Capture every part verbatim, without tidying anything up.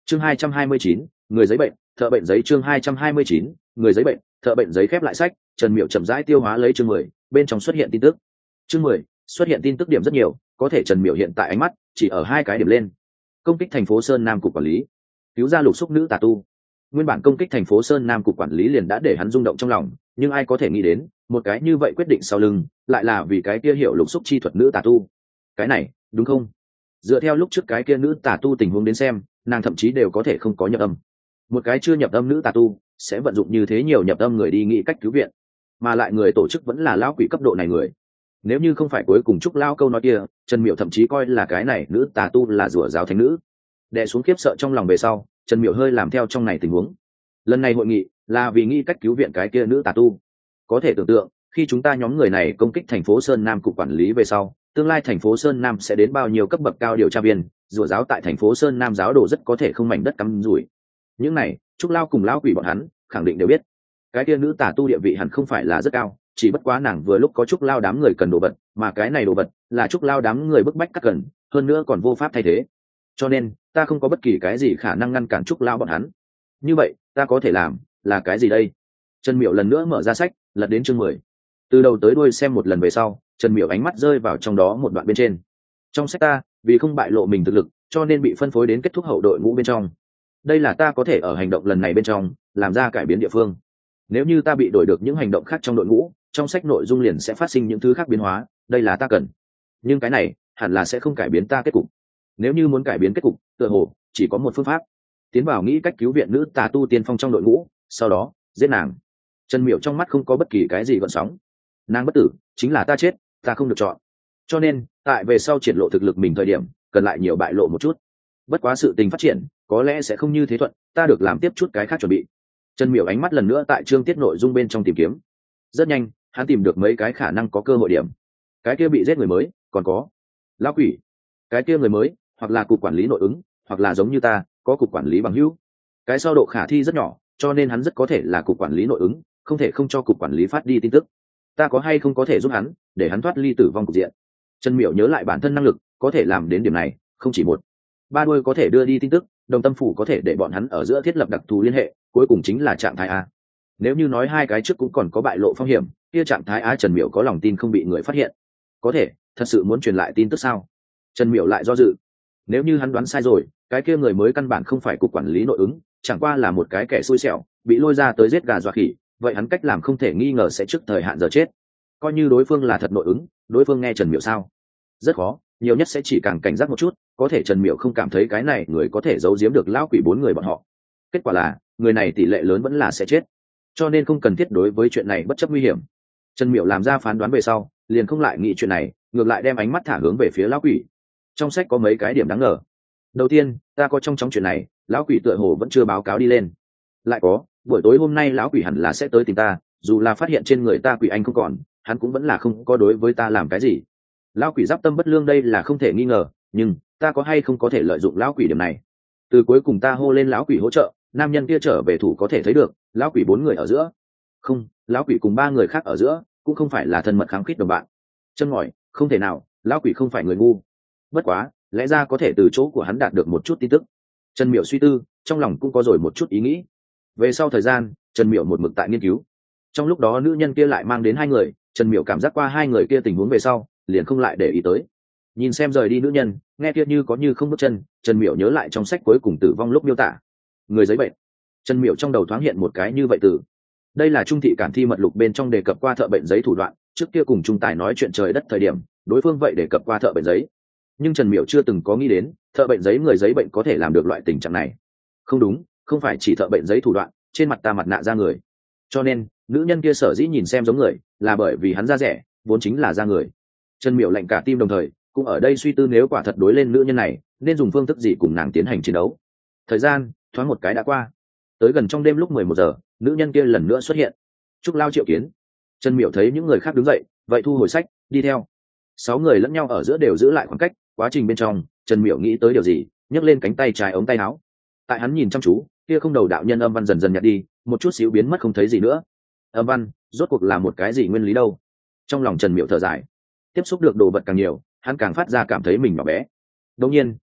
chương hai trăm hai mươi chín, người giấy bệnh thợ bệnh giấy chương hai trăm hai mươi chín, người giấy bệnh thợ bệnh giấy. Khép lại sách, Trần Miểu chậm rãi tiêu hóa lấy chương mười, bên trong xuất hiện tin tức. Chương mười xuất hiện tin tức điểm rất nhiều, có thể Trần Miểu hiện tại ánh mắt chỉ ở hai cái điểm lên. Công kích thành phố Sơn Nam cục quản lý, cứu ra lục xúc nữ tà tu. Nguyên bản công kích thành phố Sơn Nam cục quản lý liền đã để hắn rung động trong lòng, nhưng ai có thể nghĩ đến một cái như vậy quyết định sau lưng lại là vì cái kia hiểu lục xúc chi thuật nữ tà tu. Cái này đúng không? Dựa theo lúc trước cái kia nữ tà tu tình huống đến xem, nàng thậm chí đều có thể không có nhập âm. Một cái chưa nhập âm nữ tà tu sẽ vận dụng như thế nhiều nhập âm người đi nghĩ cách cứu viện, mà lại người tổ chức vẫn là lão quỷ cấp độ này người. Nếu như không phải cuối cùng chúc lao câu nói kia, Trần Miểu thậm chí coi là cái này nữ tà tu là rủa giáo thánh nữ. Đè xuống khiếp sợ trong lòng về sau, Trần Miểu hơi làm theo trong này tình huống. Lần này hội nghị là vì nghĩ cách cứu viện cái kia nữ tà tu. Có thể tưởng tượng, khi chúng ta nhóm người này công kích thành phố Sơn Nam cục quản lý về sau, tương lai thành phố Sơn Nam sẽ đến bao nhiêu cấp bậc cao điều tra viên, rủa giáo tại thành phố Sơn Nam giáo đồ rất có thể không mảnh đất cắm rủi. Những này, chúc lao cùng lão quỷ bọn hắn khẳng định đều biết. Cái kia nữ tà tu địa vị hẳn không phải là rất cao, chỉ bất quá nàng vừa lúc có chúc lao đám người cần đồ vật, mà cái này đồ vật là chúc lao đám người bức bách các cần, hơn nữa còn vô pháp thay thế. Cho nên, ta không có bất kỳ cái gì khả năng ngăn cản chúc lao bọn hắn. Như vậy, ta có thể làm là cái gì đây? Trần Miểu lần nữa mở ra sách, lật đến chương mười. Từ đầu tới đuôi xem một lần về sau, Trần Miểu ánh mắt rơi vào trong đó một đoạn bên trên. Trong sách ta, vì không bại lộ mình thực lực, cho nên bị phân phối đến kết thúc hậu đội ngũ bên trong. Đây là ta có thể ở hành động lần này bên trong làm ra cải biến địa phương. Nếu như ta bị đổi được những hành động khác trong đội ngũ, trong sách nội dung liền sẽ phát sinh những thứ khác biến hóa, đây là ta cần. Nhưng cái này hẳn là sẽ không cải biến ta kết cục. Nếu như muốn cải biến kết cục, tựa hồ chỉ có một phương pháp: tiến vào nghĩ cách cứu viện nữ tà tu tiên phong trong đội ngũ, sau đó giết nàng. Trần Miểu trong mắt không có bất kỳ cái gì gợn sóng. Nàng bất tử chính là ta chết, ta không được chọn. Cho nên tại về sau triển lộ thực lực mình thời điểm, cần lại nhiều bại lộ một chút. Bất quá sự tình phát triển có lẽ sẽ không như thế thuận, ta được làm tiếp chút cái khác chuẩn bị. Trần Miểu ánh mắt lần nữa tại chương tiết nội dung bên trong tìm kiếm. Rất nhanh, hắn tìm được mấy cái khả năng có cơ hội điểm. Cái kia bị giết người mới, còn có lão quỷ. Cái kia người mới, hoặc là cục quản lý nội ứng, hoặc là giống như ta, có cục quản lý bằng hữu. Cái sau độ khả thi rất nhỏ, cho nên hắn rất có thể là cục quản lý nội ứng, không thể không cho cục quản lý phát đi tin tức. Ta có hay không có thể giúp hắn, để hắn thoát ly tử vong cục diện. Trần Miểu nhớ lại bản thân năng lực, có thể làm đến điểm này, không chỉ một. Ba đuôi có thể đưa đi tin tức, đồng tâm phủ có thể để bọn hắn ở giữa thiết lập đặc thù liên hệ, cuối cùng chính là trạng thái A. Nếu như nói hai cái trước cũng còn có bại lộ phong hiểm, kia trạng thái A Trần Miểu có lòng tin không bị người phát hiện. Có thể, thật sự muốn truyền lại tin tức sao? Trần Miểu lại do dự. Nếu như hắn đoán sai rồi, cái kia người mới căn bản không phải cục quản lý nội ứng, chẳng qua là một cái kẻ xui xẻo, bị lôi ra tới giết gà dọa khỉ, vậy hắn cách làm không thể nghi ngờ sẽ trước thời hạn giờ chết. Coi như đối phương là thật nội ứng, đối phương nghe Trần Miểu sao? Rất khó, nhiều nhất sẽ chỉ càng cảnh giác một chút, có thể Trần Miểu không cảm thấy cái này người có thể giấu giếm được lão quỷ bốn người bọn họ. Kết quả là, người này tỷ lệ lớn vẫn là sẽ chết. Cho nên không cần thiết đối với chuyện này bất chấp nguy hiểm. Trần Miểu làm ra phán đoán về sau, liền không lại nghĩ chuyện này, ngược lại đem ánh mắt thả hướng về phía lão quỷ. Trong sách có mấy cái điểm đáng ngờ. Đầu tiên, ta có trong trong chuyện này, lão quỷ tựa hồ vẫn chưa báo cáo đi lên. Lại có, buổi tối hôm nay lão quỷ hẳn là sẽ tới tìm ta, dù là phát hiện trên người ta quỷ anh không còn, hắn cũng vẫn là không có đối với ta làm cái gì. Lão quỷ giáp tâm bất lương đây là không thể nghi ngờ, nhưng ta có hay không có thể lợi dụng lão quỷ điểm này? Từ cuối cùng ta hô lên lão quỷ hỗ trợ, nam nhân kia trở về thủ có thể thấy được, lão quỷ bốn người ở giữa. Không, lão quỷ cùng ba người khác ở giữa, cũng không phải là thân mật kháng khít đồng bạn. Chân ngòi, không thể nào, lão quỷ không phải người ngu. Bất quá, lẽ ra có thể từ chỗ của hắn đạt được một chút tin tức. Trần Miểu suy tư, trong lòng cũng có rồi một chút ý nghĩ. Về sau thời gian, Trần Miểu một mực tại nghiên cứu. Trong lúc đó nữ nhân kia lại mang đến hai người, Trần Miểu cảm giác qua hai người kia tình huống về sau, liền không lại để ý tới. Nhìn xem rời đi nữ nhân, nghe kia như có như không bước chân, Trần Miểu nhớ lại trong sách cuối cùng tử vong lúc miêu tả. Người giấy bệnh. Trần Miểu trong đầu thoáng hiện một cái như vậy từ. Đây là Trung thị Cản Thi mật lục bên trong đề cập qua thợ bệnh giấy thủ đoạn, trước kia cùng Trung Tài nói chuyện trời đất thời điểm, đối phương vậy đề cập qua thợ bệnh giấy. Nhưng Trần Miểu chưa từng có nghĩ đến, thợ bệnh giấy người giấy bệnh có thể làm được loại tình trạng này. Không đúng, không phải chỉ thợ bệnh giấy thủ đoạn, trên mặt ta mặt nạ da người. Cho nên, nữ nhân kia sở dĩ nhìn xem giống người, là bởi vì hắn da rẻ, vốn chính là da người. Trần Miểu lạnh cả tim đồng thời, cũng ở đây suy tư nếu quả thật đối lên nữ nhân này, nên dùng phương thức gì cùng nàng tiến hành chiến đấu. Thời gian thoáng một cái đã qua, tới gần trong đêm lúc mười một giờ, nữ nhân kia lần nữa xuất hiện. Trúc Lao triệu kiến. Trần Miểu thấy những người khác đứng dậy, vậy thu hồi sách, đi theo. Sáu người lẫn nhau ở giữa đều giữ lại khoảng cách, quá trình bên trong, Trần Miểu nghĩ tới điều gì, nhấc lên cánh tay trái ống tay áo. Tại hắn nhìn chăm chú, kia không đầu đạo nhân âm văn dần dần nhạt đi, một chút xíu biến mất không thấy gì nữa. Âm văn, rốt cuộc là một cái gì nguyên lý đâu? Trong lòng Trần Miểu thở dài. Tiếp xúc được đồ vật càng nhiều, hắn càng phát ra cảm thấy mình nhỏ bé. Đương nhiên,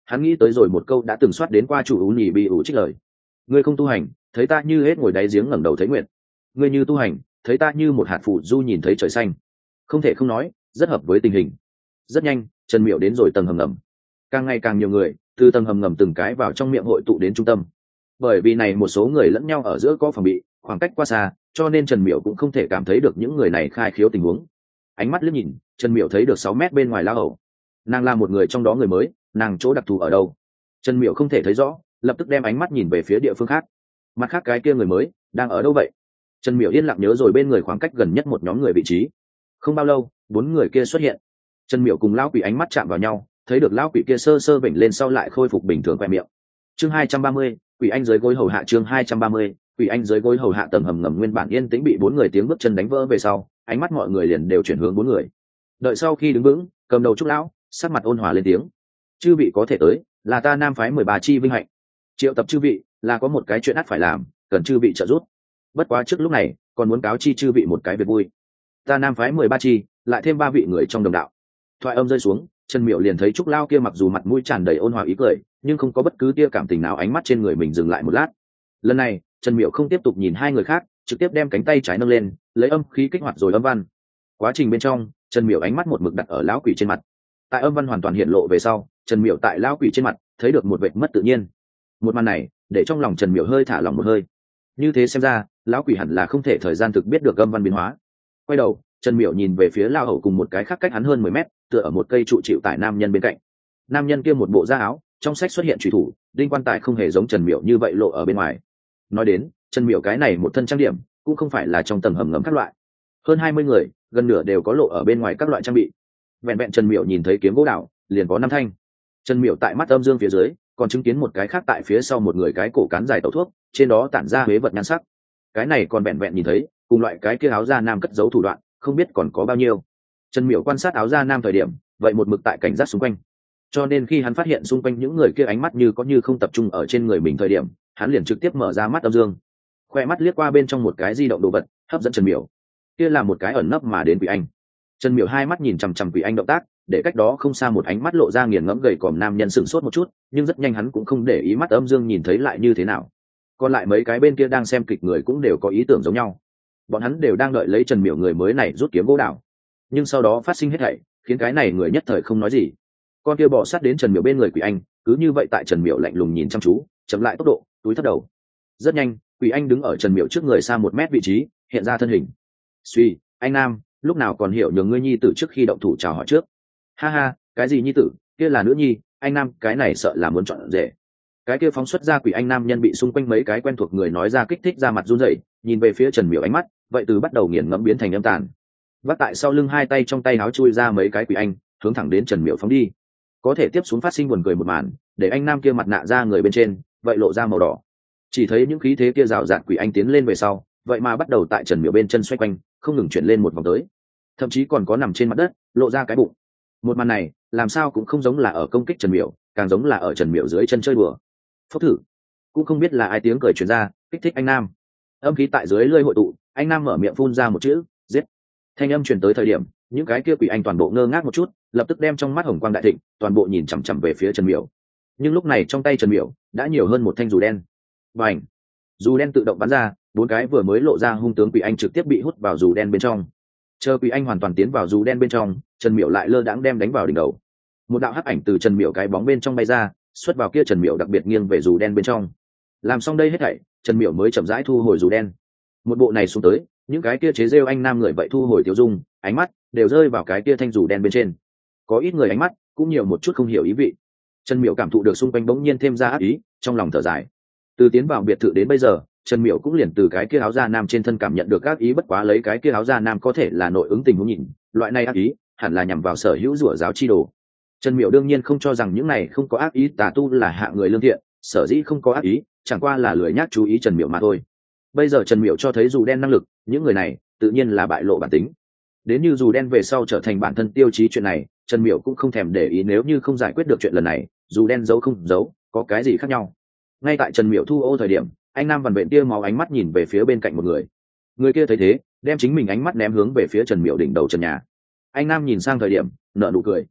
Hắn nghĩ tới rồi một câu đã từng soát đến qua chủ ú nhì bị ủ trích lời: ngươi không tu hành, thấy ta như hết ngồi đáy giếng ngẩng đầu thấy nguyện; ngươi như tu hành, thấy ta như một hạt phụ du nhìn thấy trời xanh. Không thể không nói, rất hợp với tình hình. Rất nhanh, Trần Miểu đến rồi tầng hầm ngầm. Càng ngày càng nhiều người từ tầng hầm ngầm từng cái vào trong miệng hội tụ đến trung tâm. Bởi vì này một số người lẫn nhau ở giữa có phòng bị, khoảng cách quá xa, cho nên Trần Miểu cũng không thể cảm thấy được những người này khai khiếu tình huống. Ánh mắt liếc nhìn, Trần Miểu thấy được sáu mét bên ngoài lao hầu. Nàng là một người trong đó người mới, nàng chỗ đặc thù ở đâu? Trần Miểu không thể thấy rõ, lập tức đem ánh mắt nhìn về phía địa phương khác. Mặt khác cái kia người mới đang ở đâu vậy? Trần Miểu yên lặng nhớ rồi bên người khoảng cách gần nhất một nhóm người vị trí. Không bao lâu, bốn người kia xuất hiện. Trần Miểu cùng lão quỷ ánh mắt chạm vào nhau, thấy được lão quỷ kia sơ sơ vểnh lên sau lại khôi phục bình thường quẹ miệng. Chương hai trăm ba mươi, quỷ anh dưới gối hầu hạ. Chương hai trăm ba mươi, quỷ anh dưới gối hầu hạ. Tầng hầm ngầm nguyên bản yên tĩnh bị bốn người tiếng bước chân đánh vỡ về sau, ánh mắt mọi người liền đều chuyển hướng bốn người. Đợi sau khi đứng vững, cầm đầu trúc lão sắc mặt ôn hòa lên tiếng: chư vị có thể tới, là ta Nam phái mười ba chi vinh hạnh. Triệu tập chư vị là có một cái chuyện ắt phải làm, cần chư vị trợ giúp. Bất quá trước lúc này còn muốn cáo chi chư vị một cái việc vui. Ta Nam phái mười ba chi lại thêm ba vị người trong đồng đạo. Thoại âm rơi xuống, Trần Miểu liền thấy trúc lao kia mặc dù mặt mũi tràn đầy ôn hòa ý cười, nhưng không có bất cứ tia cảm tình nào, ánh mắt trên người mình dừng lại một lát. Lần này Trần Miểu không tiếp tục nhìn hai người khác, trực tiếp đem cánh tay trái nâng lên, lấy âm khí kích hoạt rồi âm văn. Quá trình bên trong, Trần Miểu ánh mắt một mực đặt ở lão quỷ trên mặt. Tại âm văn hoàn toàn hiện lộ về sau, Trần Miểu tại lão quỷ trên mặt thấy được một vệt mất tự nhiên. Một màn này để trong lòng Trần Miểu hơi thả lỏng một hơi. Như thế xem ra, lão quỷ hẳn là không thể thời gian thực biết được âm văn biến hóa. Quay đầu, Trần Miểu nhìn về phía lao hầu cùng một cái khác cách hắn hơn mười mét, tựa ở một cây trụ chịu tải nam nhân bên cạnh. Nam nhân kia một bộ da áo, trong sách xuất hiện trùy thủ, đinh quan tài không hề giống Trần Miểu như vậy lộ ở bên ngoài. Nói đến, Trần Miểu cái này một thân trang điểm, cũng không phải là trong tầng hầm ngầm các loại. Hơn hai mươi người, gần nửa đều có lộ ở bên ngoài các loại trang bị. Vẹn vẹn Trần Miểu nhìn thấy kiếm gỗ đào, liền có năm thanh. Trần Miểu tại mắt âm dương phía dưới, còn chứng kiến một cái khác tại phía sau một người cái cổ cán dài tẩu thuốc, trên đó tản ra huế vật nhan sắc. Cái này còn vẹn vẹn nhìn thấy, cùng loại cái kia áo da nam cất giấu thủ đoạn, không biết còn có bao nhiêu. Trần Miểu quan sát áo da nam thời điểm, vậy một mực tại cảnh giác xung quanh. Cho nên khi hắn phát hiện xung quanh những người kia ánh mắt như có như không tập trung ở trên người mình thời điểm, hắn liền trực tiếp mở ra mắt âm dương, khoe mắt liếc qua bên trong một cái di động đồ vật, hấp dẫn Trần Miểu. Kia là một cái ẩn nấp mà đến quỷ anh. Trần Miểu hai mắt nhìn chằm chằm quỷ anh động tác, để cách đó không xa một ánh mắt lộ ra nghiền ngẫm gầy còm nam nhân sửng sốt một chút, nhưng rất nhanh hắn cũng không để ý mắt âm dương nhìn thấy lại như thế nào. Còn lại mấy cái bên kia đang xem kịch người cũng đều có ý tưởng giống nhau. Bọn hắn đều đang đợi lấy Trần Miểu người mới này rút kiếm gỗ đào. Nhưng sau đó phát sinh hết thảy, khiến cái này người nhất thời không nói gì. Con kia bò sát đến Trần Miểu bên người quỷ anh, cứ như vậy tại Trần Miểu lạnh lùng nhìn chăm chú, chậm lại tốc độ, túi thấp đầu. Rất nhanh, quỷ anh đứng ở Trần Miểu trước người xa một mét vị trí, hiện ra thân hình. Suy, anh Nam, lúc nào còn hiểu nhường ngươi nhi tử trước khi động thủ chào hỏi trước? Ha ha, cái gì nhi tử, kia là nữ nhi, anh Nam, cái này sợ là muốn chọn rể. Cái kia phóng xuất ra quỷ anh nam nhân bị xung quanh mấy cái quen thuộc người nói ra kích thích ra mặt run rẩy, nhìn về phía Trần Miểu ánh mắt, vậy từ bắt đầu nghiền ngẫm biến thành âm tàn. Vác tại sau lưng hai tay trong tay áo chui ra mấy cái quỷ anh, hướng thẳng đến Trần Miểu phóng đi. Có thể tiếp xuống phát sinh buồn cười một màn, để anh nam kia mặt nạ ra người bên trên, vậy lộ ra màu đỏ. Chỉ thấy những khí thế kia rào rạt quỷ anh tiến lên về sau, vậy mà bắt đầu tại Trần Miểu bên chân xoay quanh, không ngừng chuyển lên một vòng tới. Thậm chí còn có nằm trên mặt đất, lộ ra cái bụng. Một màn này, làm sao cũng không giống là ở công kích Trần Miểu, càng giống là ở Trần Miểu dưới chân chơi đùa. Phốc thử, cũng không biết là ai tiếng cười truyền ra, kích thích anh nam. Âm khí tại dưới lưỡi hội tụ, anh nam mở miệng phun ra một chữ, giết. Thanh âm truyền tới thời điểm, những cái kia quỷ anh toàn bộ ngơ ngác một chút, lập tức đem trong mắt hồng quang đại thịnh, toàn bộ nhìn chằm chằm về phía Trần Miểu. Nhưng lúc này trong tay Trần Miểu đã nhiều hơn một thanh dù đen. Bành! Dù đen tự động bắn ra, bốn cái vừa mới lộ ra hung tướng quỷ anh trực tiếp bị hút vào dù đen bên trong. Chờ quỷ anh hoàn toàn tiến vào dù đen bên trong, Trần Miểu lại lơ đãng đem đánh vào đỉnh đầu. Một đạo hắc ảnh từ Trần Miểu cái bóng bên trong bay ra, xuất vào kia Trần Miểu đặc biệt nghiêng về dù đen bên trong. Làm xong đây hết thảy, Trần Miểu mới chậm rãi thu hồi dù đen. Một bộ này xuống tới, những cái kia chế rêu anh nam người vậy thu hồi tiêu dung, ánh mắt đều rơi vào cái kia thanh dù đen bên trên. Có ít người ánh mắt cũng nhiều một chút không hiểu ý vị. Trần Miểu cảm thụ được xung quanh bỗng nhiên thêm ra ác ý, trong lòng thở dài. Từ tiến vào biệt thự đến bây giờ, Trần Miểu cũng liền từ cái kia áo da nam trên thân cảm nhận được ác ý, bất quá lấy cái kia áo da nam có thể là nội ứng tình huống nhìn, loại này ác ý hẳn là nhằm vào sở hữu rủa giáo chi đồ. Trần Miểu đương nhiên không cho rằng những này không có ác ý tà tu là hạ người lương thiện, sở dĩ không có ác ý, chẳng qua là lười nhác chú ý Trần Miểu mà thôi. Bây giờ Trần Miểu cho thấy dù đen năng lực, những người này tự nhiên là bại lộ bản tính. Đến như dù đen về sau trở thành bản thân tiêu chí chuyện này, Trần Miểu cũng không thèm để ý, nếu như không giải quyết được chuyện lần này, dù đen giấu không giấu, có cái gì khác nhau. Ngay tại Trần Miểu thu ô thời điểm, anh nam vằn vện tia máu ánh mắt nhìn về phía bên cạnh một người. Người kia thấy thế, đem chính mình ánh mắt ném hướng về phía Trần Miểu đỉnh đầu trần nhà. Anh nam nhìn sang thời điểm, nở nụ cười.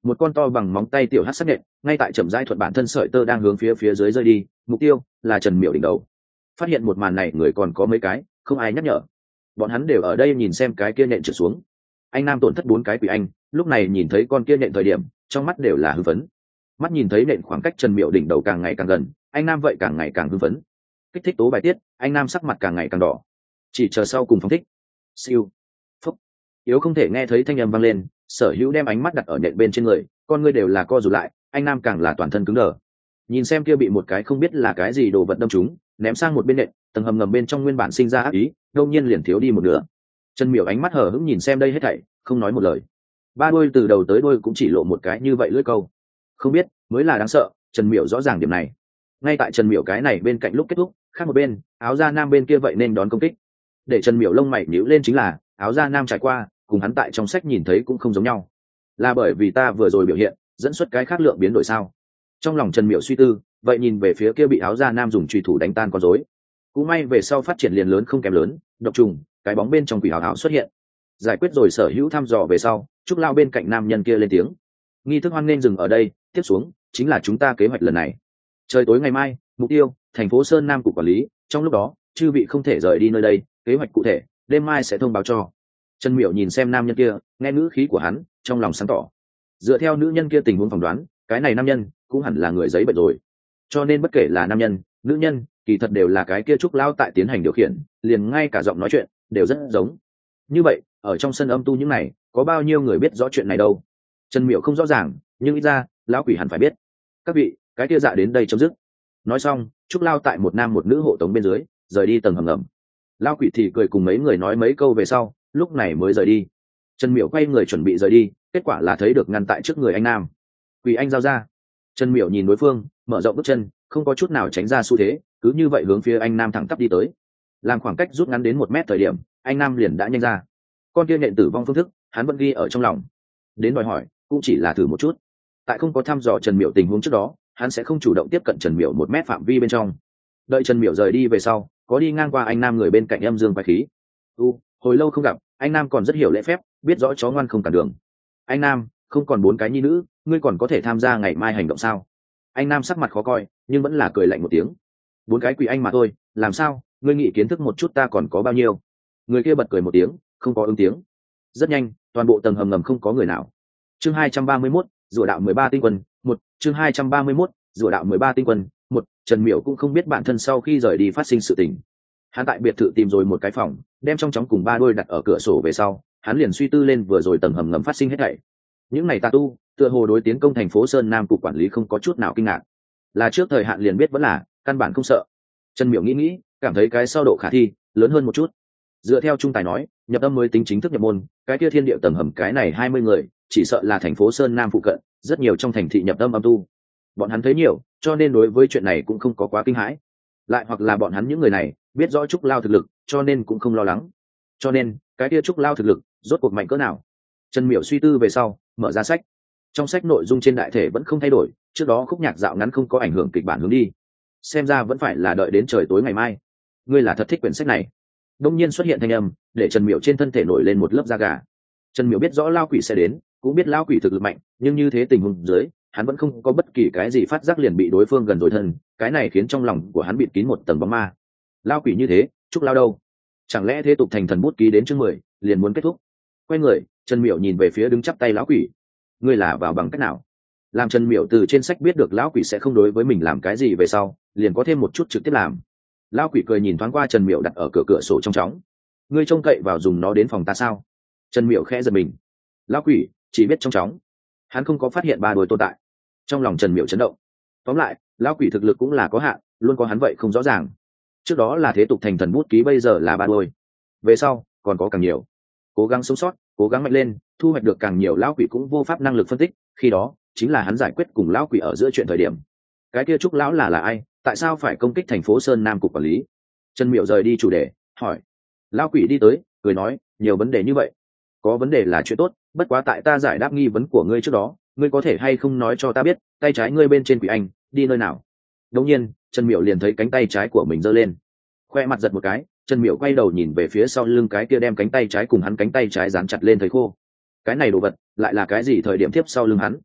một con to bằng móng tay tiểu hát sắc nhện ngay tại chậm rãi thuận bản thân sợi tơ đang hướng phía phía dưới rơi đi, mục tiêu là Trần Miểu đỉnh đầu. Phát hiện một màn này người còn có mấy cái, không ai nhắc nhở. Bọn hắn đều ở đây nhìn xem cái kia nhện trượt xuống. Anh Nam tổn thất bốn cái quỷ anh, lúc này nhìn thấy con kia nhện thời điểm, trong mắt đều là hưng phấn. Mắt nhìn thấy nhện khoảng cách Trần Miểu đỉnh đầu càng ngày càng gần, anh Nam vậy càng ngày càng hưng phấn. Kích thích tố bài tiết, anh Nam sắc mặt càng ngày càng đỏ. Chỉ chờ sau cùng phóng thích. Siêu. Phúc. Yếu không thể nghe thấy thanh âm vang lên, Sở Hữu đem ánh mắt đặt ở nhện bên trên người, con ngươi đều là co rụt lại, anh Nam càng là toàn thân cứng đờ. Nhìn xem kia bị một cái không biết là cái gì đồ vật đâm trúng, ném sang một bên nệm, tầng hầm ngầm bên trong nguyên bản sinh ra ác ý, đột nhiên liền thiếu đi một nửa. Trần Miểu ánh mắt hờ hững nhìn xem đây hết thảy, không nói một lời. Ba đuôi từ đầu tới đuôi cũng chỉ lộ một cái như vậy lưỡi câu. Không biết, mới là đáng sợ, Trần Miểu rõ ràng điểm này. Ngay tại Trần Miểu cái này bên cạnh lúc kết thúc, khác một bên, áo da nam bên kia vậy nên đón công kích. Để Trần Miểu lông mày nhíu lên chính là, áo da nam trải qua, cùng hắn tại trong sách nhìn thấy cũng không giống nhau. Là bởi vì ta vừa rồi biểu hiện, dẫn xuất cái khác lượng biến đổi sao? Trong lòng Trần Miểu suy tư, vậy nhìn về phía kia bị áo da nam dùng chùy thủ đánh tan con rối. Cũng may về sau phát triển liền lớn không kém lớn, độc trùng, cái bóng bên trong quỷ áo áo xuất hiện. Giải quyết rồi Sở Hữu thăm dò về sau, Trúc Lao bên cạnh nam nhân kia lên tiếng. Nghi thức hoan nên dừng ở đây, tiếp xuống chính là chúng ta kế hoạch lần này. Trời tối ngày mai, mục tiêu thành phố Sơn Nam cục quản lý, trong lúc đó chư vị không thể rời đi nơi đây, kế hoạch cụ thể đêm mai sẽ thông báo cho. Trần Miểu nhìn xem nam nhân kia, nghe ngữ khí của hắn, trong lòng sáng tỏ. Dựa theo nữ nhân kia tình huống phỏng đoán, cái này nam nhân cũng hẳn là người giấy bệnh rồi. Cho nên bất kể là nam nhân, nữ nhân, kỳ thật đều là cái kia Trúc Lao tại tiến hành điều khiển, liền ngay cả giọng nói chuyện đều rất giống. Như vậy, ở trong sân âm tu những này, có bao nhiêu người biết rõ chuyện này đâu? Trần Miểu không rõ ràng, nhưng ít ra, lão quỷ hẳn phải biết. Các vị, cái kia dạ đến đây chấm dứt. Nói xong, Trúc Lao tại một nam một nữ hộ tống bên dưới, rời đi tầng hầm ngầm. Lão quỷ thì cười cùng mấy người nói mấy câu về sau, lúc này mới rời đi. Trần Miểu quay người chuẩn bị rời đi, kết quả là thấy được ngăn tại trước người anh nam. Quỷ anh giao ra. Trần Miểu nhìn đối phương, mở rộng bước chân, không có chút nào tránh ra xu thế, cứ như vậy hướng phía anh nam thẳng tắp đi tới. Làm khoảng cách rút ngắn đến một mét thời điểm, anh nam liền đã nhanh ra. Con kia nhện tử vong phương thức, hắn vẫn ghi ở trong lòng. Đến đòi hỏi, cũng chỉ là thử một chút. Tại không có thăm dò Trần Miểu tình huống trước đó, hắn sẽ không chủ động tiếp cận Trần Miểu một mét phạm vi bên trong. Đợi Trần Miểu rời đi về sau, có đi ngang qua anh nam người bên cạnh âm dương quái khí. U, hồi lâu không gặp, anh nam còn rất hiểu lễ phép, biết rõ chó ngoan không cản đường. Anh nam, không còn bốn cái nhi nữ, ngươi còn có thể tham gia ngày mai hành động sao? Anh nam sắc mặt khó coi, nhưng vẫn là cười lạnh một tiếng. Bốn cái quỷ anh mà thôi, làm sao? Ngươi nghĩ kiến thức một chút ta còn có bao nhiêu? Người kia bật cười một tiếng, không có ứng tiếng. Rất nhanh, toàn bộ tầng hầm ngầm không có người nào. Chương hai trăm ba mươi mốt, rùa đạo mười ba tinh quân, một. Chương hai trăm ba mươi mốt, rùa đạo mười ba tinh quân, một. Trần Miểu cũng không biết bản thân sau khi rời đi phát sinh sự tình. Hắn tại biệt thự tìm rồi một cái phòng, đem trong chóng cùng ba đôi đặt ở cửa sổ về sau, hắn liền suy tư lên vừa rồi tầng hầm ngầm phát sinh hết thảy. Những này tà tu, tựa hồ đối tiến công thành phố Sơn Nam cục quản lý không có chút nào kinh ngạc. Là trước thời hạn liền biết vẫn là, căn bản không sợ. Trần Miểu nghĩ nghĩ, cảm thấy cái sau độ khả thi lớn hơn một chút. Dựa theo trung tài nói, nhập âm mới tính chính thức nhập môn, cái kia thiên địa tầng hầm cái này hai mươi người, chỉ sợ là thành phố Sơn Nam phụ cận, rất nhiều trong thành thị nhập âm âm tu. Bọn hắn thấy nhiều, cho nên đối với chuyện này cũng không có quá kinh hãi. Lại hoặc là bọn hắn những người này biết rõ Trúc Lao thực lực, cho nên cũng không lo lắng. Cho nên, cái kia Trúc Lao thực lực rốt cuộc mạnh cỡ nào? Trần Miểu suy tư về sau, mở ra sách. Trong sách nội dung trên đại thể vẫn không thay đổi, trước đó khúc nhạc dạo ngắn không có ảnh hưởng kịch bản hướng đi. Xem ra vẫn phải là đợi đến trời tối ngày mai. Ngươi là thật thích quyển sách này. Đông nhiên xuất hiện thanh âm, để Trần Miểu trên thân thể nổi lên một lớp da gà. Trần Miểu biết rõ Lao quỷ sẽ đến, cũng biết Lao quỷ thực lực mạnh, nhưng như thế tình huống dưới, hắn vẫn không có bất kỳ cái gì phát giác liền bị đối phương gần rồi thân, cái này khiến trong lòng của hắn bịt kín một tầng bóng ma. Lao quỷ như thế, Trúc Lao đâu? Chẳng lẽ thế tục thành thần bút ký đến chương mười, liền muốn kết thúc? Quay người, Trần Miểu nhìn về phía đứng chắp tay lão quỷ. Ngươi là vào bằng cách nào? Làm Trần Miểu từ trên sách biết được lão quỷ sẽ không đối với mình làm cái gì về sau, liền có thêm một chút trực tiếp làm. Lão quỷ cười nhìn thoáng qua Trần Miểu đặt ở cửa cửa sổ trong chóng. Ngươi trông cậy vào dùng nó đến phòng ta sao? Trần Miểu khẽ giật mình. Lão quỷ chỉ biết trong chóng, hắn không có phát hiện ba đôi tồn tại. Trong lòng Trần Miểu chấn động. Tóm lại, lão quỷ thực lực cũng là có hạn, luôn có hắn vậy không rõ ràng. Trước đó là thế tục thành thần bút ký, bây giờ là ba đôi, về sau còn có càng nhiều. Cố gắng sống sót, cố gắng mạnh lên, thu hoạch được càng nhiều. Lão quỷ cũng vô pháp năng lực phân tích, khi đó chính là hắn giải quyết cùng lão quỷ ở giữa chuyện thời điểm. Cái kia Trúc lão là là ai? Tại sao phải công kích thành phố Sơn Nam cục quản lý? Trần Miểu rời đi chủ đề, hỏi. Lão quỷ đi tới, cười nói, nhiều vấn đề như vậy, có vấn đề là chuyện tốt, bất quá tại ta giải đáp nghi vấn của ngươi trước đó, ngươi có thể hay không nói cho ta biết, tay trái ngươi bên trên quỷ anh đi nơi nào? Đột nhiên, Trần Miểu liền thấy cánh tay trái của mình giơ lên, khoe mặt giật một cái. Trần Miểu quay đầu nhìn về phía sau lưng cái kia đem cánh tay trái cùng hắn cánh tay trái dán chặt lên thấy khô. Cái này đồ vật lại là cái gì? Thời điểm tiếp sau lưng hắn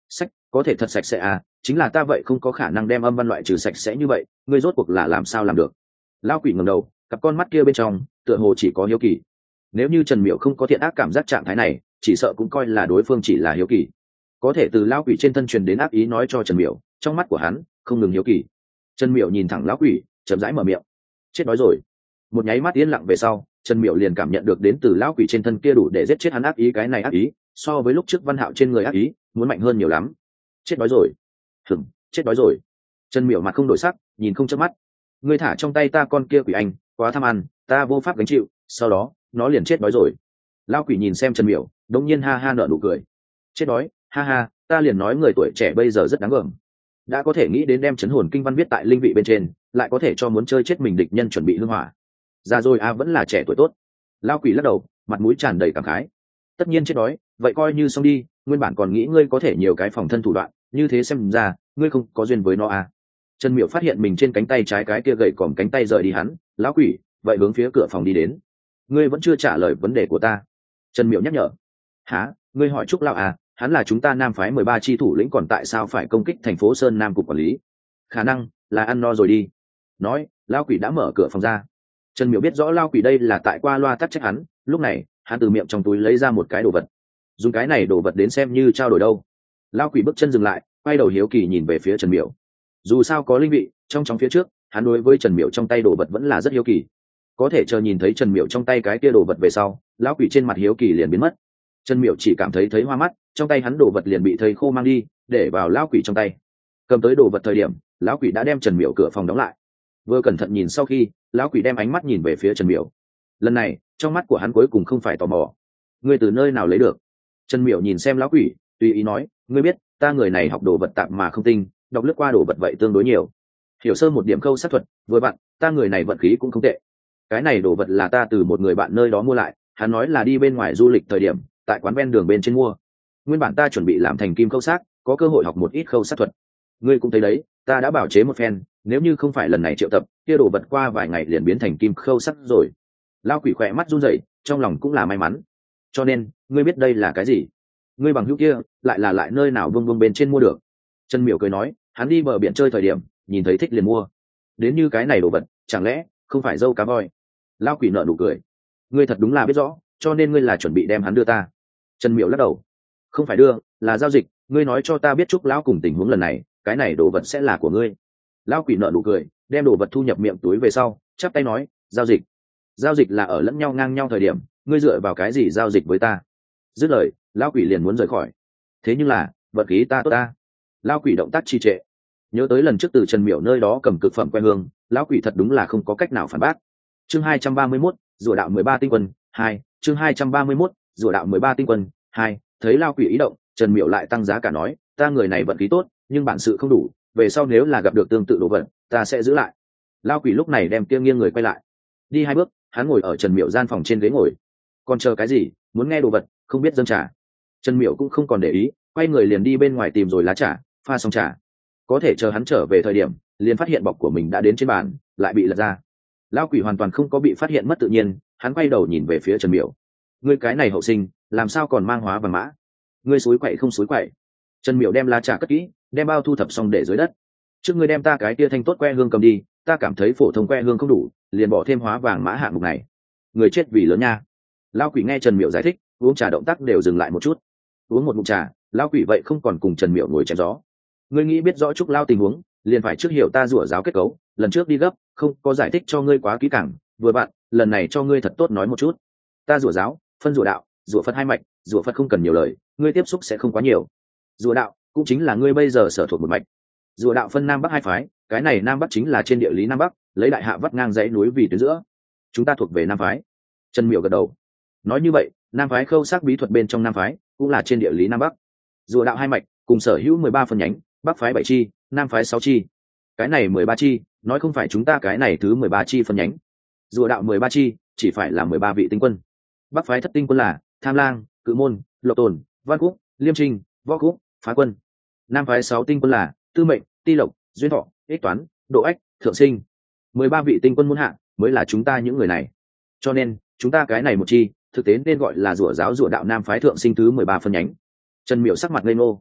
Sách, có thể thật sạch sẽ à, chính là ta vậy không có khả năng đem âm văn loại trừ sạch sẽ như vậy, ngươi rốt cuộc là làm sao làm được? Lão quỷ ngẩng đầu, cặp con mắt kia bên trong tựa hồ chỉ có hiếu kỳ. Nếu như Trần Miểu không có thiện ác cảm giác trạng thái này, chỉ sợ cũng coi là đối phương chỉ là hiếu kỳ. Có thể từ lão quỷ trên thân truyền đến ác ý nói cho Trần Miểu, trong mắt của hắn không ngừng hiếu kỳ. Trần Miểu nhìn thẳng lão quỷ, chậm rãi mở miệng. Chết đói rồi. Một nháy mắt yên lặng về sau, Trần Miểu liền cảm nhận được đến từ lão quỷ trên thân kia đủ để giết chết hắn ác ý, cái này ác ý so với lúc trước Văn Hạo trên người ác ý muốn mạnh hơn nhiều lắm. Chết đói rồi. Hửm, chết đói rồi. Trần Miểu mặt không đổi sắc, nhìn không chớp mắt. Ngươi thả trong tay ta con kia quỷ anh, quá tham ăn, ta vô pháp gánh chịu, sau đó nó liền chết đói rồi. Lão quỷ nhìn xem Trần Miểu, đống nhiên ha ha nở nụ cười. Chết đói, ha ha, ta liền nói người tuổi trẻ bây giờ rất đáng gờm, đã có thể nghĩ đến đem chấn hồn kinh văn viết tại linh vị bên trên, lại có thể cho muốn chơi chết mình địch nhân chuẩn bị hương hỏa. Ra rồi a, vẫn là trẻ tuổi tốt. Lão quỷ lắc đầu, mặt mũi tràn đầy cảm khái. Tất nhiên chết đói, vậy coi như xong đi, nguyên bản còn nghĩ ngươi có thể nhiều cái phòng thân thủ đoạn, như thế xem ra ngươi không có duyên với nó à. Trần Miểu phát hiện mình trên cánh tay trái cái kia gậy còm cánh tay rời đi hắn. Lão quỷ vậy hướng phía cửa phòng đi đến. Ngươi vẫn chưa trả lời vấn đề của ta. Trần Miểu nhắc nhở. Hả, ngươi hỏi Trúc Lão à, hắn là chúng ta Nam phái mười ba chi thủ lĩnh, còn tại sao phải công kích thành phố Sơn Nam cục quản lý? Khả năng là ăn no rồi đi. Nói, Lão quỷ đã mở cửa phòng ra. Trần Miểu biết rõ Lão quỷ đây là tại qua loa tắc trách hắn, lúc này hắn từ miệng trong túi lấy ra một cái đồ vật. Dùng cái này đồ vật đến xem như trao đổi đâu? Lão quỷ bước chân dừng lại, quay đầu hiếu kỳ nhìn về phía Trần Miểu. Dù sao có linh vị trong trong phía trước, hắn đối với Trần Miểu trong tay đồ vật vẫn là rất hiếu kỳ. Có thể chờ nhìn thấy Trần Miểu trong tay cái kia đồ vật về sau, lão quỷ trên mặt hiếu kỳ liền biến mất. Trần Miểu chỉ cảm thấy thấy hoa mắt, trong tay hắn đồ vật liền bị thầy khô mang đi, để vào lão quỷ trong tay. Cầm tới đồ vật thời điểm, lão quỷ đã đem Trần Miểu cửa phòng đóng lại. Vừa cẩn thận nhìn sau khi, lão quỷ đem ánh mắt nhìn về phía Trần Miểu. Lần này, trong mắt của hắn cuối cùng không phải tò mò. Ngươi từ nơi nào lấy được? Trần Miểu nhìn xem lão quỷ, tùy ý nói, ngươi biết, ta người này học đồ vật tạm mà không tinh, đọc lướt qua đồ vật vậy tương đối nhiều. Hiểu sơ một điểm khâu sát thuật, vừa bạn, ta người này vận khí cũng không tệ. Cái này đồ vật là ta từ một người bạn nơi đó mua lại, hắn nói là đi bên ngoài du lịch thời điểm, tại quán ven đường bên trên mua. Nguyên bản ta chuẩn bị làm thành kim khâu sát, có cơ hội học một ít khâu sát thuật. Ngươi cũng thấy đấy, ta đã bảo chế một phen, nếu như không phải lần này triệu tập, kia đồ vật qua vài ngày liền biến thành kim khâu sát rồi. Lão quỷ khỏe mắt run rẩy, trong lòng cũng là may mắn. Cho nên, ngươi biết đây là cái gì? Ngươi bằng hữu kia, lại là lại nơi nào vương vương bên trên mua được? Trần Miểu cười nói, hắn đi bờ biển chơi thời điểm, nhìn thấy thích liền mua. Đến như cái này đồ vật, chẳng lẽ không phải dâu cá voi? Lão quỷ nở nụ cười. Ngươi thật đúng là biết rõ, cho nên ngươi là chuẩn bị đem hắn đưa ta. Trần Miểu lắc đầu. Không phải đưa, là giao dịch, ngươi nói cho ta biết Trúc lão cùng tình huống lần này, cái này đồ vật sẽ là của ngươi. Lão quỷ nở nụ cười, đem đồ vật thu nhập miệng túi về sau, chắp tay nói, giao dịch. Giao dịch là ở lẫn nhau ngang nhau thời điểm, ngươi dựa vào cái gì giao dịch với ta? Dứt lời, lão quỷ liền muốn rời khỏi. Thế nhưng là, vật khí ta tốt ta. Lão quỷ động tác trì trệ. Nhớ tới lần trước từ Trần Miểu nơi đó cầm cực phẩm que hương, lão quỷ thật đúng là không có cách nào phản bác. Chương hai trăm ba mươi mốt, rùa đạo mười ba tinh quân hai. Chương hai trăm ba mươi mốt, rùa đạo mười ba tinh quân hai. Thấy lão quỷ ý động, Trần Miểu lại tăng giá cả nói, ta người này vận khí tốt, nhưng bản sự không đủ, về sau nếu là gặp được tương tự đồ vật, ta sẽ giữ lại. Lão quỷ lúc này đem kia nghiêng người quay lại, đi hai bước, hắn ngồi ở Trần Miểu gian phòng trên ghế ngồi. Còn chờ cái gì, muốn nghe đồ vật, không biết dâng trà. Trần Miểu cũng không còn để ý, quay người liền đi bên ngoài tìm rồi lá trà, pha xong trà. Có thể chờ hắn trở về thời điểm, liền phát hiện bọc của mình đã đến trên bàn, lại bị lật ra. Lão quỷ hoàn toàn không có bị phát hiện mất tự nhiên, hắn quay đầu nhìn về phía Trần Miểu. Ngươi cái này hậu sinh, làm sao còn mang hóa vàng mã? Ngươi xúi quậy không xúi quậy? Trần Miểu đem lá trà cất kỹ, đem bao thu thập xong để dưới đất. Trước ngươi đem ta cái kia thanh tốt que hương cầm đi, ta cảm thấy phổ thông que hương không đủ, liền bỏ thêm hóa vàng mã hạng mục này. Người chết vì lớn nha. Lão quỷ nghe Trần Miểu giải thích, uống trà động tác đều dừng lại một chút. Uống một ngụm trà, lão quỷ vậy không còn cùng Trần Miểu ngồi chém gió. Ngươi nghĩ biết rõ Trúc lao tình huống, liền phải trước hiểu ta rủa giáo kết cấu, lần trước đi gấp, không có giải thích cho ngươi quá kỹ càng, vừa bạn, lần này cho ngươi thật tốt nói một chút. Ta rủa giáo, phân rủa đạo, rủa Phật hai mạch, rủa Phật không cần nhiều lời, ngươi tiếp xúc sẽ không quá nhiều. Rủa đạo cũng chính là ngươi bây giờ sở thuộc một mạch. Rủa đạo phân Nam Bắc hai phái, cái này Nam Bắc chính là trên địa lý Nam Bắc, lấy đại hạ vắt ngang dãy núi vì tuyến giữa. Chúng ta thuộc về Nam phái. Trần Miểu gật đầu. Nói như vậy, Nam phái khâu sắc bí thuật bên trong Nam phái, cũng là trên địa lý Nam Bắc. Rùa đạo hai mạch, cùng sở hữu mười ba phân nhánh, Bắc phái bảy chi, Nam phái sáu chi. Cái này mười ba chi, nói không phải chúng ta cái này thứ mười ba chi phân nhánh. Rùa đạo mười ba chi, chỉ phải là mười ba vị tinh quân. Bắc phái thất tinh quân là Tham Lang, Cự Môn, Lộc Tồn, Văn Cúc, Liêm Trinh, Võ Cúc, Phá Quân. Nam phái sáu tinh quân là Tư Mệnh, Ti Lộc, Duyên Thọ, Ích Toán, Độ Ách, Thượng Sinh. Mười ba vị tinh quân muôn hạ, mới là chúng ta những người này. Cho nên, chúng ta cái này một chi, thực tế nên gọi là rủa giáo rủa đạo Nam phái thượng sinh thứ mười ba phân nhánh. Trần Miểu sắc mặt ngây ngô.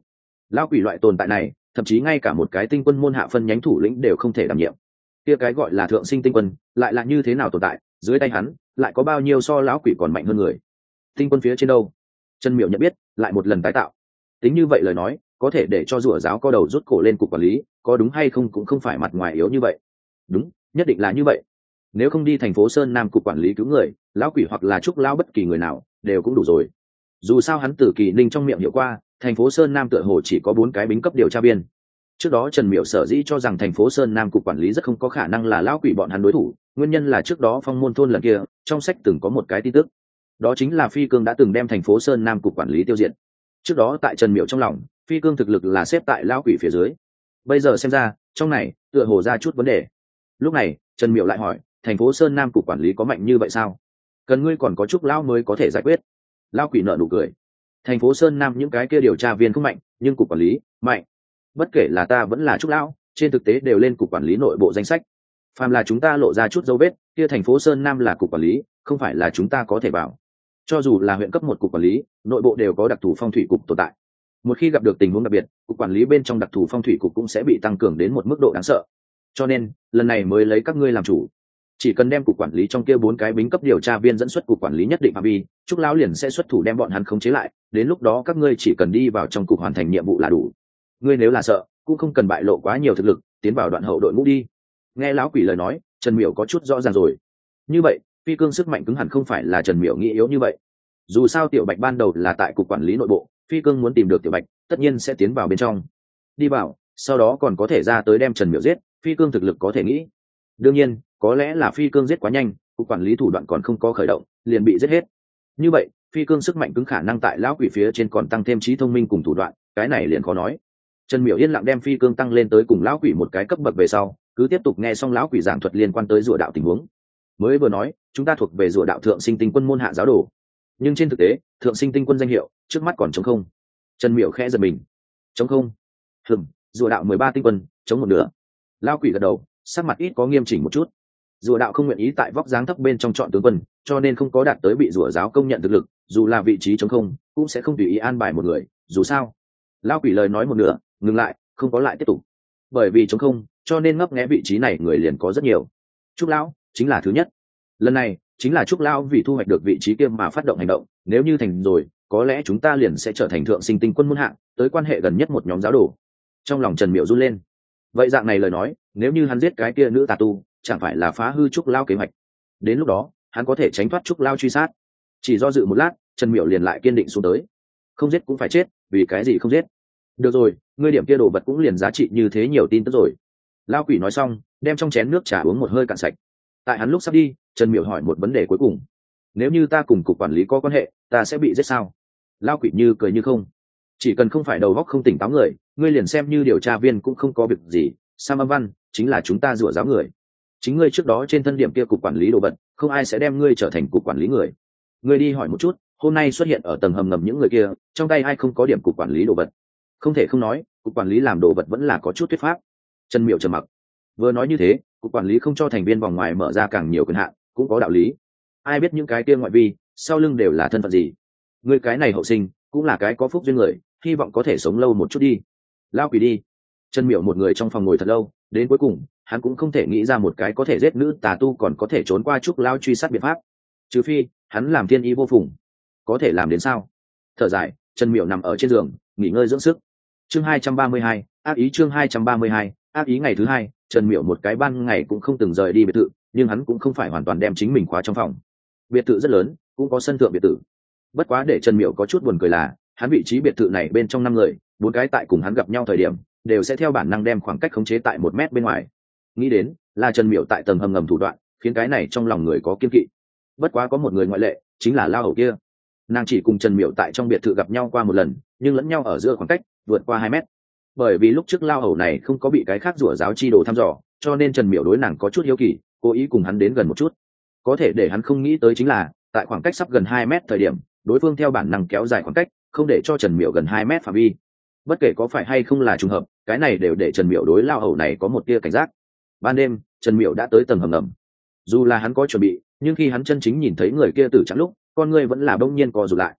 Lão quỷ loại tồn tại này thậm chí ngay cả một cái tinh quân môn hạ phân nhánh thủ lĩnh đều không thể đảm nhiệm. Kia cái gọi là thượng sinh tinh quân lại là như thế nào tồn tại, dưới tay hắn lại có bao nhiêu so lão quỷ còn mạnh hơn người? Tinh quân phía trên đâu? Trần Miểu nhận biết lại một lần tái tạo. Tính như vậy lời nói, có thể để cho rùa giáo co đầu rút cổ lên cục quản lý, có đúng hay không cũng không phải mặt ngoài yếu như vậy. Đúng, nhất định là như vậy. Nếu không đi thành phố Sơn Nam cục quản lý cứu người, lão quỷ hoặc là trúc lão bất kỳ người nào đều cũng đủ rồi. Dù sao hắn từ Kỳ Ninh trong miệng hiểu qua, thành phố Sơn Nam tựa hồ chỉ có bốn cái bính cấp điều tra viên. Trước đó Trần Miểu sở dĩ cho rằng thành phố Sơn Nam cục quản lý rất không có khả năng là lão quỷ bọn hắn đối thủ, nguyên nhân là trước đó Phong Môn thôn lần kia, trong sách từng có một cái tin tức. Đó chính là Phi Cương đã từng đem thành phố Sơn Nam cục quản lý tiêu diệt. Trước đó tại Trần Miểu trong lòng, Phi Cương thực lực là xếp tại lão quỷ phía dưới. Bây giờ xem ra, trong này tựa hồ ra chút vấn đề. Lúc này, Trần Miểu lại hỏi, thành phố Sơn Nam cục quản lý có mạnh như vậy sao? Cần ngươi còn có chút lão mới có thể giải quyết. Lão quỷ nở nụ cười. Thành phố Sơn Nam những cái kia điều tra viên không mạnh, nhưng cục quản lý mạnh. Bất kể là ta vẫn là trúc lão, trên thực tế đều lên cục quản lý nội bộ danh sách. Phàm là chúng ta lộ ra chút dấu vết, kia thành phố Sơn Nam là cục quản lý, không phải là chúng ta có thể bảo. Cho dù là huyện cấp một cục quản lý, nội bộ đều có đặc thù phong thủy cục tồn tại. Một khi gặp được tình huống đặc biệt, cục quản lý bên trong đặc thù phong thủy cục cũng sẽ bị tăng cường đến một mức độ đáng sợ. Cho nên, lần này mới lấy các ngươi làm chủ. Chỉ cần đem cục quản lý trong kia bốn cái bính cấp điều tra viên dẫn xuất cục quản lý nhất định phạm vi, trúc lão liền sẽ xuất thủ đem bọn hắn khống chế lại, đến lúc đó các ngươi chỉ cần đi vào trong cục hoàn thành nhiệm vụ là đủ. Ngươi nếu là sợ, cũng không cần bại lộ quá nhiều thực lực, tiến vào đoạn hậu đội ngũ đi. Nghe lão quỷ lời nói, Trần Miểu có chút rõ ràng rồi. Như vậy, Phi Cương sức mạnh cứng hẳn không phải là Trần Miểu nghĩ yếu như vậy. Dù sao Tiểu Bạch ban đầu là tại cục quản lý nội bộ, Phi Cương muốn tìm được Tiểu Bạch, tất nhiên sẽ tiến vào bên trong. Đi vào, sau đó còn có thể ra tới đem Trần Miểu giết, Phi Cương thực lực có thể nghĩ. Đương nhiên, có lẽ là Phi Cương giết quá nhanh, cục quản lý thủ đoạn còn không có khởi động, liền bị giết hết. Như vậy, Phi Cương sức mạnh cứng khả năng tại lão quỷ phía trên còn tăng thêm trí thông minh cùng thủ đoạn, cái này liền khó nói. Trần Miểu yên lặng đem Phi Cương tăng lên tới cùng lão quỷ một cái cấp bậc về sau, cứ tiếp tục nghe xong lão quỷ giảng thuật liên quan tới rùa đạo tình huống. Mới vừa nói, chúng ta thuộc về rùa đạo thượng sinh tinh quân môn hạ giáo đồ, nhưng trên thực tế, thượng sinh tinh quân danh hiệu trước mắt còn trống không. Trần Miểu khẽ giật mình. Trống không? Hừm, rùa đạo mười ba tinh quân, chống một nửa. Lão quỷ gật đầu, sắc mặt ít có nghiêm chỉnh một chút. Rùa đạo không nguyện ý tại vóc dáng thấp bên trong chọn tướng quân, cho nên không có đạt tới bị rùa giáo công nhận thực lực, dù là vị trí trống không, cũng sẽ không tùy ý an bài một người, dù sao. Lão quỷ lời nói một nửa, ngừng lại, không có lại tiếp tục. Bởi vì trống không, cho nên ngấp nghé vị trí này người liền có rất nhiều. Trúc lão chính là thứ nhất. Lần này, chính là Trúc lão vì thu hoạch được vị trí kia mà phát động hành động, nếu như thành rồi, có lẽ chúng ta liền sẽ trở thành thượng sinh tinh quân muôn hạng, tới quan hệ gần nhất một nhóm giáo đồ. Trong lòng Trần Miểu run lên. Vậy dạng này lời nói, nếu như hắn giết cái kia nữ tà tu, chẳng phải là phá hư Trúc lão kế hoạch. Đến lúc đó, hắn có thể tránh thoát Trúc lão truy sát. Chỉ do dự một lát, Trần Miểu liền lại kiên định xuống tới. Không giết cũng phải chết, vì cái gì không giết? Được rồi, ngươi điểm kia đồ vật cũng liền giá trị như thế nhiều tin tức rồi. Lão quỷ nói xong, đem trong chén nước trà uống một hơi cạn sạch. Tại hắn lúc sắp đi, Trần Miểu hỏi một vấn đề cuối cùng. Nếu như ta cùng cục quản lý có quan hệ, ta sẽ bị giết sao? Lão quỷ như cười như không. Chỉ cần không phải đầu óc không tỉnh táo người, ngươi liền xem như điều tra viên cũng không có việc gì. Sam Âm Văn chính là chúng ta rủa giáo người. Chính ngươi trước đó trên thân điểm kia cục quản lý đồ vật, không ai sẽ đem ngươi trở thành cục quản lý người. Ngươi đi hỏi một chút, hôm nay xuất hiện ở tầng hầm ngầm những người kia, trong tay ai không có điểm cục quản lý đồ vật? Không thể không nói, cục quản lý làm đồ vật vẫn là có chút thuyết pháp. Trần Miểu trầm mặc. Vừa nói như thế, cục quản lý không cho thành viên vòng ngoài mở ra càng nhiều quyền hạn, cũng có đạo lý. Ai biết những cái kia ngoại vi sau lưng đều là thân phận gì? Ngươi cái này hậu sinh cũng là cái có phúc duyên người, hy vọng có thể sống lâu một chút đi. Lao quỷ đi. Trần Miểu một người trong phòng ngồi thật lâu, đến cuối cùng hắn cũng không thể nghĩ ra một cái có thể giết nữ tà tu còn có thể trốn qua Trúc lao truy sát biện pháp, trừ phi hắn làm thiên ý vô phùng. Có thể làm đến sao? Thở dài, Trần Miểu nằm ở trên giường nghỉ ngơi dưỡng sức. Chương hai trăm ba mươi hai, ác ý. Chương hai trăm ba mươi hai, ác ý. Ngày thứ hai, Trần Miểu một cái ban ngày cũng không từng rời đi biệt thự, nhưng hắn cũng không phải hoàn toàn đem chính mình khóa trong phòng. Biệt thự rất lớn, cũng có sân thượng biệt thự. Bất quá để Trần Miểu có chút buồn cười là, hắn vị trí biệt thự này bên trong năm người, bốn cái tại cùng hắn gặp nhau thời điểm, đều sẽ theo bản năng đem khoảng cách khống chế tại một mét bên ngoài. Nghĩ đến, là Trần Miểu tại tầng hầm ngầm thủ đoạn, khiến cái này trong lòng người có kiên kỵ. Bất quá có một người ngoại lệ, chính là Lao Hầu kia. Nàng chỉ cùng Trần Miểu tại trong biệt thự gặp nhau qua một lần, nhưng lẫn nhau ở giữa khoảng cách vượt qua hai mét. Bởi vì lúc trước Lao Hầu này không có bị cái khác rủa giáo chi đồ thăm dò, cho nên Trần Miểu đối nàng có chút hiếu kỳ, cố ý cùng hắn đến gần một chút. Có thể để hắn không nghĩ tới chính là, tại khoảng cách sắp gần hai mét thời điểm, đối phương theo bản năng kéo dài khoảng cách, không để cho Trần Miểu gần hai mét phạm vi. Bất kể có phải hay không là trùng hợp, cái này đều để Trần Miểu đối Lao Hầu này có một tia cảnh giác. Ban đêm, Trần Miểu đã tới tầng hầm ngầm. Dù là hắn có chuẩn bị, nhưng khi hắn chân chính nhìn thấy người kia tử trắng lúc, con người vẫn là bỗng nhiên co rụt lại.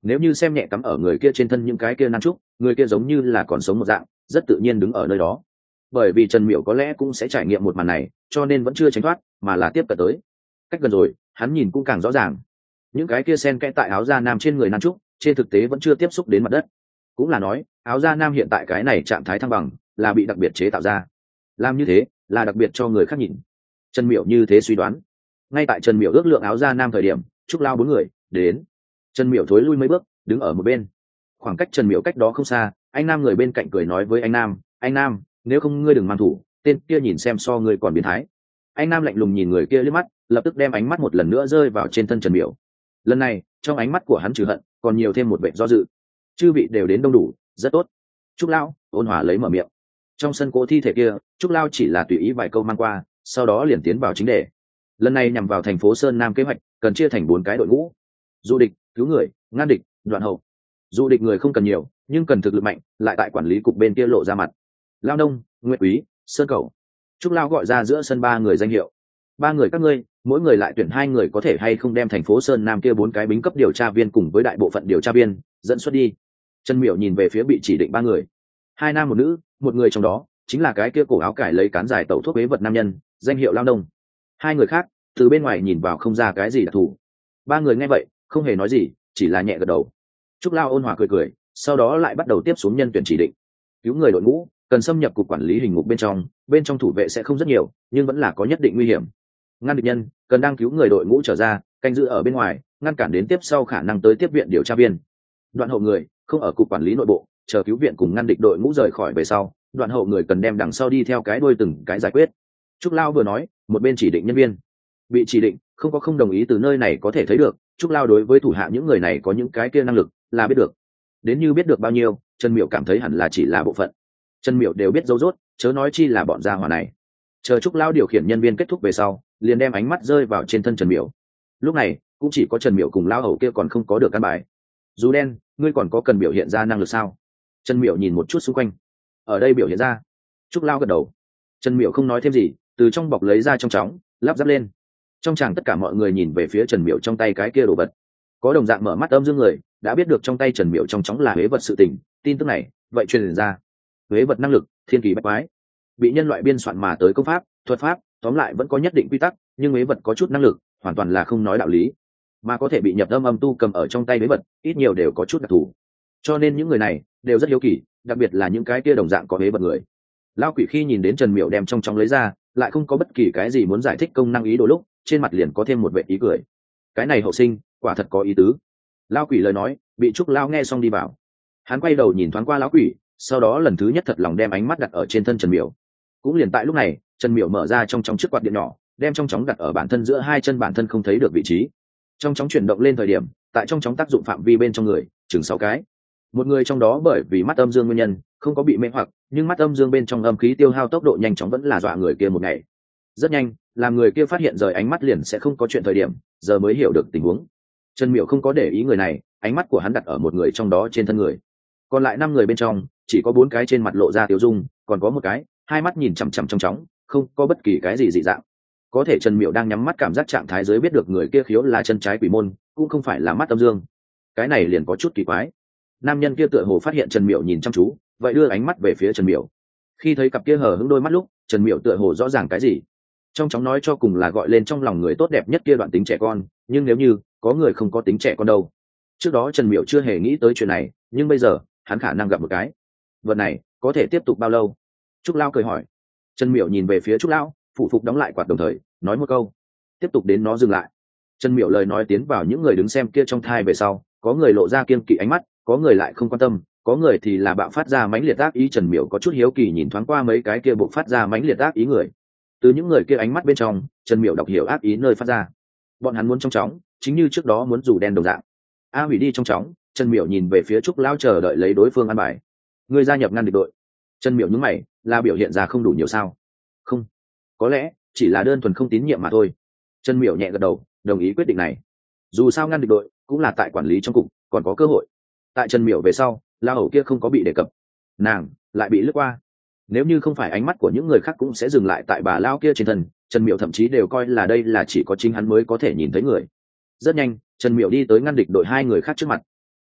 nếu như xem nhẹ cắm ở người kia trên thân những cái kia nan trúc, người kia giống như là còn sống một dạng, rất tự nhiên đứng ở nơi đó. Bởi vì Trần Miểu có lẽ cũng sẽ trải nghiệm một màn này, cho nên vẫn chưa tránh thoát, mà là tiếp cận tới. Cách gần rồi, hắn nhìn cũng càng rõ ràng. Những cái kia sen kẽ tại áo da nam trên người nan trúc, trên thực tế vẫn chưa tiếp xúc đến mặt đất. Cũng là nói, áo da nam hiện tại cái này trạng thái thăng bằng, là bị đặc biệt chế tạo ra. Làm như thế, là đặc biệt cho người khác nhìn. Trần Miểu như thế suy đoán. Ngay tại Trần Miểu ước lượng áo da nam thời điểm, Trúc Lao bốn người đến. Trần Miểu thối lui mấy bước, đứng ở một bên. Khoảng cách Trần Miểu cách đó không xa, anh nam người bên cạnh cười nói với anh nam, anh nam, nếu không ngươi đừng mang thủ, tên kia nhìn xem so ngươi còn biến thái. Anh nam lạnh lùng nhìn người kia liếc mắt, lập tức đem ánh mắt một lần nữa rơi vào trên thân Trần Miểu. Lần này, trong ánh mắt của hắn trừ hận, còn nhiều thêm một vẻ do dự. Chư vị đều đến đông đủ, rất tốt. Trúc Lao, ôn hòa lấy mở miệng. Trong sân cỗ thi thể kia, Trúc Lao chỉ là tùy ý vài câu mang qua, sau đó liền tiến vào chính đề. Lần này nhằm vào thành phố Sơn Nam kế hoạch, cần chia thành bốn cái đội ngũ: du địch, cứu người, ngăn địch, đoạn hậu. Du địch người không cần nhiều, nhưng cần thực lực mạnh, lại tại quản lý cục bên kia lộ ra mặt. Lao Đông, Nguyệt Quý, Sơn Cầu. Trúc Lao gọi ra giữa sân ba người danh hiệu. Ba người các ngươi, mỗi người lại tuyển hai người có thể hay không đem thành phố Sơn Nam kia bốn cái bính cấp điều tra viên cùng với đại bộ phận điều tra viên dẫn xuất đi. Trần Miểu nhìn về phía bị chỉ định ba người, hai nam một nữ, một người trong đó chính là cái kia cổ áo cải lấy cán dài tẩu thuốc ế vật nam nhân, danh hiệu Lao Đông. Hai người khác từ bên ngoài nhìn vào không ra cái gì đặc thù. Ba người nghe vậy không hề nói gì, chỉ là nhẹ gật đầu. Trúc Lao ôn hòa cười cười, sau đó lại bắt đầu tiếp xuống nhân tuyển chỉ định. Cứu người đội ngũ cần xâm nhập cục quản lý hình ngục bên trong, bên trong thủ vệ sẽ không rất nhiều, nhưng vẫn là có nhất định nguy hiểm. Ngăn địch nhân cần đang cứu người đội ngũ trở ra, canh giữ ở bên ngoài, ngăn cản đến tiếp sau khả năng tới tiếp viện điều tra viên. Đoạn hậu người không ở cục quản lý nội bộ, chờ cứu viện cùng ngăn địch đội ngũ rời khỏi về sau, đoạn hậu người cần đem đằng sau đi theo cái đuôi từng cái giải quyết. Trúc Lao vừa nói, một bên chỉ định nhân viên. Bị chỉ định, không có không đồng ý từ nơi này có thể thấy được, Trúc Lao đối với thủ hạ những người này có những cái kia năng lực, là biết được. Đến như biết được bao nhiêu, Trần Miểu cảm thấy hẳn là chỉ là bộ phận. Trần Miểu đều biết dấu rốt, chớ nói chi là bọn gia hỏa này. Chờ Trúc Lao điều khiển nhân viên kết thúc về sau, liền đem ánh mắt rơi vào trên thân Trần Miểu. Lúc này, cũng chỉ có Trần Miểu cùng Lao hầu kia còn không có được căn bài. Dù đen, ngươi còn có cần biểu hiện ra năng lực sao? Trần Miểu nhìn một chút xung quanh. Ở đây biểu hiện ra. Trúc Lao gật đầu. Trần Miểu không nói thêm gì, từ trong bọc lấy ra trong chóng, lắp ráp lên. Trong tràng tất cả mọi người nhìn về phía Trần Miểu trong tay cái kia đồ vật. Có đồng dạng mở mắt âm dương người, đã biết được trong tay Trần Miểu trong chóng là huế vật sự tình, tin tức này, vậy truyền ra. Huế vật năng lực, thiên kỳ bách quái. Bị nhân loại biên soạn mà tới công pháp, thuật pháp, tóm lại vẫn có nhất định quy tắc, nhưng huế vật có chút năng lực, hoàn toàn là không nói đạo lý. Mà có thể bị nhập âm âm tu cầm ở trong tay huế vật, ít nhiều đều có chút đặc thù. Cho nên những người này đều rất hiếu kỳ, đặc biệt là những cái kia đồng dạng có huế vật người. Lao Quỷ khi nhìn đến Trần Miểu đem trong chóng lấy ra, lại không có bất kỳ cái gì muốn giải thích công năng ý đồ lúc, trên mặt liền có thêm một vệ ý cười. Cái này hậu sinh, quả thật có ý tứ. Lao Quỷ lời nói, bị Trúc Lao nghe xong đi vào. Hắn quay đầu nhìn thoáng qua Lão Quỷ, sau đó lần thứ nhất thật lòng đem ánh mắt đặt ở trên thân Trần Miểu. Cũng liền tại lúc này, Trần Miểu mở ra trong chóng chiếc quạt điện nhỏ, đem trong chóng đặt ở bản thân giữa hai chân bản thân không thấy được vị trí. Trong chóng chuyển động lên thời điểm, tại trong chóng tác dụng phạm vi bên trong người, chừng sáu cái. Một người trong đó bởi vì mắt âm dương nguyên nhân, không có bị mê hoặc, nhưng mắt âm dương bên trong âm khí tiêu hao tốc độ nhanh chóng vẫn là dọa người kia một ngày. Rất nhanh, làm người kia phát hiện rời ánh mắt liền sẽ không có chuyện thời điểm, giờ mới hiểu được tình huống. Trần Miểu không có để ý người này, ánh mắt của hắn đặt ở một người trong đó trên thân người. Còn lại năm người bên trong, chỉ có bốn cái trên mặt lộ ra tiêu dung, còn có một cái, hai mắt nhìn chằm chằm trong chóng, không có bất kỳ cái gì dị dạng. Có thể Trần Miểu đang nhắm mắt cảm giác trạng thái dưới biết được người kia khiếu là chân trái quỷ môn, cũng không phải là mắt âm dương. Cái này liền có chút kỳ quái. Nam nhân kia tựa hồ phát hiện Trần Miểu nhìn chăm chú, vậy đưa ánh mắt về phía Trần Miểu. Khi thấy cặp kia hờ hững đôi mắt lúc, Trần Miểu tựa hồ rõ ràng cái gì. Trong chóng nói cho cùng là gọi lên trong lòng người tốt đẹp nhất kia đoạn tính trẻ con, nhưng nếu như có người không có tính trẻ con đâu. Trước đó Trần Miểu chưa hề nghĩ tới chuyện này, nhưng bây giờ hắn khả năng gặp một cái. Vật này có thể tiếp tục bao lâu? Trúc Lao cười hỏi. Trần Miểu nhìn về phía Trúc Lao, phụ phục đóng lại quạt đồng thời nói một câu, tiếp tục đến nó dừng lại. Trần Miểu lời nói tiến vào những người đứng xem kia trong thai về sau, có người lộ ra kiên kỵ ánh mắt, có người lại không quan tâm, có người thì là bạo phát ra mãnh liệt ác ý. Trần Miểu có chút hiếu kỳ nhìn thoáng qua mấy cái kia bộc phát ra mãnh liệt ác ý người. Từ những người kia ánh mắt bên trong, Trần Miểu đọc hiểu ác ý nơi phát ra. Bọn hắn muốn trong chóng, chính như trước đó muốn dù đen đồng dạng. A hủy đi trong chóng, Trần Miểu nhìn về phía Trúc Lao chờ đợi lấy đối phương ăn bài. Người gia nhập ngăn địch đội. Trần Miểu nhướng mày, là biểu hiện ra không đủ nhiều sao? Không, có lẽ chỉ là đơn thuần không tín nhiệm mà thôi. Trần Miểu nhẹ gật đầu, đồng ý quyết định này. Dù sao ngăn địch đội cũng là tại quản lý trong cục, còn có cơ hội. Tại Trần Miểu về sau, La Hầu kia không có bị đề cập, nàng lại bị lướt qua. Nếu như không phải ánh mắt của những người khác cũng sẽ dừng lại tại bà lao kia trên thân, Trần Miểu thậm chí đều coi là đây là chỉ có chính hắn mới có thể nhìn thấy người. Rất nhanh, Trần Miểu đi tới ngăn địch đội hai người khác trước mặt.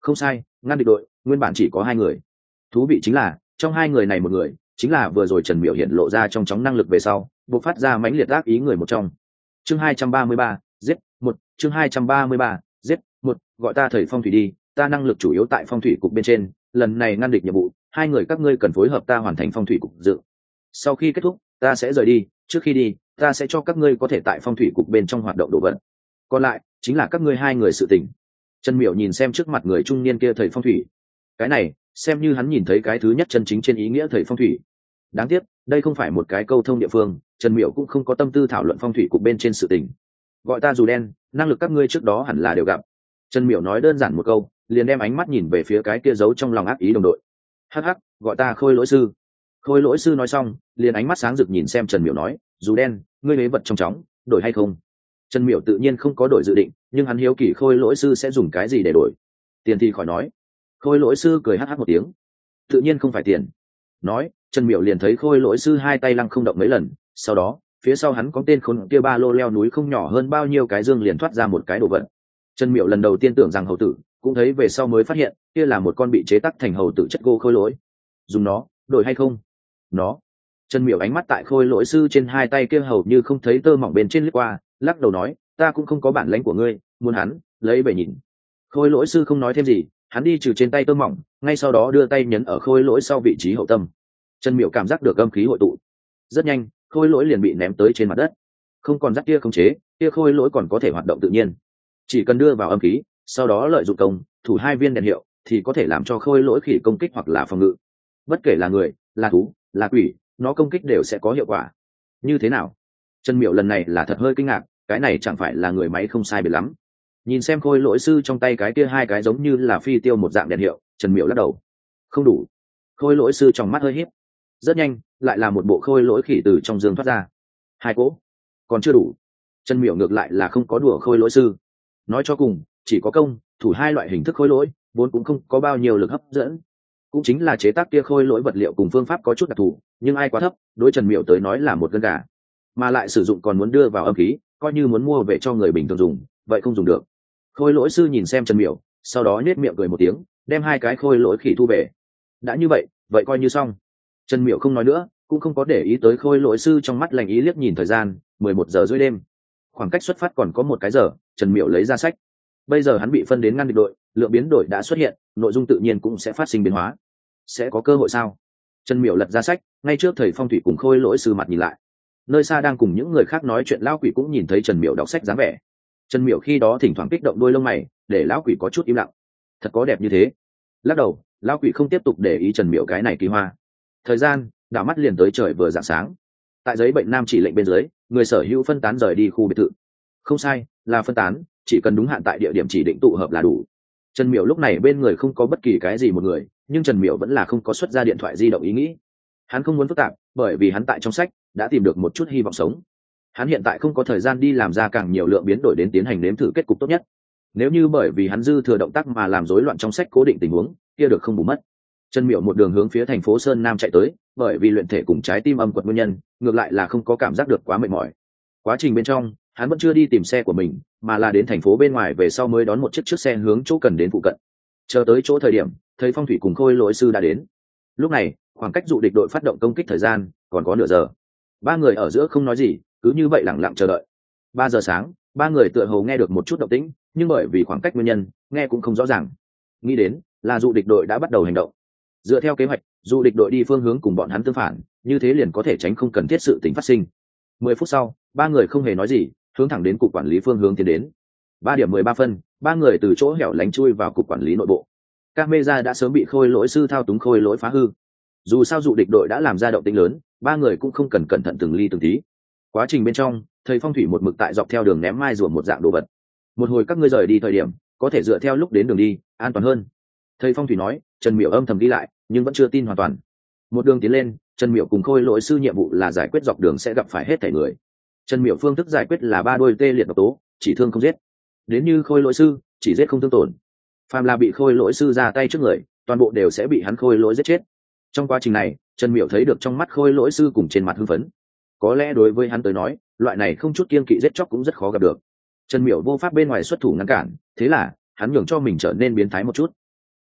Không sai, ngăn địch đội nguyên bản chỉ có hai người. Thú vị chính là trong hai người này một người chính là vừa rồi Trần Miểu hiện lộ ra trong chóng năng lực về sau bộc phát ra mãnh liệt ác ý người một trong. Chương hai trăm ba mươi ba, giết một. Chương hai trăm ba mươi ba, giết một. Gọi ta thầy phong thủy đi, ta năng lực chủ yếu tại phong thủy cục bên trên, lần này ngăn địch nhiệm vụ, hai người các ngươi cần phối hợp ta hoàn thành phong thủy cục dự. Sau khi kết thúc, ta sẽ rời đi, trước khi đi, ta sẽ cho các ngươi có thể tại phong thủy cục bên trong hoạt động đồ vật. Còn lại chính là các ngươi hai người sự tình. Trần Miểu nhìn xem trước mặt người trung niên kia thầy phong thủy, cái này xem như hắn nhìn thấy cái thứ nhất chân chính trên ý nghĩa thầy phong thủy. Đáng tiếc đây không phải một cái câu thông địa phương, Trần Miểu cũng không có tâm tư thảo luận phong thủy cục bên trên sự tình. Gọi ta dù đen, năng lực các ngươi trước đó hẳn là đều gặp. Trần Miểu nói đơn giản một câu, liền đem ánh mắt nhìn về phía cái kia giấu trong lòng ác ý đồng đội. Hắc hắc, gọi ta Khôi Lỗi Sư. Khôi Lỗi Sư nói xong, liền ánh mắt sáng rực nhìn xem Trần Miểu nói, dù đen, ngươi lấy vật trong chóng, đổi hay không? Trần Miểu tự nhiên không có đổi dự định, nhưng hắn hiếu kỳ Khôi Lỗi Sư sẽ dùng cái gì để đổi. Tiền thì khỏi nói. Khôi Lỗi Sư cười hắc hắc một tiếng. Tự nhiên không phải tiền. Nói, Trần Miểu liền thấy Khôi Lỗi Sư hai tay lăng không động mấy lần, sau đó, phía sau hắn có tên khốn kia ba lô leo núi không nhỏ hơn bao nhiêu cái dương liền thoát ra một cái đồ vật. Trần Miểu lần đầu tiên tưởng rằng hầu tử, cũng thấy về sau mới phát hiện, kia là một con bị chế tác thành hầu tử chất gỗ khôi lỗi. Dùng nó, đổi hay không? Nó. Trần Miểu ánh mắt tại Khôi Lỗi Sư trên hai tay kia hầu như không thấy tơ mỏng bên trên lướt qua, lắc đầu nói, ta cũng không có bản lãnh của ngươi, muốn hắn, lấy về nhìn. Khôi Lỗi Sư không nói thêm gì, hắn đi trừ trên tay tơ mỏng, ngay sau đó đưa tay nhấn ở khôi lỗi sau vị trí hậu tâm. Trần Miểu cảm giác được âm khí hội tụ, rất nhanh khôi lỗi liền bị ném tới trên mặt đất, không còn dắt kia khống chế, kia khôi lỗi còn có thể hoạt động tự nhiên, chỉ cần đưa vào âm khí, sau đó lợi dụng công thủ hai viên đèn hiệu thì có thể làm cho khôi lỗi khỉ công kích hoặc là phòng ngự. Bất kể là người, là thú, là quỷ, nó công kích đều sẽ có hiệu quả. Như thế nào? Trần Miểu lần này là thật hơi kinh ngạc, cái này chẳng phải là người máy không sai biệt lắm. Nhìn xem Khôi Lỗi Sư trong tay cái kia hai cái giống như là phi tiêu một dạng đèn hiệu, Trần Miểu lắc đầu, không đủ. Khôi Lỗi Sư trong mắt hơi híp, rất nhanh lại là một bộ khôi lỗi khỉ từ trong dương thoát ra, hai cỗ, còn chưa đủ. Trần Miểu ngược lại là không có đùa Khôi Lỗi Sư, nói cho cùng chỉ có công thủ hai loại hình thức khôi lỗi vốn cũng không có bao nhiêu lực hấp dẫn, cũng chính là chế tác kia khôi lỗi vật liệu cùng phương pháp có chút đặc thù, nhưng ai quá thấp đối Trần Miểu tới nói là một gân gà, mà lại sử dụng còn muốn đưa vào âm khí, coi như muốn mua về cho người bình thường dùng vậy không dùng được. Khôi Lỗi Sư nhìn xem Trần Miểu, sau đó nhếch miệng cười một tiếng, đem hai cái khôi lỗi khỉ thu về. Đã như vậy vậy coi như xong. Trần Miểu không nói nữa, cũng không có để ý tới Khôi Lỗi Sư trong mắt lành ý liếc nhìn thời gian, mười một giờ rưỡi đêm, khoảng cách xuất phát còn có một cái giờ. Trần Miểu lấy ra sách, bây giờ hắn bị phân đến ngăn địch đội, lượng biến đổi đã xuất hiện, nội dung tự nhiên cũng sẽ phát sinh biến hóa. Sẽ có cơ hội sao? Trần Miểu lật ra sách, ngay trước thầy phong thủy cùng Khôi Lỗi Sư mặt nhìn lại, nơi xa đang cùng những người khác nói chuyện lão quỷ cũng nhìn thấy Trần Miểu đọc sách dáng vẻ. Trần Miểu khi đó thỉnh thoảng kích động đôi lông mày, để lão quỷ có chút im lặng. Thật có đẹp như thế. Lắc đầu, lão quỷ không tiếp tục để ý Trần Miểu cái này kỳ hoa. Thời gian đảo mắt liền tới trời vừa rạng sáng. Tại giấy bệnh nam chỉ lệnh bên dưới, người sở hữu phân tán rời đi khu biệt thự. Không sai, là phân tán, chỉ cần đúng hạn tại địa điểm chỉ định tụ hợp là đủ. Trần Miểu lúc này bên người không có bất kỳ cái gì một người, nhưng Trần Miểu vẫn là không có xuất ra điện thoại di động ý nghĩ. Hắn không muốn phức tạp, bởi vì hắn tại trong sách đã tìm được một chút hy vọng sống. Hắn hiện tại không có thời gian đi làm ra càng nhiều lượng biến đổi đến tiến hành nếm thử kết cục tốt nhất. Nếu như bởi vì hắn dư thừa động tác mà làm rối loạn trong sách cố định tình huống, kia được không bù mất. Trần Miểu một đường hướng phía thành phố Sơn Nam chạy tới, bởi vì luyện thể cùng trái tim âm quật nguyên nhân, ngược lại là không có cảm giác được quá mệt mỏi. Quá trình bên trong, hắn vẫn chưa đi tìm xe của mình, mà là đến thành phố bên ngoài về sau mới đón một chiếc chiếc xe hướng chỗ cần đến phụ cận. Chờ tới chỗ thời điểm, thấy phong thủy cùng Khôi Lỗi Sư đã đến. Lúc này, khoảng cách dụ địch đội phát động công kích thời gian còn có nửa giờ. Ba người ở giữa không nói gì, cứ như vậy lặng lặng chờ đợi. Ba giờ sáng, ba người tựa hồ nghe được một chút động tĩnh, nhưng bởi vì khoảng cách nguyên nhân, nghe cũng không rõ ràng. Nghĩ đến là dụ địch đội đã bắt đầu hành động. Dựa theo kế hoạch, dụ địch đội đi phương hướng cùng bọn hắn tương phản, như thế liền có thể tránh không cần thiết sự tình phát sinh. Mười phút sau, ba người không hề nói gì, hướng thẳng đến cục quản lý phương hướng tiến đến. Ba điểm mười ba phân, ba người từ chỗ hẻo lánh chui vào cục quản lý nội bộ. Camera đã sớm bị Khôi Lỗi Sư thao túng khôi lỗi phá hư. Dù sao dụ địch đội đã làm ra động tĩnh lớn, ba người cũng không cần cẩn thận từng ly từng tí. Quá trình bên trong, thầy phong thủy một mực tại dọc theo đường ném mai rùa một dạng đồ vật. Một hồi các ngươi rời đi thời điểm, có thể dựa theo lúc đến đường đi, an toàn hơn. Thầy phong thủy nói. Trần Miểu âm thầm đi lại, nhưng vẫn chưa tin hoàn toàn. Một đường tiến lên, Trần Miểu cùng Khôi Lỗi Sư nhiệm vụ là giải quyết dọc đường sẽ gặp phải hết thảy người. Trần Miểu phương thức giải quyết là ba đôi tê liệt độc tố, chỉ thương không giết. Đến như Khôi Lỗi Sư, chỉ giết không thương tổn. Phàm là bị Khôi Lỗi Sư ra tay trước người, toàn bộ đều sẽ bị hắn Khôi Lỗi giết chết. Trong quá trình này, Trần Miểu thấy được trong mắt Khôi Lỗi Sư cùng trên mặt hưng phấn. Có lẽ đối với hắn tới nói, loại này không chút kiêng kỵ giết chóc cũng rất khó gặp được. Trần Miểu vô pháp bên ngoài xuất thủ ngăn cản, thế là hắn nhường cho mình trở nên biến thái một chút.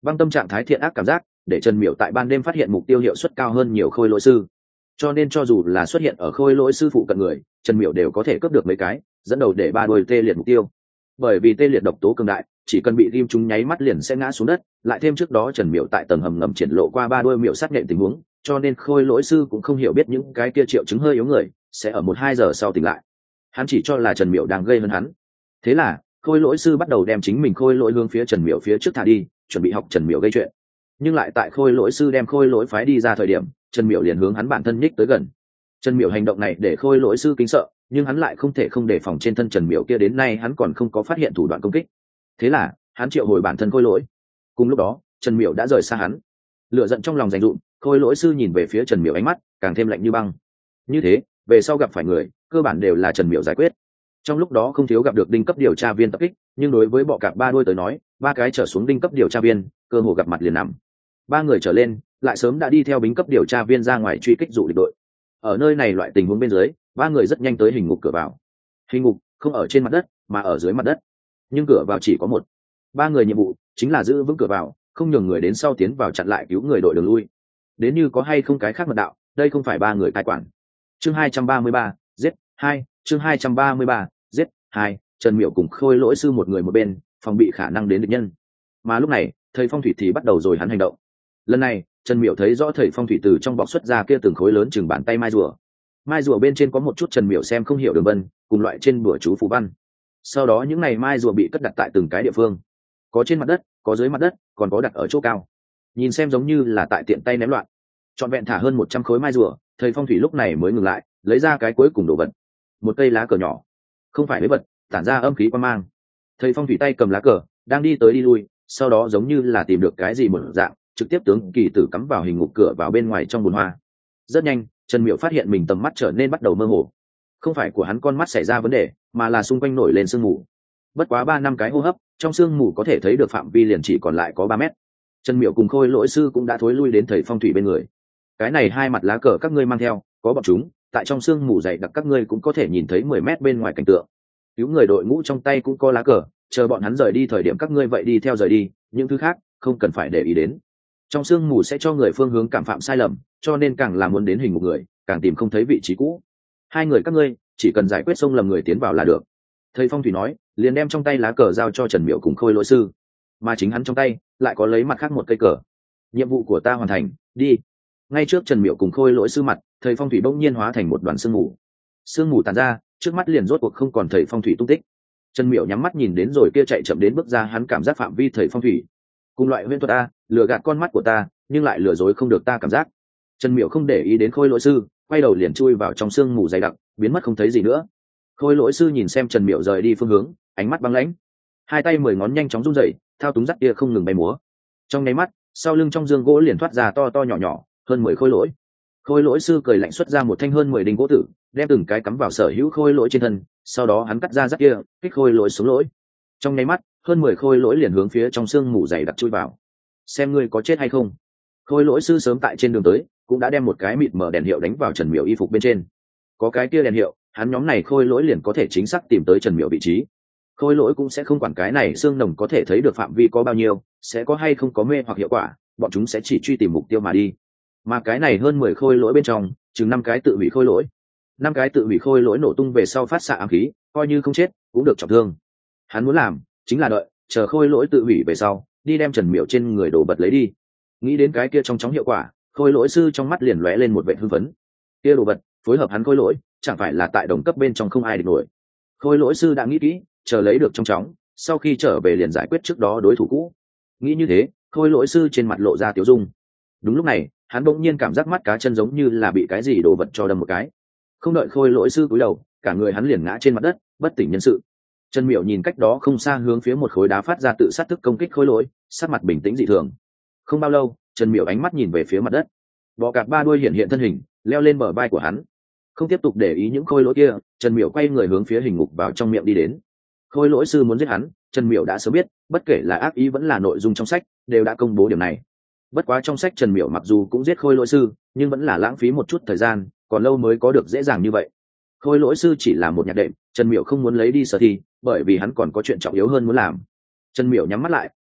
băng tâm trạng thái thiện ác cảm giác để Trần Miểu tại ban đêm phát hiện mục tiêu hiệu suất cao hơn nhiều khôi lỗi sư, cho nên cho dù là xuất hiện ở khôi lỗi sư phụ cận người, Trần Miểu đều có thể cướp được mấy cái, dẫn đầu để ba đuôi tê liệt mục tiêu. Bởi vì tê liệt độc tố cường đại, chỉ cần bị ghim chúng nháy mắt liền sẽ ngã xuống đất, lại thêm trước đó Trần Miểu tại tầng hầm ngầm triển lộ qua ba đuôi miểu sát nhện tình huống, cho nên khôi lỗi sư cũng không hiểu biết những cái kia triệu chứng hơi yếu người sẽ ở một hai giờ sau tỉnh lại. Hắn chỉ cho là Trần Miểu đang gây hơn hắn. Thế là khôi lỗi sư bắt đầu đem chính mình khôi lỗi hướng phía Trần Miểu phía trước thả đi, chuẩn bị học Trần Miểu gây chuyện. Nhưng lại tại khôi lỗi sư đem khôi lỗi phái đi ra thời điểm, Trần Miểu liền hướng hắn bản thân nhích tới gần. Trần Miểu hành động này để khôi lỗi sư kinh sợ, nhưng hắn lại không thể không đề phòng trên thân Trần Miểu kia đến nay hắn còn không có phát hiện thủ đoạn công kích. Thế là hắn triệu hồi bản thân khôi lỗi. Cùng lúc đó Trần Miểu đã rời xa hắn. Lửa giận trong lòng dành dụm, khôi lỗi sư nhìn về phía Trần Miểu, ánh mắt càng thêm lạnh như băng. Như thế về sau gặp phải người cơ bản đều là Trần Miểu giải quyết. Trong lúc đó không thiếu gặp được đinh cấp điều tra viên tập kích, nhưng đối với bọ cạp ba đuôi tới nói, ba cái trở xuống đinh cấp điều tra viên cơ hồ gặp mặt liền nằm. Ba người trở lên lại sớm đã đi theo bính cấp điều tra viên ra ngoài truy kích dụ địch đội. Ở nơi này loại tình huống bên dưới, ba người rất nhanh tới hình ngục cửa vào. Hình ngục không ở trên mặt đất mà ở dưới mặt đất, nhưng cửa vào chỉ có một. Ba người nhiệm vụ chính là giữ vững cửa vào, không nhường người đến sau tiến vào chặn lại cứu người đội đường lui. Đến như có hay không cái khác mật đạo, đây không phải ba người cai quản. Chương hai trăm ba mươi ba, giết hai. Chương hai trăm ba mươi ba, giết hai. Trần Miểu cùng khôi lỗi sư một người một bên, phòng bị khả năng đến địch nhân. Mà lúc này thầy phong thủy thì bắt đầu rồi hắn hành động. Lần này Trần Miểu thấy rõ thầy phong thủy từ trong bọc xuất ra kia từng khối lớn chừng bàn tay mai rùa. Mai rùa bên trên có một chút Trần Miểu xem không hiểu đường vân, cùng loại trên bùa chú phù văn. Sau đó những này mai rùa bị cất đặt tại từng cái địa phương, có trên mặt đất, có dưới mặt đất, còn có đặt ở chỗ cao. Nhìn xem giống như là tại tiện tay ném loạn. Trọn vẹn thả hơn một trăm khối mai rùa, thầy phong thủy lúc này mới ngừng lại, lấy ra cái cuối cùng đồ vật, một cây lá cờ nhỏ, không phải lấy vật, tản ra âm khí quan mang. Thầy phong thủy tay cầm lá cờ, đang đi tới đi lui, sau đó giống như là tìm được cái gì một dạng, trực tiếp tướng kỳ tử cắm vào hình ngục cửa vào bên ngoài trong bùn hoa. Rất nhanh Trần Miểu phát hiện mình tầm mắt trở nên bắt đầu mơ hồ. Không phải của hắn con mắt xảy ra vấn đề, mà là xung quanh nổi lên sương mù. Bất quá ba năm cái hô hấp, trong sương mù có thể thấy được phạm vi liền chỉ còn lại có ba mét. Trần Miểu cùng khôi lỗi sư cũng đã thối lui đến thầy phong thủy bên người. Cái này hai mặt lá cờ các ngươi mang theo, có bọn chúng tại trong sương mù dày đặc, các ngươi cũng có thể nhìn thấy mười mét bên ngoài cảnh tượng. Cứu người đội ngũ trong tay cũng có lá cờ, chờ bọn hắn rời đi thời điểm các ngươi vậy đi theo rời đi, những thứ khác không cần phải để ý đến. Trong sương mù sẽ cho người phương hướng cảm phạm sai lầm, cho nên càng là muốn đến hình một người, càng tìm không thấy vị trí cũ. Hai người các ngươi chỉ cần giải quyết xông lầm người tiến vào là được. Thầy phong thủy nói, liền đem trong tay lá cờ giao cho Trần Miểu cùng khôi lỗi sư, mà chính hắn trong tay lại có lấy mặt khác một cây cờ. Nhiệm vụ của ta hoàn thành, đi. Ngay trước Trần Miểu cùng khôi lỗi sư mặt, thầy phong thủy bỗng nhiên hóa thành một đoàn sương mù. Sương mù tàn ra, trước mắt liền rốt cuộc không còn thầy phong thủy tung tích. Trần Miểu nhắm mắt nhìn đến rồi kia chạy chậm đến bước ra, hắn cảm giác phạm vi thầy phong thủy cùng loại huyễn thuật a, lừa gạt con mắt của ta, nhưng lại lừa dối không được ta cảm giác. Trần Miểu không để ý đến khôi lỗi sư, quay đầu liền chui vào trong sương mù dày đặc, biến mất không thấy gì nữa. Khôi lỗi sư nhìn xem Trần Miểu rời đi phương hướng, ánh mắt băng lãnh, hai tay mười ngón nhanh chóng run rẩy, thao túng dắt kia không ngừng bay múa. Trong nháy mắt, sau lưng trong giường gỗ liền thoát ra to to nhỏ nhỏ hơn mười khôi lỗi. Khôi lỗi sư cười lạnh xuất ra một thanh hơn mười đinh gỗ tử, đem từng cái cắm vào sở hữu khôi lỗi trên thân, sau đó hắn cắt ra dắt kia, kích khôi lỗi xuống lỗi. Trong nháy mắt, hơn mười khôi lỗi liền hướng phía trong sương mù dày đặc chui vào. Xem ngươi có chết hay không. Khôi lỗi sư sớm tại trên đường tới, cũng đã đem một cái mịt mở đèn hiệu đánh vào Trần Miểu y phục bên trên. Có cái kia đèn hiệu, hắn nhóm này khôi lỗi liền có thể chính xác tìm tới Trần Miểu vị trí. Khôi lỗi cũng sẽ không quản cái này xương nồng có thể thấy được phạm vi có bao nhiêu, sẽ có hay không có mê hoặc hiệu quả, bọn chúng sẽ chỉ truy tìm mục tiêu mà đi. Mà cái này hơn mười khôi lỗi bên trong, chừng năm cái tự hủy khôi lỗi. Năm cái tự hủy khôi lỗi nổ tung về sau phát xạ ám khí, coi như không chết, cũng được trọng thương. Hắn muốn làm chính là đợi, chờ khôi lỗi tự hủy về sau, đi đem Trần Miểu trên người đồ vật lấy đi. Nghĩ đến cái kia trong chóng hiệu quả, khôi lỗi sư trong mắt liền lóe lên một vẻ hưng phấn. Kia đồ vật phối hợp hắn khôi lỗi, chẳng phải là tại đồng cấp bên trong không ai địch nổi. Khôi lỗi sư đã nghĩ kỹ, chờ lấy được trong chóng, sau khi trở về liền giải quyết trước đó đối thủ cũ. Nghĩ như thế, khôi lỗi sư trên mặt lộ ra tiếu dung. Đúng lúc này, hắn bỗng nhiên cảm giác mắt cá chân giống như là bị cái gì đồ vật cho đâm một cái. Không đợi khôi lỗi sư cúi đầu, cả người hắn liền ngã trên mặt đất, bất tỉnh nhân sự. Trần Miểu nhìn cách đó không xa hướng phía một khối đá phát ra tự sát thức công kích khôi lỗi, sắc mặt bình tĩnh dị thường. Không bao lâu, Trần Miểu ánh mắt nhìn về phía mặt đất. Bọ cạp ba đuôi hiện hiện thân hình, leo lên bờ vai của hắn. Không tiếp tục để ý những khôi lỗi kia, Trần Miểu quay người hướng phía hình ngục vào trong miệng đi đến. Khôi lỗi sư muốn giết hắn, Trần Miểu đã sớm biết, bất kể là ác ý vẫn là nội dung trong sách, đều đã công bố điểm này. Bất quá trong sách Trần Miểu mặc dù cũng giết khôi lỗi sư, nhưng vẫn là lãng phí một chút thời gian, còn lâu mới có được dễ dàng như vậy. Khôi lỗi sư chỉ là một nhạc đệm, Trần Miểu không muốn lấy đi sở thi, bởi vì hắn còn có chuyện trọng yếu hơn muốn làm. Trần Miểu nhắm mắt lại,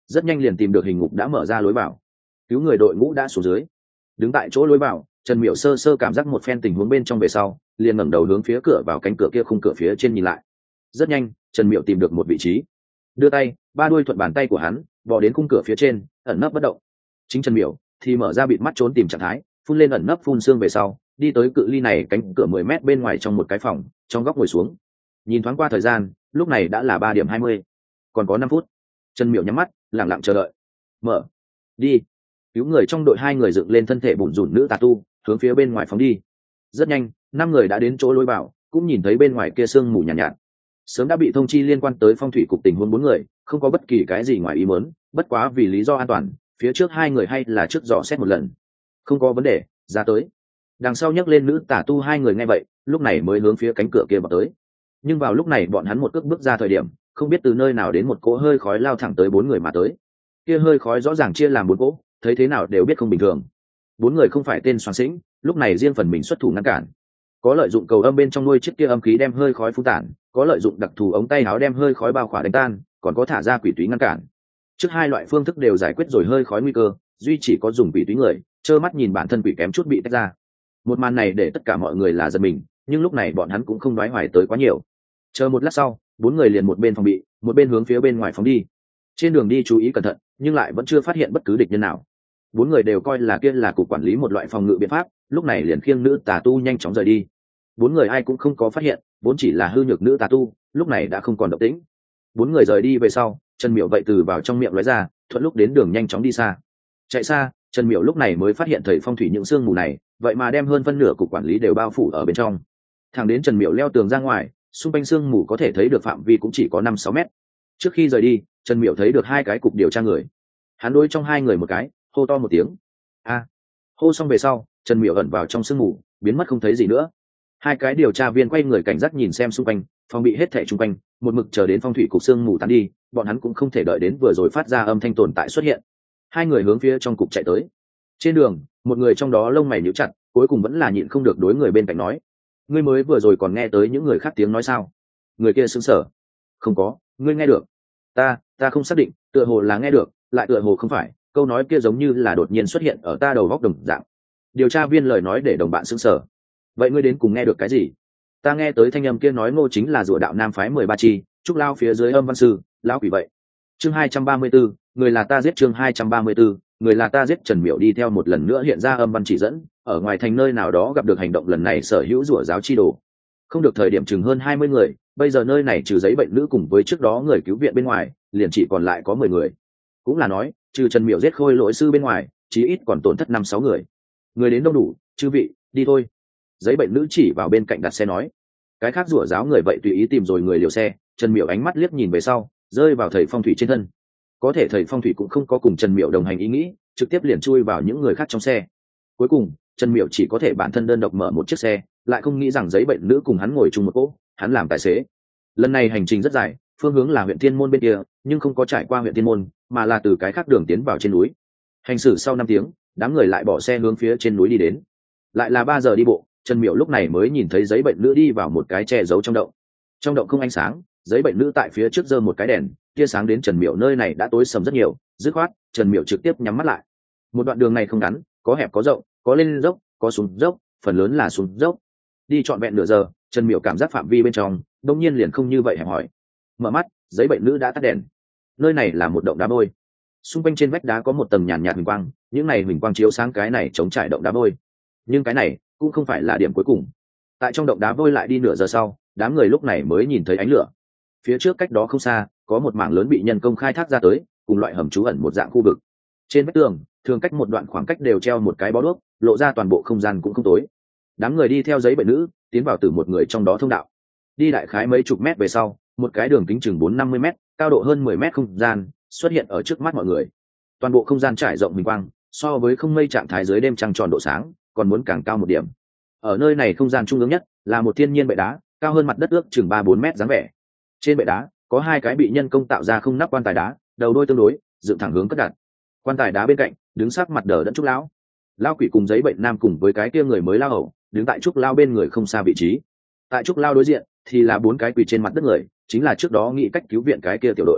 rất nhanh liền tìm được hình ngục đã mở ra lối vào. Cứu người đội ngũ đã xuống dưới, đứng tại chỗ lối vào. Trần Miểu sơ sơ cảm giác một phen tình huống bên trong về sau, liền ngẩng đầu hướng phía cửa vào cánh cửa kia khung cửa phía trên nhìn lại. Rất nhanh, Trần Miểu tìm được một vị trí, đưa tay, ba đuôi thuận bàn tay của hắn bò đến khung cửa phía trên, ẩn nấp bất động. Chính Trần Miểu thì mở ra bịt mắt trốn tìm trạng thái, phun lên ẩn nấp phun xương về sau, đi tới cự ly này cánh cửa mười mét bên ngoài trong một cái phòng, trong góc ngồi xuống. Nhìn thoáng qua thời gian, lúc này đã là ba điểm hai mươi, còn có năm phút. Trần Miểu nhắm mắt, lặng lặng chờ đợi. Mở, đi. Cứu người trong đội hai người dựng lên thân thể bủn rủn nữ tà tu, hướng phía bên ngoài phóng đi. Rất nhanh, năm người đã đến chỗ lối vào, cũng nhìn thấy bên ngoài kia sương mù nhàn nhạt, nhạt. Sớm đã bị thông chi liên quan tới phong thủy cục tình huống bốn người, không có bất kỳ cái gì ngoài ý muốn, bất quá vì lý do an toàn, phía trước hai người hay là trước dò xét một lần. Không có vấn đề, ra tới. Đằng sau nhấc lên nữ tà tu hai người nghe vậy, lúc này mới hướng phía cánh cửa kia vào tới. Nhưng vào lúc này bọn hắn một cước bước ra thời điểm, không biết từ nơi nào đến một cỗ hơi khói lao thẳng tới bốn người mà tới. Kia hơi khói rõ ràng chia làm bốn cỗ, thấy thế nào đều biết không bình thường. Bốn người không phải tên soàn sĩnh, lúc này riêng phần mình xuất thủ ngăn cản. Có lợi dụng cầu âm bên trong nuôi chiếc kia âm khí đem hơi khói phun tản, có lợi dụng đặc thù ống tay áo đem hơi khói bao khỏa đánh tan, còn có thả ra quỷ túy ngăn cản. Trước hai loại phương thức đều giải quyết rồi hơi khói nguy cơ, duy chỉ có dùng quỷ túy người, trơ mắt nhìn bản thân quỷ kém chút bị tách ra. Một màn này để tất cả mọi người là giật mình, nhưng lúc này bọn hắn cũng không đoái hoài tới quá nhiều. Chờ một lát sau, bốn người liền một bên phòng bị, một bên hướng phía bên ngoài phóng đi. Trên đường đi chú ý cẩn thận, nhưng lại vẫn chưa phát hiện bất cứ địch nhân nào. Bốn người đều coi là kia là cục quản lý một loại phòng ngự biện pháp, lúc này liền khiêng nữ tà tu nhanh chóng rời đi. Bốn người ai cũng không có phát hiện, vốn chỉ là hư nhược nữ tà tu, lúc này đã không còn động tĩnh. Bốn người rời đi về sau, Trần Miểu vậy từ vào trong miệng lóe ra, thuận lúc đến đường nhanh chóng đi xa. Chạy xa, Trần Miểu lúc này mới phát hiện thầy phong thủy những sương mù này, vậy mà đem hơn phân nửa cục quản lý đều bao phủ ở bên trong. Thẳng đến Trần Miểu leo tường ra ngoài, xung quanh sương mù có thể thấy được phạm vi cũng chỉ có năm sáu mét. Trước khi rời đi, Trần Miểu thấy được hai cái cục điều tra người. Hắn đối trong hai người một cái, hô to một tiếng. A. Hô xong về sau, Trần Miểu ẩn vào trong sương mù, biến mất không thấy gì nữa. Hai cái điều tra viên quay người cảnh giác nhìn xem xung quanh, phòng bị hết thảy xung quanh, một mực chờ đến phong thủy cục sương mù tán đi, bọn hắn cũng không thể đợi đến vừa rồi phát ra âm thanh tồn tại xuất hiện. Hai người hướng phía trong cục chạy tới. Trên đường, một người trong đó lông mày nhíu chặt, cuối cùng vẫn là nhịn không được đối người bên cạnh nói: "Ngươi mới vừa rồi còn nghe tới những người khác tiếng nói sao?" Người kia sững sờ: "Không có, ngươi nghe được?" "Ta, ta không xác định, tựa hồ là nghe được, lại tựa hồ không phải, câu nói kia giống như là đột nhiên xuất hiện ở ta đầu góc đồng dạng." Điều tra viên lời nói để đồng bạn sững sờ. "Vậy ngươi đến cùng nghe được cái gì?" "Ta nghe tới thanh âm kia nói Ngô chính là Rùa Đạo Nam phái mười ba chi, trúc lao phía dưới âm văn sư, lão quỷ vậy." Chương hai trăm ba mươi 34, người là ta giết. Chương hai trăm ba mươi 34, người là ta giết. Trần Miểu đi theo một lần nữa hiện ra âm văn chỉ dẫn, ở ngoài thành nơi nào đó gặp được hành động lần này sở hữu rủa giáo chi đồ. Không được thời điểm chừng hơn hai mươi người, bây giờ nơi này trừ giấy bệnh nữ cùng với trước đó người cứu viện bên ngoài, liền chỉ còn lại có mười người. Cũng là nói, trừ Trần Miểu giết khôi lỗi sư bên ngoài, chí ít còn tổn thất năm sáu người. Người đến đông đủ, chư vị, đi thôi. Giấy bệnh nữ chỉ vào bên cạnh đặt xe nói. Cái khác rủa giáo người vậy tùy ý tìm rồi người liều xe. Trần Miểu ánh mắt liếc nhìn về sau, rơi vào thầy phong thủy trên thân. Có thể thầy phong thủy cũng không có cùng Trần Miểu đồng hành ý nghĩ, trực tiếp liền chui vào những người khác trong xe. Cuối cùng, Trần Miểu chỉ có thể bản thân đơn độc mở một chiếc xe, lại không nghĩ rằng giấy bệnh nữ cùng hắn ngồi chung một cỗ, hắn làm tài xế. Lần này hành trình rất dài, phương hướng là huyện Thiên Môn bên kia, nhưng không có trải qua huyện Thiên Môn, mà là từ cái khác đường tiến vào trên núi. Hành xử sau năm tiếng, đám người lại bỏ xe hướng phía trên núi đi đến. Lại là ba giờ đi bộ, Trần Miểu lúc này mới nhìn thấy giấy bệnh nữ đi vào một cái che giấu trong động. Trong động không ánh sáng, giấy bệnh nữ tại phía trước giơ một cái đèn, tia sáng đến Trần Miểu nơi này đã tối sầm rất nhiều, dứt khoát, Trần Miểu trực tiếp nhắm mắt lại. Một đoạn đường này không ngắn, có hẹp có rộng, có lên dốc, có xuống dốc, phần lớn là xuống dốc. Đi trọn vẹn nửa giờ, Trần Miểu cảm giác phạm vi bên trong, đông nhiên liền không như vậy hẹp hỏi. Mở mắt, giấy bệnh nữ đã tắt đèn. Nơi này là một động đá vôi. Xung quanh trên vách đá có một tầng nhàn nhạt huỳnh quang, những này huỳnh quang chiếu sáng cái này chống trải động đá vôi. Nhưng cái này cũng không phải là điểm cuối cùng. Tại trong động đá vôi lại đi nửa giờ sau, đám người lúc này mới nhìn thấy ánh lửa. Phía trước cách đó không xa, có một mảng lớn bị nhân công khai thác ra tới, cùng loại hầm trú ẩn một dạng khu vực. Trên vách tường, thường cách một đoạn khoảng cách đều treo một cái bó đuốc, lộ ra toàn bộ không gian cũng không tối. Đám người đi theo giấy bệnh nữ, tiến vào từ một người trong đó thông đạo. Đi đại khái mấy chục mét về sau, một cái đường kính chừng bốn năm mươi mét, cao độ hơn mười mét không gian xuất hiện ở trước mắt mọi người. Toàn bộ không gian trải rộng huỳnh quang, so với không mây trạng thái dưới đêm trăng tròn độ sáng, còn muốn càng cao một điểm. Ở nơi này không gian trung ương nhất là một thiên nhiên bệ đá, cao hơn mặt đất ước chừng ba bốn mét dáng vẻ. Trên bệ đá có hai cái bị nhân công tạo ra không nắp quan tài đá, đầu đôi tương đối, dựng thẳng hướng cất đặt. Quan tài đá bên cạnh đứng sát mặt đờ đẫn trúc lão. Lão quỷ cùng giấy bệnh nam cùng với cái kia người mới lao hầu, đứng tại trúc lao bên người không xa vị trí. Tại trúc lao đối diện thì là bốn cái quỳ trên mặt đất người, chính là trước đó nghĩ cách cứu viện cái kia tiểu đội.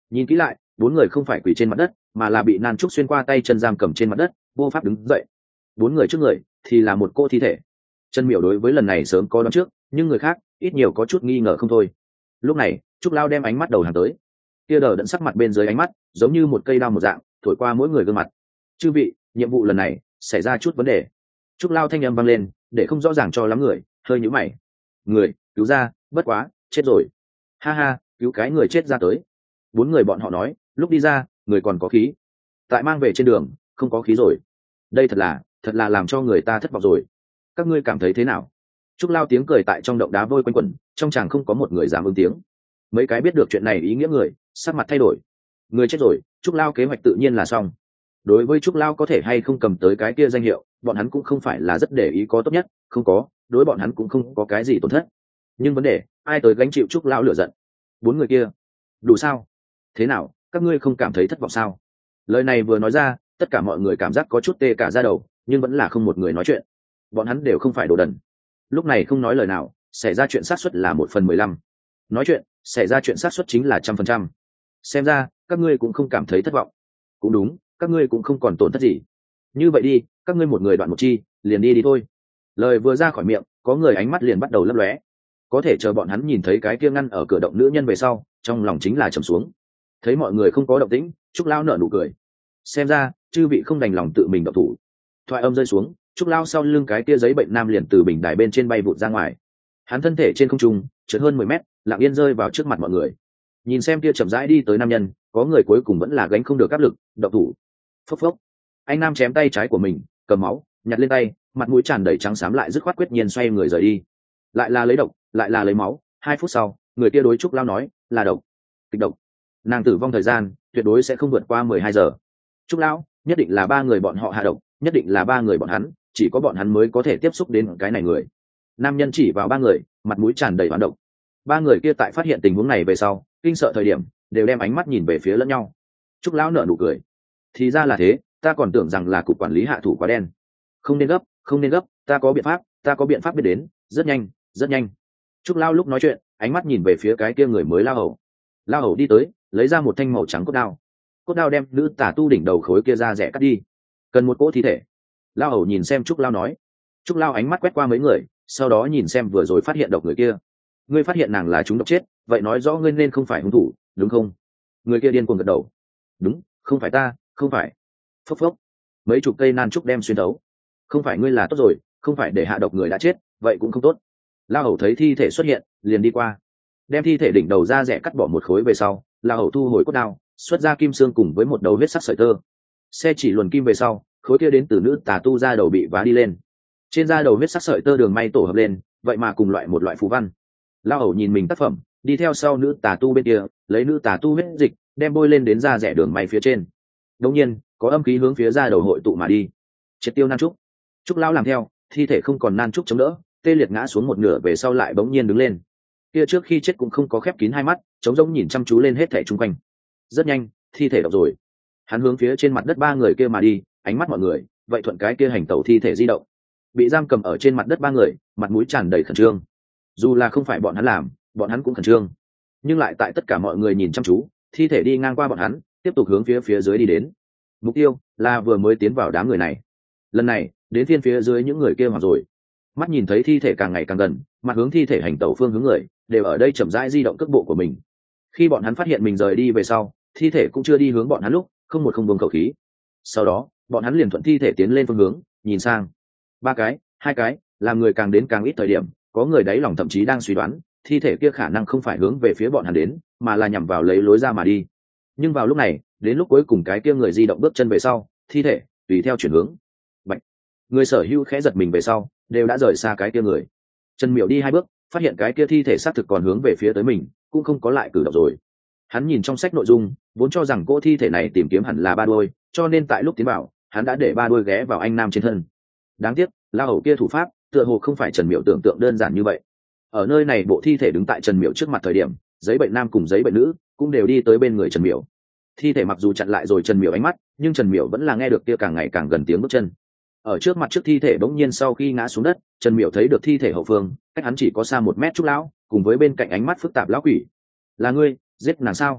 Nhìn kỹ lại, bốn người không phải quỳ trên mặt đất, mà là bị nan trúc xuyên qua tay chân giam cầm trên mặt đất, vô pháp đứng dậy. Bốn người trước người thì là một cô thi thể. Trần Miểu đối với lần này sớm có đoán trước, nhưng người khác ít nhiều có chút nghi ngờ không thôi. Lúc này Trúc Lao đem ánh mắt đầu hàng tới, kia đờ đẫn sắc mặt bên dưới ánh mắt giống như một cây đao một dạng thổi qua mỗi người gương mặt. Chư vị, nhiệm vụ lần này xảy ra chút vấn đề. Trúc Lao thanh âm vang lên, để không rõ ràng cho lắm người hơi nhíu mày. Người cứu ra, bất quá chết rồi. Ha ha, cứu cái người chết ra tới. Bốn người bọn họ nói, lúc đi ra người còn có khí, tại mang về trên đường không có khí rồi. Đây thật là thật là làm cho người ta thất vọng rồi. Các ngươi cảm thấy thế nào? Trúc Lao tiếng cười tại trong động đá vôi quanh quẩn, trong chàng không có một người dám ứng tiếng. Mấy cái biết được chuyện này ý nghĩa người sắc mặt thay đổi. Người chết rồi, Trúc Lao kế hoạch tự nhiên là xong. Đối với Trúc Lao có thể hay không cầm tới cái kia danh hiệu, bọn hắn cũng không phải là rất để ý, có tốt nhất không có, đối bọn hắn cũng không có cái gì tổn thất. Nhưng vấn đề, ai tới gánh chịu Trúc Lao lửa giận? Bốn người kia đủ sao? Thế nào, các ngươi không cảm thấy thất vọng sao? Lời này vừa nói ra, tất cả mọi người cảm giác có chút tê cả da đầu, nhưng vẫn là không một người nói chuyện. Bọn hắn đều không phải đồ đần. Lúc này không nói lời nào, xảy ra chuyện xác suất là một phần mười lăm. Nói chuyện, xảy ra chuyện xác suất chính là trăm phần trăm. Xem ra các ngươi cũng không cảm thấy thất vọng. Cũng đúng, các ngươi cũng không còn tổn thất gì. Như vậy đi, các ngươi một người đoạn một chi, liền đi đi thôi. Lời vừa ra khỏi miệng, có người ánh mắt liền bắt đầu lấp lóe. Có thể chờ bọn hắn nhìn thấy cái kia ngăn ở cửa động nữ nhân về sau, trong lòng chính là trầm xuống. Thấy mọi người không có động tĩnh, Trúc Lao nở nụ cười. Xem ra chư vị không đành lòng tự mình động thủ. Thoại âm rơi xuống, Trúc Lao sau lưng cái kia giấy bệnh nam liền từ bình đài bên trên bay vụt ra ngoài. Hắn thân thể trên không trung trượt hơn mười mét, lặng yên rơi vào trước mặt mọi người. Nhìn xem kia chậm rãi đi tới nam nhân, có người cuối cùng vẫn là gánh không được áp lực, động thủ. Phốc phốc. Anh nam chém tay trái của mình, cầm máu, nhặt lên tay, mặt mũi tràn đầy trắng xám lại dứt khoát quyết nhiên xoay người rời đi. Lại là lấy độc, lại là lấy máu. Hai phút sau, người kia đối Trúc Lao nói, là độc. Kịch độc. Nàng tử vong thời gian tuyệt đối sẽ không vượt qua mười hai giờ. Trúc Lão, nhất định là ba người bọn họ hạ độc, nhất định là ba người bọn hắn, chỉ có bọn hắn mới có thể tiếp xúc đến cái này người. Nam nhân chỉ vào ba người, mặt mũi tràn đầy oán độc. Ba người kia tại phát hiện tình huống này về sau, kinh sợ thời điểm, đều đem ánh mắt nhìn về phía lẫn nhau. Trúc Lão nở nụ cười. Thì ra là thế, ta còn tưởng rằng là cục quản lý hạ thủ quá đen. Không nên gấp, không nên gấp, ta có biện pháp, ta có biện pháp biết đến, rất nhanh, rất nhanh. Trúc Lão lúc nói chuyện, ánh mắt nhìn về phía cái kia người mới lao hầu. Lao hầu đi tới, lấy ra một thanh màu trắng cốt đao. Cốt đao đem nữ tả tu đỉnh đầu khối kia ra rẻ cắt đi. Cần một cỗ thi thể. Lao hầu nhìn xem Trúc Lao nói. Trúc Lao ánh mắt quét qua mấy người, sau đó nhìn xem vừa rồi phát hiện độc người kia. Ngươi phát hiện nàng là chúng độc chết, vậy nói rõ ngươi nên không phải hung thủ, đúng không? Người kia điên cuồng gật đầu. Đúng, không phải ta, không phải. Phốc phốc. Mấy chục cây nan trúc đem xuyên thấu. Không phải ngươi là tốt rồi, không phải để hạ độc người đã chết, vậy cũng không tốt. Lao hầu thấy thi thể xuất hiện, liền đi qua, đem thi thể đỉnh đầu ra rẻ cắt bỏ một khối về sau, Lao hầu thu hồi cốt đao, xuất ra kim xương cùng với một đầu huyết sắc sợi tơ. Xe chỉ luồn kim về sau, khối kia đến từ nữ tà tu ra đầu bị vá đi lên. Trên da đầu huyết sắc sợi tơ đường may tổ hợp lên, vậy mà cùng loại một loại phù văn. Lao hầu nhìn mình tác phẩm, đi theo sau nữ tà tu bên kia, lấy nữ tà tu huyết dịch, đem bôi lên đến da rẻ đường may phía trên. Đống nhiên, có âm khí hướng phía da đầu hội tụ mà đi. Triệt tiêu nan trúc. Trúc Lao làm theo, thi thể không còn nan trúc chống đỡ, tê liệt ngã xuống một nửa về sau lại bỗng nhiên đứng lên. Kia trước khi chết cũng không có khép kín hai mắt, trống rỗng nhìn chăm chú lên hết thảy chung quanh. Rất nhanh, thi thể đọc rồi. Hắn hướng phía trên mặt đất ba người kia mà đi, ánh mắt mọi người vậy thuận cái kia hành tẩu thi thể di động. Bị giam cầm ở trên mặt đất ba người, mặt mũi tràn đầy khẩn trương. Dù là không phải bọn hắn làm, bọn hắn cũng khẩn trương. Nhưng lại tại tất cả mọi người nhìn chăm chú, thi thể đi ngang qua bọn hắn, tiếp tục hướng phía phía dưới đi đến. Mục tiêu là vừa mới tiến vào đám người này. Lần này, đến phiên phía dưới những người kia hoặc rồi. Mắt nhìn thấy thi thể càng ngày càng gần, mặt hướng thi thể hành tẩu phương hướng người, đều ở đây chậm rãi di động cước bộ của mình. Khi bọn hắn phát hiện mình rời đi về sau, thi thể cũng chưa đi hướng bọn hắn lúc, không một không buông khẩu khí. Sau đó, bọn hắn liền thuận thi thể tiến lên phương hướng, nhìn sang. Ba cái, hai cái, làm người càng đến càng ít thời điểm, có người đáy lòng thậm chí đang suy đoán, thi thể kia khả năng không phải hướng về phía bọn hắn đến, mà là nhằm vào lấy lối ra mà đi. Nhưng vào lúc này, đến lúc cuối cùng cái kia người di động bước chân về sau, thi thể tùy theo chuyển hướng. Bạch. Người sở hữu khẽ giật mình về sau, đều đã rời xa cái kia người. Trần Miểu đi hai bước, phát hiện cái kia thi thể xác thực còn hướng về phía tới mình, cũng không có lại cử động rồi. Hắn nhìn trong sách nội dung, vốn cho rằng cỗ thi thể này tìm kiếm hẳn là ba đôi, cho nên tại lúc tiến vào, hắn đã để ba đôi ghé vào anh nam trên thân. Đáng tiếc, lao hầu kia thủ pháp, tựa hồ không phải Trần Miểu tưởng tượng đơn giản như vậy. Ở nơi này bộ thi thể đứng tại Trần Miểu trước mặt thời điểm, giấy bệnh nam cùng giấy bệnh nữ cũng đều đi tới bên người Trần Miểu. Thi thể mặc dù chặn lại rồi Trần Miểu ánh mắt, nhưng Trần Miểu vẫn là nghe được kia càng ngày càng gần tiếng bước chân. Ở trước mặt trước thi thể bỗng nhiên sau khi ngã xuống đất, Trần Miểu thấy được thi thể hậu phương, cách hắn chỉ có xa một mét. Trúc lão, cùng với bên cạnh ánh mắt phức tạp lão quỷ. Là ngươi giết nàng sao?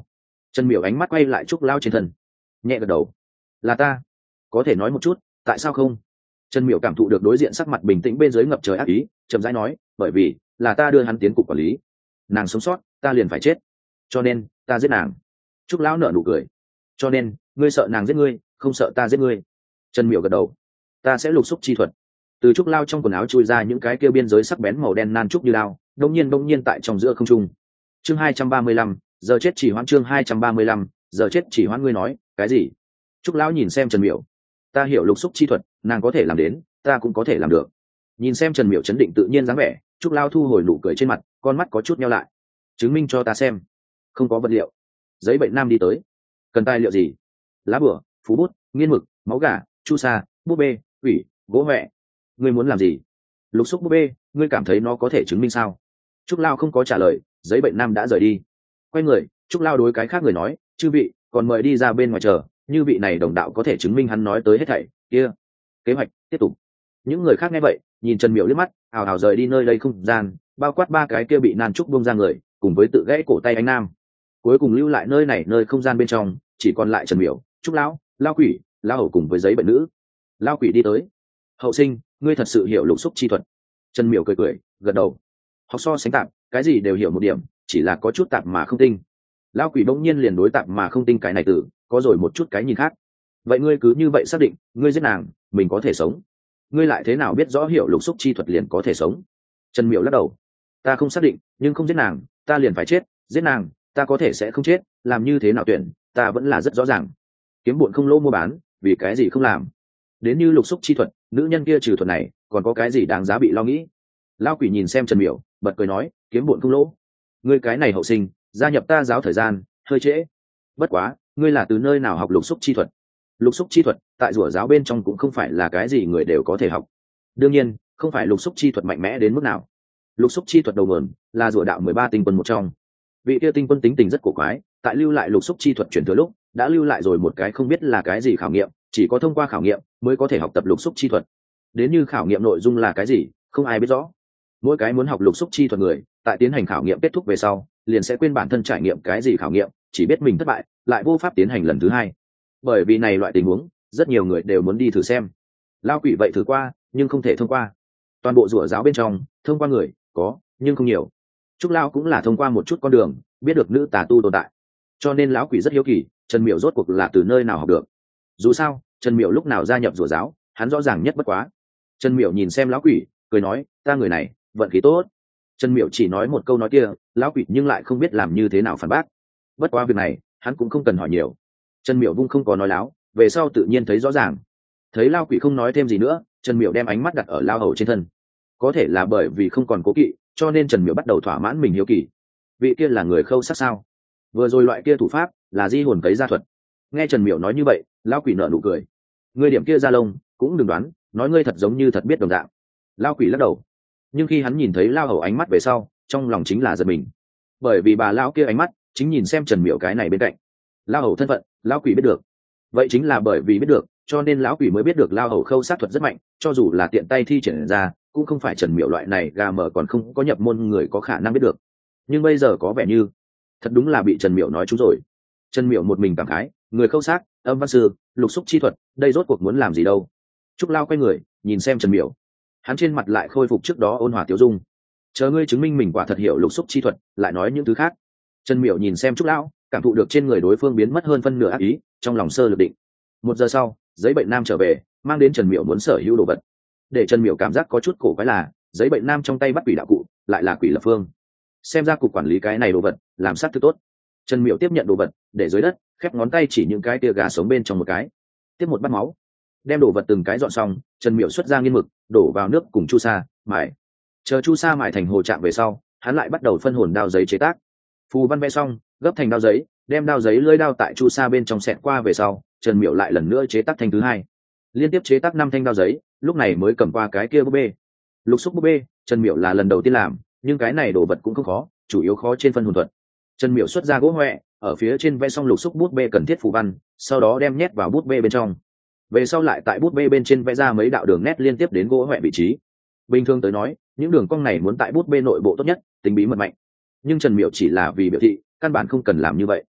Trần Miểu ánh mắt quay lại trúc lao trên thân, nhẹ gật đầu. Là ta. Có thể nói một chút tại sao không? Trần Miểu cảm thụ được đối diện sắc mặt bình tĩnh bên dưới ngập trời ác ý, chậm rãi nói, bởi vì là ta đưa hắn tiến cục quản lý, nàng sống sót ta liền phải chết, cho nên ta giết nàng. Trúc lão nở nụ cười. Cho nên ngươi sợ nàng giết ngươi, không sợ ta giết ngươi? Trần Miểu gật đầu. Ta sẽ lục xúc chi thuật. Từ trúc lao trong quần áo chui ra những cái kia biên giới sắc bén màu đen nan trúc như lao, đông nhiên đông nhiên tại trong giữa không trung. Chương hai trăm ba mươi lăm, giờ chết chỉ hoãn. Chương hai trăm ba mươi lăm, giờ chết chỉ hoãn. Ngươi nói cái gì? Trúc lão nhìn xem Trần Miểu. Ta hiểu lục xúc chi thuật, nàng có thể làm đến, ta cũng có thể làm được. Nhìn xem Trần Miểu chấn định tự nhiên dáng vẻ, Trúc lão thu hồi nụ cười trên mặt, con mắt có chút nheo lại. Chứng minh cho ta xem. Không có vật liệu. Giấy bệnh nam đi tới. Cần tài liệu gì? Lá bửa, phú bút, nghiên mực, máu gà, chu sa, búp bê, ủy, gỗ huệ. Ngươi muốn làm gì? Lục xúc búp bê, ngươi cảm thấy nó có thể chứng minh sao? Trúc lao không có trả lời, giấy bệnh nam đã rời đi. Quay người, Trúc lao đối cái khác người nói, chư vị còn mời đi ra bên ngoài chờ, như vị này đồng đạo có thể chứng minh hắn nói tới hết thảy kia. Kế hoạch tiếp tục. Những người khác nghe vậy nhìn Trần Miểu liếc mắt, ào ào rời đi nơi đây không gian, bao quát ba cái kia bị nan trúc bông ra người cùng với tự gãy cổ tay anh nam. Cuối cùng lưu lại nơi này nơi không gian bên trong chỉ còn lại Trần Miểu, Trúc lão, lao quỷ, lao hầu cùng với giấy bệnh nữ. Lao quỷ đi tới. Hậu sinh, ngươi thật sự hiểu lục xúc chi thuật? Trần Miểu cười cười gật đầu. Học so sánh tạp, cái gì đều hiểu một điểm, chỉ là có chút tạp mà không tinh. Lao quỷ bỗng nhiên liền đối tạp mà không tinh cái này từ có rồi một chút cái nhìn khác. Vậy ngươi cứ như vậy xác định ngươi giết nàng mình có thể sống? Ngươi lại thế nào biết rõ hiểu lục xúc chi thuật liền có thể sống? Trần Miểu lắc đầu. Ta không xác định, nhưng không giết nàng ta liền phải chết, giết nàng ta có thể sẽ không chết, làm như thế nào tuyển ta vẫn là rất rõ ràng. Kiếm bụn không lỗ mua bán, vì cái gì không làm? Đến như lục xúc chi thuật, nữ nhân kia trừ thuật này còn có cái gì đáng giá bị lo nghĩ? Lao quỷ nhìn xem Trần Miểu bật cười nói, kiếm bụn không lỗ. Ngươi cái này hậu sinh gia nhập ta giáo thời gian hơi trễ. Bất quá ngươi là từ nơi nào học lục xúc chi thuật? Lục xúc chi thuật tại rủa giáo bên trong cũng không phải là cái gì người đều có thể học. Đương nhiên không phải lục xúc chi thuật mạnh mẽ đến mức nào. Lục xúc chi thuật đầu nguồn là rủa đạo mười ba tinh quân một trong. Vị kia tinh quân tính tình rất cổ quái, tại lưu lại lục xúc chi thuật truyền thừa lúc đã lưu lại rồi một cái không biết là cái gì khảo nghiệm, chỉ có thông qua khảo nghiệm mới có thể học tập lục xúc chi thuật. Đến như khảo nghiệm nội dung là cái gì không ai biết rõ. Mỗi cái muốn học lục xúc chi thuật người tại tiến hành khảo nghiệm kết thúc về sau liền sẽ quên bản thân trải nghiệm cái gì khảo nghiệm, chỉ biết mình thất bại lại vô pháp tiến hành lần thứ hai. Bởi vì này loại tình huống rất nhiều người đều muốn đi thử xem. Lao quỷ vậy thử qua nhưng không thể thông qua. Toàn bộ rủa giáo bên trong thông qua người có nhưng không nhiều. Trúc Lao cũng là thông qua một chút con đường biết được nữ tà tu tồn tại, cho nên lão quỷ rất hiếu kỳ Trần Miểu rốt cuộc là từ nơi nào học được. Dù sao Trần Miểu lúc nào gia nhập rủa giáo hắn rõ ràng nhất bất quá. Trần Miểu nhìn xem lão quỷ cười nói, ta người này vận khí tốt. Trần Miểu chỉ nói một câu nói kia lão quỷ nhưng lại không biết làm như thế nào phản bác. Bất quá việc này hắn cũng không cần hỏi nhiều. Trần Miểu vung không có nói láo, về sau tự nhiên thấy rõ ràng. Thấy lao quỷ không nói thêm gì nữa, Trần Miểu đem ánh mắt đặt ở lao hầu trên thân. Có thể là bởi vì không còn cố kỵ cho nên Trần Miểu bắt đầu thỏa mãn mình hiếu kỳ. Vị kia là người khâu sắc sao? Vừa rồi loại kia thủ pháp là di hồn cấy gia thuật. Nghe Trần Miểu nói như vậy lao quỷ nở nụ cười. Ngươi điểm kia ra lông cũng đừng đoán, nói ngươi thật giống như thật biết đồng dạng. Lao quỷ lắc đầu. Nhưng khi hắn nhìn thấy lao hầu ánh mắt về sau trong lòng chính là giật mình, bởi vì bà lao kia ánh mắt chính nhìn xem Trần Miểu cái này bên cạnh. Lao hầu thân phận lão quỷ biết được, vậy chính là bởi vì biết được cho nên lão quỷ mới biết được lao hầu khâu sát thuật rất mạnh, cho dù là tiện tay thi triển ra cũng không phải Trần Miểu loại này gà mờ còn không có nhập môn người có khả năng biết được. Nhưng bây giờ có vẻ như thật đúng là bị Trần Miểu nói trúng rồi. Trần Miểu một mình cảm khái, người khâu sát, âm văn sư, lục xúc chi thuật, đây rốt cuộc muốn làm gì đâu. Trúc Lao quay người nhìn xem Trần Miểu, hắn trên mặt lại khôi phục trước đó ôn hòa tiêu dung. Chờ ngươi chứng minh mình quả thật hiểu lục xúc chi thuật lại nói những thứ khác. Trần Miểu nhìn xem Trúc Lão, cảm thụ được trên người đối phương biến mất hơn phân nửa ác ý, trong lòng sơ lược định. Một giờ sau giấy bệnh nam trở về mang đến Trần Miểu muốn sở hữu đồ vật. Để Trần Miểu cảm giác có chút cổ quái là giấy bệnh nam trong tay bắt quỷ đạo cụ lại là quỷ lập phương. Xem ra cục quản lý cái này đồ vật làm sát thứ tốt. Trần Miểu tiếp nhận đồ vật để dưới đất, khép ngón tay chỉ những cái tia gà sống bên trong một cái, tiếp một bát máu, đem đồ vật từng cái dọn xong. Trần Miểu xuất ra nghiên mực đổ vào nước cùng chu sa mài, chờ chu sa mài thành hồ trạng về sau hắn lại bắt đầu phân hồn đao giấy chế tác. Phù văn vẽ xong gấp thành đao giấy, đem đao giấy lưỡi đao tại chu sa bên trong xẹt qua về sau Trần Miểu lại lần nữa chế tác thanh thứ hai, liên tiếp chế tác năm thanh đao giấy, lúc này mới cầm qua cái kia búp bê. Lục xúc búp bê Trần Miểu là lần đầu tiên làm, nhưng cái này đồ vật cũng không khó, chủ yếu khó trên phân hồn thuật. Trần Miểu xuất ra gỗ huệ, ở phía trên vẽ xong lục xúc bút bê cần thiết phù văn, sau đó đem nhét vào bút bê bên trong. Về sau lại tại bút bê bên trên vẽ ra mấy đạo đường nét liên tiếp đến gỗ huệ vị trí. Bình thường tới nói những đường cong này muốn tại bút bê nội bộ tốt nhất, tính bí mật mạnh, nhưng Trần Miểu chỉ là vì biểu thị căn bản không cần làm như vậy.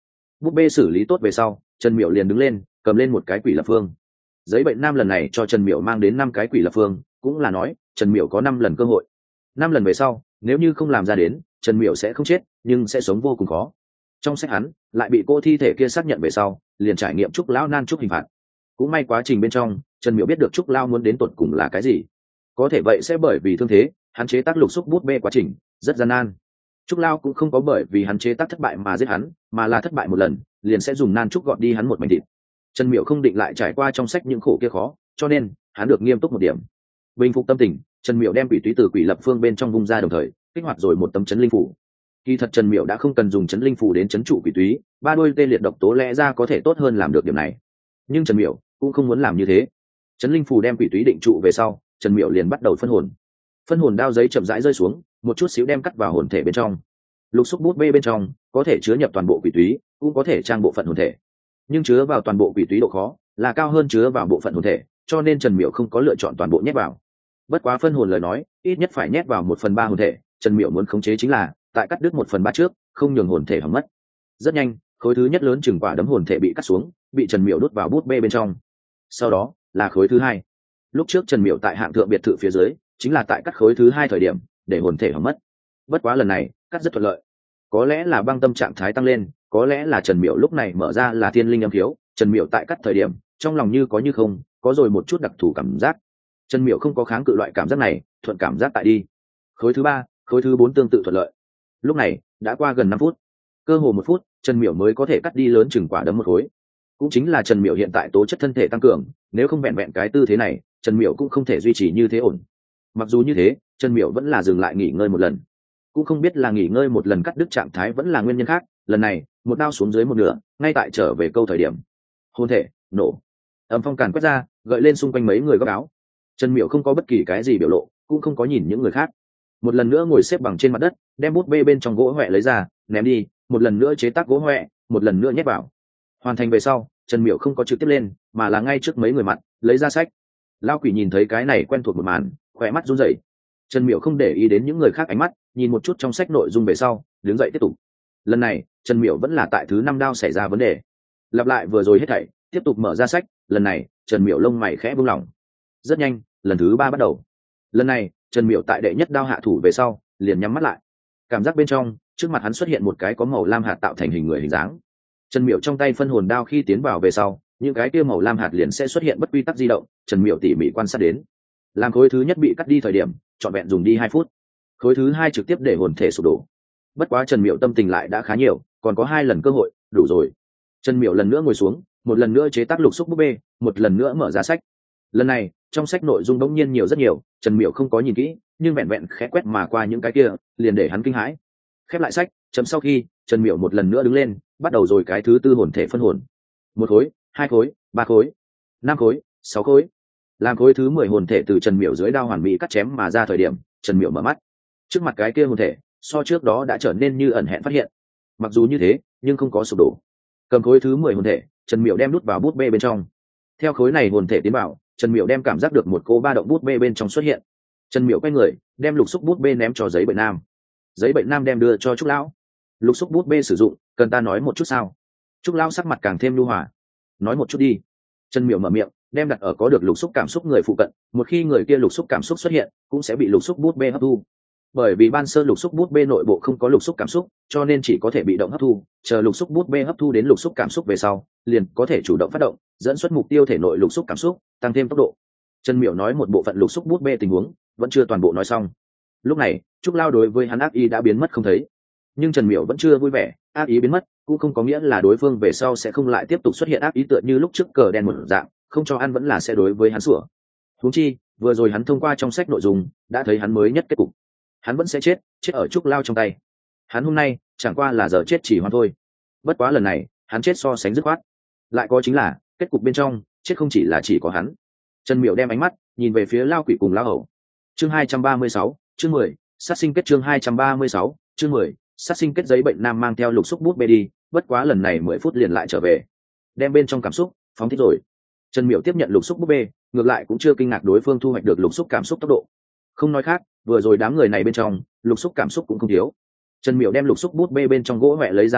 Búp bê xử lý tốt về sau, Trần Miểu liền đứng lên, cầm lên một cái quỷ lập phương. Giấy bệnh nam lần này cho Trần Miểu mang đến năm cái quỷ lập phương, cũng là nói Trần Miểu có năm lần cơ hội. Năm lần về sau, nếu như không làm ra đến, Trần Miểu sẽ không chết, nhưng sẽ sống vô cùng khó. Trong sách hắn lại bị cô thi thể kia xác nhận về sau, liền trải nghiệm trúc lão nan trúc hình phạt. Cũng may quá trình bên trong, Trần Miểu biết được trúc lao muốn đến tột cùng là cái gì. Có thể vậy sẽ bởi vì thương thế, hắn chế tác lục xúc bút bê quá trình rất gian nan. Trúc lao cũng không có bởi vì hắn chế tác thất bại mà giết hắn, mà là thất bại một lần liền sẽ dùng nan trúc gọt đi hắn một mảnh thịt. Trần Miểu không định lại trải qua trong sách những khổ kia khó, cho nên hắn được nghiêm túc một điểm. Bình phục tâm tình, Trần Miểu đem quỷ túy từ quỷ lập phương bên trong vung ra, đồng thời kích hoạt rồi một tấm chấn linh phủ. Kỳ thật Trần Miểu đã không cần dùng chấn linh phủ đến chấn trụ quỷ túy, ba đôi tê liệt độc tố lẽ ra có thể tốt hơn làm được điểm này. Nhưng Trần Miểu cũng không muốn làm như thế. Chấn linh phủ đem quỷ túy định trụ về sau, Trần Miểu liền bắt đầu phân hồn. Phân hồn đao giấy chậm rãi rơi xuống, một chút xíu đem cắt vào hồn thể bên trong. Lục xúc bút bê bên trong có thể chứa nhập toàn bộ quỷ túy, cũng có thể trang bộ phận hồn thể. Nhưng chứa vào toàn bộ quỷ túy độ khó là cao hơn chứa vào bộ phận hồn thể, cho nên Trần Miểu không có lựa chọn toàn bộ nhét vào. Bất quá phân hồn lời nói, ít nhất phải nhét vào một phần ba hồn thể. Trần Miểu muốn khống chế chính là tại cắt đứt một phần ba trước, không nhường hồn thể hỏng mất. Rất nhanh, khối thứ nhất lớn chừng quả đấm hồn thể bị cắt xuống, bị Trần Miểu đút vào bút bê bên trong. Sau đó là khối thứ hai. Lúc trước Trần Miểu tại hạng thượng biệt thự phía dưới, chính là tại cắt khối thứ hai thời điểm để hồn thể hỏng mất. Bất quá lần này cắt rất thuận lợi. Có lẽ là băng tâm trạng thái tăng lên, có lẽ là Trần Miểu lúc này mở ra là thiên linh âm thiếu. Trần Miểu tại cắt thời điểm trong lòng như có như không, có rồi một chút đặc thù cảm giác. Trần Miểu không có kháng cự loại cảm giác này, thuận cảm giác tại đi. Khối thứ ba, khối thứ bốn tương tự thuận lợi. Lúc này đã qua gần năm phút, cơ hồ một phút, Trần Miểu mới có thể cắt đi lớn chừng quả đấm một khối. Cũng chính là Trần Miểu hiện tại tố chất thân thể tăng cường, nếu không vẹn vẹn cái tư thế này, Trần Miểu cũng không thể duy trì như thế ổn. Mặc dù như thế, Trần Miểu vẫn là dừng lại nghỉ ngơi một lần. Cũng không biết là nghỉ ngơi một lần cắt đứt trạng thái vẫn là nguyên nhân khác, lần này một đao xuống dưới một nửa, ngay tại trở về câu thời điểm, hồn thể nổ, âm phong càn quét ra, gợi lên xung quanh mấy người góc áo. Trần Miểu không có bất kỳ cái gì biểu lộ, cũng không có nhìn những người khác. Một lần nữa ngồi xếp bằng trên mặt đất, đem bút bê bên trong gỗ hoẹ lấy ra, ném đi, một lần nữa chế tác gỗ hoẹ, một lần nữa nhét vào. Hoàn thành về sau, Trần Miểu không có trực tiếp lên, mà là ngay trước mấy người mặt lấy ra sách. Lao quỷ nhìn thấy cái này quen thuộc một màn, khỏe mắt run rẩy. Trần Miểu không để ý đến những người khác ánh mắt, nhìn một chút trong sách nội dung về sau, đứng dậy tiếp tục. Lần này Trần Miểu vẫn là tại thứ năm đao xảy ra vấn đề, lặp lại vừa rồi hết thảy, tiếp tục mở ra sách. Lần này Trần Miểu lông mày khẽ buông lỏng. Rất nhanh, lần thứ ba bắt đầu. Lần này Trần Miểu tại đệ nhất đao hạ thủ về sau, liền nhắm mắt lại. Cảm giác bên trong, trước mặt hắn xuất hiện một cái có màu lam hạt tạo thành hình người hình dáng. Trần Miểu trong tay phân hồn đao khi tiến vào về sau, những cái kia màu lam hạt liền sẽ xuất hiện bất quy tắc di động. Trần Miểu tỉ mỉ quan sát đến, làm khối thứ nhất bị cắt đi thời điểm, trọn vẹn dùng đi hai phút. Khối thứ hai trực tiếp để hồn thể sụp đổ. Bất quá Trần Miểu tâm tình lại đã khá nhiều, còn có hai lần cơ hội, đủ rồi. Trần Miểu lần nữa ngồi xuống, một lần nữa chế tác lục xúc búp bê, một lần nữa mở ra sách. Lần này trong sách nội dung đống nhiên nhiều rất nhiều, Trần Miểu không có nhìn kỹ, nhưng vẹn vẹn khẽ quét mà qua những cái kia, liền để hắn kinh hãi. Khép lại sách, chấm sau khi Trần Miểu một lần nữa đứng lên, bắt đầu rồi cái thứ tư hồn thể phân hồn. Một khối, hai khối, ba khối, năm khối, sáu khối. Làm khối thứ mười hồn thể từ Trần Miểu dưới đao hoàn mỹ cắt chém mà ra thời điểm, Trần Miểu mở mắt. Trước mặt cái kia hồn thể, so trước đó đã trở nên như ẩn hẹn phát hiện. Mặc dù như thế, nhưng không có sụp đổ. Cầm khối thứ mười hồn thể, Trần Miểu đem nút vào bút bê bên trong. Theo khối này hồn thể tiến vào, Trần Miểu đem cảm giác được một cô ba động bút bê bên trong xuất hiện. Trần Miểu quay người, đem lục xúc bút bê ném cho giấy bệnh nam. Giấy bệnh nam đem đưa cho Trúc lão. Lục xúc bút bê sử dụng, cần ta nói một chút sao? Trúc lão sắc mặt càng thêm nhu hòa. Nói một chút đi. Trần Miểu mở miệng, đem đặt ở có được lục xúc cảm xúc người phụ cận, một khi người kia lục xúc cảm xúc xuất hiện, cũng sẽ bị lục xúc bút bê hấp thu. Bởi vì ban sơ lục xúc bút bê nội bộ không có lục xúc cảm xúc, cho nên chỉ có thể bị động hấp thu, chờ lục xúc bút bê hấp thu đến lục xúc cảm xúc về sau, liền có thể chủ động phát động, dẫn xuất mục tiêu thể nội lục xúc cảm xúc, tăng thêm tốc độ. Trần Miểu nói một bộ phận lục xúc bút bê tình huống, vẫn chưa toàn bộ nói xong. Lúc này Trúc Lao đối với hắn ác ý đã biến mất không thấy, nhưng Trần Miểu vẫn chưa vui vẻ. Ác ý biến mất cũng không có nghĩa là đối phương về sau sẽ không lại tiếp tục xuất hiện ác ý, tựa như lúc trước cờ đen một dạng, không cho ăn vẫn là sẽ đối với hắn sủa. Huống chi vừa rồi hắn thông qua trong sách nội dung đã thấy hắn mới nhất kết cục, hắn vẫn sẽ chết, chết ở Trúc Lao trong tay. Hắn hôm nay chẳng qua là giờ chết chỉ hoan thôi. Bất quá lần này hắn chết so sánh dứt khoát, lại có chính là kết cục bên trong chết không chỉ là chỉ có hắn. Trần Miểu đem ánh mắt nhìn về phía Lao Quỷ cùng Lao Hầu. Chương hai trăm ba mươi sáu, chương mười, sát sinh kết. Chương hai trăm ba mươi sáu, chương mười, sát sinh kết. Giấy bệnh nam mang theo lục xúc bút bê đi, bất quá lần này mười phút liền lại trở về, đem bên trong cảm xúc phóng thích rồi. Trần Miểu tiếp nhận lục xúc bút bê, ngược lại cũng chưa kinh ngạc đối phương thu hoạch được lục xúc cảm xúc tốc độ. Không nói khác, vừa rồi đám người này bên trong lục xúc cảm xúc cũng không thiếu. Trần Miểu đem lục xúc bút bê bên trong gỗ mẹ lấy ra nói,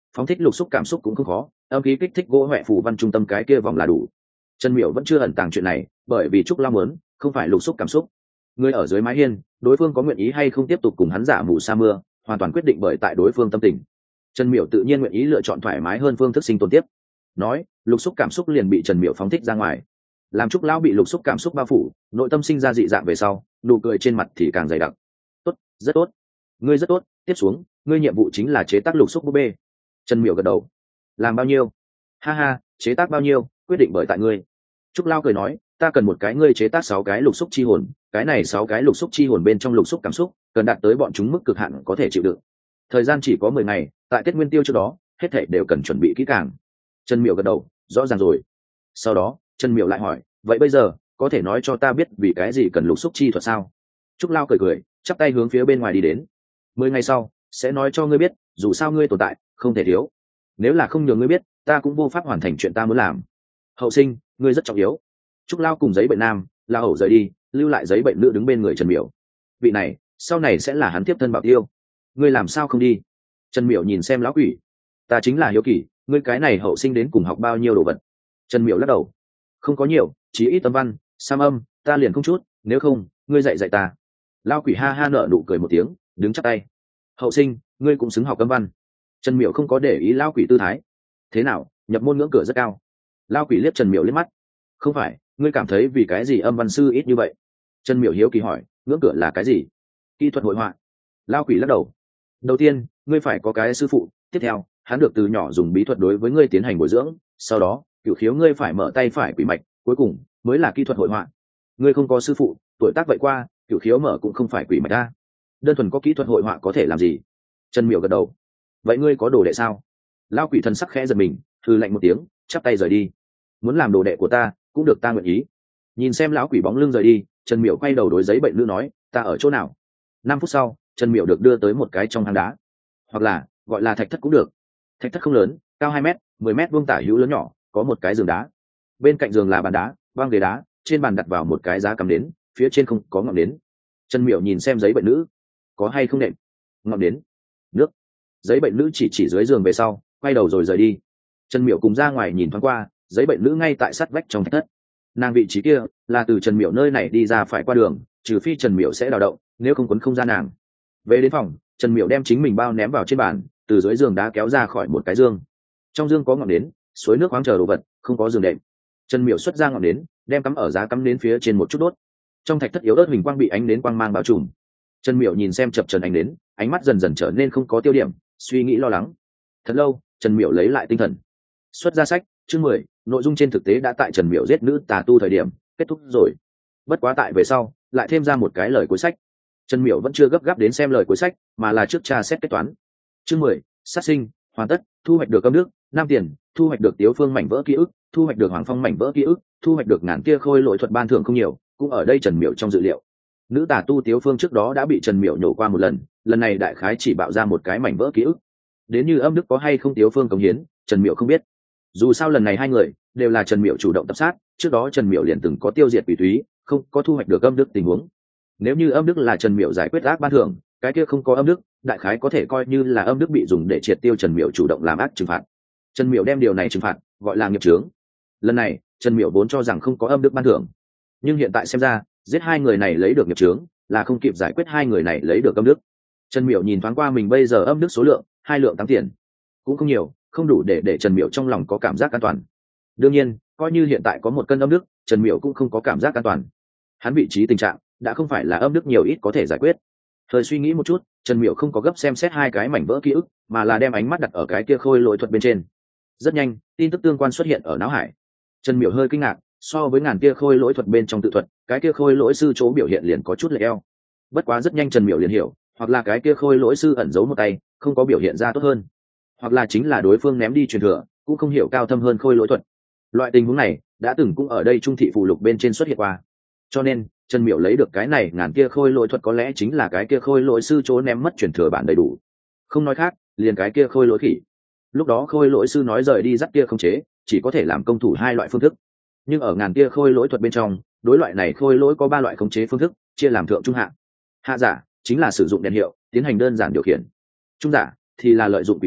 phóng thích lục xúc cảm xúc cũng không khó, âm khí kích thích gỗ huệ phù văn trung tâm cái kia vòng là đủ. Trần Miểu vẫn chưa ẩn tàng chuyện này, bởi vì Trúc Lao muốn không phải lục xúc cảm xúc. Người ở dưới mái hiên, đối phương có nguyện ý hay không tiếp tục cùng hắn giả mù sa mưa, hoàn toàn quyết định bởi tại đối phương tâm tình. Trần Miểu tự nhiên nguyện ý lựa chọn thoải mái hơn phương thức sinh tồn tiếp. Nói, lục xúc cảm xúc liền bị Trần Miểu phóng thích ra ngoài. Làm Trúc Lão bị lục xúc cảm xúc bao phủ, nội tâm sinh ra dị dạng về sau, nụ cười trên mặt thì càng dày đặc. Tốt, rất tốt. Ngươi rất tốt, tiếp xuống, ngươi nhiệm vụ chính là chế tác lục xúc búp bê. Trần Miểu gật đầu. Làm bao nhiêu? Ha ha, chế tác bao nhiêu, quyết định bởi tại ngươi. Trúc Lao cười nói, ta cần một cái ngươi chế tác sáu cái lục xúc chi hồn, cái này sáu cái lục xúc chi hồn bên trong lục xúc cảm xúc, cần đạt tới bọn chúng mức cực hạn có thể chịu đựng. Thời gian chỉ có mười ngày, tại Tết Nguyên Tiêu trước đó, hết thảy đều cần chuẩn bị kỹ càng. Trần Miểu gật đầu, rõ ràng rồi. Sau đó, Trần Miểu lại hỏi, vậy bây giờ, có thể nói cho ta biết vì cái gì cần lục xúc chi thuật sao? Trúc Lao cười cười, chắp tay hướng phía bên ngoài đi đến. Mười ngày sau, sẽ nói cho ngươi biết, dù sao ngươi tồn tại, không thể thiếu. Nếu là không nhường ngươi biết, ta cũng vô pháp hoàn thành chuyện ta muốn làm. Hậu sinh, ngươi rất trọng yếu. Trúc Lao cùng giấy bệnh nam, La Hầu rời đi, lưu lại giấy bệnh nữ đứng bên người Trần Miểu. Vị này, sau này sẽ là hắn tiếp thân bảo tiêu. Ngươi làm sao không đi? Trần Miểu nhìn xem lão quỷ. Ta chính là hiếu kỳ, ngươi cái này hậu sinh đến cùng học bao nhiêu đồ vật? Trần Miểu lắc đầu. Không có nhiều, chỉ ít tâm văn, sam âm, ta liền không chút, nếu không, ngươi dạy dạy ta. Lão quỷ ha ha nở nụ cười một tiếng, đứng chắp tay. Hậu sinh, ngươi cũng xứng học âm văn. Trần Miểu không có để ý lão quỷ tư thái. Thế nào, nhập môn ngưỡng cửa rất cao. Lão quỷ liếc Trần Miểu liếc mắt. Không phải, ngươi cảm thấy vì cái gì âm văn sư ít như vậy? Trần Miểu hiếu kỳ hỏi, ngưỡng cửa là cái gì? Kỹ thuật hội họa. Lão quỷ lắc đầu. Đầu tiên, ngươi phải có cái sư phụ, tiếp theo, hắn được từ nhỏ dùng bí thuật đối với ngươi tiến hành bồi dưỡng, sau đó, cửu khiếu ngươi phải mở tay phải quỷ mạch, cuối cùng mới là kỹ thuật hội họa. Ngươi không có sư phụ, tuổi tác vậy qua, cửu khiếu mở cũng không phải quỷ mạch a. Đơn thuần có kỹ thuật hội họa có thể làm gì? Trần Miểu gật đầu. Vậy ngươi có đồ đệ sao? Lão quỷ thần sắc khẽ giật mình, hừ lạnh một tiếng, chắp tay rời đi. Muốn làm đồ đệ của ta, cũng được ta nguyện ý. Nhìn xem lão quỷ bóng lưng rời đi, Trần Miểu quay đầu đối giấy bệnh nữ nói, ta ở chỗ nào? Năm phút sau, Trần Miểu được đưa tới một cái trong hang đá, hoặc là gọi là thạch thất cũng được. Thạch thất không lớn, cao hai mét, mười mét vuông tả hữu lớn nhỏ, có một cái giường đá. Bên cạnh giường là bàn đá, băng ghế đá, trên bàn đặt vào một cái giá cắm nến, phía trên không có ngọn nến. Trần Miểu nhìn xem giấy bệnh nữ, có hay không nệm? Ngọn nến, nước. Giấy bệnh nữ chỉ chỉ dưới giường về sau, quay đầu rồi rời đi. Trần Miểu cùng ra ngoài nhìn thoáng qua, giấy bệnh nữ ngay tại sát vách trong thạch thất. Nàng vị trí kia là từ Trần Miểu nơi này đi ra phải qua đường, trừ phi Trần Miểu sẽ đào động, nếu không quấn không ra nàng. Về đến phòng, Trần Miểu đem chính mình bao ném vào trên bàn, từ dưới giường đá kéo ra khỏi một cái dương. Trong dương có ngọn nến, suối nước khoáng chờ đồ vật, không có giường đệm. Trần Miểu xuất ra ngọn nến, đem cắm ở giá cắm nến phía trên một chút đốt. Trong thạch thất yếu ớt hình quang bị ánh nến quang mang bao trùm. Trần Miểu nhìn xem chập chờn ánh nến, ánh mắt dần dần trở nên không có tiêu điểm, suy nghĩ lo lắng. Thật lâu, Trần Miểu lấy lại tinh thần. Xuất ra sách, chương mười, nội dung trên thực tế đã tại Trần Miểu giết nữ tà tu thời điểm kết thúc rồi. Bất quá tại về sau, lại thêm ra một cái lời cuối sách. Trần Miểu vẫn chưa gấp gáp đến xem lời cuối sách, mà là trước tra xét kết toán. Chương mười, sát sinh, hoàn tất, thu hoạch được âm nước, năm tiền, thu hoạch được Tiếu Phương mảnh vỡ ký ức, thu hoạch được Hoàng Phong mảnh vỡ ký ức, thu hoạch được ngàn kia khôi lỗi thuật ban thưởng không nhiều, cũng ở đây Trần Miểu trong dự liệu. Nữ tà tu Tiếu Phương trước đó đã bị Trần Miểu nhổ qua một lần, lần này đại khái chỉ bạo ra một cái mảnh vỡ ký ức. Đến như âm đức có hay không Tiếu Phương cống hiến, Trần Miểu không biết. Dù sao lần này hai người đều là Trần Miểu chủ động tập sát, trước đó Trần Miểu liền từng có tiêu diệt quỷ thúy, không có thu hoạch được âm đức tình huống. Nếu như âm đức là Trần Miểu giải quyết ác ban thưởng, cái kia không có âm đức, đại khái có thể coi như là âm đức bị dùng để triệt tiêu Trần Miểu chủ động làm ác trừng phạt. Trần Miểu đem điều này trừng phạt gọi là nghiệp chướng. Lần này Trần Miểu vốn cho rằng không có âm đức ban thưởng, nhưng hiện tại xem ra giết hai người này lấy được nghiệp chướng là không kịp giải quyết hai người này lấy được âm đức. Trần Miểu nhìn thoáng qua mình bây giờ âm đức số lượng hai lượng tám tiền, cũng không nhiều, không đủ để để Trần Miểu trong lòng có cảm giác an toàn. Đương nhiên, coi như hiện tại có một cân âm đức, Trần Miểu cũng không có cảm giác an toàn. Hắn vị trí tình trạng đã không phải là âm đức nhiều ít có thể giải quyết. Thời suy nghĩ một chút, Trần Miểu không có gấp xem xét hai cái mảnh vỡ ký ức, mà là đem ánh mắt đặt ở cái kia khôi lỗi thuật bên trên. Rất nhanh, tin tức tương quan xuất hiện ở não hải. Trần Miểu hơi kinh ngạc, so với ngàn kia khôi lỗi thuật bên trong tự thuật, cái kia khôi lỗi sư chỗ biểu hiện liền có chút lệch eo. Bất quá rất nhanh Trần Miểu liền hiểu, hoặc là cái kia khôi lỗi sư ẩn giấu một tay, không có biểu hiện ra tốt hơn, hoặc là chính là đối phương ném đi truyền thừa, cũng không hiểu cao thâm hơn khôi lỗi thuật. Loại tình huống này đã từng cũng ở đây trung thị phù lục bên trên xuất hiện qua. Cho nên Trần Miểu lấy được cái này ngàn kia khôi lỗi thuật có lẽ chính là cái kia khôi lỗi sư chỗ ném mất truyền thừa bản đầy đủ. Không nói khác, liền cái kia khôi lỗi khỉ. Lúc đó khôi lỗi sư nói rời đi dắt kia không chế, chỉ có thể làm công thủ hai loại phương thức. Nhưng ở ngàn kia khôi lỗi thuật bên trong, đối loại này khôi lỗi có ba loại khống chế phương thức, chia làm thượng trung hạ. Hạ giả chính là sử dụng đèn hiệu tiến hành đơn giản điều khiển. Trung giả thì là lợi dụng quỷ thúy,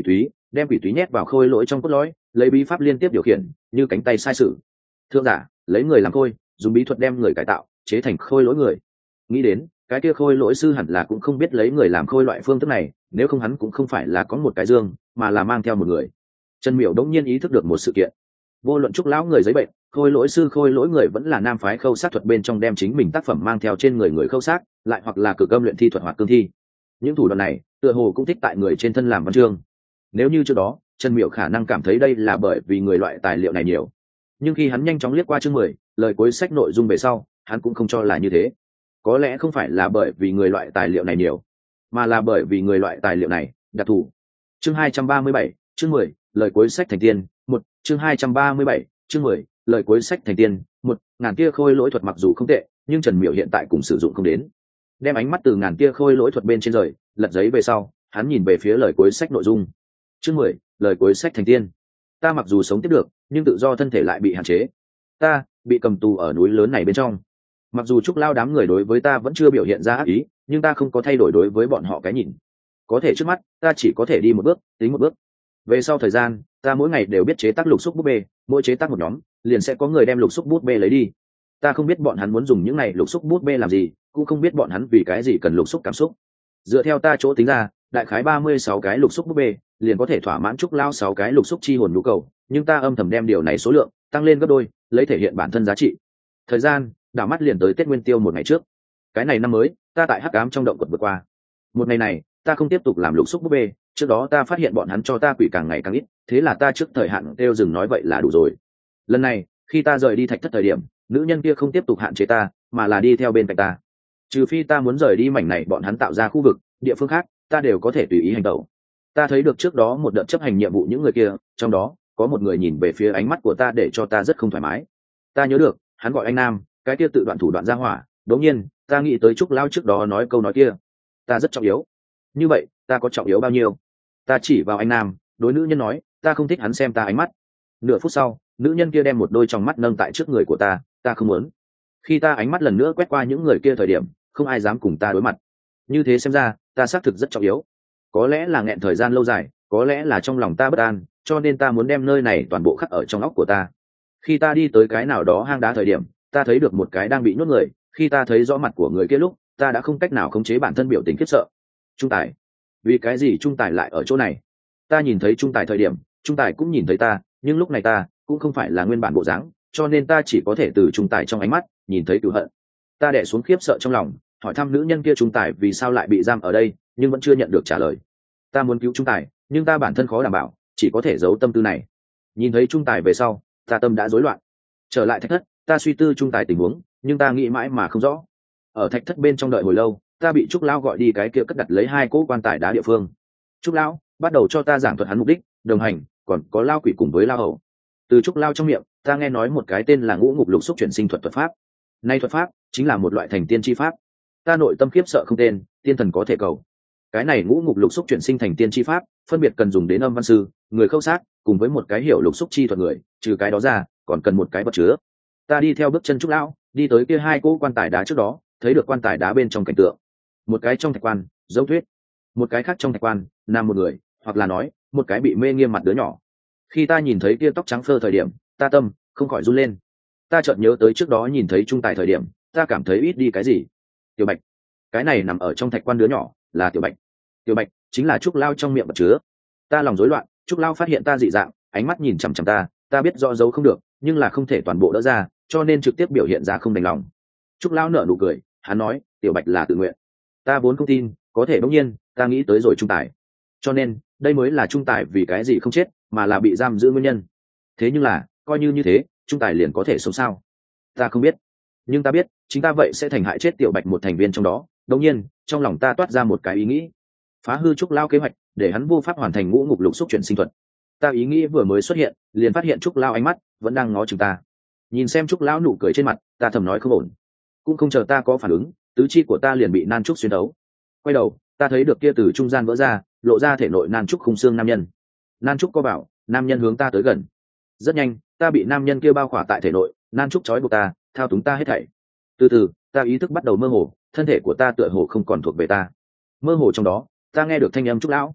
đem quỷ túy nhét vào khôi lỗi trong cốt lõi, lấy bí pháp liên tiếp điều khiển như cánh tay sai sử. Thượng giả lấy người làm khôi, dùng bí thuật đem người cải tạo chế thành khôi lỗi người. Nghĩ đến cái kia khôi lỗi sư hẳn là cũng không biết lấy người làm khôi loại phương thức này, nếu không hắn cũng không phải là có một cái dương mà là mang theo một người. Trần Miểu đống nhiên ý thức được một sự kiện, vô luận Trúc lão người giấy bệnh, khôi lỗi sư khôi lỗi người vẫn là nam phái khâu sát thuật bên trong đem chính mình tác phẩm mang theo trên người người khâu sát, lại hoặc là cực âm luyện thi thuật hoặc cương thi. Những thủ đoạn này tựa hồ cũng thích tại người trên thân làm văn chương. Nếu như trước đó Trần Miểu khả năng cảm thấy đây là bởi vì người loại tài liệu này nhiều, nhưng khi hắn nhanh chóng liếc qua chương mười lời cuối sách nội dung về sau, hắn cũng không cho là như thế. Có lẽ không phải là bởi vì người loại tài liệu này nhiều, mà là bởi vì người loại tài liệu này đặc thù. Chương hai trăm ba mươi bảy, chương mười lời cuối sách thành tiên một. Chương hai trăm ba mươi bảy, chương mười lời cuối sách thành tiên một. Ngàn kia khôi lỗi thuật mặc dù không tệ, nhưng Trần Miểu hiện tại cũng sử dụng không đến. Đem ánh mắt từ ngàn kia khôi lỗi thuật bên trên rời, lật giấy về sau, hắn nhìn về phía lời cuối sách nội dung. Chương mười lời cuối sách thành tiên. Ta mặc dù sống tiếp được, nhưng tự do thân thể lại bị hạn chế. Ta bị cầm tù ở núi lớn này bên trong. Mặc dù Trúc lao đám người đối với ta vẫn chưa biểu hiện ra ác ý, nhưng ta không có thay đổi đối với bọn họ cái nhìn. Có thể trước mắt ta chỉ có thể đi một bước tính một bước. Về sau thời gian, ta mỗi ngày đều biết chế tác lục xúc bút bê, mỗi chế tác một nhóm liền sẽ có người đem lục xúc bút bê lấy đi. Ta không biết bọn hắn muốn dùng những này lục xúc bút bê làm gì, cũng không biết bọn hắn vì cái gì cần lục xúc cảm xúc. Dựa theo ta chỗ tính ra, đại khái ba mươi sáu cái lục xúc bút bê liền có thể thỏa mãn Trúc lao sáu cái lục xúc chi hồn nhu cầu, nhưng ta âm thầm đem điều này số lượng tăng lên gấp đôi, lấy thể hiện bản thân giá trị. Thời gian đảo mắt liền tới Tết Nguyên Tiêu một ngày trước. Cái này năm mới, ta tại hắc ám trong động quật vượt qua. Một ngày này, ta không tiếp tục làm lục xúc bút bê, trước đó ta phát hiện bọn hắn cho ta quỷ càng ngày càng ít, thế là ta trước thời hạn kêu dừng nói vậy là đủ rồi. Lần này, khi ta rời đi thạch thất thời điểm, nữ nhân kia không tiếp tục hạn chế ta, mà là đi theo bên cạnh ta. Trừ phi ta muốn rời đi mảnh này bọn hắn tạo ra khu vực, địa phương khác, ta đều có thể tùy ý hành động. Ta thấy được trước đó một đợt chấp hành nhiệm vụ những người kia, trong đó có một người nhìn về phía ánh mắt của ta để cho ta rất không thoải mái. Ta nhớ được, hắn gọi anh Nam, cái kia tự đoạn thủ đoạn ra hỏa. Đống nhiên, ta nghĩ tới Trúc lao trước đó nói câu nói kia. Ta rất trọng yếu. Như vậy, ta có trọng yếu bao nhiêu? Ta chỉ vào anh Nam, đối nữ nhân nói, ta không thích hắn xem ta ánh mắt. Nửa phút sau, nữ nhân kia đem một đôi tròng mắt nâng tại trước người của ta, ta không muốn. Khi ta ánh mắt lần nữa quét qua những người kia thời điểm, không ai dám cùng ta đối mặt. Như thế xem ra, ta xác thực rất trọng yếu. Có lẽ là nghẹn thời gian lâu dài, có lẽ là trong lòng ta bất an, cho nên ta muốn đem nơi này toàn bộ khắc ở trong óc của ta. Khi ta đi tới cái nào đó hang đá thời điểm, ta thấy được một cái đang bị nhốt người. Khi ta thấy rõ mặt của người kia lúc, ta đã không cách nào khống chế bản thân biểu tình khiếp sợ. Trung Tài, vì cái gì Trung Tài lại ở chỗ này? Ta nhìn thấy Trung Tài thời điểm, Trung Tài cũng nhìn thấy ta, nhưng lúc này ta cũng không phải là nguyên bản bộ dáng, cho nên ta chỉ có thể từ Trung Tài trong ánh mắt nhìn thấy cửu hận. Ta đè xuống khiếp sợ trong lòng, hỏi thăm nữ nhân kia Trung Tài vì sao lại bị giam ở đây, nhưng vẫn chưa nhận được trả lời. Ta muốn cứu Trung Tài, nhưng ta bản thân khó đảm bảo, chỉ có thể giấu tâm tư này. Nhìn thấy Trung Tài về sau, ta tâm đã rối loạn. Trở lại thạch thất, ta suy tư Trung Tài tình huống, nhưng ta nghĩ mãi mà không rõ. Ở thạch thất bên trong đợi hồi lâu, ta bị Trúc lão gọi đi cái kia cất đặt lấy hai cỗ quan tài đá địa phương. Trúc lão bắt đầu cho ta giảng thuật hắn mục đích, đồng hành, còn có lao quỷ cùng với lao hầu. Từ Trúc lao trong miệng, ta nghe nói một cái tên là ngũ ngục lục xúc chuyển sinh thuật thuật pháp. Nay thuật pháp chính là một loại thành tiên chi pháp. Ta nội tâm khiếp sợ không tên, tiên thần có thể cầu. Cái này ngũ ngục lục xúc chuyển sinh thành tiên chi pháp, phân biệt cần dùng đến âm văn sư, người khâu sát, cùng với một cái hiểu lục xúc chi thuật người, trừ cái đó ra, còn cần một cái vật chứa. Ta đi theo bước chân Trúc lão, đi tới kia hai cỗ quan tài đá trước đó, thấy được quan tài đá bên trong cảnh tượng. Một cái trong thạch quan, giống thuyết. Một cái khác trong thạch quan, nằm một người, hoặc là nói, một cái bị mê nghiêm mặt đứa nhỏ. Khi ta nhìn thấy kia tóc trắng phơ thời điểm, ta tâm không khỏi run lên. Ta chợt nhớ tới trước đó nhìn thấy Trung Tài thời điểm, ta cảm thấy ít đi cái gì. Tiểu Bạch, cái này nằm ở trong thạch quan đứa nhỏ, là Tiểu Bạch. Tiểu Bạch chính là Trúc lao trong miệng vật chứa. Ta lòng rối loạn, Trúc lao phát hiện ta dị dạng, ánh mắt nhìn chằm chằm ta, ta biết rõ giấu không được, nhưng là không thể toàn bộ đỡ ra, cho nên trực tiếp biểu hiện ra không đành lòng. Trúc lao nở nụ cười, hắn nói, Tiểu Bạch là tự nguyện. Ta vốn không tin, có thể bỗng nhiên, ta nghĩ tới rồi Trung Tài. Cho nên, đây mới là Trung Tài vì cái gì không chết, mà là bị giam giữ nguyên nhân. Thế nhưng là, coi như như thế, Trung Tài liền có thể sống sao? Ta không biết, nhưng ta biết, chính ta vậy sẽ thành hại chết Tiểu Bạch một thành viên trong đó. Đột nhiên, trong lòng ta toát ra một cái ý nghĩ, phá hư Trúc lao kế hoạch, để hắn vô pháp hoàn thành ngũ ngục lục xúc chuyển sinh thuật. Ta ý nghĩ vừa mới xuất hiện, liền phát hiện Trúc lao ánh mắt vẫn đang ngó chừng ta. Nhìn xem Trúc lão nụ cười trên mặt, ta thầm nói không ổn. Cũng không chờ ta có phản ứng, tứ chi của ta liền bị nan trúc xuyên đấu. Quay đầu, ta thấy được kia từ trung gian vỡ ra, lộ ra thể nội nan trúc khung xương nam nhân. Nan trúc co bảo, nam nhân hướng ta tới gần. Rất nhanh, ta bị nam nhân kia bao khỏa tại thể nội, nan trúc trói buộc ta, thao túng ta hết thảy. Từ từ, ta ý thức bắt đầu mơ hồ, thân thể của ta tựa hồ không còn thuộc về ta. Mơ hồ trong đó, ta nghe được thanh âm Trúc lão.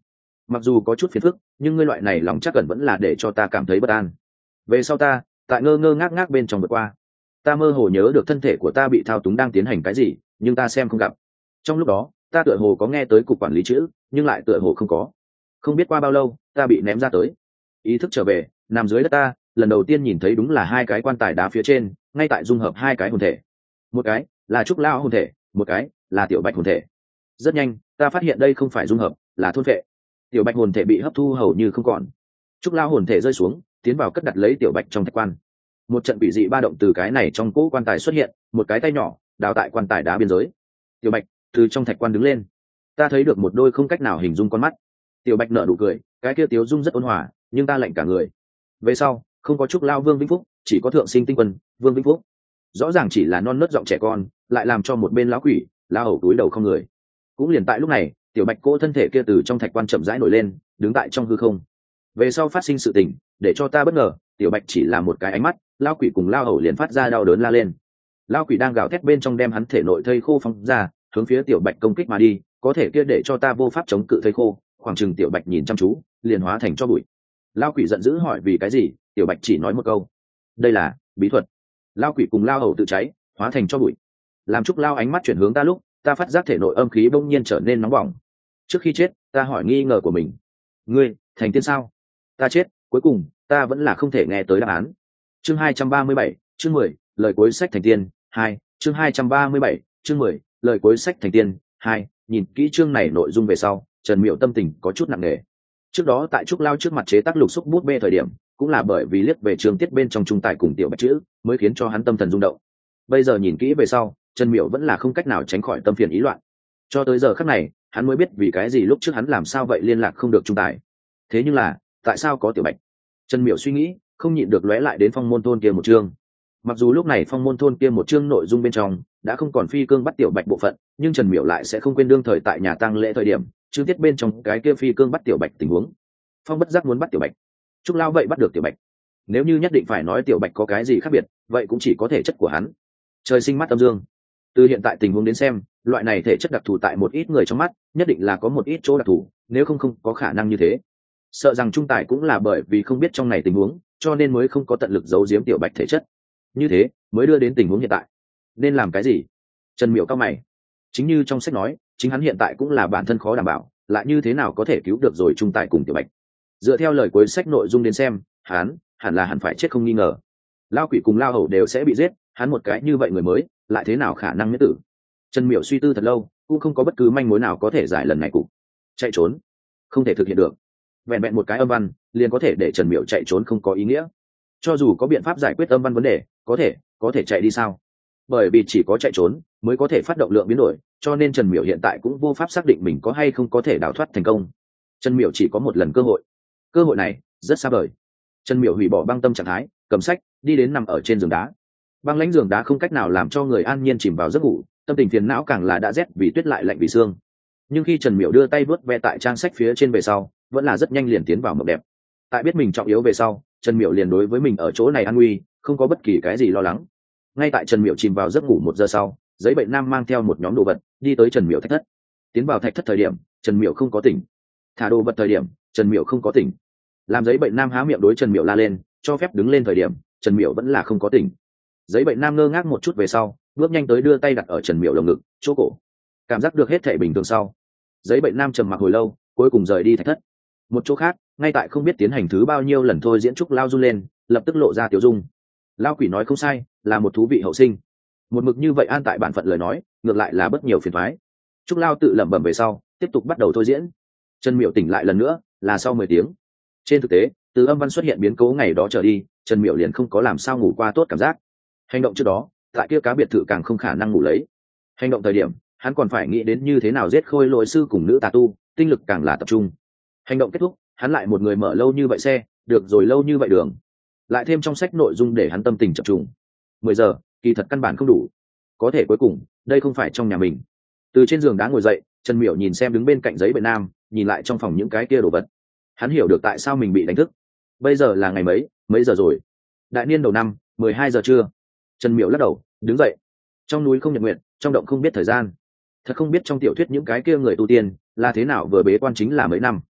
mặc dù có chút phiền phức nhưng ngươi loại này lòng chắc cẩn vẫn là để cho ta cảm thấy bất an. Về sau ta tại ngơ ngơ ngác ngác bên trong vượt qua, ta mơ hồ nhớ được thân thể của ta bị thao túng đang tiến hành cái gì, nhưng ta xem không gặp. Trong lúc đó ta tựa hồ có nghe tới cục quản lý chữ, nhưng lại tựa hồ không có. Không biết qua bao lâu ta bị ném ra tới, ý thức trở về, nằm dưới đất ta lần đầu tiên nhìn thấy đúng là hai cái quan tài đá phía trên ngay tại dung hợp hai cái hồn thể, một cái là trúc lao hồn thể, một cái là tiểu bạch hồn thể. Rất nhanh ta phát hiện đây không phải dung hợp, là thôn vệ. Tiểu bạch hồn thể bị hấp thu hầu như không còn, trúc lao hồn thể rơi xuống tiến vào cất đặt lấy tiểu bạch trong thạch quan. Một trận bị dị ba động từ cái này trong cỗ quan tài xuất hiện, một cái tay nhỏ đào tại quan tài đá biên giới. Tiểu bạch từ trong thạch quan đứng lên, ta thấy được một đôi không cách nào hình dung con mắt. Tiểu bạch nở nụ cười, cái kia tiếu dung rất ôn hòa, nhưng ta lạnh cả người. Về sau không có trúc lao vương vĩnh phúc, chỉ có thượng sinh tinh quân vương vĩnh phúc. Rõ ràng chỉ là non nớt giọng trẻ con, lại làm cho một bên lão quỷ la hầu túi đầu không người. Cũng liền tại lúc này, tiểu bạch cỗ thân thể kia từ trong thạch quan chậm rãi nổi lên, đứng tại trong hư không. Về sau phát sinh sự tình để cho ta bất ngờ, tiểu bạch chỉ là một cái ánh mắt, lao quỷ cùng lao hầu liền phát ra đau đớn la lên. Lao quỷ đang gào thét bên trong đem hắn thể nội thây khô phóng ra, hướng phía tiểu bạch công kích mà đi, có thể kia để cho ta vô pháp chống cự thây khô, khoảng chừng tiểu bạch nhìn chăm chú liền hóa thành cho bụi. Lao quỷ giận dữ hỏi vì cái gì, tiểu bạch chỉ nói một câu: đây là bí thuật. Lao quỷ cùng lao hầu tự cháy, hóa thành cho bụi. Làm trúc lao ánh mắt chuyển hướng ta lúc, ta phát giác thể nội âm khí bỗng nhiên trở nên nóng bỏng. Trước khi chết ta hỏi nghi ngờ của mình: ngươi thành tiên sao? Ta chết cuối cùng ta vẫn là không thể nghe tới đáp án. Chương hai trăm ba mươi bảy, chương mười, lời cuối sách thành tiên hai. Chương hai trăm ba mươi bảy, chương mười, lời cuối sách thành tiên hai. Nhìn kỹ chương này nội dung về sau, Trần Miệu tâm tình có chút nặng nề. Trước đó tại trúc lao trước mặt chế tác lục xúc bút bê thời điểm, cũng là bởi vì liếc về trường tiết bên trong trung tài cùng tiểu bạch chữ mới khiến cho hắn tâm thần rung động. Bây giờ nhìn kỹ về sau, Trần Miệu vẫn là không cách nào tránh khỏi tâm phiền ý loạn. Cho tới giờ khắc này hắn mới biết vì cái gì lúc trước hắn làm sao vậy liên lạc không được trung tài. Thế nhưng là tại sao có tiểu bạch? Trần Miệu suy nghĩ, không nhịn được lóe lại đến phong môn thôn kia một chương. Mặc dù lúc này phong môn thôn kia một chương nội dung bên trong đã không còn phi cương bắt tiểu bạch bộ phận, nhưng Trần Miệu lại sẽ không quên đương thời tại nhà tang lễ thời điểm chương tiết bên trong cái kia phi cương bắt tiểu bạch tình huống. Phong bất giác muốn bắt tiểu bạch, trúc lao vậy bắt được tiểu bạch. Nếu như nhất định phải nói tiểu bạch có cái gì khác biệt, vậy cũng chỉ có thể chất của hắn, trời sinh mắt âm dương. Từ hiện tại tình huống đến xem, loại này thể chất đặc thù tại một ít người trong mắt nhất định là có một ít chỗ đặc thù, nếu không không có khả năng như thế. Sợ rằng trung tài cũng là bởi vì không biết trong này tình huống, cho nên mới không có tận lực giấu giếm tiểu bạch thể chất, như thế mới đưa đến tình huống hiện tại. Nên làm cái gì? Trần Miệu cao mày. Chính như trong sách nói, chính hắn hiện tại cũng là bản thân khó đảm bảo, lại như thế nào có thể cứu được rồi trung tài cùng tiểu bạch. Dựa theo lời cuối sách nội dung đến xem, hắn hẳn là hẳn phải chết không nghi ngờ. Lao quỷ cùng lao hầu đều sẽ bị giết, hắn một cái như vậy người mới lại thế nào khả năng miễn tử? Trần Miệu suy tư thật lâu, cũng không có bất cứ manh mối nào có thể giải lần này cục. Chạy trốn không thể thực hiện được, vẹn vẹn một cái âm văn liền có thể để Trần Miệu chạy trốn không có ý nghĩa. Cho dù có biện pháp giải quyết âm văn vấn đề, có thể có thể chạy đi sao? Bởi vì chỉ có chạy trốn mới có thể phát động lượng biến đổi, cho nên Trần Miệu hiện tại cũng vô pháp xác định mình có hay không có thể đào thoát thành công. Trần Miệu chỉ có một lần cơ hội, cơ hội này rất xa vời. Trần Miệu hủy bỏ băng tâm trạng thái, cầm sách đi đến nằm ở trên giường đá. Băng lãnh giường đá không cách nào làm cho người an nhiên chìm vào giấc ngủ, tâm tình phiền não càng là đã rét vì tuyết lại lạnh vì xương. Nhưng khi Trần Miệu đưa tay vớt ve tại trang sách phía trên về sau, vẫn là rất nhanh liền tiến vào mộng đẹp. Tại biết mình trọng yếu về sau, Trần Miệu liền đối với mình ở chỗ này an nguy không có bất kỳ cái gì lo lắng. Ngay tại Trần Miệu chìm vào giấc ngủ một giờ sau, giấy bệnh nam mang theo một nhóm đồ vật đi tới Trần Miệu thạch thất. Tiến vào thạch thất thời điểm, Trần Miệu không có tỉnh. Thả đồ vật thời điểm, Trần Miệu không có tỉnh. Làm giấy bệnh nam há miệng đối Trần Miệu la lên, cho phép đứng lên thời điểm, Trần Miệu vẫn là không có tỉnh. Giấy bệnh nam ngơ ngác một chút về sau, bước nhanh tới đưa tay đặt ở Trần Miệu lồng ngực, chỗ cổ. Cảm giác được hết thể bình thường sau, giấy bệnh nam trầm mặc hồi lâu, cuối cùng rời đi thạch thất. Một chỗ khác, ngay tại không biết tiến hành thứ bao nhiêu lần thôi diễn trúc lao run lên, lập tức lộ ra tiểu dung. Lao quỷ nói không sai, là một thú vị hậu sinh. Một mực như vậy an tại bản phận lời nói, ngược lại là bất nhiều phiền toái. Trúc lao tự lẩm bẩm về sau, tiếp tục bắt đầu thôi diễn. Trần Miệu tỉnh lại lần nữa, là sau mười tiếng. Trên thực tế, từ âm văn xuất hiện biến cố ngày đó trở đi, Trần Miệu liền không có làm sao ngủ qua tốt cảm giác. Hành động trước đó, tại kia cá biệt thự càng không khả năng ngủ lấy. Hành động thời điểm, hắn còn phải nghĩ đến như thế nào giết khôi lỗi sư cùng nữ tà tu, tinh lực càng là tập trung. Hành động kết thúc, hắn lại một người mở lâu như vậy xe, được rồi lâu như vậy đường. Lại thêm trong sách nội dung để hắn tâm tình tập trung. Mười giờ, kỳ thật căn bản không đủ. Có thể cuối cùng, đây không phải trong nhà mình. Từ trên giường đá ngồi dậy, Trần Miệu nhìn xem đứng bên cạnh giấy bệnh nam, nhìn lại trong phòng những cái kia đồ vật. Hắn hiểu được tại sao mình bị đánh thức. Bây giờ là ngày mấy, mấy giờ rồi? Đại niên đầu năm, mười hai giờ trưa. Trần Miệu lắc đầu, đứng dậy. Trong núi không nhật nguyện, trong động không biết thời gian. Thật không biết trong tiểu thuyết những cái kia người tu tiên là thế nào vừa bế quan chính là mấy năm.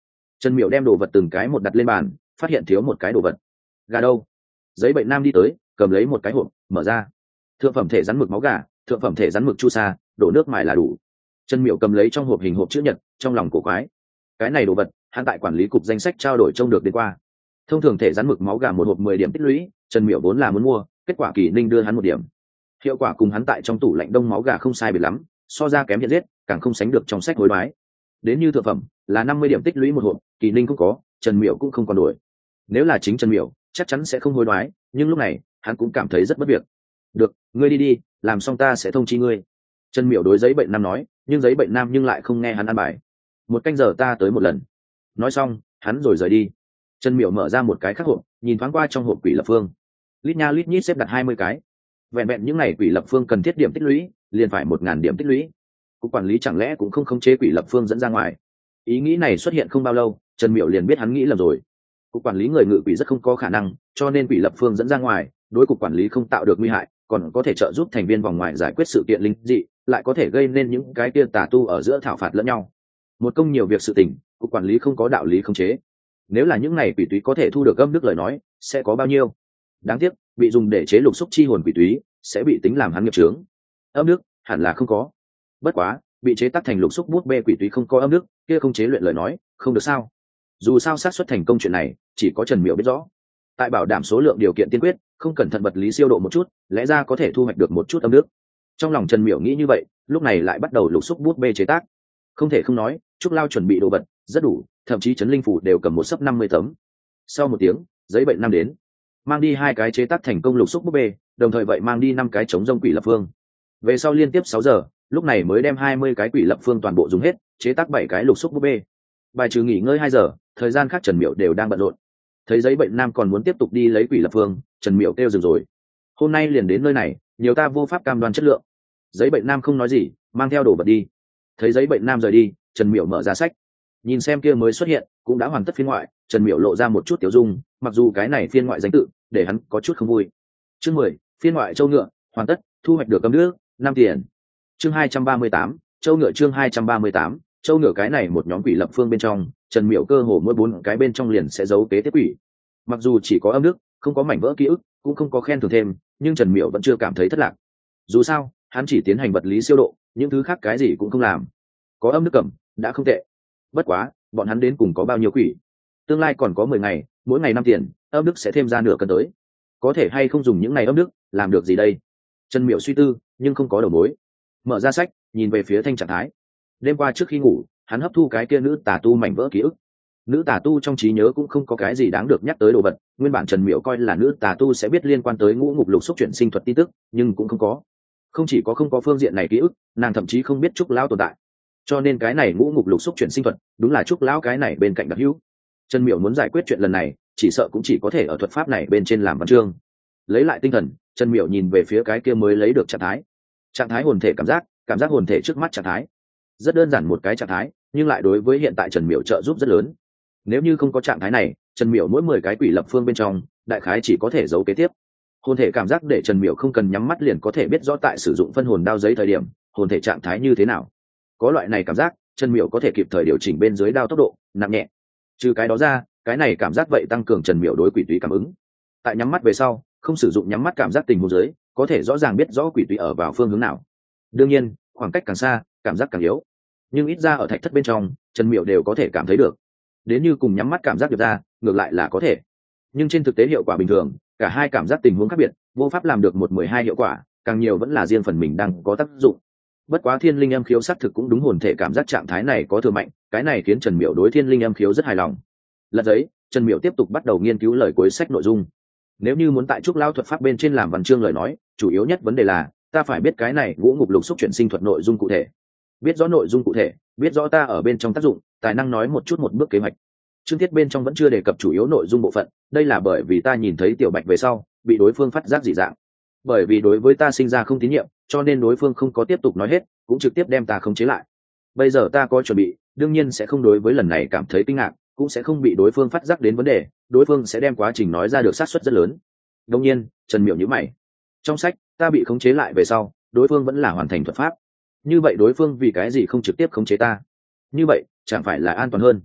Trần Miểu đem đồ vật từng cái một đặt lên bàn, phát hiện thiếu một cái đồ vật. Gà đâu? Giấy bệnh nam đi tới, cầm lấy một cái hộp, mở ra. Thượng phẩm thể rắn mực máu gà, thượng phẩm thể rắn mực chu sa, đổ nước mài là đủ. Trần Miểu cầm lấy trong hộp hình hộp chữ nhật, trong lòng cổ quái. Cái này đồ vật, hắn tại quản lý cục danh sách trao đổi trông được đến qua. Thông thường thể rắn mực máu gà một hộp mười điểm tích lũy, Trần Miểu vốn là muốn mua, kết quả Kỳ Ninh đưa hắn một điểm. Hiệu quả cùng hắn tại trong tủ lạnh đông máu gà không sai biệt lắm, so ra kém hiện giết, càng không sánh được trong sách hối đoái. Đến như thượng phẩm, là năm mươi điểm tích lũy một hộp, Kỳ Ninh cũng có, Trần Miểu cũng không còn đổi. Nếu là chính Trần Miểu, chắc chắn sẽ không hối đoái, nhưng lúc này, hắn cũng cảm thấy rất bất việc. Được, ngươi đi đi, làm xong ta sẽ thông chi ngươi. Trần Miểu đối giấy bệnh nam nói, nhưng giấy bệnh nam nhưng lại không nghe hắn ăn bài. Một canh giờ ta tới một lần. Nói xong, hắn rồi rời đi. Trần Miểu mở ra một cái khác hộp, nhìn thoáng qua trong hộp quỷ lập phương. Lít nha lít nhít xếp đặt hai mươi cái. Vẹn vẹn những ngày quỷ lập phương cần thiết điểm tích lũy, liền phải một ngàn điểm tích lũy. Cục quản lý chẳng lẽ cũng không khống chế quỷ lập phương dẫn ra ngoài? Ý nghĩ này xuất hiện không bao lâu, Trần Miểu liền biết hắn nghĩ lầm rồi. Cục quản lý người ngự quỷ rất không có khả năng, cho nên quỷ lập phương dẫn ra ngoài, đối cục quản lý không tạo được nguy hại, còn có thể trợ giúp thành viên vòng ngoài giải quyết sự kiện linh dị, lại có thể gây nên những cái kia tà tu ở giữa thảo phạt lẫn nhau. Một công nhiều việc sự tình, cục quản lý không có đạo lý khống chế. Nếu là những này quỷ túy có thể thu được âm đức lời nói, sẽ có bao nhiêu? Đáng tiếc, bị dùng để chế lục xúc chi hồn quỷ túy, sẽ bị tính làm hắn nghiệp chướng. Âm đức hẳn là không có. Bất quá, bị chế tác thành lục xúc bút bê quỷ túy không có âm đức, kia không chế luyện lời nói, không được sao? Dù sao xác suất thành công chuyện này, chỉ có Trần Miểu biết rõ. Tại bảo đảm số lượng điều kiện tiên quyết, không cẩn thận vật lý siêu độ một chút, lẽ ra có thể thu hoạch được một chút âm đức. Trong lòng Trần Miểu nghĩ như vậy, lúc này lại bắt đầu lục xúc bút bê chế tác. Không thể không nói, Trúc Lao chuẩn bị đồ vật rất đủ, thậm chí Trấn Linh phủ đều cầm một sấp năm mươi tấm. Sau một tiếng, giấy bệnh năm đến, mang đi hai cái chế tác thành công lục xúc bút bê, đồng thời vậy mang đi năm cái chống rông quỷ lập phương. Về sau liên tiếp sáu giờ, lúc này mới đem hai mươi cái quỷ lập phương toàn bộ dùng hết, chế tác bảy cái lục xúc bút bê. Bài trừ nghỉ ngơi hai giờ, thời gian khác Trần Miểu đều đang bận rộn. Thấy giấy bệnh nam còn muốn tiếp tục đi lấy quỷ lập phương, Trần Miểu kêu dừng rồi. Hôm nay liền đến nơi này, nhiều ta vô pháp cam đoan chất lượng. Giấy bệnh nam không nói gì, mang theo đồ vật đi. Thấy giấy bệnh nam rời đi, Trần Miểu mở ra sách, nhìn xem kia mới xuất hiện, cũng đã hoàn tất phiên ngoại. Trần Miểu lộ ra một chút tiểu dung, mặc dù cái này phiên ngoại danh tự để hắn có chút không vui. Chương mười, phiên ngoại châu ngựa hoàn tất, thu hoạch được cấm nước năm tiền. Chương hai trăm ba mươi tám, châu ngựa. Chương hai trăm ba mươi tám, châu ngựa. Cái này một nhóm quỷ lập phương bên trong, Trần Miểu cơ hồ mỗi bốn cái bên trong liền sẽ giấu kế tiếp quỷ. Mặc dù chỉ có âm đức, không có mảnh vỡ ký ức, cũng không có khen thưởng thêm, nhưng Trần Miểu vẫn chưa cảm thấy thất lạc. Dù sao, hắn chỉ tiến hành vật lý siêu độ, những thứ khác cái gì cũng không làm. Có âm đức cầm đã không tệ. Bất quá, bọn hắn đến cùng có bao nhiêu quỷ? Tương lai còn có mười ngày, mỗi ngày năm tiền, âm đức sẽ thêm ra nửa cân tới. Có thể hay không dùng những ngày âm đức, làm được gì đây? Trần Miểu suy tư, nhưng không có đầu mối. Mở ra sách, nhìn về phía thanh trạng thái. Đêm qua trước khi ngủ, hắn hấp thu cái kia nữ tà tu mảnh vỡ ký ức. Nữ tà tu trong trí nhớ cũng không có cái gì đáng được nhắc tới đồ vật, nguyên bản Trần Miểu coi là nữ tà tu sẽ biết liên quan tới ngũ ngục lục xúc chuyển sinh thuật tin tức, nhưng cũng không có. Không chỉ có không có phương diện này ký ức, nàng thậm chí không biết Trúc lão tồn tại. Cho nên cái này ngũ ngục lục xúc chuyển sinh thuật, đúng là Trúc lão cái này bên cạnh đặc hữu. Trần Miểu muốn giải quyết chuyện lần này, chỉ sợ cũng chỉ có thể ở thuật pháp này bên trên làm văn chương. Lấy lại tinh thần, Trần Miểu nhìn về phía cái kia mới lấy được trạng thái. Trạng thái hồn thể cảm giác, cảm giác hồn thể trước mắt trạng thái. Rất đơn giản một cái trạng thái, nhưng lại đối với hiện tại Trần Miểu trợ giúp rất lớn. Nếu như không có trạng thái này, Trần Miểu mỗi mười cái quỷ lập phương bên trong, đại khái chỉ có thể giấu kế tiếp. Hồn thể cảm giác để Trần Miểu không cần nhắm mắt liền có thể biết rõ tại sử dụng phân hồn đao giấy thời điểm, hồn thể trạng thái như thế nào. Có loại này cảm giác, Trần Miểu có thể kịp thời điều chỉnh bên dưới đao tốc độ, nặng nhẹ. Trừ cái đó ra, cái này cảm giác vậy tăng cường Trần Miểu đối quỷ túy cảm ứng. Tại nhắm mắt về sau, không sử dụng nhắm mắt cảm giác tình huống dưới, có thể rõ ràng biết rõ quỷ túy ở vào phương hướng nào. Đương nhiên, khoảng cách càng xa, cảm giác càng yếu. Nhưng ít ra ở thạch thất bên trong, Trần Miểu đều có thể cảm thấy được. Đến như cùng nhắm mắt cảm giác được ra, ngược lại là có thể. Nhưng trên thực tế hiệu quả bình thường, cả hai cảm giác tình huống khác biệt, vô pháp làm được một mười hai hiệu quả, càng nhiều vẫn là riêng phần mình đang có tác dụng. Bất quá thiên linh âm khiếu xác thực cũng đúng hồn thể cảm giác trạng thái này có thừa mạnh, cái này khiến Trần Miểu đối thiên linh âm khiếu rất hài lòng. Lật giấy, Trần Miểu tiếp tục bắt đầu nghiên cứu lời cuối sách nội dung. Nếu như muốn tại Trúc Lao thuật pháp bên trên làm văn chương lời nói, chủ yếu nhất vấn đề là ta phải biết cái này ngũ ngục lục xúc chuyển sinh thuật nội dung cụ thể. Biết rõ nội dung cụ thể, biết rõ ta ở bên trong tác dụng, tài năng nói một chút một bước kế hoạch. Chương tiết bên trong vẫn chưa đề cập chủ yếu nội dung bộ phận, đây là bởi vì ta nhìn thấy Tiểu Bạch về sau, bị đối phương phát giác dị dạng. Bởi vì đối với ta sinh ra không tín nhiệm, cho nên đối phương không có tiếp tục nói hết, cũng trực tiếp đem ta khống chế lại. Bây giờ ta có chuẩn bị, đương nhiên sẽ không đối với lần này cảm thấy kinh ngạc, cũng sẽ không bị đối phương phát giác đến vấn đề, đối phương sẽ đem quá trình nói ra được xác suất rất lớn. Đương nhiên, Trần Miểu nhíu mày. Trong sách, ta bị khống chế lại về sau, đối phương vẫn là hoàn thành thuật pháp. Như vậy đối phương vì cái gì không trực tiếp khống chế ta? Như vậy, chẳng phải là an toàn hơn?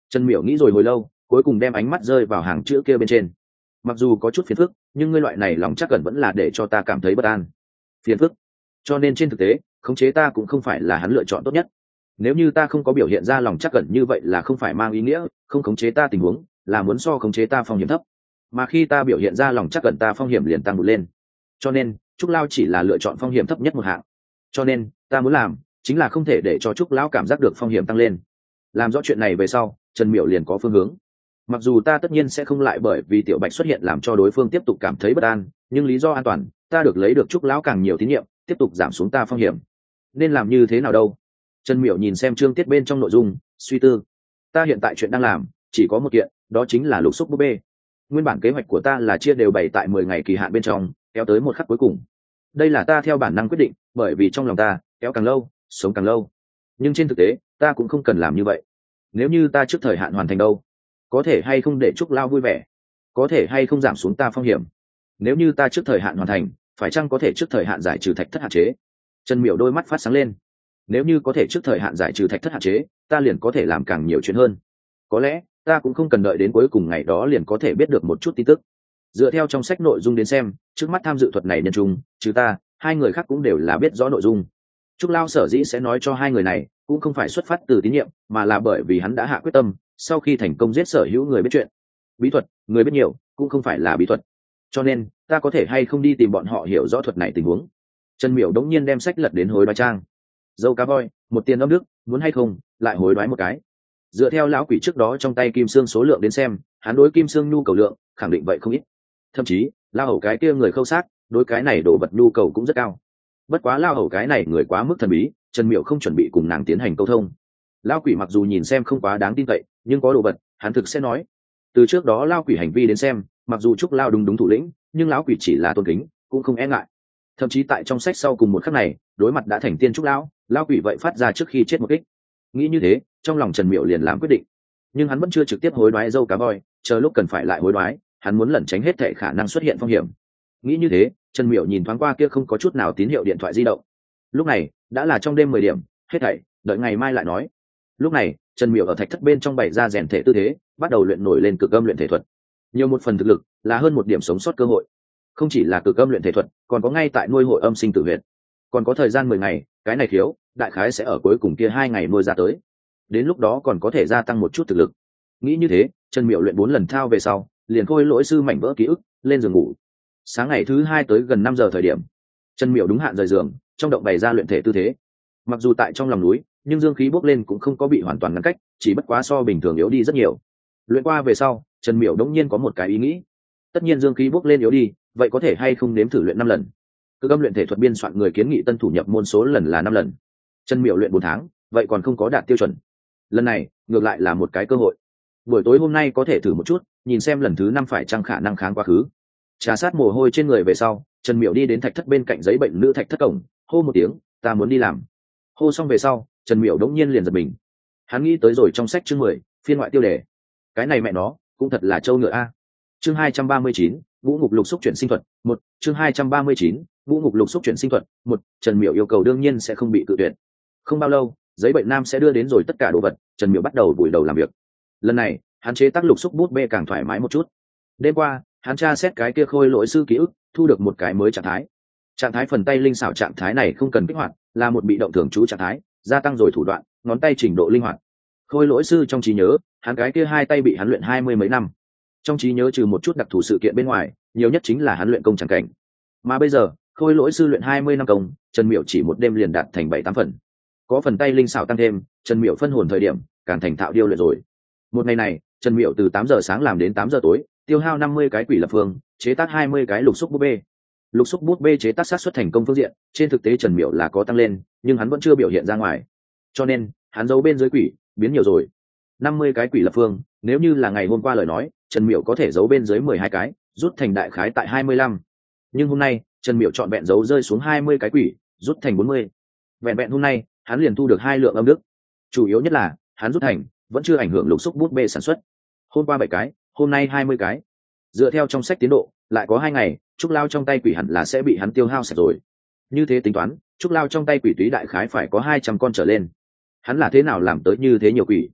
Trần Miểu nghĩ rồi hồi lâu, cuối cùng đem ánh mắt rơi vào hàng chữ kia bên trên. Mặc dù có chút phiền phức, nhưng ngươi loại này lòng chắc cẩn vẫn là để cho ta cảm thấy bất an. Phiền phức. Cho nên trên thực tế, khống chế ta cũng không phải là hắn lựa chọn tốt nhất. Nếu như ta không có biểu hiện ra lòng chắc cẩn như vậy là không phải mang ý nghĩa không khống chế ta tình huống, là muốn so khống chế ta phong hiểm thấp. Mà khi ta biểu hiện ra lòng chắc cẩn ta phong hiểm liền tăng một lên. Cho nên, Trúc Lao chỉ là lựa chọn phong hiểm thấp nhất một hạng. Cho nên, ta muốn làm chính là không thể để cho Trúc Lão cảm giác được phong hiểm tăng lên. Làm rõ chuyện này về sau, Trần Miểu liền có phương hướng. Mặc dù ta tất nhiên sẽ không lại bởi vì Tiểu Bạch xuất hiện làm cho đối phương tiếp tục cảm thấy bất an, nhưng lý do an toàn, ta được lấy được Trúc Lão càng nhiều tín nhiệm, tiếp tục giảm xuống ta phong hiểm. Nên làm như thế nào đâu? Trần Miểu nhìn xem chương tiết bên trong nội dung, suy tư. Ta hiện tại chuyện đang làm chỉ có một kiện, đó chính là lục xúc búp bê. Nguyên bản kế hoạch của ta là chia đều bày tại mười ngày kỳ hạn bên trong, kéo tới một khắc cuối cùng. Đây là ta theo bản năng quyết định, bởi vì trong lòng ta, kéo càng lâu, sống càng lâu. Nhưng trên thực tế, ta cũng không cần làm như vậy. Nếu như ta trước thời hạn hoàn thành đâu, có thể hay không để Trúc Lao vui vẻ, có thể hay không giảm xuống ta phong hiểm. Nếu như ta trước thời hạn hoàn thành, phải chăng có thể trước thời hạn giải trừ thạch thất hạn chế? Trần Miểu đôi mắt phát sáng lên. Nếu như có thể trước thời hạn giải trừ thạch thất hạn chế, ta liền có thể làm càng nhiều chuyện hơn. Có lẽ ta cũng không cần đợi đến cuối cùng ngày đó liền có thể biết được một chút tin tức. Dựa theo trong sách nội dung đến xem, trước mắt tham dự thuật này nhân trung, trừ ta, hai người khác cũng đều là biết rõ nội dung. Trúc Lao sở dĩ sẽ nói cho hai người này, cũng không phải xuất phát từ tín nhiệm, mà là bởi vì hắn đã hạ quyết tâm, sau khi thành công giết sở hữu người biết chuyện. Bí thuật, người biết nhiều, cũng không phải là bí thuật. Cho nên, ta có thể hay không đi tìm bọn họ hiểu rõ thuật này tình huống. Trần Miểu đống nhiên đem sách lật đến hối đoái trang. Dâu cá voi, một tiền âm đức, muốn hay không, lại hối đoái một cái. Dựa theo lão quỷ trước đó trong tay kim xương số lượng đến xem, hắn đối kim xương nhu cầu lượng, khẳng định vậy không ít. Thậm chí, lao hầu cái kia người khâu xác, đối cái này đồ vật nhu cầu cũng rất cao. Bất quá lao hầu cái này người quá mức thần bí, Trần Miểu không chuẩn bị cùng nàng tiến hành câu thông. Lao quỷ mặc dù nhìn xem không quá đáng tin cậy, nhưng có đồ vật, hắn thực sẽ nói. Từ trước đó lao quỷ hành vi đến xem, mặc dù Trúc Lao đúng đúng thủ lĩnh, nhưng lão quỷ chỉ là tôn kính, cũng không e ngại. Thậm chí tại trong sách sau cùng một khắc này, đối mặt đã thành tiên Trúc Lão, lao quỷ vậy phát ra trước khi chết một kích. Nghĩ như thế, trong lòng Trần Miểu liền làm quyết định. Nhưng hắn vẫn chưa trực tiếp hối đoái dâu cá voi, chờ lúc cần phải lại hối đoái, hắn muốn lẩn tránh hết thảy khả năng xuất hiện phong hiểm. Nghĩ như thế, Trần Miểu nhìn thoáng qua kia không có chút nào tín hiệu điện thoại di động. Lúc này đã là trong đêm mười điểm, hết thảy đợi ngày mai lại nói. Lúc này Trần Miểu ở thạch thất bên trong bày ra rèn thể tư thế, bắt đầu luyện nổi lên cực âm luyện thể thuật. Nhiều một phần thực lực là hơn một điểm sống sót cơ hội. Không chỉ là cực âm luyện thể thuật, còn có ngay tại nuôi hội âm sinh tử huyệt. Còn có thời gian mười ngày, cái này thiếu, đại khái sẽ ở cuối cùng kia hai ngày nuôi ra tới. Đến lúc đó còn có thể gia tăng một chút thực lực. Nghĩ như thế, Trần Miểu luyện bốn lần thao về sau, liền khôi lỗi sư mảnh vỡ ký ức, lên giường ngủ. Sáng ngày thứ hai tới gần năm giờ thời điểm, Trần Miểu đúng hạn rời giường, trong động bày ra luyện thể tư thế. Mặc dù tại trong lòng núi, nhưng dương khí bốc lên cũng không có bị hoàn toàn ngăn cách, chỉ bất quá so bình thường yếu đi rất nhiều. Luyện qua về sau, Trần Miểu đống nhiên có một cái ý nghĩ. Tất nhiên dương khí bốc lên yếu đi, vậy có thể hay không nếm thử luyện năm lần? Cực âm luyện thể thuật biên soạn người kiến nghị tân thủ nhập môn số lần là năm lần. Trần Miểu luyện bốn tháng, vậy còn không có đạt tiêu chuẩn. Lần này, ngược lại là một cái cơ hội. Buổi tối hôm nay có thể thử một chút, nhìn xem lần thứ năm phải chăng khả năng kháng quá khứ. Trà sát mồ hôi trên người về sau, Trần Miểu đi đến thạch thất bên cạnh giấy bệnh nữ thạch thất cổng, hô một tiếng, ta muốn đi làm. Hô xong về sau, Trần Miểu đống nhiên liền giật mình. Hắn nghĩ tới rồi trong sách chương mười, phiên ngoại tiêu đề. Cái này mẹ nó, cũng thật là trâu ngựa a. Chương hai trăm ba mươi chín, ngũ ngục lục xúc chuyển sinh thuật, một, chương hai trăm ba mươi chín, ngũ ngục lục xúc chuyển sinh thuật, một, Trần Miểu yêu cầu đương nhiên sẽ không bị cự tuyệt. Không bao lâu, giấy bệnh nam sẽ đưa đến rồi tất cả đồ vật, Trần Miểu bắt đầu buổi đầu làm việc. Lần này, hắn chế tác lục xúc bút bê càng thoải mái một chút. Đêm qua, hắn tra xét cái kia khôi lỗi sư ký ức, thu được một cái mới trạng thái. Trạng thái phần tay linh xảo trạng thái này không cần kích hoạt, là một bị động thường trú trạng thái, gia tăng rồi thủ đoạn, ngón tay trình độ linh hoạt. Khôi lỗi sư trong trí nhớ, hắn cái kia hai tay bị hắn luyện hai mươi mấy năm. Trong trí nhớ trừ một chút đặc thù sự kiện bên ngoài, nhiều nhất chính là hắn luyện công chẳng cảnh. Mà bây giờ, khôi lỗi sư luyện hai mươi năm công, Trần Miểu chỉ một đêm liền đạt thành bảy tám phần. Có phần tay linh xảo tăng thêm, Trần Miểu phân hồn thời điểm, càng thành thạo điêu luyện rồi. Một ngày này, Trần Miểu từ tám giờ sáng làm đến tám giờ tối, tiêu hao năm mươi cái quỷ lập phương, chế tác hai mươi cái lục xúc bút bê. Lục xúc bút bê chế tác sát xuất thành công phương diện, trên thực tế Trần Miểu là có tăng lên, nhưng hắn vẫn chưa biểu hiện ra ngoài. Cho nên, hắn giấu bên dưới quỷ, biến nhiều rồi. năm mươi cái quỷ lập phương, nếu như là ngày hôm qua lời nói, Trần Miểu có thể giấu bên dưới mười hai cái, rút thành đại khái tại hai mươi lăm. Nhưng hôm nay, Trần Miểu chọn vẹn giấu rơi xuống hai mươi cái quỷ, rút thành bốn mươi. Vẹn vẹn hôm nay, hắn liền thu được hai lượng âm đức. Chủ yếu nhất là, hắn rút thành vẫn chưa ảnh hưởng lục xúc bút bê sản xuất. Hôm qua bảy cái, hôm nay hai mươi cái. Dựa theo trong sách tiến độ, lại có hai ngày, trúc lao trong tay quỷ hẳn là sẽ bị hắn tiêu hao sạch rồi. Như thế tính toán, trúc lao trong tay quỷ túy đại khái phải có hai trăm con trở lên. Hắn là thế nào làm tới như thế nhiều quỷ?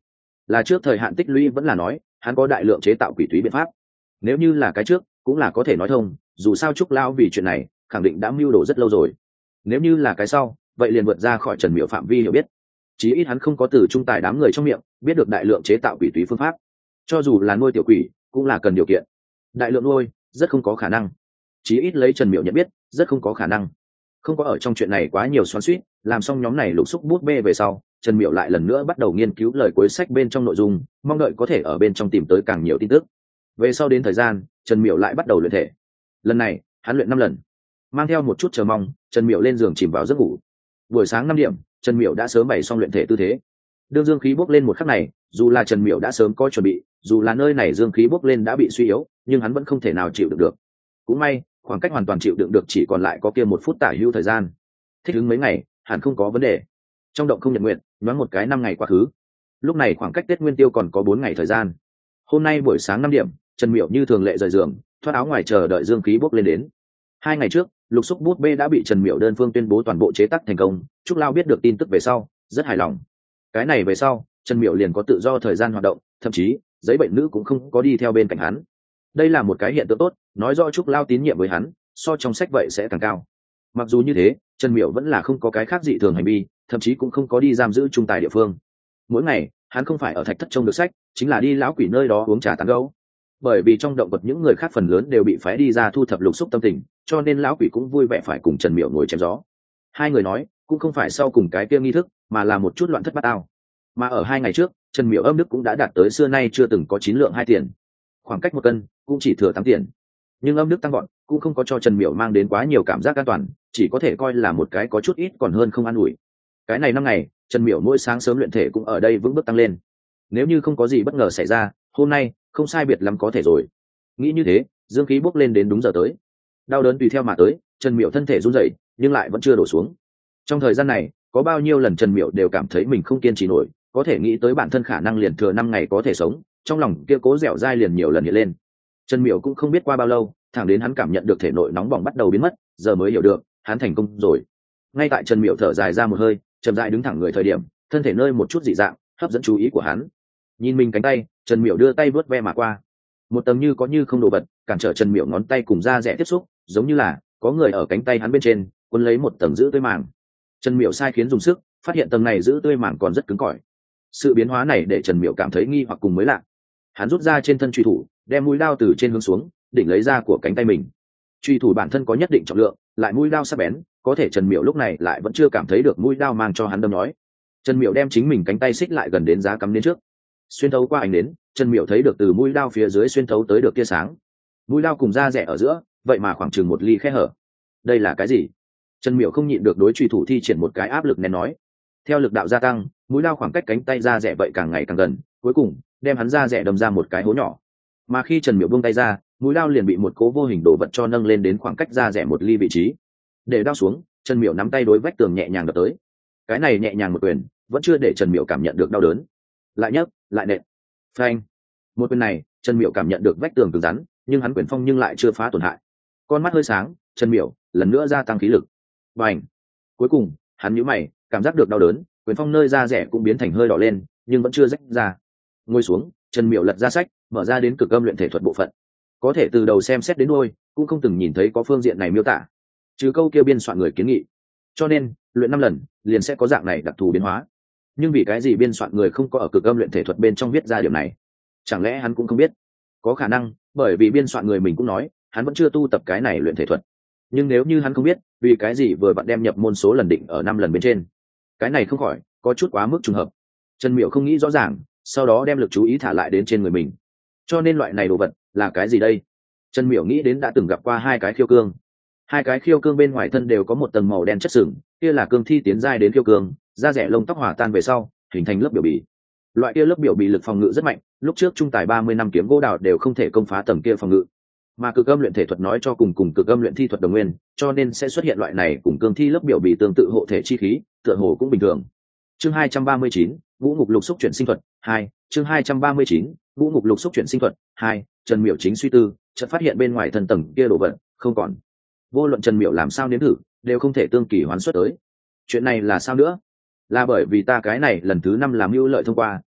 là trước thời hạn tích lũy vẫn là nói hắn có đại lượng chế tạo quỷ túy biện pháp. Nếu như là cái trước cũng là có thể nói thông, dù sao trúc lao vì chuyện này khẳng định đã mưu đồ rất lâu rồi. Nếu như là cái sau, vậy liền vượt ra khỏi Trần Miểu phạm vi hiểu biết. Chí ít hắn không có từ trung tài đám người trong miệng biết được đại lượng chế tạo quỷ túy phương pháp. Cho dù là nuôi tiểu quỷ cũng là cần điều kiện, đại lượng nuôi rất không có khả năng. Chí ít lấy Trần Miểu nhận biết, rất không có khả năng. Không có ở trong chuyện này quá nhiều xoắn xuýt, làm xong nhóm này lục xúc bút bê về sau, Trần Miểu lại lần nữa bắt đầu nghiên cứu lời cuối sách bên trong nội dung, mong đợi có thể ở bên trong tìm tới càng nhiều tin tức. Về sau đến thời gian, Trần Miểu lại bắt đầu luyện thể. Lần này, hắn luyện năm lần. Mang theo một chút chờ mong, Trần Miểu lên giường chìm vào giấc ngủ. Buổi sáng năm điểm, Trần Miểu đã sớm bày xong luyện thể tư thế. Đương dương khí bốc lên một khắc này, dù là Trần Miểu đã sớm có chuẩn bị, dù là nơi này dương khí bốc lên đã bị suy yếu, nhưng hắn vẫn không thể nào chịu đựng được. Cũng may, khoảng cách hoàn toàn chịu đựng được chỉ còn lại có kia một phút tả hữu thời gian. Thích ứng mấy ngày, hẳn không có vấn đề. Trong động không nhật nguyện, nhoáng một cái năm ngày quá khứ. Lúc này khoảng cách Tết Nguyên Tiêu còn có bốn ngày thời gian. Hôm nay buổi sáng năm điểm, Trần Miểu như thường lệ rời giường, thoát áo ngoài chờ đợi dương khí bốc lên đến. Hai ngày trước, lục xúc bút bê đã bị Trần Miểu đơn phương tuyên bố toàn bộ chế tác thành công. Trúc Lao biết được tin tức về sau, rất hài lòng. Cái này về sau, Trần Miểu liền có tự do thời gian hoạt động, thậm chí giấy bệnh nữ cũng không có đi theo bên cạnh hắn. Đây là một cái hiện tượng tốt, nói rõ Trúc Lao tín nhiệm với hắn, so trong sách vậy sẽ càng cao. Mặc dù như thế, Trần Miểu vẫn là không có cái khác dị thường hành vi, thậm chí cũng không có đi giam giữ trung tài địa phương. Mỗi ngày, hắn không phải ở thạch thất trông được sách, chính là đi lão quỷ nơi đó uống trà tán gẫu. Bởi vì trong động vật những người khác phần lớn đều bị phái đi ra thu thập lục xúc tâm tình, cho nên lão quỷ cũng vui vẻ phải cùng Trần Miểu ngồi chém gió. Hai người nói, cũng không phải sau cùng cái kia nghi thức, mà là một chút loạn thất bát ao. Mà ở hai ngày trước, Trần Miểu âm đức cũng đã đạt tới xưa nay chưa từng có chín lượng hai tiền. Khoảng cách một cân cũng chỉ thừa tám tiền. Nhưng âm đức tăng gọn cũng không có cho Trần Miểu mang đến quá nhiều cảm giác an toàn, chỉ có thể coi là một cái có chút ít còn hơn không an ủi. Cái này năm ngày, Trần Miểu mỗi sáng sớm luyện thể cũng ở đây vững bước tăng lên. Nếu như không có gì bất ngờ xảy ra, hôm nay không sai biệt lắm có thể rồi. Nghĩ như thế, dương khí bốc lên đến đúng giờ tới. Đau đớn tùy theo mà tới, Trần Miểu thân thể run rẩy, nhưng lại vẫn chưa đổ xuống. Trong thời gian này, có bao nhiêu lần Trần Miểu đều cảm thấy mình không kiên trì nổi, có thể nghĩ tới bản thân khả năng liền thừa năm ngày có thể sống, trong lòng kia cố dẻo dai liền nhiều lần hiện lên. Trần Miểu cũng không biết qua bao lâu, thẳng đến hắn cảm nhận được thể nội nóng bỏng bắt đầu biến mất, giờ mới hiểu được, hắn thành công rồi. Ngay tại Trần Miểu thở dài ra một hơi, chậm rãi đứng thẳng người thời điểm, thân thể nơi một chút dị dạng, hấp dẫn chú ý của hắn. Nhìn mình cánh tay, Trần Miểu đưa tay vớt ve mà qua. Một tầng như có như không đồ vật, cản trở Trần Miểu ngón tay cùng da rẻ tiếp xúc, giống như là có người ở cánh tay hắn bên trên, cuốn lấy một tầng giữ tươi màng. Trần Miểu sai khiến dùng sức, phát hiện tầng này giữ tươi màng còn rất cứng cỏi. Sự biến hóa này để Trần Miểu cảm thấy nghi hoặc cùng mới lạ. Hắn rút ra trên thân truy thủ, đem mũi đao từ trên hướng xuống, định lấy ra của cánh tay mình. Truy thủ bản thân có nhất định trọng lượng, lại mũi đao sắc bén, có thể Trần Miểu lúc này lại vẫn chưa cảm thấy được mũi đao mang cho hắn đâm nói. Trần Miểu đem chính mình cánh tay xích lại gần đến giá cắm đến trước. Xuyên thấu qua ánh nến, Trần Miểu thấy được từ mũi đao phía dưới xuyên thấu tới được tia sáng. Mũi đao cùng da rẻ ở giữa, vậy mà khoảng chừng một ly khe hở. Đây là cái gì? Trần Miểu không nhịn được đối truy thủ thi triển một cái áp lực nén nói. Theo lực đạo gia tăng, mũi đao khoảng cách cánh tay da rẻ vậy càng ngày càng gần, cuối cùng đem hắn da rẻ đâm ra một cái hố nhỏ. Mà khi Trần Miểu buông tay ra, mũi đao liền bị một cố vô hình đồ vật cho nâng lên đến khoảng cách da rẻ một ly vị trí. Để đao xuống, Trần Miểu nắm tay đối vách tường nhẹ nhàng đập tới. Cái này nhẹ nhàng một quyền, vẫn chưa để Trần Miểu cảm nhận được đau đớn. Lại nhấc, lại nện. Phanh. Một quyền này, Trần Miểu cảm nhận được vách tường cứng rắn, nhưng hắn quyền phong nhưng lại chưa phá tổn hại. Con mắt hơi sáng, Trần Miểu lần nữa gia tăng khí lực. Bành. Cuối cùng, hắn nhíu mày, cảm giác được đau đớn, quyền phong nơi da rẻ cũng biến thành hơi đỏ lên, nhưng vẫn chưa rách ra. Ngồi xuống, Trần Miểu lật ra sách, mở ra đến cực âm luyện thể thuật bộ phận. Có thể từ đầu xem xét đến đuôi, cũng không từng nhìn thấy có phương diện này miêu tả, trừ câu kia biên soạn người kiến nghị. Cho nên, luyện năm lần, liền sẽ có dạng này đặc thù biến hóa. Nhưng vì cái gì biên soạn người không có ở cực âm luyện thể thuật bên trong viết ra điều này? Chẳng lẽ hắn cũng không biết? Có khả năng, bởi vì biên soạn người mình cũng nói, hắn vẫn chưa tu tập cái này luyện thể thuật. Nhưng nếu như hắn không biết, vì cái gì vừa bạn đem nhập môn số lần định ở năm lần bên trên? Cái này không khỏi có chút quá mức trùng hợp. Trần Miểu không nghĩ rõ ràng, sau đó đem lực chú ý thả lại đến trên người mình. Cho nên loại này đồ vật là cái gì đây? Trần Miểu nghĩ đến đã từng gặp qua hai cái khiêu cương. Hai cái khiêu cương bên ngoài thân đều có một tầng màu đen chất sừng, kia là cương thi tiến giai đến khiêu cương, da rẻ lông tóc hòa tan về sau, hình thành lớp biểu bì. Loại kia lớp biểu bì lực phòng ngự rất mạnh, lúc trước trung tài ba mươi năm kiếm gỗ đào đều không thể công phá tầng kia phòng ngự. Mà cực âm luyện thể thuật nói cho cùng cùng cực âm luyện thi thuật đồng nguyên, cho nên sẽ xuất hiện loại này cùng cương thi lớp biểu bì tương tự hộ thể chi khí, tựa hồ cũng bình thường. Chương hai trăm ba mươi chín, Ngũ Ngục Lục Xúc chuyển sinh thuật hai. Chương hai trăm ba mươi chín, Ngũ Ngục Lục Xúc chuyển sinh thuật hai. Trần Miểu chính suy tư, chợt phát hiện bên ngoài thân tầng kia đồ vật không còn. Vô luận Trần Miểu làm sao nếm thử, đều không thể tương kỳ hoán xuất tới. Chuyện này là sao nữa? Là bởi vì ta cái này lần thứ năm làm mưu lợi thông qua,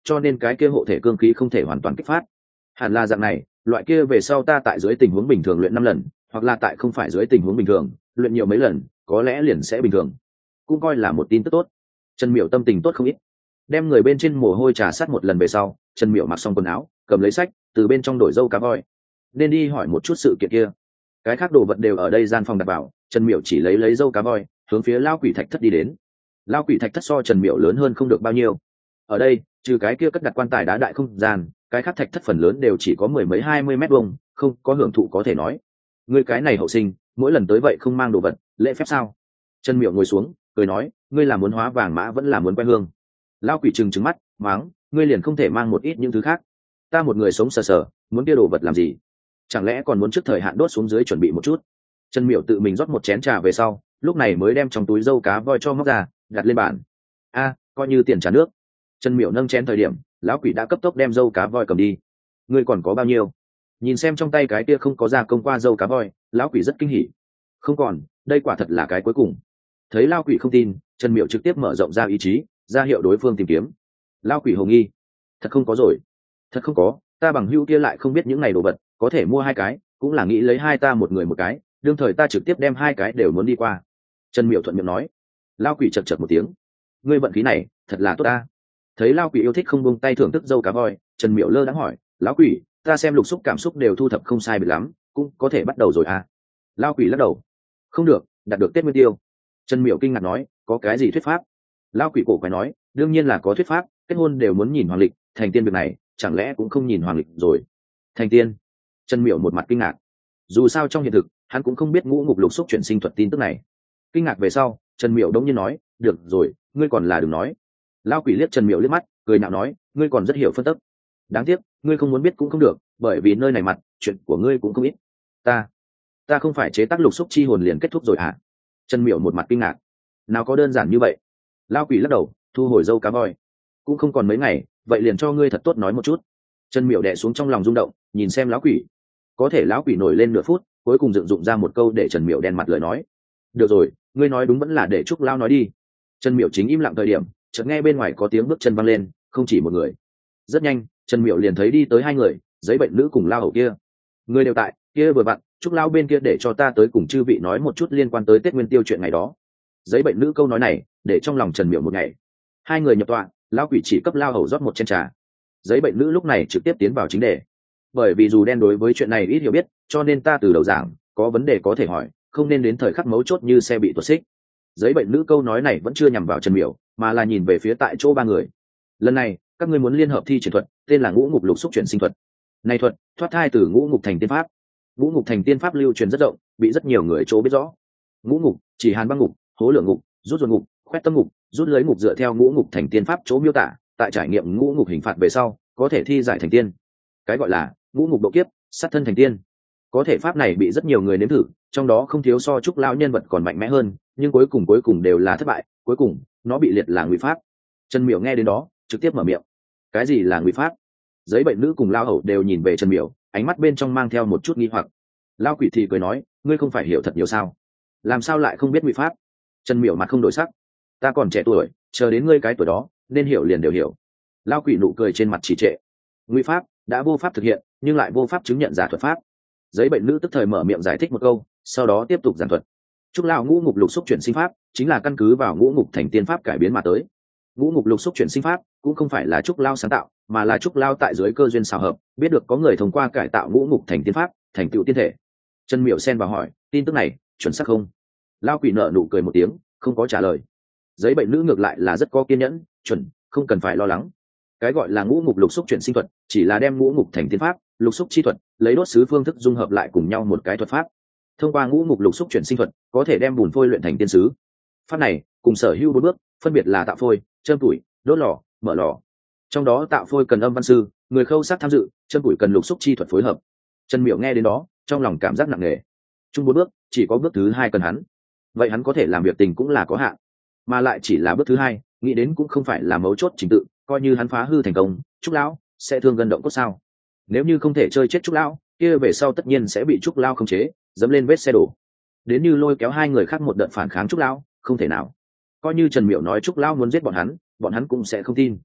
cho nên cái kia hộ thể cương khí không thể hoàn toàn kích phát. Hẳn là dạng này, loại kia về sau ta tại dưới tình huống bình thường luyện năm lần, hoặc là tại không phải dưới tình huống bình thường luyện nhiều mấy lần, có lẽ liền sẽ bình thường. Cũng coi là một tin tức tốt. Trần Miểu tâm tình tốt không ít. Đem người bên trên mồ hôi trà sát một lần về sau, Trần Miểu mặc xong quần áo, cầm lấy sách, từ bên trong đổi dâu cá voi. Nên đi hỏi một chút sự kiện kia. Cái khác đồ vật đều ở đây gian phòng đặt vào, Trần Miểu chỉ lấy lấy dâu cá voi, hướng phía lao quỷ thạch thất đi đến. Lao quỷ thạch thất so Trần Miểu lớn hơn không được bao nhiêu. Ở đây, trừ cái kia cất đặt quan tài đá đại không gian, cái khác thạch thất phần lớn đều chỉ có mười mấy hai mươi mét vuông, không có hưởng thụ có thể nói. Ngươi cái này hậu sinh, mỗi lần tới vậy không mang đồ vật, lễ phép sao? Trần Miểu ngồi xuống, cười nói, ngươi là muốn hóa vàng mã vẫn là muốn quay hương? Lao quỷ trừng trừng mắt, máng, ngươi liền không thể mang một ít những thứ khác? Ta một người sống sờ sờ, muốn kia đồ vật làm gì? Chẳng lẽ còn muốn trước thời hạn đốt xuống dưới chuẩn bị một chút? Trần Miểu tự mình rót một chén trà về sau, lúc này mới đem trong túi dâu cá voi cho móc ra, đặt lên bàn. A, coi như tiền trả nước. Trần Miểu nâng chén thời điểm, lão quỷ đã cấp tốc đem dâu cá voi cầm đi. Ngươi còn có bao nhiêu? Nhìn xem trong tay cái kia không có gia công qua dâu cá voi, lão quỷ rất kinh hỉ. Không còn, đây quả thật là cái cuối cùng. Thấy lão quỷ không tin, Trần Miểu trực tiếp mở rộng ra ý chí, ra hiệu đối phương tìm kiếm. Lão quỷ hồ nghi, thật không có rồi? Thật không có, ta bằng hữu kia lại không biết những này đồ vật, có thể mua hai cái, cũng là nghĩ lấy hai ta một người một cái, đương thời ta trực tiếp đem hai cái đều muốn đi qua. Trần Miểu thuận miệng nói. Lão quỷ chật chật một tiếng, ngươi vận khí này thật là tốt ta. Thấy lão quỷ yêu thích không buông tay thưởng thức dâu cá voi, Trần Miểu lơ đãng hỏi, lão quỷ, ta xem lục xúc cảm xúc đều thu thập không sai biệt lắm, cũng có thể bắt đầu rồi à? Lão quỷ lắc đầu, không được, đạt được Tết Nguyên Tiêu. Trần Miểu kinh ngạc nói, có cái gì thuyết pháp? Lão quỷ cổ quái nói, đương nhiên là có thuyết pháp, kết hôn đều muốn nhìn hoàng lịch, thành tiên việc này chẳng lẽ cũng không nhìn hoàng lịch rồi? Thành tiên? Trần Miểu một mặt kinh ngạc. Dù sao trong hiện thực hắn cũng không biết ngũ ngục lục xúc chuyển sinh thuật tin tức này. Kinh ngạc về sau, Trần Miểu đống nhiên nói, được rồi, ngươi còn là đừng nói. Lão quỷ liếc Trần Miểu liếc mắt, cười nhạo nói, ngươi còn rất hiểu phân tích. Đáng tiếc, ngươi không muốn biết cũng không được, bởi vì nơi này mặt, chuyện của ngươi cũng không ít. Ta, ta không phải chế tác lục xúc chi hồn liền kết thúc rồi à? Trần Miểu một mặt kinh ngạc. Nào có đơn giản như vậy. Lão quỷ lắc đầu, thu hồi dâu cá voi. Cũng không còn mấy ngày, vậy liền cho ngươi thật tốt nói một chút. Trần Miểu đè xuống trong lòng rung động, nhìn xem lão quỷ. Có thể lão quỷ nổi lên nửa phút, cuối cùng dựng dụng ra một câu để Trần Miểu đen mặt lời nói. Được rồi, ngươi nói đúng vẫn là để Trúc Lão nói đi. Trần Miểu chính im lặng thời điểm, chợt nghe bên ngoài có tiếng bước chân văng lên, không chỉ một người. Rất nhanh, Trần Miểu liền thấy đi tới hai người, giấy bệnh nữ cùng lao hầu kia. Người đều tại, kia vừa vặn, Trúc Lão bên kia để cho ta tới cùng chư vị nói một chút liên quan tới Tết Nguyên Tiêu chuyện ngày đó. Giấy bệnh nữ câu nói này, để trong lòng Trần Miểu một ngày. Hai người nhập tọa, lão quỷ chỉ cấp lao hầu rót một chén trà. Giấy bệnh nữ lúc này trực tiếp tiến vào chính đề. Bởi vì dù đen đối với chuyện này ít hiểu biết, cho nên ta từ đầu giảng, có vấn đề có thể hỏi, không nên đến thời khắc mấu chốt như xe bị tuột xích. Giấy bệnh nữ câu nói này vẫn chưa nhằm vào Trần Miểu, mà là nhìn về phía tại chỗ ba người. Lần này, các ngươi muốn liên hợp thi triển thuật, tên là ngũ ngục lục xúc chuyển sinh thuật. Này thuật thoát thai từ ngũ ngục thành tiên pháp. Ngũ ngục thành tiên pháp lưu truyền rất rộng, bị rất nhiều người chỗ biết rõ. Ngũ ngục chỉ hàn băng ngục, hố lượng ngục, rút ruột ngục, khoét tâm ngục, rút lưới ngục dựa theo ngũ ngục thành tiên pháp chỗ miêu tả, tại trải nghiệm ngũ ngục hình phạt về sau, có thể thi giải thành tiên. Cái gọi là ngũ ngục độ kiếp, sát thân thành tiên. Có thể pháp này bị rất nhiều người nếm thử, trong đó không thiếu so Trúc Lão nhân vật còn mạnh mẽ hơn, nhưng cuối cùng cuối cùng đều là thất bại, cuối cùng nó bị liệt là nguy pháp. Trần Miểu nghe đến đó, trực tiếp mở miệng. Cái gì là nguy pháp? Giấy bệnh nữ cùng lao hầu đều nhìn về Trần Miểu, ánh mắt bên trong mang theo một chút nghi hoặc. Lao quỷ thì cười nói, ngươi không phải hiểu thật nhiều sao? Làm sao lại không biết nguy pháp? Trần Miểu mặt không đổi sắc. Ta còn trẻ tuổi, chờ đến ngươi cái tuổi đó, nên hiểu liền đều hiểu. Lao quỷ nụ cười trên mặt chỉ trệ. Nguy pháp đã vô pháp thực hiện, nhưng lại vô pháp chứng nhận giả thuật pháp. Giấy bệnh nữ tức thời mở miệng giải thích một câu, sau đó tiếp tục giảng thuật. Trúc Lão ngũ ngục lục xúc chuyển sinh pháp chính là căn cứ vào ngũ ngục thành tiên pháp cải biến mà tới. Ngũ ngục lục xúc chuyển sinh pháp cũng không phải là Trúc Lão sáng tạo, mà là Trúc Lão tại dưới cơ duyên xào hợp, biết được có người thông qua cải tạo ngũ ngục thành tiên pháp, thành tựu tiên thể. Trần Miểu xen vào hỏi, tin tức này chuẩn xác không? Lão quỷ nở nụ cười một tiếng, không có trả lời. Giấy bệnh nữ ngược lại là rất có kiên nhẫn, chuẩn, không cần phải lo lắng. Cái gọi là ngũ ngục lục xúc chuyển sinh thuật, chỉ là đem ngũ ngục thành tiên pháp, lục xúc chi thuật, lấy đốt xứ phương thức dung hợp lại cùng nhau một cái thuật pháp. Thông qua ngũ ngục lục xúc chuyển sinh thuật, có thể đem bùn phôi luyện thành tiên sứ. Pháp này cùng sở hữu bốn bước, phân biệt là tạo phôi, châm tuổi, đốt lò, mở lò. Trong đó tạo phôi cần âm văn sư, người khâu sát tham dự, châm tuổi cần lục xúc chi thuật phối hợp. Trần Miểu nghe đến đó, trong lòng cảm giác nặng nề. Chung bốn bước, chỉ có bước thứ hai cần hắn. Vậy hắn có thể làm việc tình cũng là có hạn, mà lại chỉ là bước thứ hai, nghĩ đến cũng không phải là mấu chốt trình tự, coi như hắn phá hư thành công, Trúc Lão sẽ thương gân động cốt sao? Nếu như không thể chơi chết Trúc Lão, kia về sau tất nhiên sẽ bị Trúc Lão khống chế, dẫm lên vết xe đổ. Đến như lôi kéo hai người khác một đợt phản kháng Trúc Lão, không thể nào. Coi như Trần Miểu nói Trúc Lão muốn giết bọn hắn, bọn hắn cũng sẽ không tin.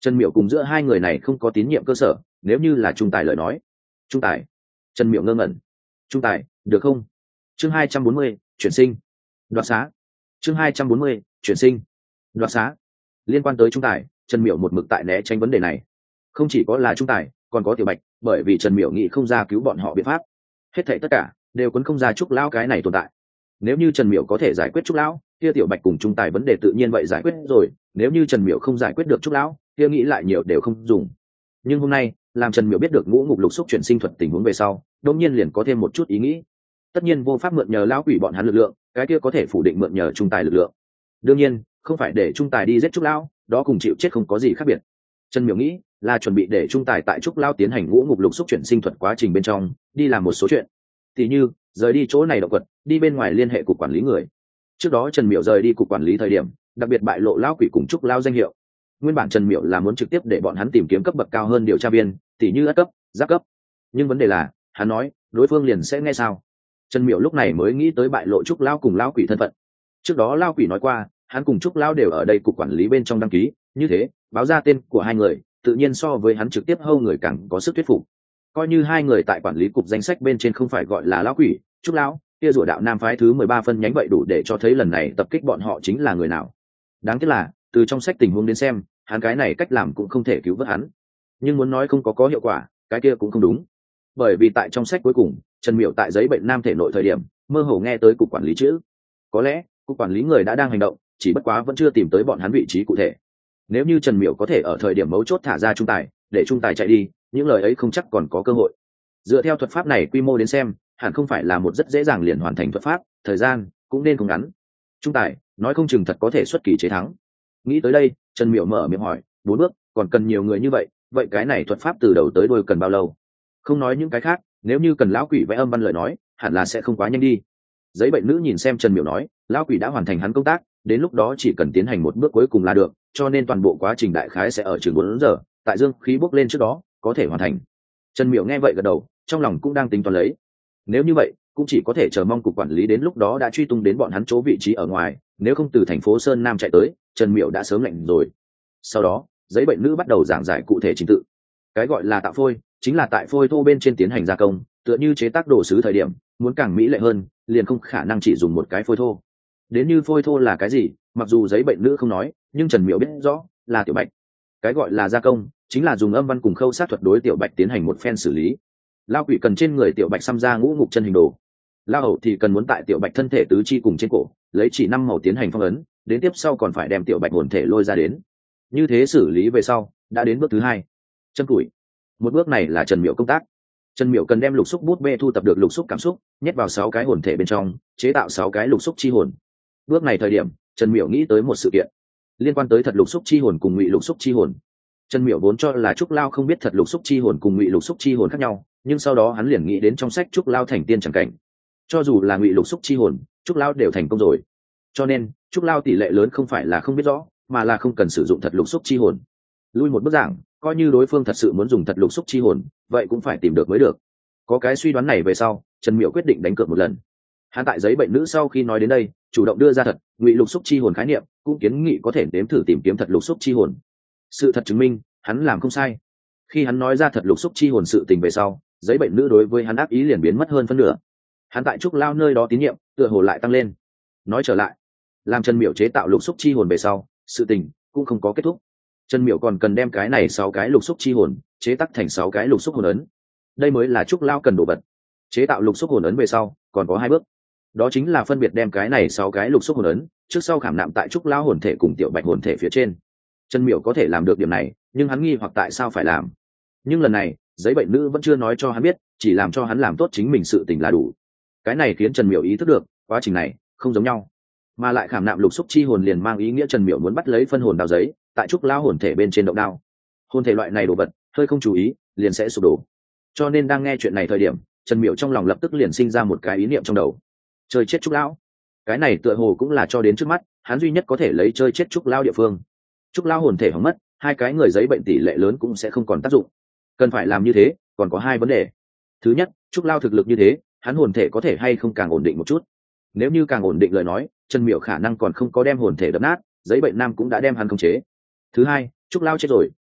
Trần Miểu cùng giữa hai người này không có tín nhiệm cơ sở, nếu như là trung tài lời nói. Trung tài? Trần Miểu ngơ ngẩn. Trung tài, được không? Chương hai trăm bốn mươi, chuyển sinh. Đoạt xá. Chương hai trăm bốn mươi, chuyển sinh. Đoạt xá. Liên quan tới trung tài, Trần Miểu một mực tại né tránh vấn đề này. Không chỉ có là trung tài, còn có Tiểu Bạch, bởi vì Trần Miểu nghĩ không ra cứu bọn họ biện pháp. Hết thảy tất cả đều quấn không ra Trúc lão cái này tồn tại. Nếu như Trần Miểu có thể giải quyết Trúc lão, kia Tiểu Bạch cùng trung tài vấn đề tự nhiên vậy giải quyết rồi, nếu như Trần Miểu không giải quyết được Trúc lão, kia nghĩ lại nhiều đều không dùng. Nhưng hôm nay, làm Trần Miểu biết được ngũ ngục lục xúc chuyển sinh thuật tình huống về sau, đột nhiên liền có thêm một chút ý nghĩ. Tất nhiên vô pháp mượn nhờ lão quỷ bọn hắn lực lượng, cái kia có thể phủ định mượn nhờ trung tài lực lượng. Đương nhiên, không phải để trung tài đi giết Trúc lão, đó cùng chịu chết không có gì khác biệt. Trần Miểu nghĩ là chuẩn bị để trung tài tại Trúc lão tiến hành ngũ ngục lục xúc chuyển sinh thuật quá trình bên trong, đi làm một số chuyện. Tỷ như, rời đi chỗ này động quật, đi bên ngoài liên hệ cục quản lý người. Trước đó Trần Miểu rời đi cục quản lý thời điểm, đặc biệt bại lộ lão quỷ cùng Trúc lão danh hiệu. Nguyên bản Trần Miểu là muốn trực tiếp để bọn hắn tìm kiếm cấp bậc cao hơn điều tra viên, tỷ như ất cấp, giáp cấp. Nhưng vấn đề là, hắn nói, đối phương liền sẽ nghe sao? Trần Miểu lúc này mới nghĩ tới bại lộ Trúc lão cùng lão quỷ thân phận. Trước đó lão quỷ nói qua, hắn cùng Trúc lão đều ở đây cục quản lý bên trong đăng ký, như thế, báo ra tên của hai người, tự nhiên so với hắn trực tiếp hâu người càng có sức thuyết phục. Coi như hai người tại quản lý cục danh sách bên trên không phải gọi là lão quỷ, Trúc lão, kia rủa đạo nam phái thứ mười ba phân nhánh vậy đủ để cho thấy lần này tập kích bọn họ chính là người nào. Đáng tiếc là, từ trong sách tình huống đến xem, hắn cái này cách làm cũng không thể cứu vớt hắn. Nhưng muốn nói không có có hiệu quả, cái kia cũng không đúng. Bởi vì tại trong sách cuối cùng, Trần Miểu tại giấy bệnh nam thể nội thời điểm, mơ hồ nghe tới cục quản lý chữ. Có lẽ, cục quản lý người đã đang hành động, chỉ bất quá vẫn chưa tìm tới bọn hắn vị trí cụ thể. Nếu như Trần Miểu có thể ở thời điểm mấu chốt thả ra trung tài, để trung tài chạy đi, những lời ấy không chắc còn có cơ hội. Dựa theo thuật pháp này quy mô đến xem, hẳn không phải là một rất dễ dàng liền hoàn thành thuật pháp, thời gian cũng nên không ngắn. Trung tài, nói không chừng thật có thể xuất kỳ chế thắng. Nghĩ tới đây, Trần Miểu mở miệng hỏi, bốn bước, còn cần nhiều người như vậy, vậy cái này thuật pháp từ đầu tới đuôi cần bao lâu? Không nói những cái khác, nếu như cần lão quỷ vẽ âm văn lời nói, hẳn là sẽ không quá nhanh đi. Giấy bệnh nữ nhìn xem Trần Miểu nói, lão quỷ đã hoàn thành hắn công tác, đến lúc đó chỉ cần tiến hành một bước cuối cùng là được, cho nên toàn bộ quá trình đại khái sẽ ở chừng bốn giờ, tại dương khí bốc lên trước đó, có thể hoàn thành. Trần Miểu nghe vậy gật đầu, trong lòng cũng đang tính toán lấy. Nếu như vậy, cũng chỉ có thể chờ mong cục quản lý đến lúc đó đã truy tung đến bọn hắn chỗ vị trí ở ngoài, nếu không từ thành phố Sơn Nam chạy tới, Trần Miểu đã sớm lệnh rồi. Sau đó, giấy bệnh nữ bắt đầu giảng giải cụ thể trình tự. Cái gọi là tạo phôi, chính là tại phôi thô bên trên tiến hành gia công, tựa như chế tác đồ sứ thời điểm, muốn càng mỹ lệ hơn, liền không khả năng chỉ dùng một cái phôi thô. Đến như phôi thô là cái gì, mặc dù giấy bệnh nữ không nói, nhưng Trần Miểu biết rõ, là Tiểu Bạch. Cái gọi là gia công, chính là dùng âm văn cùng khâu sát thuật đối Tiểu Bạch tiến hành một phen xử lý. Lao quỷ cần trên người Tiểu Bạch xăm ra ngũ ngục chân hình đồ. Lao hầu thì cần muốn tại Tiểu Bạch thân thể tứ chi cùng trên cổ, lấy chỉ năm màu tiến hành phong ấn, đến tiếp sau còn phải đem Tiểu Bạch hồn thể lôi ra đến. Như thế xử lý về sau, đã đến bước thứ hai, châm củi. Một bước này là Trần Miểu công tác. Trần Miểu cần đem lục xúc bút bê thu tập được lục xúc cảm xúc, nhét vào sáu cái hồn thể bên trong, chế tạo sáu cái lục xúc chi hồn. Bước này thời điểm, Trần Miểu nghĩ tới một sự kiện liên quan tới thật lục xúc chi hồn cùng ngụy lục xúc chi hồn. Trần Miểu vốn cho là Trúc Lao không biết thật lục xúc chi hồn cùng ngụy lục xúc chi hồn khác nhau, nhưng sau đó hắn liền nghĩ đến trong sách Trúc Lao thành tiên chẳng cảnh. Cho dù là ngụy lục xúc chi hồn, Trúc Lao đều thành công rồi. Cho nên, Trúc Lao tỷ lệ lớn không phải là không biết rõ, mà là không cần sử dụng thật lục xúc chi hồn. Lui một bước giảng, coi như đối phương thật sự muốn dùng thật lục xúc chi hồn, vậy cũng phải tìm được mới được. Có cái suy đoán này về sau, Trần Miểu quyết định đánh cược một lần. Hắn tại giấy bệnh nữ sau khi nói đến đây, chủ động đưa ra thật ngụy lục xúc chi hồn khái niệm, cũng kiến nghị có thể nếm thử tìm kiếm thật lục xúc chi hồn. Sự thật chứng minh, hắn làm không sai. Khi hắn nói ra thật lục xúc chi hồn sự tình về sau, giấy bệnh nữ đối với hắn ác ý liền biến mất hơn phân nửa. Hắn tại Trúc Lao nơi đó tín nhiệm tựa hồ lại tăng lên. Nói trở lại, làm Trần Miểu chế tạo lục xúc chi hồn về sau, sự tình cũng không có kết thúc. Trần Miểu còn cần đem cái này sáu cái lục xúc chi hồn chế tác thành sáu cái lục xúc hồn ấn. Đây mới là Trúc Lao cần đồ vật. Chế tạo lục xúc hồn ấn về sau, còn có hai bước. Đó chính là phân biệt đem cái này sáu cái lục xúc hồn ấn trước sau khảm nạm tại Trúc Lao hồn thể cùng Tiểu Bạch hồn thể phía trên. Trần Miểu có thể làm được điểm này, nhưng hắn nghi hoặc tại sao phải làm. Nhưng lần này, giấy bệnh nữ vẫn chưa nói cho hắn biết, chỉ làm cho hắn làm tốt chính mình sự tình là đủ. Cái này khiến Trần Miểu ý thức được, quá trình này không giống nhau, mà lại khảm nạm lục xúc chi hồn liền mang ý nghĩa Trần Miểu muốn bắt lấy phân hồn đao giấy, tại Trúc Lao hồn thể bên trên động đao. Hồn thể loại này đồ vật, hơi không chú ý, liền sẽ sụp đổ. Cho nên đang nghe chuyện này thời điểm, Trần Miểu trong lòng lập tức liền sinh ra một cái ý niệm trong đầu. Chơi chết Trúc Lão. Cái này tựa hồ cũng là cho đến trước mắt, hắn duy nhất có thể lấy chơi chết Trúc Lao địa phương. Trúc Lao hồn thể hỏng mất, hai cái người giấy bệnh tỷ lệ lớn cũng sẽ không còn tác dụng. Cần phải làm như thế, còn có hai vấn đề. Thứ nhất, Trúc Lao thực lực như thế, hắn hồn thể có thể hay không càng ổn định một chút. Nếu như càng ổn định lời nói, Trần Miểu khả năng còn không có đem hồn thể đập nát, giấy bệnh nam cũng đã đem hắn khống chế. Thứ hai, Trúc Lao chết rồi,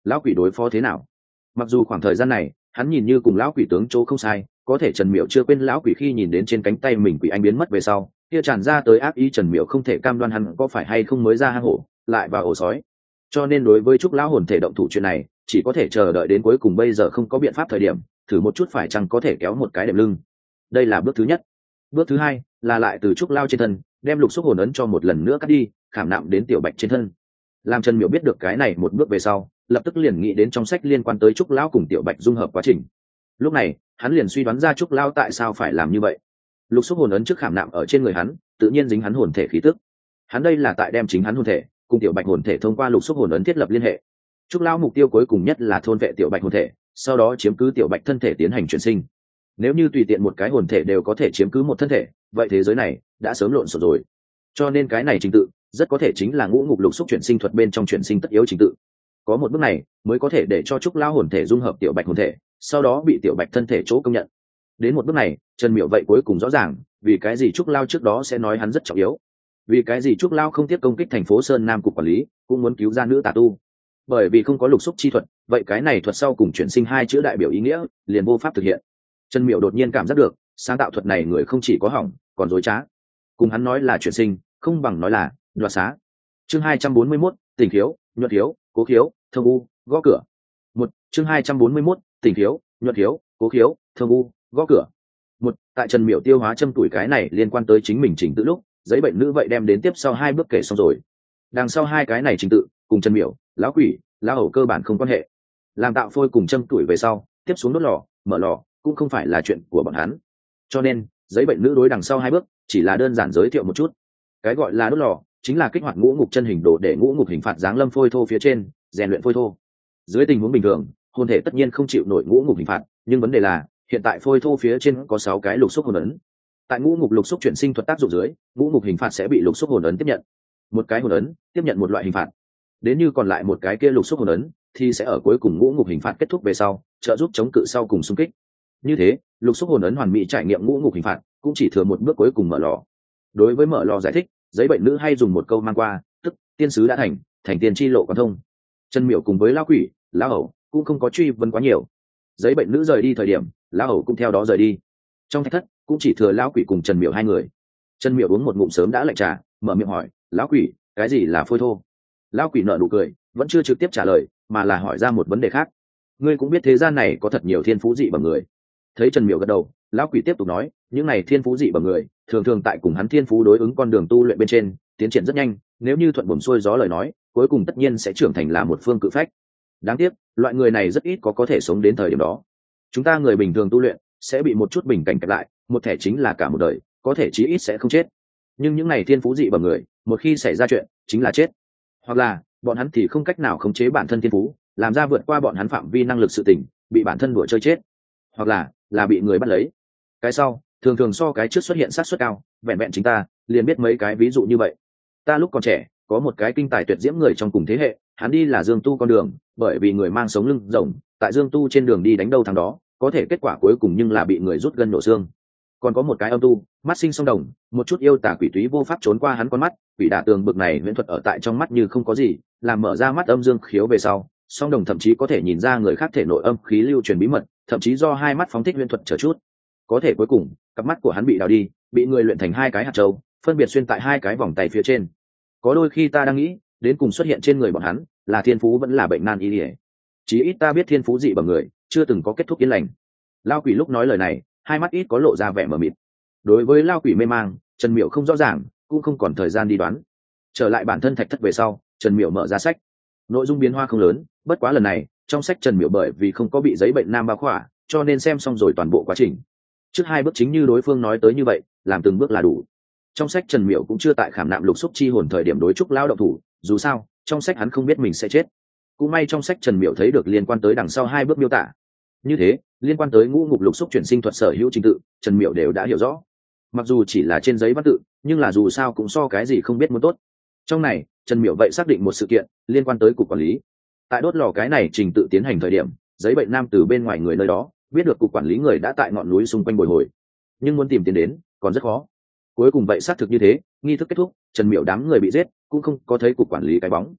lão quỷ đối phó thế nào? Mặc dù khoảng thời gian này hắn nhìn như cùng lão quỷ tướng chỗ không sai, có thể Trần Miểu chưa quên lão quỷ khi nhìn đến trên cánh tay mình quỷ anh biến mất về sau kia tràn ra tới ác ý. Trần Miểu không thể cam đoan hắn có phải hay không mới ra hang hổ lại vào ổ sói, cho nên đối với trúc lão hồn thể động thủ chuyện này chỉ có thể chờ đợi đến cuối cùng, bây giờ không có biện pháp thời điểm thử một chút phải chăng có thể kéo một cái đệm lưng. Đây là bước thứ nhất. Bước thứ hai là lại từ trúc lao trên thân đem lục xúc hồn ấn cho một lần nữa cắt đi, khảm nạm đến tiểu bạch trên thân. Làm Trần Miểu biết được cái này một bước về sau lập tức liền nghĩ đến trong sách liên quan tới trúc lão cùng tiểu bạch dung hợp quá trình. Lúc này hắn liền suy đoán ra trúc lao tại sao phải làm như vậy. Lục xúc hồn ấn trước khảm nạm ở trên người hắn tự nhiên dính hắn hồn thể khí tức, hắn đây là tại đem chính hắn hồn thể cùng tiểu bạch hồn thể thông qua lục xúc hồn ấn thiết lập liên hệ. Trúc lão mục tiêu cuối cùng nhất là thôn vệ tiểu bạch hồn thể, sau đó chiếm cứ tiểu bạch thân thể tiến hành chuyển sinh. Nếu như tùy tiện một cái hồn thể đều có thể chiếm cứ một thân thể, vậy thế giới này đã sớm lộn xộn rồi. Cho nên cái này trình tự rất có thể chính là ngũ ngục lục xúc chuyển sinh thuật bên trong chuyển sinh tất yếu trình tự. Có một bước này mới có thể để cho trúc lão hồn thể dung hợp tiểu bạch hồn thể, sau đó bị tiểu bạch thân thể chỗ công nhận. Đến một bước này Trần Miểu vậy cuối cùng rõ ràng vì cái gì trúc lao trước đó sẽ nói hắn rất trọng yếu, vì cái gì trúc lao không tiếp công kích thành phố Sơn Nam cục quản lý cũng muốn cứu ra nữ tà tu. Bởi vì không có lục xúc chi thuật, vậy cái này thuật sau cùng chuyển sinh hai chữ đại biểu ý nghĩa liền vô pháp thực hiện. Trần Miểu đột nhiên cảm giác được sáng tạo thuật này người không chỉ có hỏng còn dối trá, cùng hắn nói là chuyển sinh không bằng nói là đoạt xá. Chương hai trăm bốn mươi mốt, tỉnh thiếu, nhuận thiếu, cố thiếu, thông u, gõ cửa. Một chương hai trăm bốn mươi mốt, tỉnh thiếu, nhuận thiếu, cố thiếu, thông u, gõ cửa. Một tại Trần Miểu tiêu hóa châm tuổi cái này liên quan tới chính mình trình tự lúc, giấy bệnh nữ vậy đem đến tiếp sau hai bước kể xong rồi. Đằng sau hai cái này trình tự cùng Trần Miểu, lão quỷ, lão hầu cơ bản không quan hệ. Làm tạo phôi cùng châm tuổi về sau tiếp xuống đốt lò mở lò cũng không phải là chuyện của bọn hắn, cho nên giấy bệnh nữ đối đằng sau hai bước chỉ là đơn giản giới thiệu một chút. Cái gọi là đốt lò chính là kích hoạt ngũ ngục chân hình đồ để ngũ ngục hình phạt giáng lâm phôi thô phía trên, rèn luyện phôi thô. Dưới tình huống bình thường hồn thể tất nhiên không chịu nổi ngũ ngục hình phạt, nhưng vấn đề là hiện tại phôi thô phía trên có sáu cái lục xúc hồn ấn. Tại ngũ ngục lục xúc chuyển sinh thuật tác dụng dưới, ngũ ngục hình phạt sẽ bị lục xúc hồn ấn tiếp nhận. Một cái hồn ấn tiếp nhận một loại hình phạt, đến như còn lại một cái kia lục xúc hồn ấn thì sẽ ở cuối cùng ngũ ngục hình phạt kết thúc về sau trợ giúp chống cự sau cùng xung kích. Như thế lục xúc hồn ấn hoàn mỹ trải nghiệm ngũ ngục hình phạt cũng chỉ thừa một bước cuối cùng mở lò. Đối với mở lò giải thích, giấy bệnh nữ hay dùng một câu mang qua, tức tiên sứ đã thành, thành tiên chi lộ quán thông. Trần Miểu cùng với lão quỷ, lão hầu cũng không có truy vấn quá nhiều. Giấy bệnh nữ rời đi thời điểm lão hầu cũng theo đó rời đi. Trong thạch thất cũng chỉ thừa lão quỷ cùng Trần Miểu hai người. Trần Miểu uống một ngụm sớm đã lạnh trà, mở miệng hỏi lão quỷ cái gì là phôi thô. Lão quỷ nở nụ cười, vẫn chưa trực tiếp trả lời mà là hỏi ra một vấn đề khác. Ngươi cũng biết thế gian này có thật nhiều thiên phú dị bẩm người. Thấy Trần Miểu gật đầu, lão quỷ tiếp tục nói, những này thiên phú dị bẩm người thường thường tại cùng hắn thiên phú đối ứng con đường tu luyện bên trên tiến triển rất nhanh, nếu như thuận buồm xuôi gió lời nói cuối cùng tất nhiên sẽ trưởng thành là một phương cự phách. Đáng tiếc loại người này rất ít có có thể sống đến thời điểm đó. Chúng ta người bình thường tu luyện sẽ bị một chút bình cảnh kẹp lại, một thể chính là cả một đời, có thể chí ít sẽ không chết. Nhưng những này thiên phú dị bẩm người một khi xảy ra chuyện chính là chết, hoặc là bọn hắn thì không cách nào khống chế bản thân thiên phú, làm ra vượt qua bọn hắn phạm vi năng lực sự tình, bị bản thân đùa chơi chết, hoặc là là bị người bắt lấy. Cái sau thường thường so cái trước xuất hiện sát suất cao, vẹn vẹn chính ta liền biết mấy cái ví dụ như vậy. Ta lúc còn trẻ có một cái kinh tài tuyệt diễm người trong cùng thế hệ, hắn đi là dương tu con đường, bởi vì người mang sống lưng rộng, tại dương tu trên đường đi đánh đâu thằng đó, có thể kết quả cuối cùng nhưng là bị người rút gân nổ xương. Còn có một cái âm tu, mắt sinh song đồng, một chút yêu tà quỷ túy vô pháp trốn qua hắn con mắt, quỷ đả tường bực này huyễn thuật ở tại trong mắt như không có gì, làm mở ra mắt âm dương khiếu về sau, song đồng thậm chí có thể nhìn ra người khác thể nội âm khí lưu truyền bí mật, thậm chí do hai mắt phóng thích huyễn thuật chờ chút. Có thể cuối cùng cặp mắt của hắn bị đào đi, bị người luyện thành hai cái hạt châu, phân biệt xuyên tại hai cái vòng tay phía trên. Có đôi khi ta đang nghĩ, đến cùng xuất hiện trên người bọn hắn là thiên phú vẫn là bệnh nan y ỉa. Chí ít ta biết thiên phú dị bằng người chưa từng có kết thúc yên lành. Lao quỷ lúc nói lời này hai mắt ít có lộ ra vẻ mờ mịt. Đối với lao quỷ mê mang, Trần Miểu không rõ ràng, cũng không còn thời gian đi đoán. Trở lại bản thân thạch thất về sau, Trần Miểu mở ra sách. Nội dung biến hóa không lớn, bất quá lần này trong sách Trần Miểu bởi vì không có bị giấy bệnh nam bao khỏa, cho nên xem xong rồi toàn bộ quá trình. Trước hai bước chính như đối phương nói tới như vậy, làm từng bước là đủ. Trong sách Trần Miểu cũng chưa tại khảm nạm lục xúc chi hồn thời điểm đối trúc lao động thủ, dù sao trong sách hắn không biết mình sẽ chết. Cũng may trong sách Trần Miểu thấy được liên quan tới đằng sau hai bước miêu tả. Như thế liên quan tới ngũ ngục lục xúc chuyển sinh thuật sở hữu trình tự, Trần Miểu đều đã hiểu rõ. Mặc dù chỉ là trên giấy văn tự, nhưng là dù sao cũng so cái gì không biết muốn tốt. Trong này Trần Miểu vậy xác định một sự kiện liên quan tới cục quản lý. Tại đốt lò cái này trình tự tiến hành thời điểm, giấy bệnh nam từ bên ngoài người nơi đó biết được cục quản lý người đã tại ngọn núi xung quanh bồi hồi, nhưng muốn tìm tiền đến còn rất khó. Cuối cùng vậy xác thực như thế, nghi thức kết thúc, Trần Miểu đám người bị giết, cũng không có thấy cục quản lý cái bóng.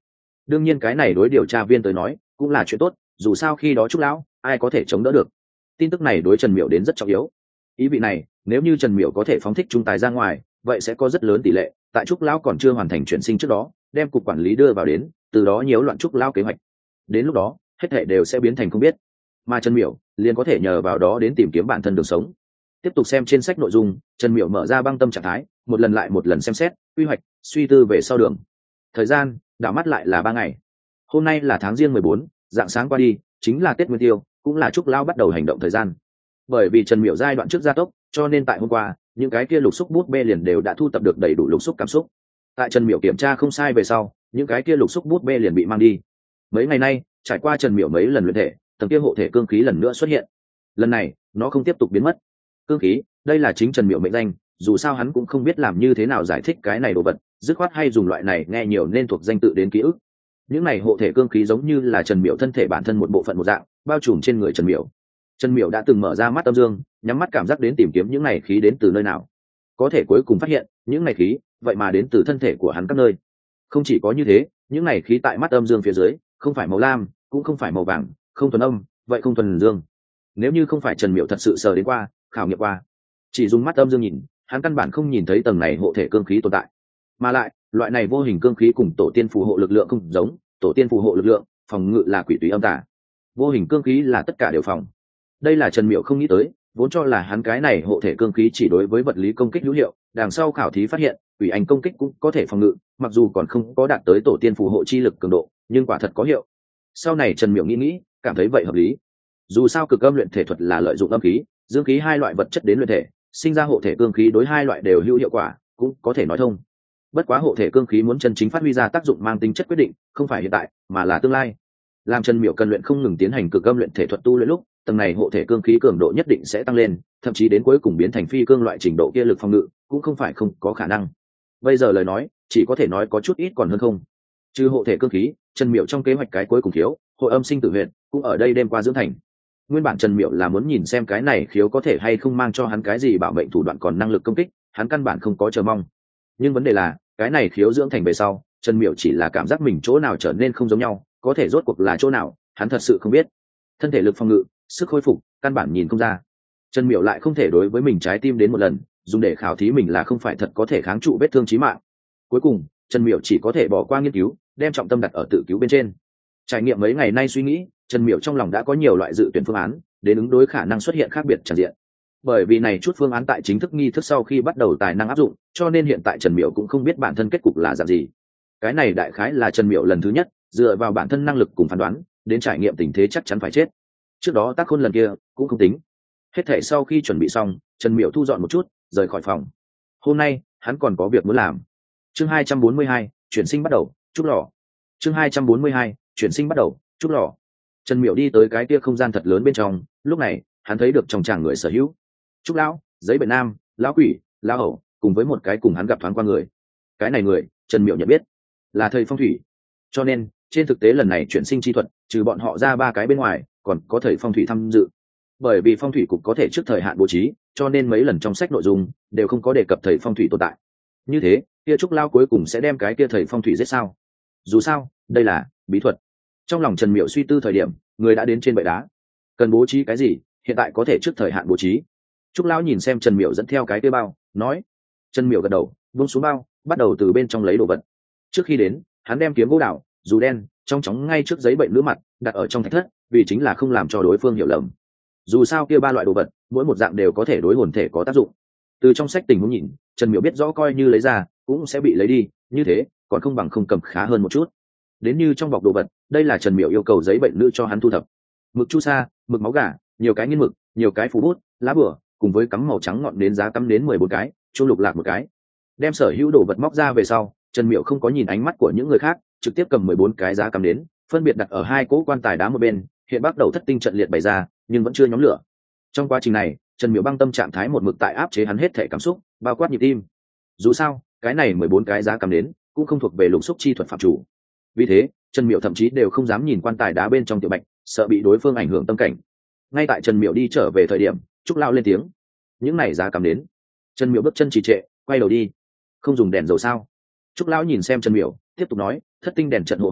đương nhiên cái này đối điều tra viên tới nói cũng là chuyện tốt, dù sao khi đó trúc lão ai có thể chống đỡ được. Tin tức này đối Trần Miểu đến rất trọng yếu. Ý vị này nếu như Trần Miểu có thể phóng thích trung tài ra ngoài, vậy sẽ có rất lớn tỷ lệ tại trúc lão còn chưa hoàn thành chuyển sinh trước đó đem cục quản lý đưa vào đến, từ đó nhiễu loạn trúc lão kế hoạch. Đến lúc đó hết thảy đều sẽ biến thành không biết, mà Trần Miểu liền có thể nhờ vào đó đến tìm kiếm bản thân đường sống. Tiếp tục xem trên sách nội dung, Trần Miểu mở ra băng tâm trạng thái, một lần lại một lần xem xét quy hoạch suy tư về sau đường. Thời gian đảo mắt lại là ba ngày. Hôm nay là tháng giêng mười bốn, dạng sáng qua đi chính là Tết Nguyên Tiêu, cũng là trúc lão bắt đầu hành động thời gian. Bởi vì Trần Miểu giai đoạn trước gia tốc, cho nên tại hôm qua những cái kia lục xúc bút bê liền đều đã thu tập được đầy đủ lục xúc cảm xúc. Tại Trần Miểu kiểm tra không sai về sau, những cái kia lục xúc bút bê liền bị mang đi. Mấy ngày nay trải qua Trần Miểu mấy lần luyện thể, tầng kia hộ thể cương khí lần nữa xuất hiện. Lần này nó không tiếp tục biến mất. Cương khí đây là chính Trần Miểu mệnh danh, dù sao hắn cũng không biết làm như thế nào giải thích cái này đồ vật, dứt khoát hay dùng loại này nghe nhiều nên thuộc danh tự đến ký ức. Những này hộ thể cương khí giống như là Trần Miểu thân thể bản thân một bộ phận một dạng, bao trùm trên người Trần Miểu. Trần Miểu đã từng mở ra mắt âm dương, nhắm mắt cảm giác đến tìm kiếm những này khí đến từ nơi nào. Có thể cuối cùng phát hiện, những này khí vậy mà đến từ thân thể của hắn các nơi. Không chỉ có như thế, những này khí tại mắt âm dương phía dưới, không phải màu lam, cũng không phải màu vàng, không thuần âm, vậy không thuần dương. Nếu như không phải Trần Miểu thật sự sờ đến qua, khảo nghiệm qua, chỉ dùng mắt âm dương nhìn, hắn căn bản không nhìn thấy tầng này hộ thể cương khí tồn tại. Mà lại, loại này vô hình cương khí cùng tổ tiên phù hộ lực lượng không giống, tổ tiên phù hộ lực lượng, phòng ngự là quỷ túy âm tà. Vô hình cương khí là tất cả đều phòng. Đây là Trần Miểu không nghĩ tới, vốn cho là hắn cái này hộ thể cương khí chỉ đối với vật lý công kích hữu hiệu, đằng sau khảo thí phát hiện, quỷ ảnh công kích cũng có thể phòng ngự, mặc dù còn không có đạt tới tổ tiên phù hộ chi lực cường độ, nhưng quả thật có hiệu. Sau này Trần Miểu nghĩ nghĩ, cảm thấy vậy hợp lý. Dù sao cực âm luyện thể thuật là lợi dụng âm khí, dương khí hai loại vật chất đến luyện thể, sinh ra hộ thể cương khí đối hai loại đều hữu hiệu quả, cũng có thể nói thông. Bất quá hộ thể cương khí muốn chân chính phát huy ra tác dụng mang tính chất quyết định, không phải hiện tại, mà là tương lai. Làm Trần Miểu cần luyện không ngừng tiến hành cực âm luyện thể thuật tu luyện lúc, tầng này hộ thể cương khí cường độ nhất định sẽ tăng lên, thậm chí đến cuối cùng biến thành phi cương loại trình độ kia lực phòng ngự, cũng không phải không có khả năng. Bây giờ lời nói, chỉ có thể nói có chút ít còn hơn không. Trừ hộ thể cương khí, Trần Miểu trong kế hoạch cái cuối cùng khiếu, hội âm sinh tử huyện, cũng ở đây đêm qua dưỡng thành. Nguyên bản Trần Miểu là muốn nhìn xem cái này khiếu có thể hay không mang cho hắn cái gì bảo mệnh thủ đoạn còn năng lực công kích, hắn căn bản không có chờ mong. Nhưng vấn đề là, cái này khiếu dưỡng thành về sau, Trần Miểu chỉ là cảm giác mình chỗ nào trở nên không giống nhau, có thể rốt cuộc là chỗ nào, hắn thật sự không biết. Thân thể lực phòng ngự, sức khôi phục, căn bản nhìn không ra. Trần Miểu lại không thể đối với mình trái tim đến một lần, dùng để khảo thí mình là không phải thật có thể kháng trụ vết thương chí mạng. Cuối cùng, Trần Miểu chỉ có thể bỏ qua nghiên cứu, đem trọng tâm đặt ở tự cứu bên trên. Trải nghiệm mấy ngày nay suy nghĩ, Trần Miểu trong lòng đã có nhiều loại dự tuyển phương án, đến ứng đối khả năng xuất hiện khác biệt tràn diện. Bởi vì này chút phương án tại chính thức nghi thức sau khi bắt đầu tài năng áp dụng, cho nên hiện tại Trần Miểu cũng không biết bản thân kết cục là dạng gì. Cái này đại khái là Trần Miểu lần thứ nhất dựa vào bản thân năng lực cùng phán đoán, đến trải nghiệm tình thế chắc chắn phải chết. Trước đó tác khôn lần kia cũng không tính. Hết thể sau khi chuẩn bị xong, Trần Miểu thu dọn một chút, rời khỏi phòng. Hôm nay hắn còn có việc muốn làm. Chương hai trăm bốn mươi hai, chuyển sinh bắt đầu, trúc lò. Chương hai trăm bốn mươi hai, chuyển sinh bắt đầu, trúc lò. Trần Miểu đi tới cái kia không gian thật lớn bên trong, lúc này hắn thấy được trong tràng người sở hữu. Trúc lão, giấy bệnh nam, lão quỷ, lão hậu, cùng với một cái cùng hắn gặp thoáng qua người. Cái này người, Trần Miểu nhận biết, là thầy phong thủy. Cho nên, trên thực tế lần này chuyển sinh chi thuật, trừ bọn họ ra ba cái bên ngoài, còn có thầy phong thủy tham dự. Bởi vì phong thủy cục có thể trước thời hạn bố trí, cho nên mấy lần trong sách nội dung đều không có đề cập thầy phong thủy tồn tại. Như thế, kia Trúc lão cuối cùng sẽ đem cái kia thầy phong thủy giết sao? Dù sao, đây là bí thuật. Trong lòng Trần Miểu suy tư thời điểm, người đã đến trên bệ đá. Cần bố trí cái gì, hiện tại có thể trước thời hạn bố trí. Trúc lão nhìn xem Trần Miểu dẫn theo cái kia bao, nói. Trần Miểu gật đầu, buông xuống bao, bắt đầu từ bên trong lấy đồ vật. Trước khi đến, hắn đem kiếm gỗ đào, dù đen, trong chóng ngay trước giấy bệnh nữ mặt, đặt ở trong thạch thất, vì chính là không làm cho đối phương hiểu lầm. Dù sao kia ba loại đồ vật, mỗi một dạng đều có thể đối hồn thể có tác dụng. Từ trong sách tình huống nhìn, Trần Miểu biết rõ coi như lấy ra, cũng sẽ bị lấy đi, như thế, còn không bằng không cầm khá hơn một chút. Đến như trong bọc đồ vật, đây là Trần Miểu yêu cầu giấy bệnh nữ cho hắn thu thập. Mực chu sa, mực máu gà, nhiều cái nghiên mực, nhiều cái phù bút, lá bửa, cùng với cắm màu trắng ngọn nến giá cắm đến mười bốn cái, chuông lục lạc một cái. Đem sở hữu đồ vật móc ra về sau, Trần Miểu không có nhìn ánh mắt của những người khác, trực tiếp cầm mười bốn cái giá cắm đến, phân biệt đặt ở hai cỗ quan tài đá một bên, hiện bắt đầu thất tinh trận liệt bày ra, nhưng vẫn chưa nhóm lửa. Trong quá trình này, Trần Miểu băng tâm trạng thái một mực tại áp chế hắn hết thể cảm xúc, bao quát nhịp tim. Dù sao, cái này mười bốn cái giá cắm đến, cũng không thuộc về lục xúc chi thuật phạm chủ. Vì thế, Trần Miểu thậm chí đều không dám nhìn quan tài đá bên trong Tiểu Bạch, sợ bị đối phương ảnh hưởng tâm cảnh. Ngay tại Trần Miểu đi trở về thời điểm, Trúc lão lên tiếng. Những này giá cắm đến. Trần Miểu bước chân trì trệ, quay đầu đi. Không dùng đèn dầu sao? Trúc lão nhìn xem Trần Miểu, tiếp tục nói, thất tinh đèn trận hộ hồn,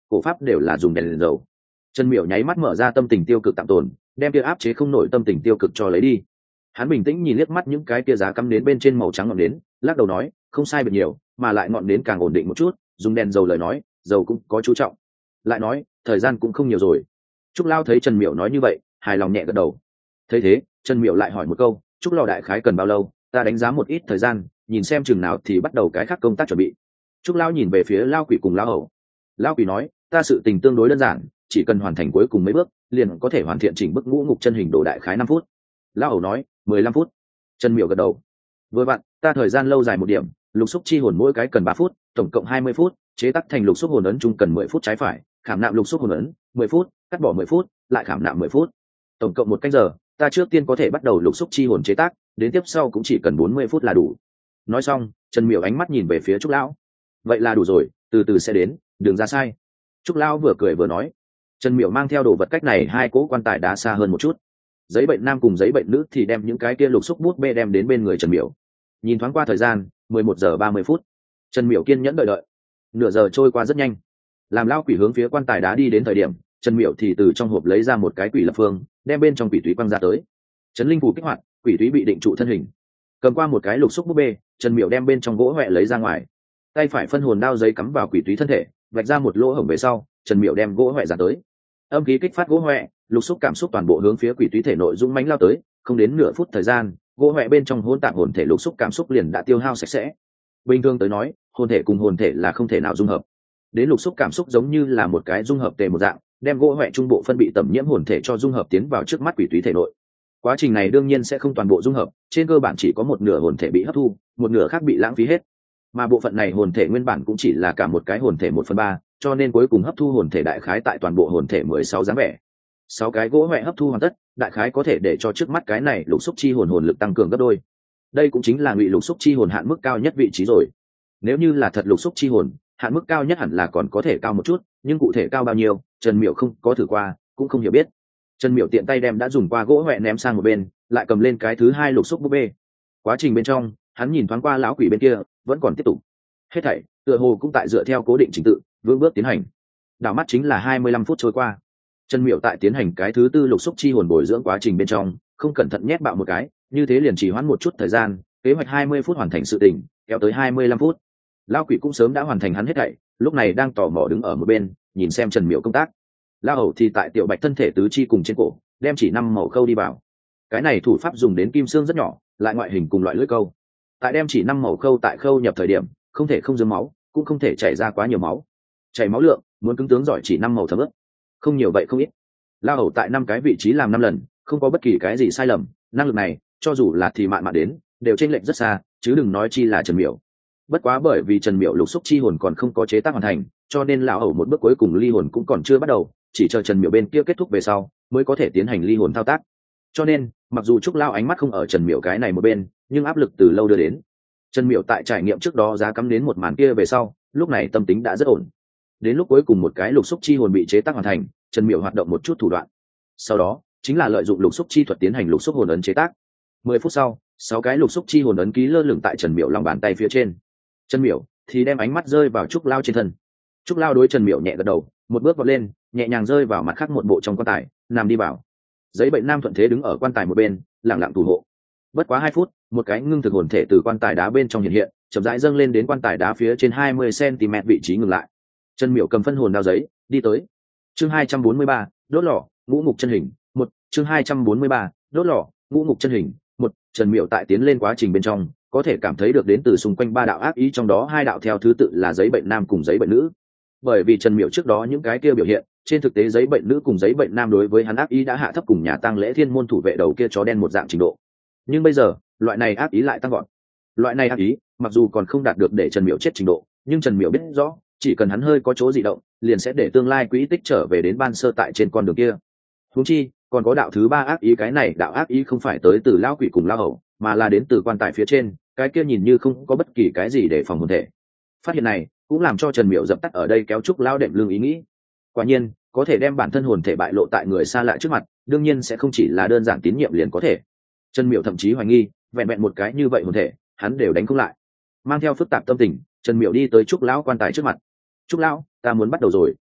cổ pháp đều là dùng đèn, đèn dầu. Trần Miểu nháy mắt mở ra tâm tình tiêu cực tạm tồn, đem kia áp chế không nổi tâm tình tiêu cực cho lấy đi. Hắn bình tĩnh nhìn liếc mắt những cái kia giá cắm nến bên trên màu trắng ngọn nến, lắc đầu nói, không sai biệt nhiều, mà lại ngọn nến càng ổn định một chút, dùng đèn dầu lời nói, dầu cũng có chú trọng. Lại nói, thời gian cũng không nhiều rồi. Trúc Lao thấy Trần Miểu nói như vậy, hài lòng nhẹ gật đầu. Thấy thế, Trần Miểu lại hỏi một câu, Trúc lò đại khái cần bao lâu? Ta đánh giá một ít thời gian, nhìn xem chừng nào thì bắt đầu cái khác công tác chuẩn bị. Trúc Lao nhìn về phía Lao Quỷ cùng Lao Hầu. Lao Quỷ nói, ta sự tình tương đối đơn giản, chỉ cần hoàn thành cuối cùng mấy bước, liền có thể hoàn thiện chỉnh bức ngũ ngục chân hình đồ đại khái năm phút. Lao Hầu nói, mười lăm phút. Trần Miểu gật đầu. Vừa vặn, ta thời gian lâu dài một điểm, lục xúc chi hồn mỗi cái cần ba phút, tổng cộng hai mươi phút, chế tác thành lục xúc hồn ấn chung cần mười phút trái phải, khảm nạm lục xúc hồn ấn, mười phút, cắt bỏ mười phút, lại khảm nạm mười phút. Tổng cộng một canh giờ, ta trước tiên có thể bắt đầu lục xúc chi hồn chế tác, đến tiếp sau cũng chỉ cần bốn mươi phút là đủ. Nói xong, Trần Miểu ánh mắt nhìn về phía Trúc lão. Vậy là đủ rồi, từ từ sẽ đến, đừng ra sai. Trúc lão vừa cười vừa nói. Trần Miểu mang theo đồ vật cách này hai cỗ quan tài đá xa hơn một chút. Giấy bệnh nam cùng giấy bệnh nữ thì đem những cái kia lục xúc bút bê đem đến bên người Trần Miểu. Nhìn thoáng qua thời gian, mười một giờ ba mươi phút. Trần Miểu kiên nhẫn đợi đợi. Nửa giờ trôi qua rất nhanh. Làm lao quỷ hướng phía quan tài đá đi đến thời điểm, Trần Miểu thì từ trong hộp lấy ra một cái quỷ lập phương, đem bên trong quỷ túy quăng ra tới. Trấn linh phù kích hoạt, quỷ túy bị định trụ thân hình. Cầm qua một cái lục xúc bút bê, Trần Miểu đem bên trong gỗ hoẹ lấy ra ngoài. Tay phải phân hồn đao giấy cắm vào quỷ túy thân thể, vạch ra một lỗ hổng về sau, Trần Miểu đem gỗ hoẹ ra tới. Âm khí kích phát gỗ hoẹ, lục xúc cảm xúc toàn bộ hướng phía quỷ túy thể nội dũng mãnh lao tới, không đến nửa phút thời gian, gỗ hoẹ bên trong hỗn tạp hồn thể lục xúc cảm xúc liền đã tiêu hao sạch sẽ. Bình thường tới nói, hồn thể cùng hồn thể là không thể nào dung hợp. Đến lục xúc cảm xúc giống như là một cái dung hợp tề một dạng, đem gỗ hoẹ trung bộ phân bị tẩm nhiễm hồn thể cho dung hợp tiến vào trước mắt quỷ túy thể nội. Quá trình này đương nhiên sẽ không toàn bộ dung hợp, trên cơ bản chỉ có một nửa hồn thể bị hấp thu, một nửa khác bị lãng phí hết. Mà bộ phận này hồn thể nguyên bản cũng chỉ là cả một cái hồn thể một phần ba, cho nên cuối cùng hấp thu hồn thể đại khái tại toàn bộ hồn thể mười sáu dáng vẻ. Sáu cái gỗ hoẹ hấp thu hoàn tất, đại khái có thể để cho trước mắt cái này lục xúc chi hồn hồn lực tăng cường gấp đôi. Đây cũng chính là ngụy lục xúc chi hồn hạn mức cao nhất vị trí rồi. Nếu như là thật lục xúc chi hồn, hạn mức cao nhất hẳn là còn có thể cao một chút, nhưng cụ thể cao bao nhiêu, Trần Miểu không có thử qua, cũng không hiểu biết. Trần Miểu tiện tay đem đã dùng qua gỗ hoẹ ném sang một bên, lại cầm lên cái thứ hai lục xúc búp bê. Quá trình bên trong, hắn nhìn thoáng qua lão quỷ bên kia, vẫn còn tiếp tục. Hết thảy, tựa hồ cũng tại dựa theo cố định trình tự, vững bước tiến hành. Đảo mắt chính là hai mươi lăm phút trôi qua. Trần Miểu tại tiến hành cái thứ tư lục xúc chi hồn bồi dưỡng quá trình bên trong, không cẩn thận nhét bạo một cái, như thế liền chỉ hoãn một chút thời gian, kế hoạch hai mươi phút hoàn thành sự tình, kéo tới hai mươi lăm phút. Lão quỷ cũng sớm đã hoàn thành hắn hết thảy, lúc này đang tò mò đứng ở một bên, nhìn xem Trần Miểu công tác. Lão hầu thì tại tiểu bạch thân thể tứ chi cùng trên cổ, đem chỉ năm màu khâu đi vào. Cái này thủ pháp dùng đến kim xương rất nhỏ, lại ngoại hình cùng loại lưỡi câu. Tại đem chỉ năm màu khâu tại khâu nhập thời điểm, không thể không dướng máu, cũng không thể chảy ra quá nhiều máu. Chảy máu lượng, muốn cứng tướng giỏi chỉ năm màu thấm ướt. Không nhiều vậy không ít. Lão hầu tại năm cái vị trí làm năm lần, không có bất kỳ cái gì sai lầm, năng lực này, cho dù là thì mạn mạn đến, đều chênh lệch rất xa, chứ đừng nói chi là Trần Miểu. Bất quá bởi vì Trần Miểu lục xúc chi hồn còn không có chế tác hoàn thành, cho nên lão hầu một bước cuối cùng ly hồn cũng còn chưa bắt đầu, chỉ chờ Trần Miểu bên kia kết thúc về sau mới có thể tiến hành ly hồn thao tác. Cho nên mặc dù Trúc Lao ánh mắt không ở Trần Miểu cái này một bên, nhưng áp lực từ lâu đưa đến. Trần Miểu tại trải nghiệm trước đó giá cắm đến một màn kia về sau, lúc này tâm tính đã rất ổn. Đến lúc cuối cùng một cái lục xúc chi hồn bị chế tác hoàn thành, Trần Miểu hoạt động một chút thủ đoạn. Sau đó chính là lợi dụng lục xúc chi thuật tiến hành lục xúc hồn ấn chế tác. Mười phút sau, sáu cái lục xúc chi hồn ấn ký lơ lửng tại Trần Miểu lòng bàn tay phía trên. Trần Miểu thì đem ánh mắt rơi vào Trúc Lao trên thân. Trúc Lao đối Trần Miểu nhẹ gật đầu, một bước vọt lên, nhẹ nhàng rơi vào mặt khác một bộ trong quan tài, nằm đi vào. Giấy bệnh nam thuận thế đứng ở quan tài một bên, lặng lặng thủ hộ. Bất quá hai phút, một cái ngưng thực hồn thể từ quan tài đá bên trong hiện hiện, chậm rãi dâng lên đến quan tài đá phía trên hai mươi xăng-ti-mét vị trí ngừng lại. Trần Miểu cầm phân hồn đao giấy, đi tới. Chương hai trăm bốn mươi ba, đốt lò, ngũ ngục chân hình, một. Chương hai trăm bốn mươi ba, đốt lò, ngũ ngục chân hình, một. Trần Miểu tại tiến lên quá trình bên trong, có thể cảm thấy được đến từ xung quanh ba đạo ác ý, trong đó hai đạo theo thứ tự là giấy bệnh nam cùng giấy bệnh nữ. Bởi vì Trần Miểu trước đó những cái kia biểu hiện, trên thực tế giấy bệnh nữ cùng giấy bệnh nam đối với hắn ác ý đã hạ thấp cùng nhà tang lễ thiên môn thủ vệ đầu kia chó đen một dạng trình độ. Nhưng bây giờ, loại này ác ý lại tăng gọn. Loại này ác ý, mặc dù còn không đạt được để Trần Miểu chết trình độ, nhưng Trần Miểu biết rõ, chỉ cần hắn hơi có chỗ dị động, liền sẽ để tương lai quỹ tích trở về đến ban sơ tại trên con đường kia. Huống chi, còn có đạo thứ ba ác ý, cái này đạo ác ý không phải tới từ lão quỷ cùng lão hầu, mà là đến từ quan tài phía trên, cái kia nhìn như không có bất kỳ cái gì để phòng hồn thể. Phát hiện này cũng làm cho Trần Miểu dập tắt ở đây kéo Trúc Lao đệm lưng ý nghĩ. Quả nhiên, có thể đem bản thân hồn thể bại lộ tại người xa lạ trước mặt, đương nhiên sẽ không chỉ là đơn giản tín nhiệm liền có thể. Trần Miểu thậm chí hoài nghi, vẹn vẹn một cái như vậy hồn thể, hắn đều đánh không lại. Mang theo phức tạp tâm tình, Trần Miểu đi tới Trúc Lão quan tài trước mặt. Trúc Lão, ta muốn bắt đầu rồi.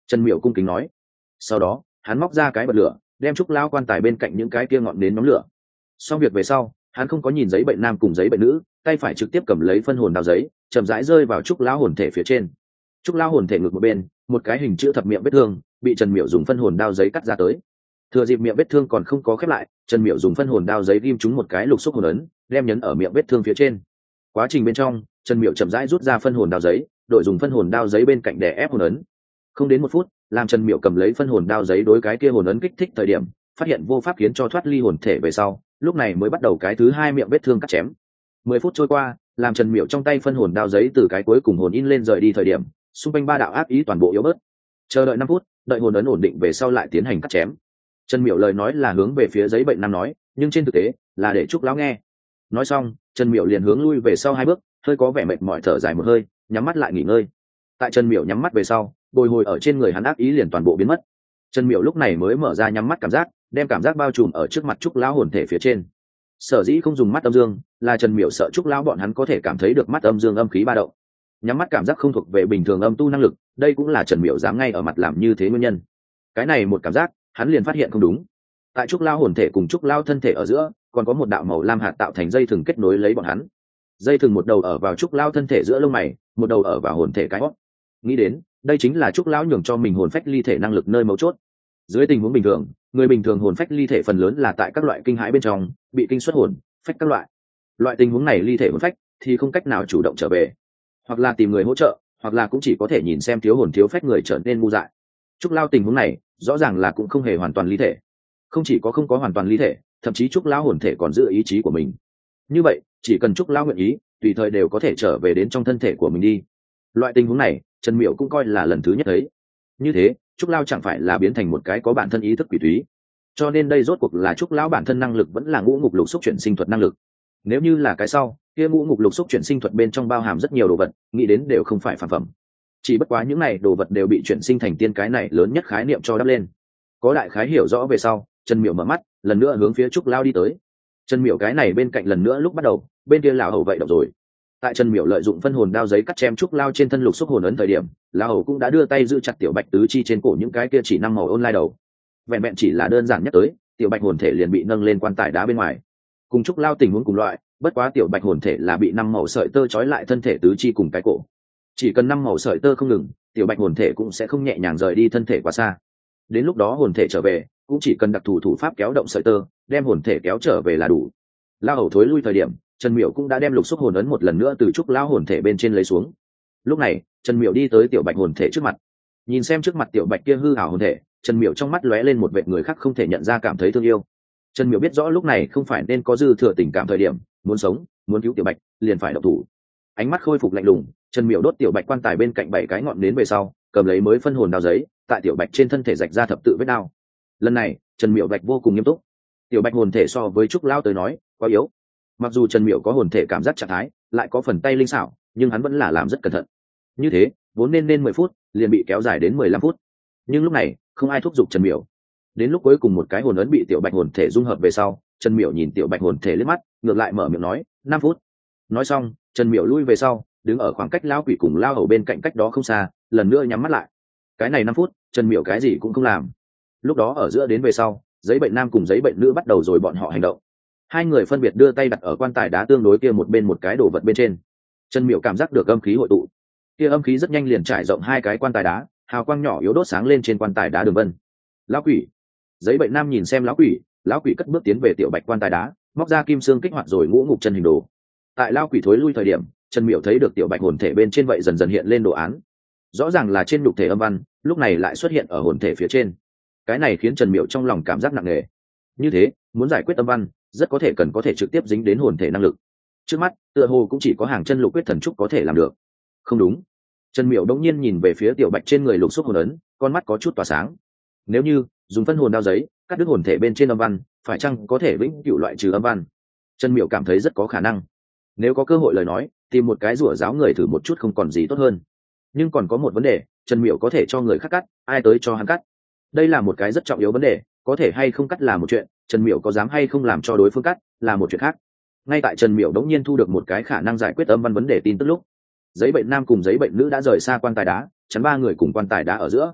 Trần Miểu cung kính nói. Sau đó hắn móc ra cái bật lửa, đem trúc lão quan tài bên cạnh những cái kia ngọn nến nhóm lửa. Xong việc về sau, hắn không có nhìn giấy bệnh nam cùng giấy bệnh nữ, tay phải trực tiếp cầm lấy phân hồn đao giấy, chậm rãi rơi vào trúc lão hồn thể phía trên. Trúc lão hồn thể ngược một bên, một cái hình chữ thập miệng vết thương bị Trần Miểu dùng phân hồn đao giấy cắt ra tới. Thừa dịp miệng vết thương còn không có khép lại, Trần Miểu dùng phân hồn đao giấy ghim trúng một cái lục xúc hồn ấn, đem nhấn ở miệng vết thương phía trên. Quá trình bên trong, Trần Miểu chậm rãi rút ra phân hồn đao giấy, đội dùng phân hồn đao giấy bên cạnh để ép hồn ấn. Không đến một phút, làm Trần Miểu cầm lấy phân hồn đao giấy đối cái kia hồn ấn kích thích thời điểm, phát hiện vô pháp khiến cho thoát ly hồn thể về sau, lúc này mới bắt đầu cái thứ hai miệng vết thương cắt chém. Mười phút trôi qua, làm Trần Miểu trong tay phân hồn đao giấy từ cái cuối cùng hồn in lên rời đi thời điểm, xung quanh ba đạo ác ý toàn bộ yếu bớt. Chờ đợi năm phút, đợi hồn ấn ổn định về sau lại tiến hành cắt chém. Trần Miểu lời nói là hướng về phía giấy bệnh nam nói, nhưng trên thực tế là để trúc lão nghe. Nói xong, Trần Miểu liền hướng lui về sau hai bước, hơi có vẻ mệt mỏi thở dài một hơi, nhắm mắt lại nghỉ ngơi. Tại Trần Miểu nhắm mắt về sau, bồi hồi ở trên người hắn ác ý liền toàn bộ biến mất. Trần Miểu lúc này mới mở ra nhắm mắt cảm giác, đem cảm giác bao trùm ở trước mặt trúc lão hồn thể phía trên. Sở dĩ không dùng mắt âm dương, là Trần Miểu sợ trúc lão bọn hắn có thể cảm thấy được mắt âm dương âm khí ba động. Nhắm mắt cảm giác không thuộc về bình thường âm tu năng lực, đây cũng là Trần Miểu dám ngay ở mặt làm như thế nguyên nhân. Cái này một cảm giác, hắn liền phát hiện không đúng. Tại trúc lão hồn thể cùng trúc lão thân thể ở giữa, còn có một đạo màu lam hạt tạo thành dây thừng kết nối lấy bọn hắn. Dây thừng một đầu ở vào trúc lão thân thể giữa lông mày, một đầu ở vào hồn thể cái hót. Nghĩ đến, đây chính là trúc lão nhường cho mình hồn phách ly thể năng lực nơi mấu chốt. Dưới tình huống bình thường, người bình thường hồn phách ly thể phần lớn là tại các loại kinh hãi bên trong, bị kinh xuất hồn phách các loại. Loại tình huống này ly thể hồn phách thì không cách nào chủ động trở về, hoặc là tìm người hỗ trợ, hoặc là cũng chỉ có thể nhìn xem thiếu hồn thiếu phách người trở nên ngu dại. Trúc lão tình huống này rõ ràng là cũng không hề hoàn toàn ly thể, không chỉ có không có hoàn toàn ly thể, thậm chí trúc lão hồn thể còn giữ ý chí của mình. Như vậy, chỉ cần trúc lão nguyện ý, tùy thời đều có thể trở về đến trong thân thể của mình đi. Loại tình huống này, Trần Miểu cũng coi là lần thứ nhất thấy. Như thế, trúc lão chẳng phải là biến thành một cái có bản thân ý thức quỷ túy. Cho nên đây rốt cuộc là trúc lão bản thân năng lực vẫn là ngũ ngục lục xúc chuyển sinh thuật năng lực. Nếu như là cái sau, kia ngũ ngục lục xúc chuyển sinh thuật bên trong bao hàm rất nhiều đồ vật, nghĩ đến đều không phải phản phẩm. Chỉ bất quá những này đồ vật đều bị chuyển sinh thành tiên cái này lớn nhất khái niệm cho đắp lên. Có đại khái hiểu rõ về sau, Trần Miểu mở mắt, lần nữa hướng phía trúc lão đi tới. Trần Miểu cái này bên cạnh lần nữa lúc bắt đầu, bên kia lão hầu vậy động rồi. Tại Trần Miểu lợi dụng phân hồn đao giấy cắt chém trúc lão trên thân lục xúc hồn ấn thời điểm, lão hầu cũng đã đưa tay giữ chặt tiểu bạch tứ chi trên cổ những cái kia chỉ năm màu ôn lai đầu. Vẹn vẹn chỉ là đơn giản nhất tới, tiểu bạch hồn thể liền bị nâng lên quan tài đá bên ngoài. Cùng trúc lão tình huống cùng loại, bất quá tiểu bạch hồn thể là bị năm màu sợi tơ trói lại thân thể tứ chi cùng cái cổ. Chỉ cần năm màu sợi tơ không ngừng, tiểu bạch hồn thể cũng sẽ không nhẹ nhàng rời đi thân thể quá xa. Đến lúc đó hồn thể trở về, cũng chỉ cần đặc thù thủ pháp kéo động sợi tơ, đem hồn thể kéo trở về là đủ. Lao hầu thối lui thời điểm, Trần Miểu cũng đã đem lục xúc hồn ấn một lần nữa từ trúc lão hồn thể bên trên lấy xuống. Lúc này, Trần Miểu đi tới tiểu bạch hồn thể trước mặt, nhìn xem trước mặt tiểu bạch kia hư ảo hồn thể, Trần Miểu trong mắt lóe lên một vệt người khác không thể nhận ra cảm thấy thương yêu. Trần Miểu biết rõ lúc này không phải nên có dư thừa tình cảm thời điểm, muốn sống, muốn cứu tiểu bạch, liền phải động thủ. Ánh mắt khôi phục lạnh lùng, Trần Miểu đốt tiểu bạch quan tài bên cạnh bảy cái ngọn nến về sau, cầm lấy mới phân hồn đao giấy, tại tiểu bạch trên thân thể rạch ra thập tự vết đao. Lần này, Trần Miểu bạch vô cùng nghiêm túc. Tiểu bạch hồn thể so với trúc lão tới nói quá yếu. Mặc dù Trần Miểu có hồn thể cảm giác trạng thái, lại có phần tay linh xảo, nhưng hắn vẫn là làm rất cẩn thận. Như thế, vốn nên nên mười phút, liền bị kéo dài đến mười lăm phút. Nhưng lúc này, không ai thúc giục Trần Miểu. Đến lúc cuối cùng một cái hồn ấn bị tiểu bạch hồn thể dung hợp về sau, Trần Miểu nhìn tiểu bạch hồn thể liếc mắt, ngược lại mở miệng nói, năm phút. Nói xong, Trần Miểu lui về sau, đứng ở khoảng cách lão quỷ cùng lao hầu bên cạnh cách đó không xa, lần nữa nhắm mắt lại. Cái này năm phút, Trần Miểu cái gì cũng không làm. Lúc đó ở giữa đến về sau, giấy bệnh nam cùng giấy bệnh nữ bắt đầu rồi bọn họ hành động. Hai người phân biệt đưa tay đặt ở quan tài đá tương đối kia một bên một cái đồ vật bên trên. Trần Miểu cảm giác được âm khí hội tụ, kia âm khí rất nhanh liền trải rộng hai cái quan tài đá, hào quang nhỏ yếu đốt sáng lên trên quan tài đá đường vân. Lão quỷ, giấy bệnh nam nhìn xem lão quỷ, lão quỷ cất bước tiến về tiểu bạch quan tài đá, móc ra kim xương kích hoạt rồi ngũ ngục chân hình đồ. Tại lão quỷ thối lui thời điểm, Trần Miểu thấy được tiểu bạch hồn thể bên trên vậy dần dần hiện lên đồ án, rõ ràng là trên nhục thể âm văn, lúc này lại xuất hiện ở hồn thể phía trên. Cái này khiến Trần Miểu trong lòng cảm giác nặng nề. Như thế, muốn giải quyết âm văn, rất có thể cần có thể trực tiếp dính đến hồn thể năng lực. Trước mắt, tựa hồ cũng chỉ có hàng chân lục quyết thần trúc có thể làm được. Không đúng. Trần Miểu đống nhiên nhìn về phía tiểu bạch trên người lục xúc hồn ấn, con mắt có chút tỏa sáng. Nếu như dùng phân hồn đao giấy cắt đứt hồn thể bên trên âm văn, phải chăng có thể vĩnh cửu loại trừ âm văn? Trần Miểu cảm thấy rất có khả năng. Nếu có cơ hội lời nói, tìm một cái rủa giáo người thử một chút không còn gì tốt hơn. Nhưng còn có một vấn đề, Trần Miểu có thể cho người khác cắt, ai tới cho hắn cắt? Đây là một cái rất trọng yếu vấn đề, có thể hay không cắt là một chuyện, Trần Miểu có dám hay không làm cho đối phương cắt là một chuyện khác. Ngay tại Trần Miểu đống nhiên thu được một cái khả năng giải quyết âm văn vấn đề tin tức lúc, giấy bệnh nam cùng giấy bệnh nữ đã rời xa quan tài đá, chắn ba người cùng quan tài đá ở giữa.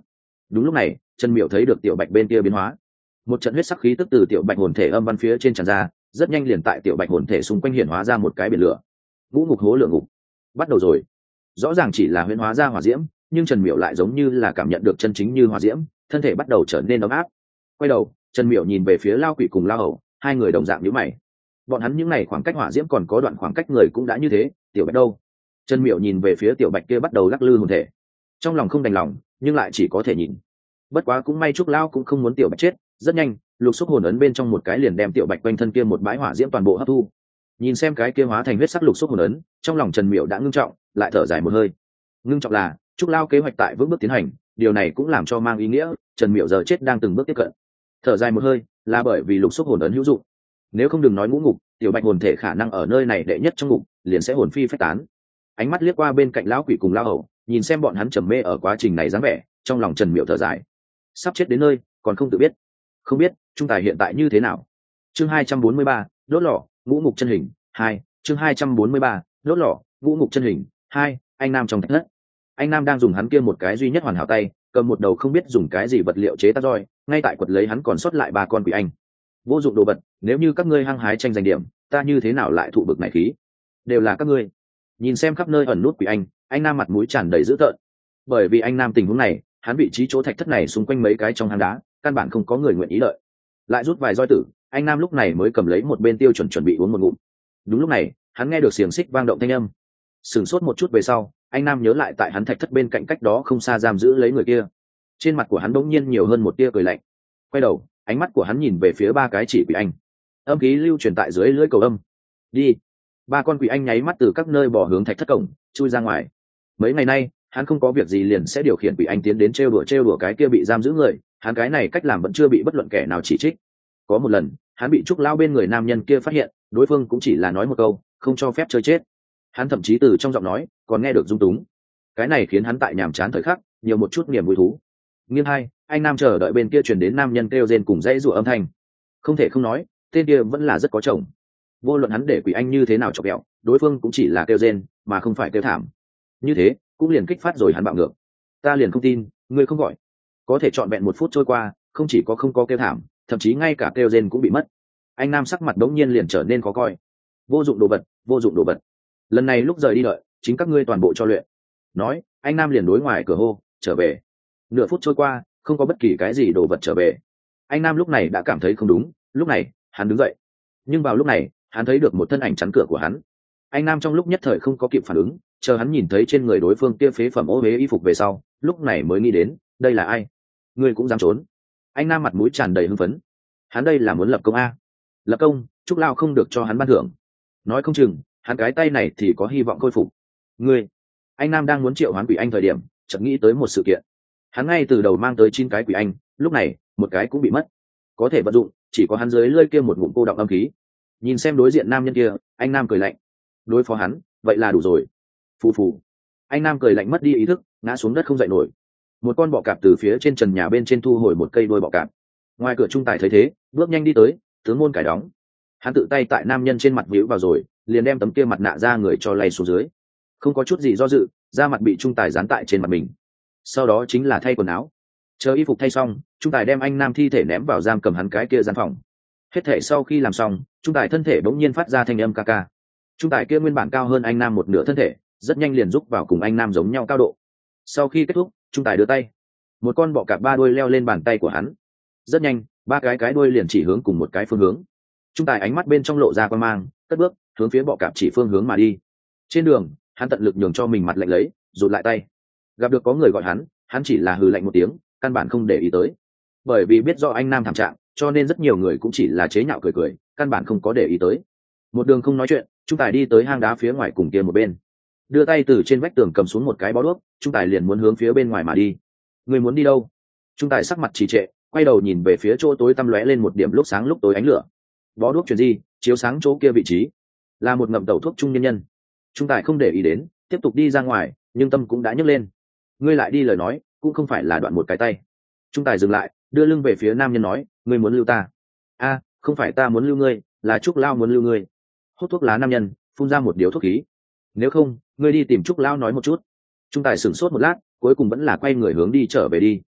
Đúng lúc này Trần Miểu thấy được tiểu bạch bên kia biến hóa, một trận huyết sắc khí tức từ tiểu bạch hồn thể âm văn phía trên tràn ra, rất nhanh liền tại tiểu bạch hồn thể xung quanh hiện hóa ra một cái biển lửa. Ngũ ngục hố lượng ngục bắt đầu rồi. Rõ ràng chỉ là huyễn hóa ra hỏa diễm, nhưng Trần Miểu lại giống như là cảm nhận được chân chính như hỏa diễm, thân thể bắt đầu trở nên ấm áp. Quay đầu Trần Miểu nhìn về phía Lao Quỷ cùng Lao Hầu, hai người đồng dạng nhíu mày. Bọn hắn những này khoảng cách hỏa diễm còn có đoạn khoảng cách người cũng đã như thế, tiểu bạch đâu? Trần Miểu nhìn về phía tiểu bạch kia bắt đầu lắc lư hồn thể, trong lòng không đành lòng nhưng lại chỉ có thể nhìn. Bất quá cũng may Trúc Lao cũng không muốn tiểu bạch chết, rất nhanh lục xúc hồn ấn bên trong một cái liền đem tiểu bạch quanh thân kia một bãi hỏa diễm toàn bộ hấp thu. Nhìn xem cái kia hóa thành huyết sắc lục xúc hồn ấn, trong lòng Trần Miểu đã ngưng trọng, lại thở dài một hơi. Ngưng trọng là Trúc Lao kế hoạch tại vững bước tiến hành, điều này cũng làm cho mang ý nghĩa Trần Miểu giờ chết đang từng bước tiếp cận. Thở dài một hơi là bởi vì lục xúc hồn ấn hữu dụng, nếu không đừng nói ngũ ngục, tiểu bạch hồn thể khả năng ở nơi này đệ nhất trong ngục liền sẽ hồn phi phách tán. Ánh mắt liếc qua bên cạnh lão quỷ cùng lão hầu, nhìn xem bọn hắn trầm mê ở quá trình này dáng vẻ, trong lòng Trần Miểu thở dài. Sắp chết đến nơi còn không tự biết, không biết trung tài hiện tại như thế nào. Chương hai trăm bốn mươi ba, đốt lò ngũ ngục chân hình hai. Chương hai trăm bốn mươi ba, đốt lò ngũ ngục chân hình hai. Anh Nam trong thạch thất, anh Nam đang dùng hắn kia một cái duy nhất hoàn hảo tay cầm một đầu không biết dùng cái gì vật liệu chế tác roi, ngay tại quật lấy hắn còn sót lại ba con quỷ anh. Vô dụng đồ vật, nếu như các ngươi hăng hái tranh giành điểm, ta như thế nào lại thụ bực này khí? Đều là các ngươi. Nhìn xem khắp nơi ẩn nút quỷ anh, anh Nam mặt mũi tràn đầy dữ tợn. Bởi vì anh Nam tình huống này, hắn vị trí chỗ thạch thất này xung quanh mấy cái trong hang đá, căn bản không có người nguyện ý lợi. Lại rút vài roi tử, anh Nam lúc này mới cầm lấy một bên tiêu chuẩn chuẩn bị uống một ngụm. Đúng lúc này, hắn nghe được xiềng xích vang động thanh âm. Sửng sốt một chút về sau, anh Nam nhớ lại tại hắn thạch thất bên cạnh cách đó không xa giam giữ lấy người kia. Trên mặt của hắn đống nhiên nhiều hơn một tia cười lạnh. Quay đầu, ánh mắt của hắn nhìn về phía ba cái chỉ quỷ anh. Âm khí lưu truyền tại dưới lưỡi cầu âm. Đi. Ba con quỷ anh nháy mắt từ các nơi bỏ hướng thạch thất cổng, chui ra ngoài. Mấy ngày nay, hắn không có việc gì liền sẽ điều khiển quỷ anh tiến đến trêu đùa trêu đùa cái kia bị giam giữ người, hắn cái này cách làm vẫn chưa bị bất luận kẻ nào chỉ trích. Có một lần, hắn bị Trúc Lao bên người nam nhân kia phát hiện, đối phương cũng chỉ là nói một câu, không cho phép chơi chết. Hắn thậm chí từ trong giọng nói còn nghe được dung túng. Cái này khiến hắn tại nhàm chán thời khắc nhiều một chút niềm vui thú. Nghiêng hai, anh Nam chờ đợi bên kia truyền đến nam nhân kêu rên cùng dãy rủa âm thanh. Không thể không nói, tên kia vẫn là rất có chồng. Vô luận hắn để quỷ anh như thế nào chọc ghẹo, đối phương cũng chỉ là kêu rên mà không phải kêu thảm. Như thế cũng liền kích phát rồi hắn bạo ngược. Ta liền không tin ngươi không gọi. Có thể trọn vẹn một phút trôi qua, không chỉ có không có kêu thảm, thậm chí ngay cả kêu rên cũng bị mất. Anh Nam sắc mặt đống nhiên liền trở nên khó coi. Vô dụng đồ vật, vô dụng đồ vật. Lần này lúc rời đi đợi, chính các ngươi toàn bộ cho luyện. Nói, anh Nam liền đối ngoài cửa hô, trở về. Nửa phút trôi qua, không có bất kỳ cái gì đồ vật trở về. Anh Nam lúc này đã cảm thấy không đúng, lúc này hắn đứng dậy, nhưng vào lúc này hắn thấy được một thân ảnh chắn cửa của hắn. Anh Nam trong lúc nhất thời không có kịp phản ứng, chờ hắn nhìn thấy trên người đối phương kia phế phẩm ô huế y phục về sau, lúc này mới nghĩ đến đây là ai. Ngươi cũng dám trốn? Anh Nam mặt mũi tràn đầy hưng phấn. Hắn đây là muốn lập công a. Lập công, Trúc Lao không được cho hắn ban thưởng. Nói không chừng hắn cái tay này thì có hy vọng khôi phục. Ngươi. Anh Nam đang muốn triệu hoán quỷ anh thời điểm chợt nghĩ tới một sự kiện. Hắn ngay từ đầu mang tới chín cái quỷ anh, lúc này một cái cũng bị mất. Có thể vận dụng chỉ có hắn dưới lưỡi kia một ngụm cô đọng âm khí. Nhìn xem đối diện nam nhân kia, anh Nam cười lạnh. Đối phó hắn vậy là đủ rồi. Phù phù. Anh Nam cười lạnh mất đi ý thức, ngã xuống đất không dậy nổi. Một con bọ cạp từ phía trên trần nhà bên trên thu hồi một cây đuôi bọ cạp. Ngoài cửa trung tài thấy thế, bước nhanh đi tới, tướng môn cải đóng. Hắn tự tay tại nam nhân trên mặt víu vào rồi, liền đem tấm kia mặt nạ ra người cho lay xuống dưới. Không có chút gì do dự, da mặt bị trung tài dán tại trên mặt mình. Sau đó chính là thay quần áo. Chờ y phục thay xong, trung tài đem anh Nam thi thể ném vào giam cầm hắn cái kia gian phòng. Hết thể sau khi làm xong, trung tài thân thể bỗng nhiên phát ra thanh âm ca ca. Trung tài kia nguyên bản cao hơn anh Nam một nửa thân thể, rất nhanh liền giúp vào cùng anh Nam giống nhau cao độ. Sau khi kết thúc, trung tài đưa tay, một con bọ cạp ba đuôi leo lên bàn tay của hắn. Rất nhanh, ba cái cái đuôi liền chỉ hướng cùng một cái phương hướng. Trung tài ánh mắt bên trong lộ ra quan mang, cất bước hướng phía bọ cạp chỉ phương hướng mà đi. Trên đường, hắn tận lực nhường cho mình mặt lạnh lấy, rụt lại tay. Gặp được có người gọi hắn, hắn chỉ là hừ lạnh một tiếng, căn bản không để ý tới. Bởi vì biết do anh Nam thảm trạng, cho nên rất nhiều người cũng chỉ là chế nhạo cười cười, căn bản không có để ý tới. Một đường không nói chuyện, trung tài đi tới hang đá phía ngoài cùng kia một bên, đưa tay từ trên vách tường cầm xuống một cái bó đuốc, trung tài liền muốn hướng phía bên ngoài mà đi. Người muốn đi đâu? Trung tài sắc mặt trì trệ, quay đầu nhìn về phía chỗ tối tăm lóe lên một điểm lúc sáng lúc tối ánh lửa. Bó đuốc chuyển di, chiếu sáng chỗ kia vị trí, là một ngậm tẩu thuốc trung nhân nhân. Trung tài không để ý đến, tiếp tục đi ra ngoài, nhưng tâm cũng đã nhấc lên. Ngươi lại đi lời nói, cũng không phải là đoạn một cái tay. Trung tài dừng lại, đưa lưng về phía nam nhân nói, ngươi muốn lưu ta? A, không phải ta muốn lưu ngươi, là Trúc Lao muốn lưu ngươi. Hút thuốc lá nam nhân phun ra một điếu thuốc khí. Nếu không, ngươi đi tìm Trúc Lao nói một chút. Trung tài sửng sốt một lát, cuối cùng vẫn là quay người hướng đi trở về đi.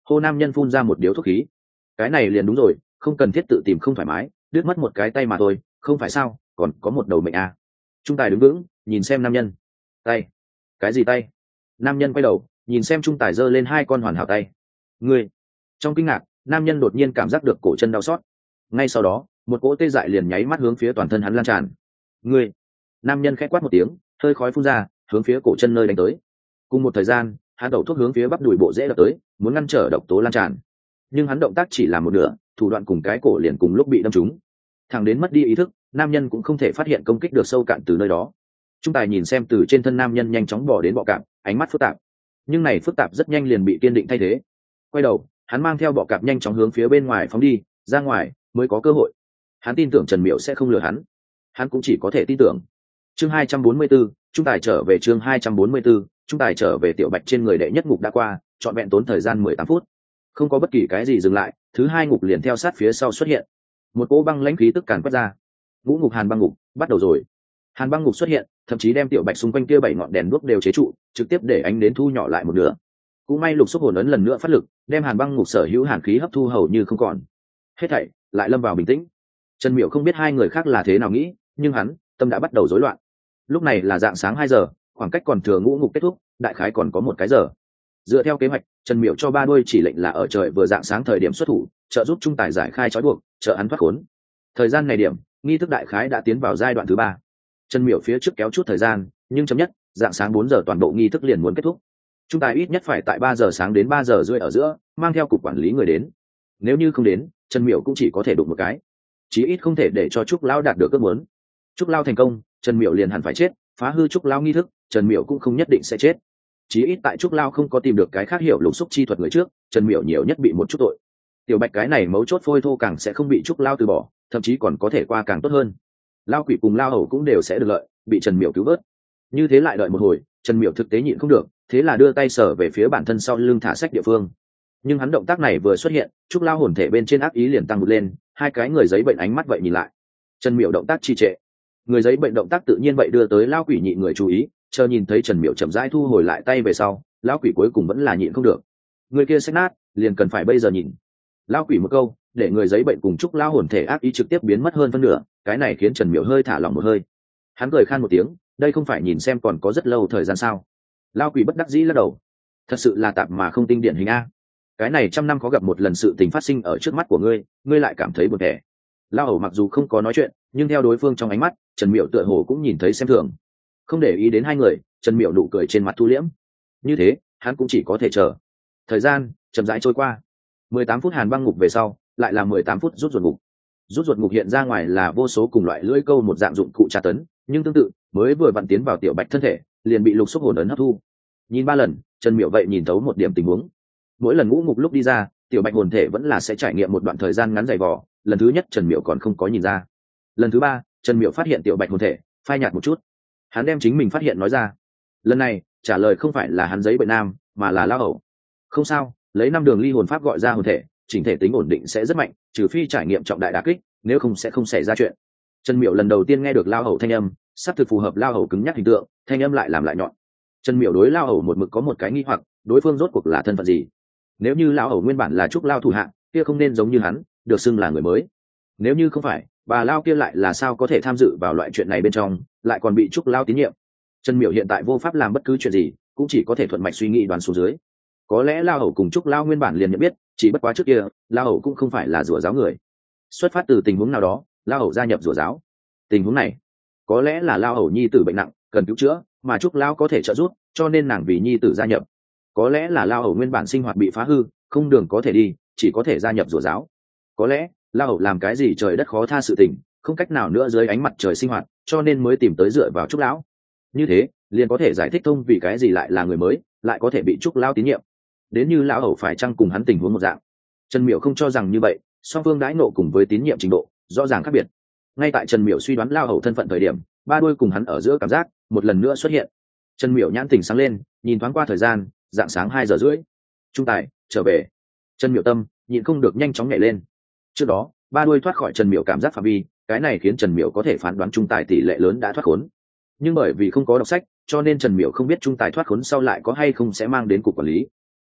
Hô nam nhân phun ra một điếu thuốc khí. Cái này liền đúng rồi, không cần thiết tự tìm không thoải mái, đứt mất một cái tay mà thôi, không phải sao, còn có một đầu mệnh à. Trung tài đứng vững, nhìn xem nam nhân. Tay? Cái gì tay? Nam nhân quay đầu, nhìn xem Trung tài giơ lên hai con hoàn hảo tay. Ngươi! Trong kinh ngạc, nam nhân đột nhiên cảm giác được cổ chân đau xót. Ngay sau đó, một cỗ tê dại liền nháy mắt hướng phía toàn thân hắn lan tràn. Ngươi! Nam nhân khẽ quát một tiếng, hơi khói phun ra, hướng phía cổ chân nơi đánh tới. Cùng một thời gian, hắn đổ thuốc hướng phía bắp đùi bộ rễ đập tới, muốn ngăn trở độc tố lan tràn. Nhưng hắn động tác chỉ làm một nửa, thủ đoạn cùng cái cổ liền cùng lúc bị đâm trúng. Thẳng đến mất đi ý thức, nam nhân cũng không thể phát hiện công kích được sâu cạn từ nơi đó. Trung tài nhìn xem từ trên thân nam nhân nhanh chóng bỏ đến bọ cạp, ánh mắt phức tạp. Nhưng này phức tạp rất nhanh liền bị kiên định thay thế. Quay đầu, hắn mang theo bọ cạp nhanh chóng hướng phía bên ngoài phóng đi, ra ngoài mới có cơ hội. Hắn tin tưởng Trần Miểu sẽ không lừa hắn, hắn cũng chỉ có thể tin tưởng. Chương hai trăm bốn mươi 4, Trung tài trở về chương hai trăm bốn mươi 4, Trung tài trở về tiểu bạch trên người đệ nhất ngục đã qua, trọn vẹn tốn thời gian mười tám phút. Không có bất kỳ cái gì dừng lại, thứ hai ngục liền theo sát phía sau xuất hiện. Một cỗ băng lãnh khí tức càn quét ra. Ngũ ngục Hàn băng ngục bắt đầu rồi. Hàn băng ngục xuất hiện, thậm chí đem tiểu bạch xung quanh kia bảy ngọn đèn đuốc đều chế trụ, trực tiếp để ánh đến thu nhỏ lại một nửa. Cũng may lục xúc hồn ấn lần nữa phát lực, đem Hàn băng ngục sở hữu hàn khí hấp thu hầu như không còn. Hết thảy lại lâm vào bình tĩnh. Trần Miểu không biết hai người khác là thế nào nghĩ, nhưng hắn tâm đã bắt đầu rối loạn. Lúc này là dạng sáng hai giờ, khoảng cách còn thừa ngũ ngục kết thúc, đại khái còn có một cái giờ. Dựa theo kế hoạch, Trần Miểu cho ba đuôi chỉ lệnh là ở trời vừa dạng sáng thời điểm xuất thủ, trợ giúp Trung tài giải khai trói buộc, trợ hắn thoát khốn. Thời gian này điểm, nghi thức đại khái đã tiến vào giai đoạn thứ ba. Trần Miểu phía trước kéo chút thời gian, nhưng chấm nhất, dạng sáng bốn giờ toàn bộ nghi thức liền muốn kết thúc. Trung tài ít nhất phải tại ba giờ sáng đến ba giờ rưỡi ở giữa, mang theo cục quản lý người đến. Nếu như không đến, Trần Miểu cũng chỉ có thể đụng một cái. Chí ít không thể để cho Trúc Lao đạt được ước muốn. Trúc Lao thành công, Trần Miểu liền hẳn phải chết, phá hư Trúc Lao nghi thức, Trần Miểu cũng không nhất định sẽ chết. Chí ít tại Trúc Lao không có tìm được cái khác hiểu lục xúc chi thuật người trước, Trần Miểu nhiều nhất bị một chút tội. Tiểu bạch cái này mấu chốt phôi thô càng sẽ không bị Trúc Lao từ bỏ, thậm chí còn có thể qua càng tốt hơn. Lao quỷ cùng Lao hầu cũng đều sẽ được lợi, bị Trần Miểu cứu vớt. Như thế lại đợi một hồi, Trần Miểu thực tế nhịn không được, thế là đưa tay sờ về phía bản thân sau lưng thả sách địa phương. Nhưng hắn động tác này vừa xuất hiện, Trúc Lao hồn thể bên trên ác ý liền tăng vụt lên, hai cái người giấy bệnh ánh mắt vậy nhìn lại. Trần Miểu động tác trì trệ. Người giấy bệnh động tác tự nhiên vậy đưa tới Lao quỷ nhịn người chú ý, chờ nhìn thấy Trần Miểu chậm rãi thu hồi lại tay về sau, Lão quỷ cuối cùng vẫn là nhịn không được. Người kia xách nát, liền cần phải bây giờ nhìn. Lão quỷ một câu, để người giấy bệnh cùng Trúc Lao hồn thể ác ý trực tiếp biến mất hơn phân nửa, cái này khiến Trần Miểu hơi thả lỏng một hơi. Hắn cười khan một tiếng, đây không phải nhìn xem còn có rất lâu thời gian sao? Lão quỷ bất đắc dĩ lắc đầu. Thật sự là tạp mà không tinh điển hình a. Cái này trăm năm có gặp một lần sự tình phát sinh ở trước mắt của ngươi, ngươi lại cảm thấy buồn tẻ. Lão hầu mặc dù không có nói chuyện, nhưng theo đối phương trong ánh mắt, Trần Miểu tựa hồ cũng nhìn thấy xem thường. Không để ý đến hai người, Trần Miểu nụ cười trên mặt thu liễm. Như thế, hắn cũng chỉ có thể chờ. Thời gian chậm rãi trôi qua. mười tám phút Hàn băng ngục về sau, lại là mười tám phút rút ruột ngục. Rút ruột ngục hiện ra ngoài là vô số cùng loại lưỡi câu một dạng dụng cụ tra tấn, nhưng tương tự, mới vừa vặn tiến vào tiểu bạch thân thể, liền bị lục xúc hồn ấn hấp thu. Nhìn ba lần, Trần Miểu vậy nhìn thấu một điểm tình huống. Mỗi lần ngũ ngục lúc đi ra, tiểu bạch hồn thể vẫn là sẽ trải nghiệm một đoạn thời gian ngắn dày vò, lần thứ nhất Trần Miểu còn không có nhìn ra. Lần thứ ba, Trần Miểu phát hiện tiểu bạch hồn thể phai nhạt một chút. Hắn đem chính mình phát hiện nói ra. Lần này, trả lời không phải là hắn giấy bệnh nam, mà là Lao hầu. Không sao, lấy năm đường ly hồn pháp gọi ra hồn thể, chỉnh thể tính ổn định sẽ rất mạnh, trừ phi trải nghiệm trọng đại đả kích, nếu không sẽ không xảy ra chuyện. Trần Miểu lần đầu tiên nghe được Lao hầu thanh âm, sắp thực phù hợp Lao hầu cứng nhắc hình tượng, thanh âm lại làm lại nhọn. Trần Miểu đối Lao hầu một mực có một cái nghi hoặc, đối phương rốt cuộc là thân phận gì? Nếu như Lao hầu nguyên bản là Trúc Lao thủ hạ, kia không nên giống như hắn, được xưng là người mới. Nếu như không phải, bà Lao kia lại là sao có thể tham dự vào loại chuyện này bên trong, lại còn bị Trúc Lao tín nhiệm. Trần Miểu hiện tại vô pháp làm bất cứ chuyện gì, cũng chỉ có thể thuận mạch suy nghĩ đoán xuống dưới. Có lẽ Lao hầu cùng Trúc Lao nguyên bản liền nhận biết, chỉ bất quá trước kia, Lao hầu cũng không phải là rùa giáo người. Xuất phát từ tình huống nào đó, Lao hầu gia nhập rùa giáo. Tình huống này, có lẽ là Lao hầu nhi tử bệnh nặng, cần cứu chữa, mà Trúc Lao có thể trợ giúp, cho nên nàng vì nhi tử gia nhập. Có lẽ là Lao hầu nguyên bản sinh hoạt bị phá hư, không đường có thể đi, chỉ có thể gia nhập rùa giáo. Có lẽ, Lao hầu làm cái gì trời đất khó tha sự tình, không cách nào nữa dưới ánh mặt trời sinh hoạt, cho nên mới tìm tới dựa vào Trúc Lão. Như thế, liền có thể giải thích thông vì cái gì lại là người mới, lại có thể bị Trúc Lão tín nhiệm. Đến như lão hầu phải chăng cùng hắn tình huống một dạng. Trần Miểu không cho rằng như vậy, song phương đãi nộ cùng với tín nhiệm trình độ rõ ràng khác biệt. Ngay tại Trần Miểu suy đoán lão hầu thân phận thời điểm, ba đuôi cùng hắn ở giữa cảm giác một lần nữa xuất hiện. Trần Miểu nhãn tỉnh sáng lên, nhìn thoáng qua thời gian, dạng sáng hai giờ rưỡi. Trung tài trở về. Trần Miểu tâm nhịn không được nhanh chóng nhảy lên. Trước đó, ba đuôi thoát khỏi Trần Miểu cảm giác phạm vi, cái này khiến Trần Miểu có thể phán đoán Trung tài tỷ lệ lớn đã thoát khốn. Nhưng bởi vì không có đọc sách, cho nên Trần Miểu không biết Trung tài thoát khốn sau lại có hay không sẽ mang đến cục quản lý.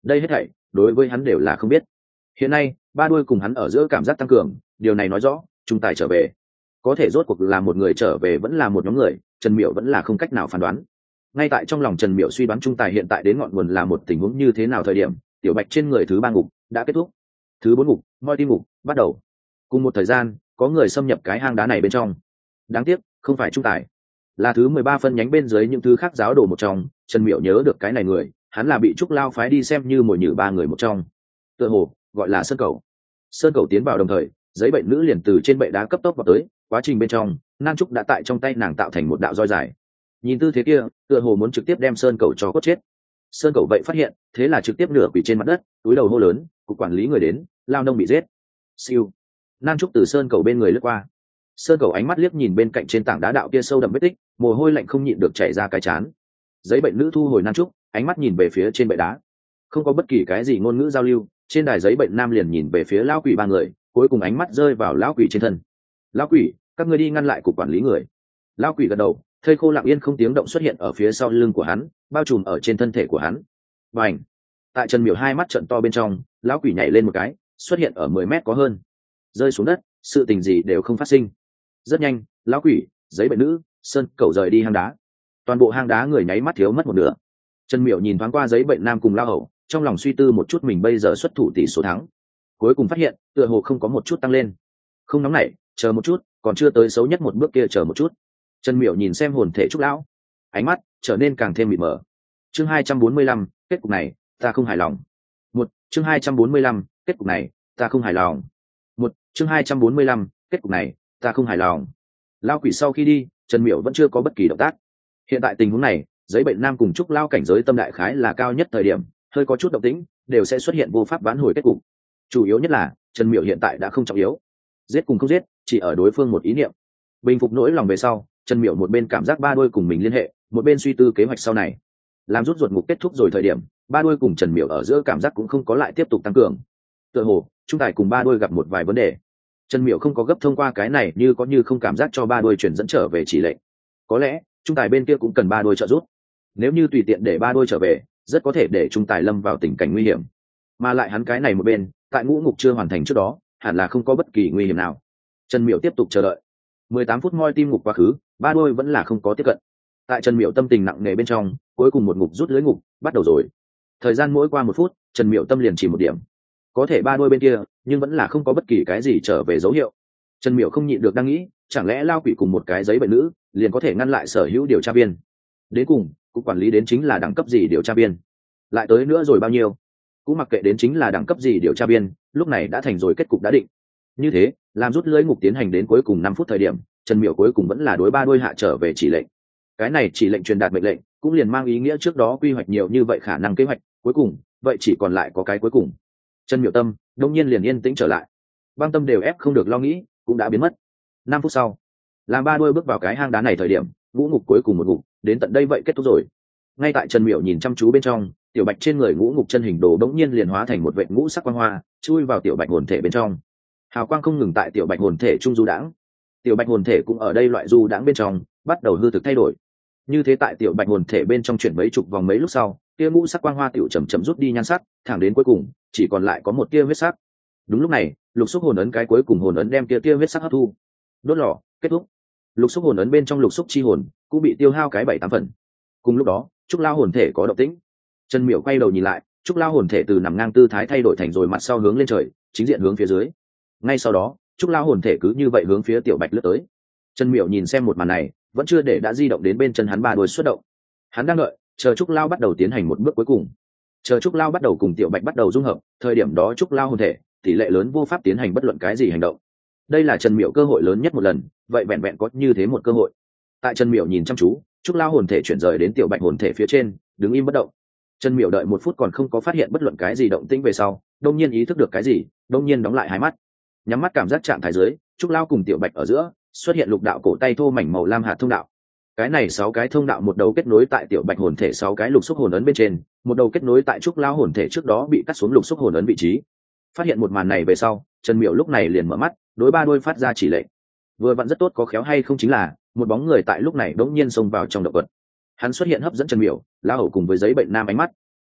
đây hết thảy đối với hắn đều là không biết. Hiện nay ba đuôi cùng hắn ở giữa cảm giác tăng cường, điều này nói rõ trung tài trở về. Có thể rốt cuộc là một người trở về vẫn là một nhóm người, Trần Miểu vẫn là không cách nào phán đoán. Ngay tại trong lòng Trần Miểu suy đoán trung tài hiện tại đến ngọn nguồn là một tình huống như thế nào thời điểm, tiểu bạch trên người thứ ba ngục đã kết thúc, thứ bốn ngục moi tim ngục bắt đầu. Cùng một thời gian có người xâm nhập cái hang đá này bên trong. Đáng tiếc không phải trung tài, là thứ mười ba phân nhánh bên dưới những thứ khác giáo đồ một trong. Trần Miểu nhớ được cái này người, hắn là bị trúc lao phái đi xem như mồi nhử ba người một trong, tựa hồ gọi là sơn cầu. Sơn cầu tiến vào đồng thời, giấy bệnh nữ liền từ trên bệ đá cấp tốc vào tới, quá trình bên trong nan trúc đã tại trong tay nàng tạo thành một đạo roi dài. Nhìn tư thế kia tựa hồ muốn trực tiếp đem sơn cầu cho cốt chết. Sơn cầu vậy phát hiện, thế là trực tiếp nửa quỳ trên mặt đất, túi đầu hô lớn, cục quản lý người đến, lao nông bị giết. Siêu. Nan trúc từ sơn cầu bên người lướt qua. Sơn cầu ánh mắt liếc nhìn bên cạnh trên tảng đá đạo kia sâu đậm vết tích, mồ hôi lạnh không nhịn được chảy ra cái chán. Giấy bệnh nữ thu hồi nan trúc, ánh mắt nhìn về phía trên bệ đá, không có bất kỳ cái gì ngôn ngữ giao lưu. Trên đài giấy bệnh nam liền nhìn về phía lão quỷ ba người, cuối cùng ánh mắt rơi vào lão quỷ trên thân. Lão quỷ, các ngươi đi ngăn lại cục quản lý người. Lão quỷ gật đầu, thây khô lặng yên không tiếng động xuất hiện ở phía sau lưng của hắn, bao trùm ở trên thân thể của hắn. Bành! Tại Trần Miểu hai mắt trợn to bên trong, lão quỷ nhảy lên một cái, xuất hiện ở mười mét có hơn, rơi xuống đất, sự tình gì đều không phát sinh. Rất nhanh, lão quỷ, giấy bệnh nữ, sơn cầu rời đi hang đá. Toàn bộ hang đá người nháy mắt thiếu mất một nửa. Trần Miểu nhìn thoáng qua giấy bệnh nam cùng lão hậu, trong lòng suy tư một chút mình bây giờ xuất thủ tỷ số thắng, cuối cùng phát hiện tựa hồ không có một chút tăng lên. Không nóng nảy, chờ một chút, còn chưa tới xấu nhất một bước kia, chờ một chút. Trần Miểu nhìn xem hồn thể trúc lão, ánh mắt trở nên càng thêm mịt mờ. Chương hai trăm bốn mươi lăm, kết cục này ta không hài lòng. Một chương hai trăm bốn mươi lăm, kết cục này ta không hài lòng. Một chương hai trăm bốn mươi lăm, kết cục này ta không hài lòng. Lão quỷ sau khi đi, Trần Miểu vẫn chưa có bất kỳ động tác. Hiện tại tình huống này, giấy bệnh nam cùng trúc lão cảnh giới tâm đại khái là cao nhất thời điểm, hơi có chút động tĩnh đều sẽ xuất hiện vô pháp vãn hồi kết cục. Chủ yếu nhất là Trần Miểu hiện tại đã không trọng yếu, giết cùng không giết chỉ ở đối phương một ý niệm. Bình phục nỗi lòng về sau, Trần Miểu một bên cảm giác ba đuôi cùng mình liên hệ, một bên suy tư kế hoạch sau này. Làm rút ruột ngục kết thúc rồi thời điểm, ba đuôi cùng Trần Miểu ở giữa cảm giác cũng không có lại tiếp tục tăng cường. Tựa hồ trung tài cùng ba đuôi gặp một vài vấn đề. Trần Miểu không có gấp thông qua cái này như có như không cảm giác cho ba đuôi chuyển dẫn trở về chỉ lệnh. Có lẽ trung tài bên kia cũng cần ba đuôi trợ giúp. Nếu như tùy tiện để ba đuôi trở về, rất có thể để trung tài lâm vào tình cảnh nguy hiểm. Mà lại hắn cái này một bên, tại ngũ ngục chưa hoàn thành trước đó, hẳn là không có bất kỳ nguy hiểm nào. Trần Miểu tiếp tục chờ đợi. mười tám phút moi tim ngục quá khứ, ba đuôi vẫn là không có tiếp cận. Tại Trần Miểu tâm tình nặng nề bên trong, cuối cùng một ngục rút lưới ngục bắt đầu rồi. Thời gian mỗi qua một phút, Trần Miểu tâm liền chỉ một điểm. Có thể ba đuôi bên kia, nhưng vẫn là không có bất kỳ cái gì trở về dấu hiệu. Trần Miểu không nhịn được đang nghĩ, chẳng lẽ lao quỷ cùng một cái giấy bệnh nữ liền có thể ngăn lại sở hữu điều tra viên? Đến cùng, cục quản lý đến chính là đẳng cấp gì điều tra viên? Lại tới nữa rồi bao nhiêu? Cũng mặc kệ đến chính là đẳng cấp gì điều tra viên, lúc này đã thành rồi kết cục đã định. Như thế, làm rút lưới ngục tiến hành đến cuối cùng năm phút thời điểm, Trần Miểu cuối cùng vẫn là đối ba đuôi hạ trở về chỉ lệnh. Cái này chỉ lệnh truyền đạt mệnh lệnh, cũng liền mang ý nghĩa trước đó quy hoạch nhiều như vậy khả năng kế hoạch, cuối cùng, vậy chỉ còn lại có cái cuối cùng. Trần Miểu tâm, đông nhiên liền yên tĩnh trở lại. Băng tâm đều ép không được lo nghĩ, cũng đã biến mất. Năm phút sau, làm ba đuôi bước vào cái hang đá này thời điểm, ngũ ngục cuối cùng một ngục, đến tận đây vậy kết thúc rồi. Ngay tại Trần Miểu nhìn chăm chú bên trong, tiểu bạch trên người ngũ ngục chân hình đồ đống nhiên liền hóa thành một vệt ngũ sắc quang hoa, chui vào tiểu bạch hồn thể bên trong. Hào quang không ngừng tại tiểu bạch hồn thể trung du đãng. Tiểu bạch hồn thể cũng ở đây loại du đãng bên trong, bắt đầu hư thực thay đổi. Như thế tại tiểu bạch hồn thể bên trong chuyển mấy chục vòng mấy lúc sau, tia ngũ sắc quang hoa tiểu chậm chậm rút đi nhan sắc, thẳng đến cuối cùng, chỉ còn lại có một tia huyết sắc. Đúng lúc này, lục xúc hồn ấn cái cuối cùng hồn ấn đem tia tia huyết sắc hấp thu. Đốt lò, kết thúc. Lục xúc hồn ấn bên trong lục xúc chi hồn cũng bị tiêu hao cái bảy tám phần. Cùng lúc đó, trúc lao hồn thể có động tĩnh. Trần Miểu quay đầu nhìn lại, trúc lao hồn thể từ nằm ngang tư thái thay đổi thành rồi mặt sau hướng lên trời, chính diện hướng phía dưới. Ngay sau đó, trúc lao hồn thể cứ như vậy hướng phía tiểu bạch lướt tới. Trần Miểu nhìn xem một màn này, vẫn chưa để đã di động đến bên chân hắn ba đuôi xuất động. Hắn đang đợi, chờ trúc lao bắt đầu tiến hành một bước cuối cùng. Chờ trúc lao bắt đầu cùng tiểu bạch bắt đầu dung hợp, thời điểm đó trúc lao hồn thể tỷ lệ lớn vô pháp tiến hành bất luận cái gì hành động. Đây là Trần Miểu cơ hội lớn nhất một lần, vậy vẹn vẹn có như thế một cơ hội. Tại Trần Miểu nhìn chăm chú, trúc lao hồn thể chuyển rời đến tiểu bạch hồn thể phía trên, đứng im bất động. Trần Miểu đợi một phút còn không có phát hiện bất luận cái gì động tĩnh về sau, đông nhiên ý thức được cái gì, đông nhiên đóng lại hai mắt, nhắm mắt cảm giác trạng thái dưới, trúc lao cùng tiểu bạch ở giữa xuất hiện lục đạo cổ tay thô mảnh màu lam hạt thông đạo. Cái này sáu cái thông đạo, một đầu kết nối tại tiểu bạch hồn thể sáu cái lục xúc hồn ấn bên trên, một đầu kết nối tại trúc lao hồn thể trước đó bị cắt xuống lục xúc hồn ấn vị trí. Phát hiện một màn này về sau, Trần Miểu lúc này liền mở mắt, đối ba đuôi phát ra chỉ lệnh. Vừa vặn rất tốt có khéo hay không chính là một bóng người tại lúc này đống nhiên xông vào trong động vật. Hắn xuất hiện hấp dẫn Trần Miểu, La Hầu cùng với giấy bệnh nam ánh mắt.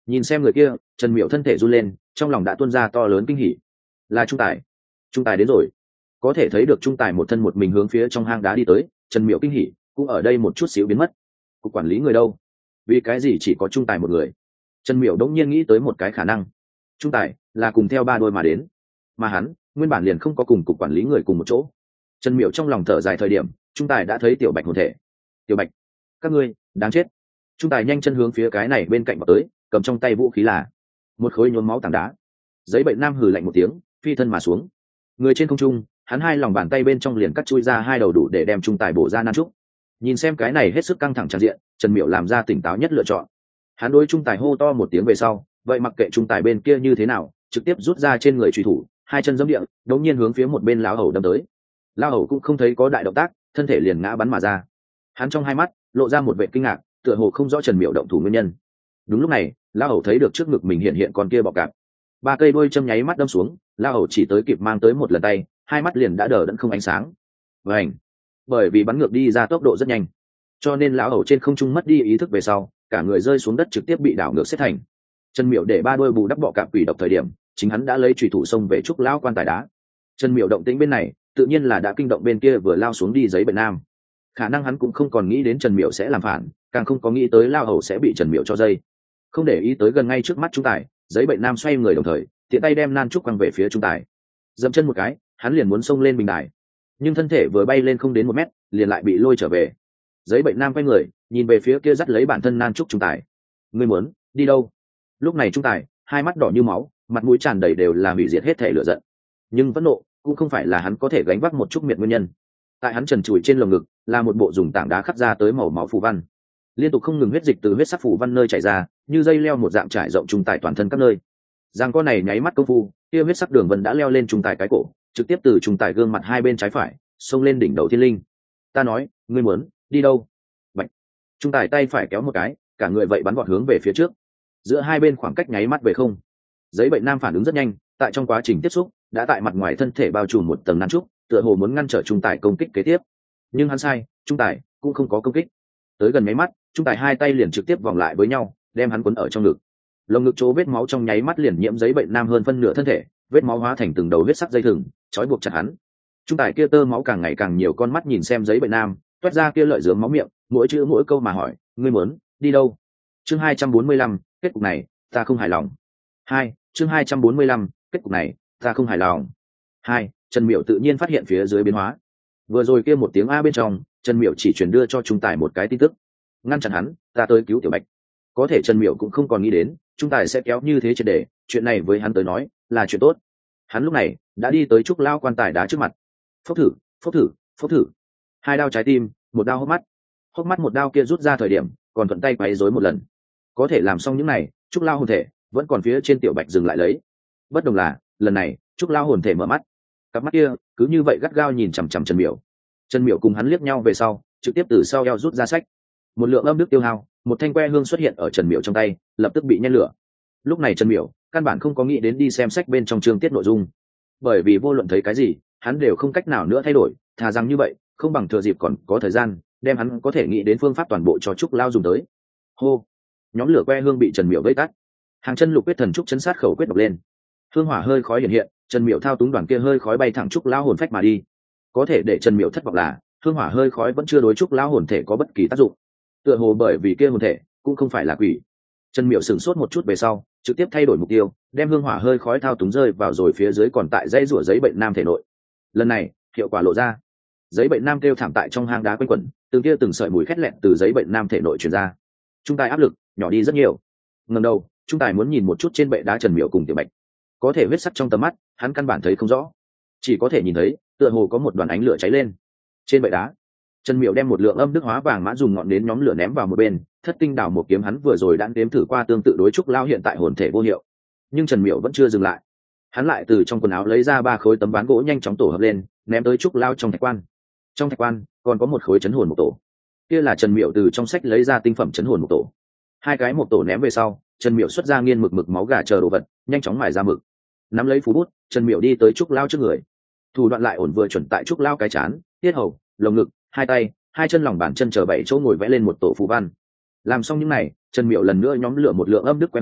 Nhìn xem người kia, Trần Miểu thân thể run lên, trong lòng đã tuôn ra to lớn kinh hỉ. Là Trung Tài. Trung Tài đến rồi. Có thể thấy được Trung Tài một thân một mình hướng phía trong hang đá đi tới, Trần Miểu kinh hỉ cũng ở đây một chút xíu biến mất. Cục quản lý người đâu? Vì cái gì chỉ có Trung Tài một người? Trần Miểu đống nhiên nghĩ tới một cái khả năng. Trung Tài là cùng theo ba đôi mà đến, mà hắn nguyên bản liền không có cùng cục quản lý người cùng một chỗ. Trần Miểu trong lòng thở dài, thời điểm Trung Tài đã thấy Tiểu Bạch hồn thể. Tiểu Bạch, các ngươi đáng chết. Trung Tài nhanh chân hướng phía cái này bên cạnh vào tới, cầm trong tay vũ khí là một khối nhuốm máu tảng đá. Giấy bệnh nam hừ lạnh một tiếng, phi thân mà xuống. Người trên không trung, hắn hai lòng bàn tay bên trong liền cắt chui ra hai đầu đủ để đem Trung Tài bổ ra nan trúc. Nhìn xem cái này hết sức căng thẳng tràn diện, Trần Miểu làm ra tỉnh táo nhất lựa chọn. Hắn đối Trung Tài hô to một tiếng về sau, vậy mặc kệ Trung Tài bên kia như thế nào, trực tiếp rút ra trên người truy thủ, hai chân giẫm địa, đống nhiên hướng phía một bên lão hầu đâm tới. Lão hầu cũng không thấy có đại động tác, thân thể liền ngã bắn mà ra. Hắn trong hai mắt lộ ra một vẻ kinh ngạc, tựa hồ không rõ Trần Miểu động thủ nguyên nhân. Đúng lúc này, lão hầu thấy được trước ngực mình hiện hiện con kia bọ cạp. Ba cây đuôi châm nháy mắt đâm xuống, lão hầu chỉ tới kịp mang tới một lần tay, hai mắt liền đã đờ đẫn không ánh sáng. Vành, bởi vì bắn ngược đi ra tốc độ rất nhanh, cho nên lão hầu trên không trung mất đi ý thức về sau, cả người rơi xuống đất trực tiếp bị đảo ngược xếp thành. Trần Miểu để ba đôi bù đắp bọ cạp quỷ độc thời điểm, chính hắn đã lấy chùy thủ xông về trúc lão quan tài đá. Trần Miểu động tĩnh bên này, tự nhiên là đã kinh động bên kia vừa lao xuống đi giấy bệnh nam. Khả năng hắn cũng không còn nghĩ đến Trần Miểu sẽ làm phản, càng không có nghĩ tới lao hầu sẽ bị Trần Miểu cho dây. Không để ý tới gần ngay trước mắt Trung Tài, giấy bệnh nam xoay người đồng thời, tiện tay đem nan trúc quăng về phía Trung Tài. Dậm chân một cái, hắn liền muốn xông lên bình đài, nhưng thân thể vừa bay lên không đến một mét, liền lại bị lôi trở về. Giấy bệnh nam quay người, nhìn về phía kia dắt lấy bản thân nan trúc Trung Tài. Ngươi muốn đi đâu? Lúc này Trung Tài, hai mắt đỏ như máu, mặt mũi tràn đầy đều là hủy diệt hết thể lửa giận. Nhưng phẫn nộ cũng không phải là hắn có thể gánh vác một chút miệng nguyên nhân. Tại hắn trần trụi trên lồng ngực là một bộ dùng tảng đá khắc ra tới màu máu phù văn, liên tục không ngừng huyết dịch từ huyết sắc phù văn nơi chảy ra, như dây leo một dạng trải rộng Trung Tài toàn thân các nơi. Giang con này nháy mắt công phu, kia huyết sắc đường vân đã leo lên Trung Tài cái cổ, trực tiếp từ Trung Tài gương mặt hai bên trái phải xông lên đỉnh đầu thiên linh. Ta nói, ngươi muốn đi đâu? Bạch. Trung Tài tay phải kéo một cái, cả người vậy bắn vọt hướng về phía trước. Giữa hai bên khoảng cách nháy mắt về không. Giấy bệnh nam phản ứng rất nhanh, tại trong quá trình tiếp xúc, đã tại mặt ngoài thân thể bao trùm một tầng nan trúc, tựa hồ muốn ngăn trở Trung Tài công kích kế tiếp. Nhưng hắn sai, Trung Tài cũng không có công kích. Tới gần nháy mắt, Trung Tài hai tay liền trực tiếp vòng lại với nhau, đem hắn cuốn ở trong ngực. Lồng ngực chỗ vết máu trong nháy mắt liền nhiễm giấy bệnh nam hơn phân nửa thân thể, vết máu hóa thành từng đầu huyết sắc dây thừng, trói buộc chặt hắn. Trung Tài kia tơ máu càng ngày càng nhiều, con mắt nhìn xem giấy bệnh nam, toát ra kia lợi dướng máu miệng, mỗi chữ mỗi câu mà hỏi, ngươi muốn đi đâu? Chương hai trăm bốn mươi lăm, kết cục này, ta không hài lòng. Hai, chương hai trăm bốn mươi lăm, kết cục này, ta không hài lòng. Hai, Trần Miểu tự nhiên phát hiện phía dưới biến hóa. Vừa rồi kia một tiếng a bên trong, Trần Miểu chỉ truyền đưa cho Trung Tài một cái tin tức, ngăn chặn hắn, ta tới cứu Tiểu Bạch. Có thể Trần Miểu cũng không còn nghĩ đến Trung Tài sẽ kéo như thế triệt để, chuyện này với hắn tới nói là chuyện tốt. Hắn lúc này đã đi tới trúc lao quan tài đá trước mặt. Phốc thử, phốc thử, phốc thử. Hai đao trái tim, một đao hốc mắt. Hốc mắt một đao kia rút ra thời điểm, còn thuận tay quấy rối một lần. Có thể làm xong những này, trúc lao hồn thể vẫn còn phía trên Tiểu Bạch dừng lại lấy. Bất đồng là, lần này, trúc lao hồn thể mở mắt. Cặp mắt kia cứ như vậy gắt gao nhìn chằm chằm Trần Miểu. Trần Miểu cùng hắn liếc nhau về sau, trực tiếp từ sau eo rút ra sách. Một lượng âm đức tiêu hao, một thanh que hương xuất hiện ở Trần Miểu trong tay, lập tức bị nhen lửa. Lúc này Trần Miểu căn bản không có nghĩ đến đi xem sách bên trong chương tiết nội dung, bởi vì vô luận thấy cái gì, hắn đều không cách nào nữa thay đổi. Thà rằng như vậy, không bằng thừa dịp còn có thời gian, đem hắn có thể nghĩ đến phương pháp toàn bộ cho trúc lao dùng tới. Hô, nhóm lửa que hương bị Trần Miểu vây tắt. Hàng chân lục quyết thần trúc chấn sát khẩu quyết độc lên, hương hỏa hơi khói hiện hiện, Trần Miểu thao túng đoàn kia hơi khói bay thẳng trúc lao hồn phách mà đi. Có thể để Trần Miểu thất vọng là, hương hỏa hơi khói vẫn chưa đối trúc lao hồn thể có bất kỳ tác dụng. Tựa hồ bởi vì kia hồn thể cũng không phải là quỷ. Trần Miểu sửng sốt một chút về sau, trực tiếp thay đổi mục tiêu, đem hương hỏa hơi khói thao túng rơi vào rồi phía dưới còn tại dãy rủa giấy bệnh nam thể nội. Lần này, hiệu quả lộ ra. Giấy bệnh nam kêu thảm tại trong hang đá quanh quẩn, từng kia từng sợi mùi khét lẹn từ giấy bệnh nam thể nội truyền ra. Trung Tài áp lực nhỏ đi rất nhiều. Ngẩng đầu, Trung Tài muốn nhìn một chút trên bệ đá Trần Miểu cùng Tiểu Bạch. Có thể huyết sắc trong tầm mắt, hắn căn bản thấy không rõ, chỉ có thể nhìn thấy, tựa hồ có một đoàn ánh lửa cháy lên. Trên bệ đá, Trần Miểu đem một lượng âm đức hóa vàng mã dùng ngọn nến nhóm lửa ném vào một bên, thất tinh đảo một kiếm hắn vừa rồi đã đếm thử qua tương tự đối trúc lao hiện tại hồn thể vô hiệu. Nhưng Trần Miểu vẫn chưa dừng lại. Hắn lại từ trong quần áo lấy ra ba khối tấm ván gỗ nhanh chóng tổ hợp lên, ném tới trúc lao trong thạch quan. Trong thạch quan còn có một khối chấn hồn một tổ. Kia là Trần Miểu từ trong sách lấy ra tinh phẩm chấn hồn một tổ. Hai cái một tổ ném về sau, Trần Miểu xuất ra nghiên mực mực máu gà chờ đồ vật, nhanh chóng mài ra mực. Nắm lấy phú bút, Trần Miểu đi tới trúc lao trước người. Thủ đoạn lại ổn vừa chuẩn tại trúc lao cái chán, tiết hầu, lồng ngực, hai tay, hai chân lòng bàn chân chờ bảy chỗ ngồi vẽ lên một tổ phù văn. Làm xong những này, Trần Miểu lần nữa nhóm lửa một lượng âm đức que hương,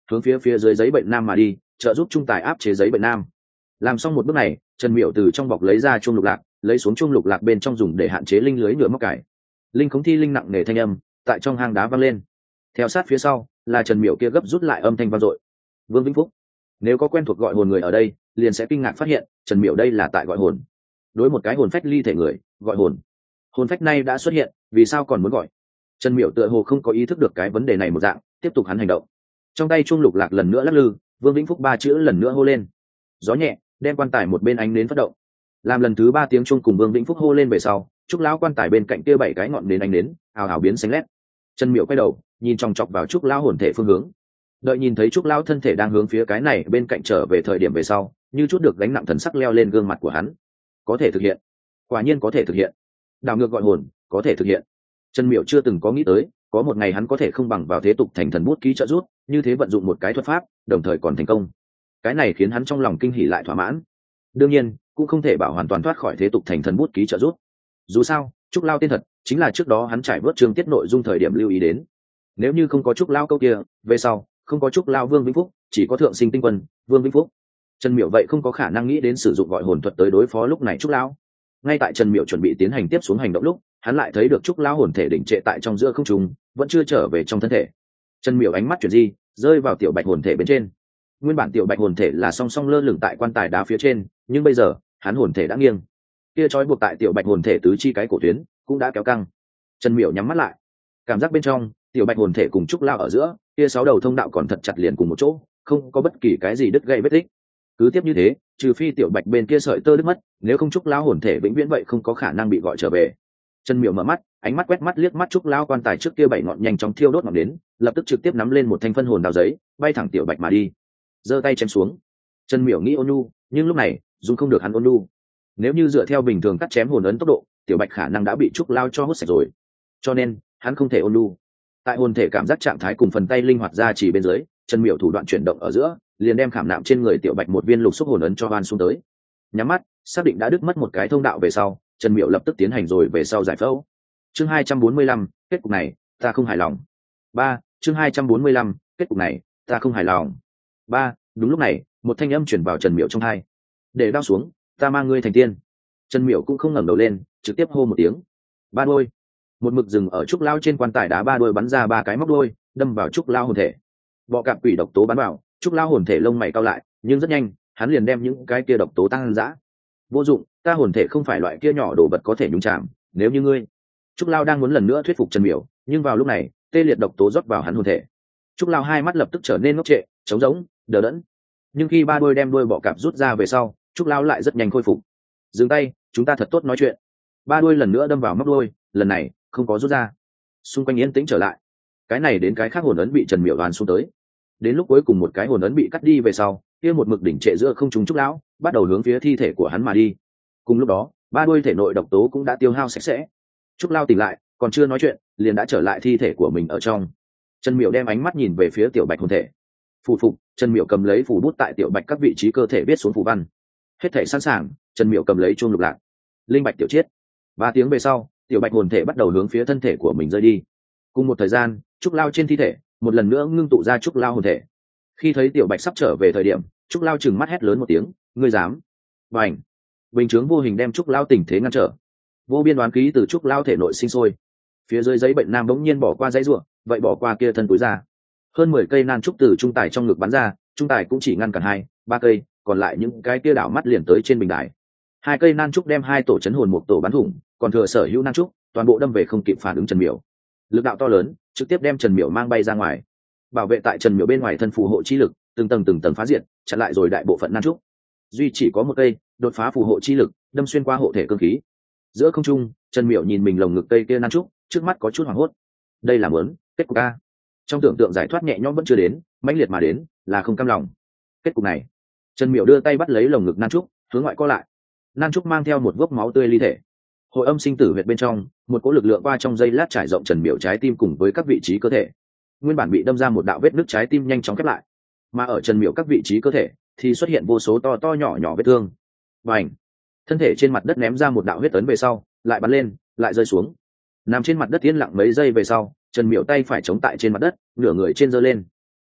hướng phía phía dưới giấy bệnh nam mà đi, trợ giúp trung tài áp chế giấy bệnh nam. Làm xong một bước này, Trần Miểu từ trong bọc lấy ra chuông lục lạc, lấy xuống chuông lục lạc bên trong dùng để hạn chế linh lưới nhựa móc cải. Linh khống thi linh nặng nề thanh âm tại trong hang đá vang lên. Theo sát phía sau là Trần Miểu kia gấp rút lại âm thanh vang dội. Vương Vĩnh Phúc, nếu có quen thuộc gọi hồn người ở đây, liền sẽ kinh ngạc phát hiện Trần Miểu đây là tại gọi hồn. Đối một cái hồn phách ly thể người gọi hồn, hồn phách này đã xuất hiện, vì sao còn muốn gọi? Trần Miểu tựa hồ không có ý thức được cái vấn đề này một dạng, tiếp tục hắn hành động. Trong tay chuông lục lạc lần nữa lắc lư, Vương Vĩnh Phúc ba chữ lần nữa hô lên. Gió nhẹ đem quan tài một bên ánh nến phát động. Làm lần thứ ba tiếng chuông cùng Vương Vĩnh Phúc hô lên về sau, trúc lão quan tài bên cạnh kia bảy cái ngọn nến ánh nến ào ào biến xanh lét. Trần Miểu quay đầu nhìn chòng chọc vào trúc lão hồn thể phương hướng, đợi nhìn thấy trúc lão thân thể đang hướng phía cái này bên cạnh trở về thời điểm về sau, như chút được gánh nặng thần sắc leo lên gương mặt của hắn. Có thể thực hiện, quả nhiên có thể thực hiện. Đảo ngược gọi hồn có thể thực hiện. Trần Miểu chưa từng có nghĩ tới có một ngày hắn có thể không bằng vào thế tục thành thần bút ký trợ rút, như thế vận dụng một cái thuật pháp đồng thời còn thành công. Cái này khiến hắn trong lòng kinh hỉ lại thỏa mãn. Đương nhiên cũng không thể bảo hoàn toàn thoát khỏi thế tục thành thần bút ký trợ rút. Dù sao trúc lao tên thật chính là trước đó hắn trải bớt chương tiết nội dung thời điểm lưu ý đến. Nếu như không có trúc lao câu kia, về sau không có trúc lao Vương Vĩnh Phúc, chỉ có thượng sinh tinh quân Vương Vĩnh Phúc. Trần Miểu vậy không có khả năng nghĩ đến sử dụng gọi hồn thuật tới đối phó lúc này trúc lao. Ngay tại Trần Miểu chuẩn bị tiến hành tiếp xuống hành động lúc, hắn lại thấy được trúc lao hồn thể đỉnh trệ tại trong giữa không trung, vẫn chưa trở về trong thân thể. Trần Miểu ánh mắt chuyển di, rơi vào tiểu bạch hồn thể bên trên. Nguyên bản tiểu bạch hồn thể là song song lơ lửng tại quan tài đá phía trên, nhưng bây giờ hắn hồn thể đã nghiêng, kia trói buộc tại tiểu bạch hồn thể tứ chi cái cổ tuyến cũng đã kéo căng. Trần Miểu nhắm mắt lại, cảm giác bên trong tiểu bạch hồn thể cùng trúc lao ở giữa kia sáu đầu thông đạo còn thật chặt liền cùng một chỗ, không có bất kỳ cái gì đứt gãy vết tích. Cứ tiếp như thế, trừ phi tiểu bạch bên kia sợi tơ đứt mất, nếu không trúc lao hồn thể vĩnh viễn vậy không có khả năng bị gọi trở về. Trần Miểu mở mắt, ánh mắt quét mắt liếc mắt trúc lao quan tài trước kia bảy ngọn nhanh chóng thiêu đốt ngọn đến, lập tức trực tiếp nắm lên một thanh phân hồn đào giấy, bay thẳng tiểu bạch mà đi, giơ tay chém xuống. Trần Miểu nghĩ ôn nhu, nhưng lúc này dùng không được hắn ôn nhu. Nếu như dựa theo bình thường cắt chém hồn ấn tốc độ, tiểu bạch khả năng đã bị trúc lao cho hút sạch rồi, cho nên hắn không thể ôn nhu. Tại hồn thể cảm giác trạng thái cùng phần tay linh hoạt ra chỉ bên dưới, Trần Miểu thủ đoạn chuyển động ở giữa, liền đem khảm nạm trên người tiểu bạch một viên lục xúc hồn ấn cho van xuống tới. Nhắm mắt xác định đã đứt mất một cái thông đạo về sau, Trần Miểu lập tức tiến hành rồi về sau giải phẫu. Chương hai trăm bốn mươi lăm, kết cục này ta không hài lòng. Ba, chương hai trăm bốn mươi lăm, kết cục này ta không hài lòng. Ba, đúng lúc này, một thanh âm chuyển vào Trần Miểu trong tai. Để đao xuống, ta mang ngươi thành tiên. Trần Miểu cũng không ngẩng đầu lên, trực tiếp hô một tiếng. Ba đôi. Một mực dừng ở trúc lao trên quan tài đá ba đôi bắn ra ba cái móc đôi, đâm vào trúc lao hồn thể. Bọ cạp quỷ độc tố bắn vào, trúc lao hồn thể lông mày cau lại, nhưng rất nhanh hắn liền đem những cái kia độc tố tăng dã. Vô dụng, ta hồn thể không phải loại kia nhỏ đồ vật có thể nhúng chạm, nếu như ngươi. Trúc lao đang muốn lần nữa thuyết phục Trần Miểu, nhưng vào lúc này tê liệt độc tố rót vào hắn hồn thể. Trúc lao hai mắt lập tức trở nên ngốc trệ, trống rỗng, đờ đẫn. Nhưng khi ba đôi đem đôi bọ cạp rút ra về sau, Trúc lao lại rất nhanh khôi phục. Dừng tay, chúng ta thật tốt nói chuyện. Ba đôi lần nữa đâm vào móc đôi, lần này không có rút ra. Xung quanh yên tĩnh trở lại. Cái này đến cái khác hồn ấn bị Trần Miểu đoàn xuống tới. Đến lúc cuối cùng một cái hồn ấn bị cắt đi về sau, kia một mực đỉnh trệ giữa không trung Trúc lão bắt đầu hướng phía thi thể của hắn mà đi. Cùng lúc đó, ba đôi thể nội độc tố cũng đã tiêu hao sạch sẽ. Trúc lao tỉnh lại, còn chưa nói chuyện, liền đã trở lại thi thể của mình ở trong. Trần Miểu đem ánh mắt nhìn về phía tiểu bạch hồn thể. Phù phục, Trần Miểu cầm lấy phù bút tại tiểu bạch các vị trí cơ thể viết xuống phù văn. Hết thể sẵn sàng, Trần Miểu cầm lấy chuông lục lạc. Linh bạch tiểu chiết. Ba tiếng về sau, tiểu bạch hồn thể bắt đầu hướng phía thân thể của mình rơi đi. Cùng một thời gian, Trúc lao trên thi thể một lần nữa ngưng tụ ra Trúc lao hồn thể. Khi thấy tiểu bạch sắp trở về thời điểm, Trúc lao chừng mắt hét lớn một tiếng, ngươi dám? Bành! Bình chướng vô hình đem Trúc lao tình thế ngăn trở. Vô biên đoán khí từ Trúc lao thể nội sinh sôi. Phía dưới giấy bệnh nam bỗng nhiên bỏ qua dãy ruộng, vậy bỏ qua kia thân túi ra. Hơn mười cây nan trúc từ trung tài trong ngực bắn ra, trung tài cũng chỉ ngăn cản hai, ba cây, còn lại những cái kia đảo mắt liền tới trên bình đài. Hai cây nan trúc đem hai tổ chấn hồn một tổ bắn thủng, còn thừa sở hữu nan trúc, toàn bộ đâm về không kịp phản ứng Trần Miểu. Lực đạo to lớn, trực tiếp đem Trần Miểu mang bay ra ngoài. Bảo vệ tại Trần Miểu bên ngoài thân phù hộ chi lực, từng tầng từng tầng phá diệt, chặn lại rồi đại bộ phận nan trúc. Duy chỉ có một cây, đột phá phù hộ chi lực, đâm xuyên qua hộ thể cương khí. Giữa không trung, Trần Miểu nhìn mình lồng ngực cây kia nan trúc, trước mắt có chút hoảng hốt. Đây là muốn kết cục a. Trong tưởng tượng giải thoát nhẹ nhõm vẫn chưa đến, mãnh liệt mà đến, là không cam lòng. Kết cục này, Trần Miểu đưa tay bắt lấy lồng ngực nan trúc, hướng ngoại co lại. Nan trúc mang theo một gốc máu tươi ly thể. Hội âm sinh tử huyệt bên trong, một cỗ lực lượng qua trong dây lát trải rộng Trần Miểu trái tim cùng với các vị trí cơ thể. Nguyên bản bị đâm ra một đạo vết nứt trái tim nhanh chóng khép lại, mà ở Trần Miểu các vị trí cơ thể thì xuất hiện vô số to to nhỏ nhỏ vết thương. Bành! Thân thể trên mặt đất ném ra một đạo huyết tấn về sau, lại bắn lên, lại rơi xuống. Nằm trên mặt đất yên lặng mấy giây về sau, Trần Miểu tay phải chống tại trên mặt đất, nửa người trên giơ lên.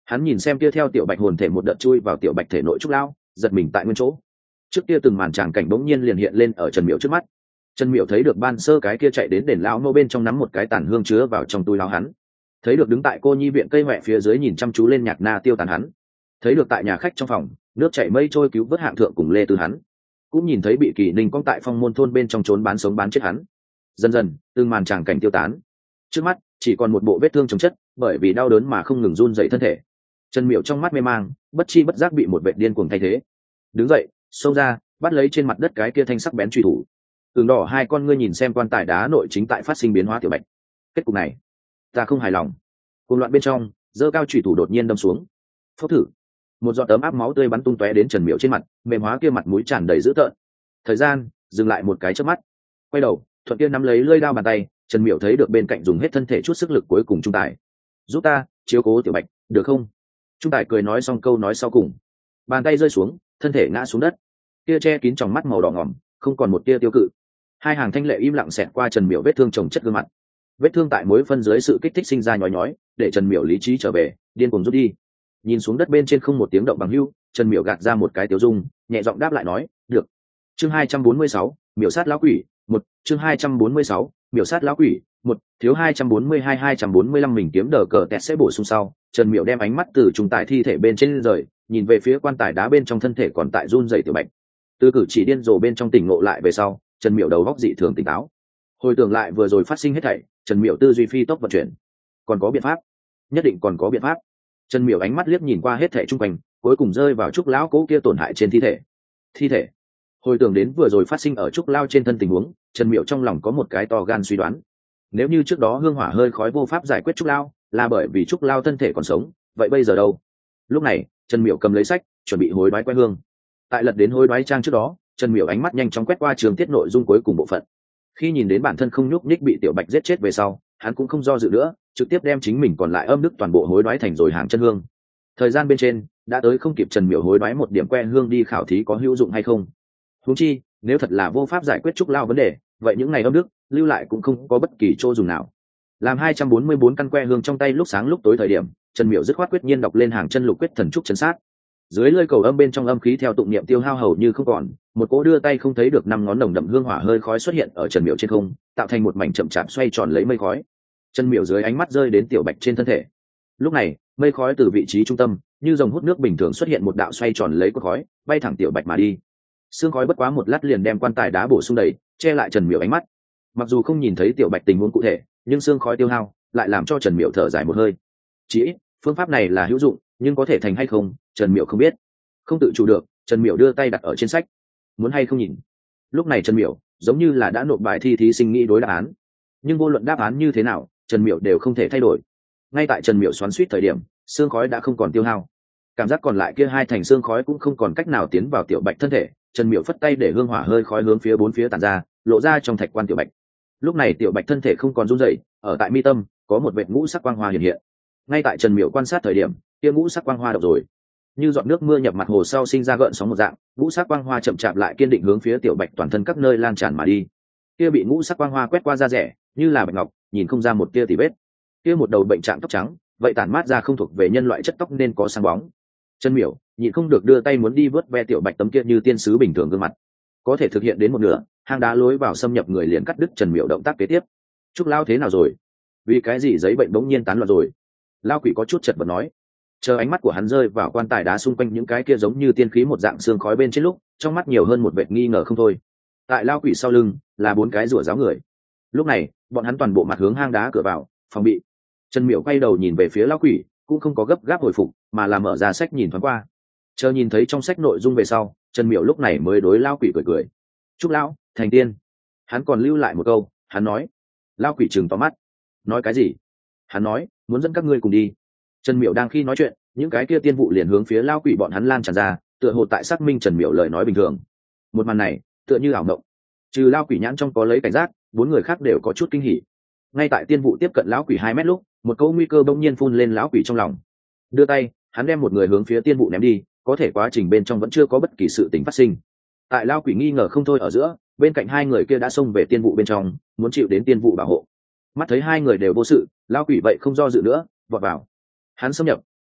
Hắn nhìn xem kia theo tiểu bạch hồn thể một đợt chui vào tiểu bạch thể nội trúc lao, giật mình tại nguyên chỗ. Trước kia từng màn tràng cảnh bỗng nhiên liền hiện lên ở Trần Miểu trước mắt. Trần Miểu thấy được ban sơ cái kia chạy đến đền lão nô bên trong nắm một cái tàn hương chứa vào trong túi áo hắn, thấy được đứng tại cô nhi viện cây hoẹ phía dưới nhìn chăm chú lên nhạc na tiêu tàn hắn, thấy được tại nhà khách trong phòng nước chảy mây trôi cứu vớt hạng thượng cùng lê tư hắn, cũng nhìn thấy bị kỳ ninh cong tại phong môn thôn bên trong trốn bán sống bán chết hắn. Dần dần từng màn tràng cảnh tiêu tán, trước mắt chỉ còn một bộ vết thương chồng chất bởi vì đau đớn mà không ngừng run dậy thân thể. Trần Miểu trong mắt mê mang, bất chi bất giác bị một vệ điên cuồng thay thế. Đứng dậy xông ra, bắt lấy trên mặt đất cái kia thanh sắc bén truy thủ. Tường đỏ hai con ngươi nhìn xem quan tài đá nội chính tại phát sinh biến hóa tiểu bạch. Kết cục này ta không hài lòng. Cùng loạn bên trong giơ cao truy thủ đột nhiên đâm xuống. Phốc thử, một giọt tấm áp máu tươi bắn tung tóe đến Trần Miểu trên mặt, mềm hóa kia mặt mũi tràn đầy dữ tợn. Thời gian dừng lại một cái chớp mắt, quay đầu thuận kia nắm lấy lưỡi dao bàn tay, Trần Miểu thấy được bên cạnh dùng hết thân thể chút sức lực cuối cùng trung tài, giúp ta chiếu cố tiểu bạch được không? Trung tài cười nói xong câu nói sau cùng, bàn tay rơi xuống, thân thể ngã xuống đất, kia che kín trong mắt màu đỏ ngỏm, không còn một tia tiêu cự. Hai hàng thanh lệ im lặng xẹt qua Trần Miểu vết thương chồng chất gương mặt, vết thương tại mối phân dưới sự kích thích sinh ra nhói nhói, để Trần Miểu lý trí trở về, điên cuồng rút đi. Nhìn xuống đất bên trên không một tiếng động bằng hưu, Trần Miểu gạt ra một cái tiếu dung, nhẹ giọng đáp lại nói, được. Chương hai trăm bốn mươi sáu, miểu sát lão quỷ, một. Chương hai trăm bốn mươi sáu, miểu sát lão quỷ, một. Thiếu hai trăm bốn mươi hai hai trăm bốn mươi lăm mình kiếm đờ cờ tẹt sẽ bổ sung sau, Trần Miểu đem ánh mắt từ trung tài thi thể bên trên rời, nhìn về phía quan tài đá bên trong thân thể còn tại run rẩy tiểu bạch. Từ cử chỉ điên rồ bên trong tỉnh ngộ lại về sau, Trần Miểu đầu óc dị thường tỉnh táo. Hồi tưởng lại vừa rồi phát sinh hết thảy, Trần Miểu tư duy phi tốc vận chuyển. Còn có biện pháp, nhất định còn có biện pháp. Trần Miểu ánh mắt liếc nhìn qua hết thảy chung quanh, cuối cùng rơi vào trúc lão cố kia tổn hại trên thi thể. Thi thể. Hồi tưởng đến vừa rồi phát sinh ở trúc lao trên thân tình huống, Trần Miểu trong lòng có một cái to gan suy đoán. Nếu như trước đó hương hỏa hơi khói vô pháp giải quyết trúc lao, là bởi vì trúc lao thân thể còn sống, vậy bây giờ đâu? Lúc này, Trần Miểu cầm lấy sách, chuẩn bị hối đoái que hương. Tại lật đến hối đoái trang trước đó, Trần Miểu ánh mắt nhanh chóng quét qua trường tiết nội dung cuối cùng bộ phận. Khi nhìn đến bản thân không nhúc nhích bị tiểu bạch giết chết về sau, hắn cũng không do dự nữa, trực tiếp đem chính mình còn lại âm đức toàn bộ hối đoái thành rồi hàng chân hương. Thời gian bên trên đã tới không kịp Trần Miểu hối đoái một điểm que hương đi khảo thí có hữu dụng hay không. Huống chi, nếu thật là vô pháp giải quyết trúc lao vấn đề, vậy những ngày âm đức lưu lại cũng không có bất kỳ chỗ dùng nào. Làm hai trăm bốn mươi bốn căn que hương trong tay lúc sáng lúc tối thời điểm, Trần Miểu dứt khoát quyết nhiên đọc lên hàng chân lục quyết thần trúc chân sát. Dưới lưỡi cầu âm bên trong âm khí theo tụng niệm tiêu hao hầu như không còn, một cỗ đưa tay không thấy được năm ngón nồng đậm hương hỏa hơi khói xuất hiện ở Trần Miểu trên không, tạo thành một mảnh chậm chạp xoay tròn lấy mây khói. Trần Miểu dưới ánh mắt rơi đến tiểu bạch trên thân thể. Lúc này, mây khói từ vị trí trung tâm, như dòng hút nước bình thường xuất hiện một đạo xoay tròn lấy cột khói, bay thẳng tiểu bạch mà đi. Sương khói bất quá một lát liền đem quan tài đá bổ sung đầy, che lại Trần Miểu ánh mắt. Mặc dù không nhìn thấy tiểu bạch tình huống cụ thể, nhưng sương khói tiêu hao lại làm cho Trần Miểu thở dài một hơi. Chỉ ít, phương pháp này là hữu dụng, nhưng có thể thành hay không, Trần Miểu không biết. Không tự chủ được, Trần Miểu đưa tay đặt ở trên sách. Muốn hay không nhìn. Lúc này Trần Miểu giống như là đã nộp bài thi thí sinh nghĩ đối đáp án, nhưng vô luận đáp án như thế nào, Trần Miểu đều không thể thay đổi. Ngay tại Trần Miểu xoắn xuýt thời điểm, sương khói đã không còn tiêu hao, cảm giác còn lại kia hai thành sương khói cũng không còn cách nào tiến vào tiểu bạch thân thể. Trần Miểu phất tay để hương hỏa hơi khói hướng phía bốn phía tản ra, lộ ra trong thạch quan tiểu bạch. Lúc này tiểu bạch thân thể không còn run rẩy, ở tại mi tâm có một vệt ngũ sắc quang hoa hiện hiện. Ngay tại Trần Miểu quan sát thời điểm, kia ngũ sắc quang hoa đọc rồi, như giọt nước mưa nhập mặt hồ sau sinh ra gợn sóng một dạng, ngũ sắc quang hoa chậm chạp lại kiên định hướng phía tiểu bạch toàn thân các nơi lan tràn mà đi. Kia bị ngũ sắc quang hoa quét qua da rẻ, như là bạch ngọc, nhìn không ra một tia tì vết. Kia một đầu bệnh trạng tóc trắng, vậy tản mát ra không thuộc về nhân loại chất tóc nên có sáng bóng. Trần Miểu nhịn không được đưa tay muốn đi vớt ve tiểu bạch tấm kia như tiên sứ bình thường gương mặt. Có thể thực hiện đến một nửa, hang đá lối vào xâm nhập người liền cắt đứt Trần Miểu động tác kế tiếp. Trúc lao thế nào rồi? Vì cái gì giấy bệnh bỗng nhiên tán loạn rồi? Lao quỷ có chút chật vật nói. Chờ ánh mắt của hắn rơi vào quan tài đá xung quanh những cái kia giống như tiên khí một dạng xương khói bên trên lúc, trong mắt nhiều hơn một vệt nghi ngờ không thôi. Tại Lao quỷ sau lưng là bốn cái rủa giáo người. Lúc này, bọn hắn toàn bộ mặt hướng hang đá cửa vào, phòng bị. Trần Miểu quay đầu nhìn về phía Lao quỷ, cũng không có gấp gáp hồi phục, mà là mở ra sách nhìn thoáng qua. Chờ nhìn thấy trong sách nội dung về sau, Trần Miểu lúc này mới đối Lao quỷ cười cười. Chúc lão thành tiên. Hắn còn lưu lại một câu, hắn nói. Lao quỷ trừng to mắt. Nói cái gì? Hắn nói muốn dẫn các ngươi cùng đi. Trần Miểu đang khi nói chuyện, những cái kia tiên vụ liền hướng phía Lao quỷ bọn hắn lan tràn ra, tựa hồ tại xác minh Trần Miểu lời nói bình thường. Một màn này tựa như ảo mộng. Trừ Lao quỷ nhãn trong có lấy cảnh giác, bốn người khác đều có chút kinh hỉ. Ngay tại tiên vụ tiếp cận lão quỷ hai mét lúc, một câu nguy cơ bỗng nhiên phun lên lão quỷ trong lòng. Đưa tay, hắn đem một người hướng phía tiên vụ ném đi, có thể quá trình bên trong vẫn chưa có bất kỳ sự tình phát sinh. Tại Lao quỷ nghi ngờ không thôi ở giữa, bên cạnh hai người kia đã xông về tiên vụ bên trong, muốn chịu đến tiên vụ bảo hộ. Mắt thấy hai người đều vô sự, Lao quỷ vậy không do dự nữa, vọt vào. Hắn xâm nhập,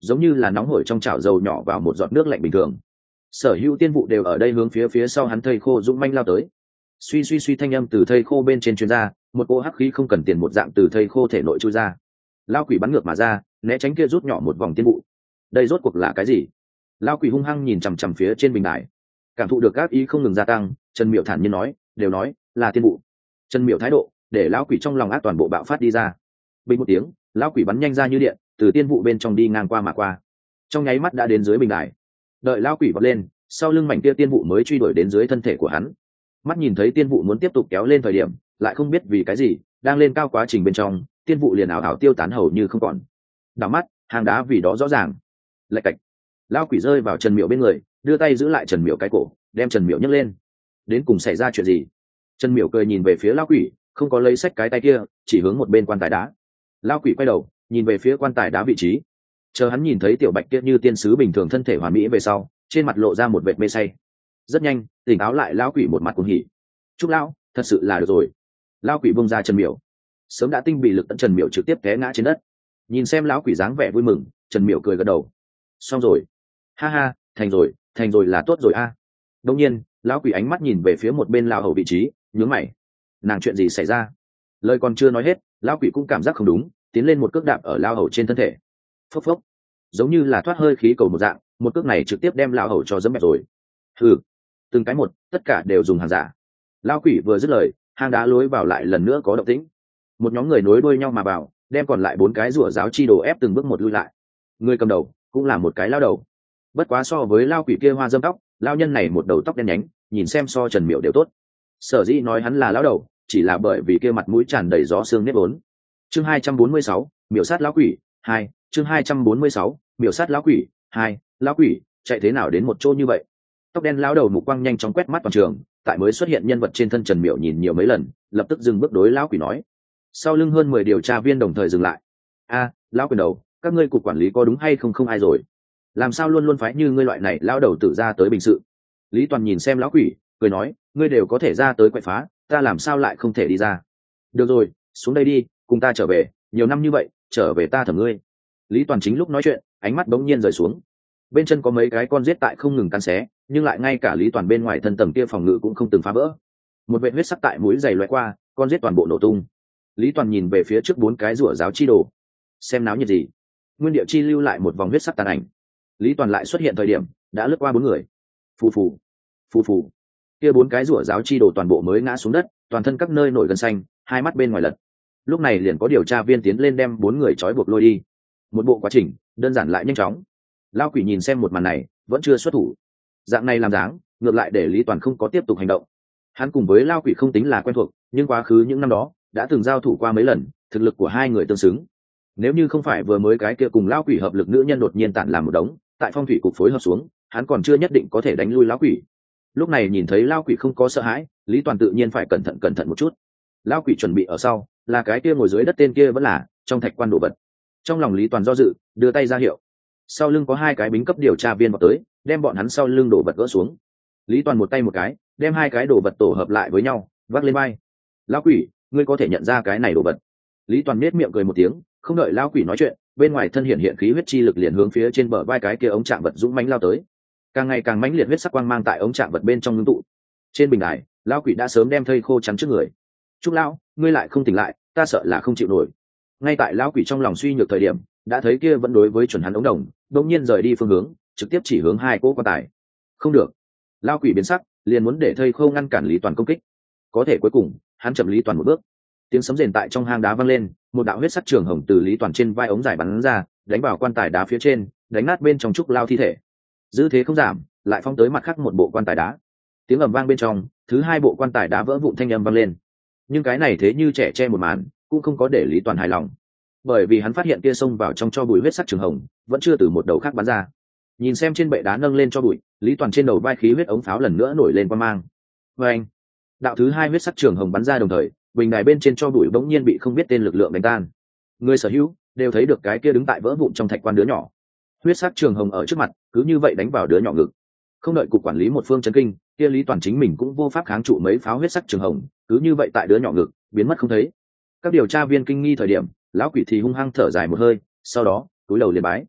giống như là nóng hổi trong chảo dầu nhỏ vào một giọt nước lạnh bình thường. Sở hữu tiên vụ đều ở đây hướng phía phía sau hắn thây khô dũng manh lao tới. Suy suy suy thanh âm từ thây khô bên trên truyền ra, một cô hắc khí không cần tiền một dạng từ thây khô thể nội chui ra. Lao quỷ bắn ngược mà ra, né tránh kia rút nhỏ một vòng tiên vụ. Đây rốt cuộc là cái gì? Lao quỷ hung hăng nhìn chằm chằm phía trên bình đài, cảm thụ được các ý không ngừng gia tăng. Trần Miểu thản nhiên nói, đều nói là tiên vụ. Trần Miểu thái độ để lão quỷ trong lòng ác toàn bộ bạo phát đi ra. Bình một tiếng, lão quỷ bắn nhanh ra như điện, từ tiên vụ bên trong đi ngang qua mà qua, trong nháy mắt đã đến dưới bình đài. Đợi lão quỷ vọt lên, sau lưng mảnh kia tiên vụ mới truy đuổi đến dưới thân thể của hắn. Mắt nhìn thấy tiên vụ muốn tiếp tục kéo lên thời điểm, lại không biết vì cái gì, đang lên cao quá trình bên trong, tiên vụ liền ảo ảo tiêu tán hầu như không còn. Đảo mắt, hang đá vì đó rõ ràng. Lạch cạch, lão quỷ rơi vào Trần Miểu bên người, đưa tay giữ lại Trần Miểu cái cổ, đem Trần Miểu nhấc lên. Đến cùng xảy ra chuyện gì? Trần Miểu cười nhìn về phía lão quỷ, không có lấy sách cái tay kia, chỉ hướng một bên quan tài đá. Lão quỷ quay đầu, nhìn về phía quan tài đá vị trí. Chờ hắn nhìn thấy tiểu bạch kia như tiên sứ bình thường thân thể hoàn mỹ về sau, trên mặt lộ ra một vệt mê say. Rất nhanh, tỉnh táo lại lão quỷ một mặt cuồng hỉ. Chúc lão, thật sự là được rồi. Lão quỷ bung ra Trần Miểu. Sớm đã tinh bị lực tận Trần Miểu trực tiếp té ngã trên đất. Nhìn xem lão quỷ dáng vẻ vui mừng, Trần Miểu cười gật đầu. Xong rồi. Ha ha, thành rồi, thành rồi là tốt rồi a. À. Đương nhiên, lão quỷ ánh mắt nhìn về phía một bên lão hầu vị trí, nhướng mày. Nàng chuyện gì xảy ra? Lời còn chưa nói hết, lão quỷ cũng cảm giác không đúng, tiến lên một cước đạp ở lão hầu trên thân thể. Phốc phốc, giống như là thoát hơi khí cầu một dạng, một cước này trực tiếp đem lão hầu cho dẫm bẹp rồi. Hừ, từng cái một, tất cả đều dùng hàng giả. Lão quỷ vừa dứt lời, hang đá lối vào lại lần nữa có động tĩnh. Một nhóm người nối đuôi nhau mà vào, đem còn lại bốn cái rùa giáo chi đồ ép từng bước một lui lại. Người cầm đầu cũng là một cái lão đầu. Bất quá so với lão quỷ kia hoa dâm tóc, lão nhân này một đầu tóc đen nhánh, nhìn xem so Trần Miểu đều tốt. Sở dĩ nói hắn là lão đầu, chỉ là bởi vì kia mặt mũi tràn đầy gió xương nếp vốn. Chương hai trăm bốn mươi sáu, miểu sát lão quỷ hai. Chương hai trăm bốn mươi sáu, miểu sát lão quỷ hai. Lão quỷ chạy thế nào đến một chỗ như vậy? Tóc đen lão đầu mục quang nhanh chóng quét mắt toàn trường, tại mới xuất hiện nhân vật trên thân Trần Miểu nhìn nhiều mấy lần, lập tức dừng bước đối lão quỷ nói. Sau lưng hơn mười điều tra viên đồng thời dừng lại. A, lão quỷ đầu, các ngươi cục quản lý có đúng hay không không ai rồi? Làm sao luôn luôn phái như ngươi loại này lão đầu tự ra tới bình sự? Lý Toàn nhìn xem lão quỷ, cười nói, ngươi đều có thể ra tới quậy phá, ta làm sao lại không thể đi ra? Được rồi, xuống đây đi, cùng ta trở về, nhiều năm như vậy, trở về ta thẩm ngươi. Lý Toàn chính lúc nói chuyện, ánh mắt bỗng nhiên rời xuống. Bên chân có mấy cái con giết tại không ngừng cắn xé, nhưng lại ngay cả Lý Toàn bên ngoài thân tầng kia phòng ngự cũng không từng phá vỡ. Một vệt huyết sắc tại mũi giày loé qua, con giết toàn bộ nổ tung. Lý Toàn nhìn về phía trước bốn cái rủa giáo chi đồ, xem náo nhiệt gì. Nguyên địa chi lưu lại một vòng huyết sắc tàn ảnh. Lý Toàn lại xuất hiện thời điểm, đã lướt qua bốn người. Phù phù, phù phù. Kia bốn cái rủa giáo chi đồ toàn bộ mới ngã xuống đất, toàn thân các nơi nổi gân xanh, hai mắt bên ngoài lật. Lúc này liền có điều tra viên tiến lên đem bốn người trói buộc lôi đi. Một bộ quá trình đơn giản lại nhanh chóng. Lao quỷ nhìn xem một màn này, vẫn chưa xuất thủ. Dạng này làm dáng, ngược lại để Lý Toàn không có tiếp tục hành động. Hắn cùng với Lao quỷ không tính là quen thuộc, nhưng quá khứ những năm đó đã từng giao thủ qua mấy lần, thực lực của hai người tương xứng. Nếu như không phải vừa mới cái kia cùng Lao quỷ hợp lực nữ nhân đột nhiên tản làm một đống, tại phong thủy cục phối hợp xuống, hắn còn chưa nhất định có thể đánh lui Lao quỷ. Lúc này nhìn thấy Lao quỷ không có sợ hãi, Lý Toàn tự nhiên phải cẩn thận cẩn thận một chút. Lao quỷ chuẩn bị ở sau, là cái kia ngồi dưới đất tên kia vẫn là trong thạch quan đồ vật. Trong lòng Lý Toàn do dự, đưa tay ra hiệu. Sau lưng có hai cái bính cấp điều tra viên vào tới, đem bọn hắn sau lưng đổ vật gỡ xuống. Lý Toàn một tay một cái, đem hai cái đồ vật tổ hợp lại với nhau, vác lên vai. Lão quỷ, ngươi có thể nhận ra cái này đồ vật? Lý Toàn nết miệng cười một tiếng, không đợi Lão quỷ nói chuyện, bên ngoài thân hiện hiện khí huyết chi lực liền hướng phía trên bờ vai cái kia ống trạng vật dũng mãnh lao tới. Càng ngày càng mãnh liệt huyết sắc quang mang tại ống trạng vật bên trong ngưng tụ. Trên bình đài, Lão quỷ đã sớm đem thây khô chắn trước người. Chúc lão, ngươi lại không tỉnh lại, ta sợ là không chịu nổi. Ngay tại Lão quỷ trong lòng suy nhược thời điểm, đã thấy kia vẫn đối với chuẩn hắn ống đồng, đột nhiên rời đi phương hướng, trực tiếp chỉ hướng hai cỗ quan tài. Không được. Lão quỷ biến sắc, liền muốn để thây khô ngăn cản Lý Toàn công kích. Có thể cuối cùng, hắn chậm Lý Toàn một bước. Tiếng sấm rền tại trong hang đá vang lên, một đạo huyết sắc trường hồng từ Lý Toàn trên vai ống dài bắn ra, đánh vào quan tài đá phía trên, đánh nát bên trong trúc lao thi thể. Dư thế không giảm, lại phóng tới mặt khác một bộ quan tài đá. Tiếng ầm vang bên trong, thứ hai bộ quan tài đá vỡ vụn thanh âm vang lên. Nhưng cái này thế như trẻ che một màn, cũng không có để Lý Toàn hài lòng. Bởi vì hắn phát hiện kia xông vào trong cho bụi huyết sắc trường hồng, vẫn chưa từ một đầu khác bắn ra. Nhìn xem trên bệ đá nâng lên cho bụi, Lý Toàn trên đầu vai khí huyết ống pháo lần nữa nổi lên qua mang. Và anh, đạo thứ hai huyết sắc trường hồng bắn ra đồng thời, bình đài bên trên cho bụi bỗng nhiên bị không biết tên lực lượng đánh tan. Người sở hữu đều thấy được cái kia đứng tại vỡ vụn trong thạch quan đứa nhỏ. Huyết sắc trường hồng ở trước mặt, cứ như vậy đánh vào đứa nhỏ ngực. Không đợi cục quản lý một phương chấn kinh, kia Lý Toàn chính mình cũng vô pháp kháng trụ mấy pháo huyết sắc trường hồng, cứ như vậy tại đứa nhỏ ngực biến mất không thấy. Các điều tra viên kinh nghi thời điểm, lão quỷ thì hung hăng thở dài một hơi, sau đó túi đầu liền bái.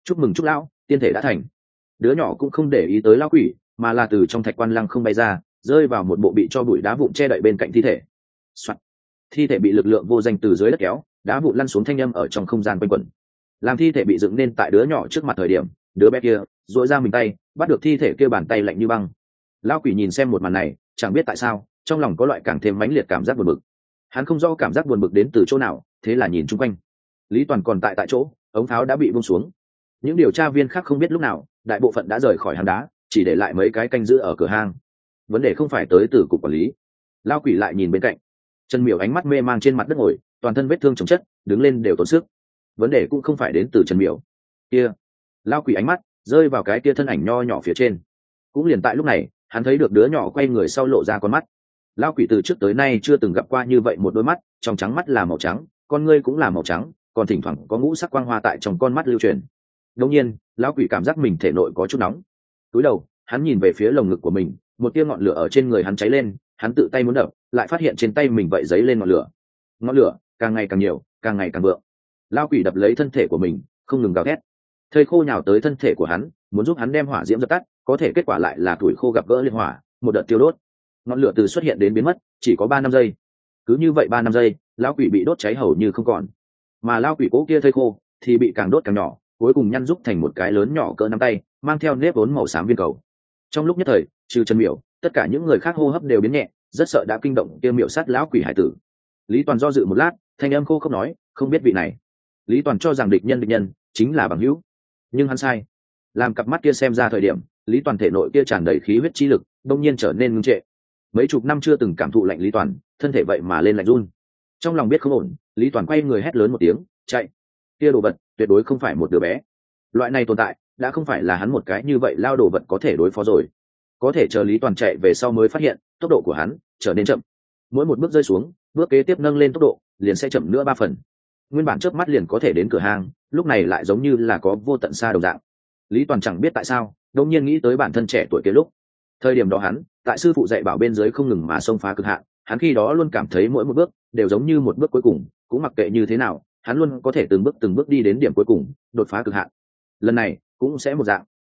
chúc mừng chúc lão, tiên thể đã thành. Đứa nhỏ cũng không để ý tới lão quỷ, mà là từ trong thạch quan lăng không bay ra, rơi vào một bộ bị cho bụi đá vụn che đậy bên cạnh thi thể. Thi thể bị lực lượng vô danh từ dưới đất kéo, đá vụn lăn xuống thanh âm ở trong không gian quanh quẩn. Làm thi thể bị dựng nên tại đứa nhỏ trước mặt thời điểm, đứa bé kia duỗi ra mình tay, bắt được thi thể kia, bàn tay lạnh như băng. Lão quỷ nhìn xem một màn này, chẳng biết tại sao trong lòng có loại càng thêm mãnh liệt cảm giác buồn bực. Hắn không rõ cảm giác buồn bực đến từ chỗ nào, thế là nhìn chung quanh. Lý Toàn còn tại tại chỗ, ống pháo đã bị buông xuống. Những điều tra viên khác không biết lúc nào, đại bộ phận đã rời khỏi hang đá, chỉ để lại mấy cái canh giữ ở cửa hang. Vấn đề không phải tới từ cục quản lý. Lão quỷ lại nhìn bên cạnh. Trần Miểu ánh mắt mê mang trên mặt đất ngồi, toàn thân vết thương chồng chất, đứng lên đều tốn sức. Vấn đề cũng không phải đến từ Trần Miểu. Kia, Lão quỷ ánh mắt rơi vào cái kia thân ảnh nho nhỏ phía trên. Cũng liền tại lúc này, hắn thấy được đứa nhỏ quay người sau lộ ra con mắt. Lão quỷ từ trước tới nay chưa từng gặp qua như vậy một đôi mắt, trong trắng mắt là màu trắng, con ngươi cũng là màu trắng, còn thỉnh thoảng có ngũ sắc quang hoa tại trong con mắt lưu truyền. Đột nhiên, lão quỷ cảm giác mình thể nội có chút nóng. Cúi đầu, hắn nhìn về phía lồng ngực của mình, một tia ngọn lửa ở trên người hắn cháy lên, hắn tự tay muốn đập, lại phát hiện trên tay mình vậy giấy lên ngọn lửa. Ngọn lửa càng ngày càng nhiều, càng ngày càng vượng. Lão quỷ đập lấy thân thể của mình, không ngừng gào thét. Thây khô nhào tới thân thể của hắn, muốn giúp hắn đem hỏa diễm dập tắt, có thể kết quả lại là tuổi khô gặp gỡ liên hỏa, một đợt tiêu đốt. Ngọn lửa từ xuất hiện đến biến mất chỉ có ba năm giây. Cứ như vậy ba năm giây, lão quỷ bị đốt cháy hầu như không còn. Mà lão quỷ cố kia thây khô thì bị càng đốt càng nhỏ, cuối cùng nhăn rúc thành một cái lớn nhỏ cỡ nắm tay, mang theo nếp vốn màu xám viên cầu. Trong lúc nhất thời, trừ Trần Miểu, tất cả những người khác hô hấp đều biến nhẹ, rất sợ đã kinh động kia miểu sát lão quỷ hải tử. Lý Toàn do dự một lát, thanh âm khô không nói, không biết vị này. Lý Toàn cho rằng địch nhân địch nhân chính là bằng hữu, nhưng hắn sai. Làm cặp mắt kia xem ra thời điểm, Lý Toàn thể nội kia tràn đầy khí huyết chi lực, đông nhiên trở nên ngưng trệ. Mấy chục năm chưa từng cảm thụ lạnh Lý Toàn, thân thể vậy mà lên lạnh run. Trong lòng biết không ổn, Lý Toàn quay người hét lớn một tiếng, chạy. Kia đồ vật tuyệt đối không phải một đứa bé. Loại này tồn tại đã không phải là hắn một cái như vậy lao đồ vật có thể đối phó rồi. Có thể chờ Lý Toàn chạy về sau mới phát hiện, tốc độ của hắn trở nên chậm. Mỗi một bước rơi xuống, bước kế tiếp nâng lên tốc độ liền sẽ chậm nữa ba phần. Nguyên bản chớp mắt liền có thể đến cửa hàng, lúc này lại giống như là có vô tận xa đồng dạng. Lý Toàn chẳng biết tại sao, đột nhiên nghĩ tới bản thân trẻ tuổi kia lúc. Thời điểm đó hắn, tại sư phụ dạy bảo bên dưới không ngừng mà xông phá cực hạn, hắn khi đó luôn cảm thấy mỗi một bước đều giống như một bước cuối cùng, cũng mặc kệ như thế nào, hắn luôn có thể từng bước từng bước đi đến điểm cuối cùng, đột phá cực hạn. Lần này cũng sẽ một dạng.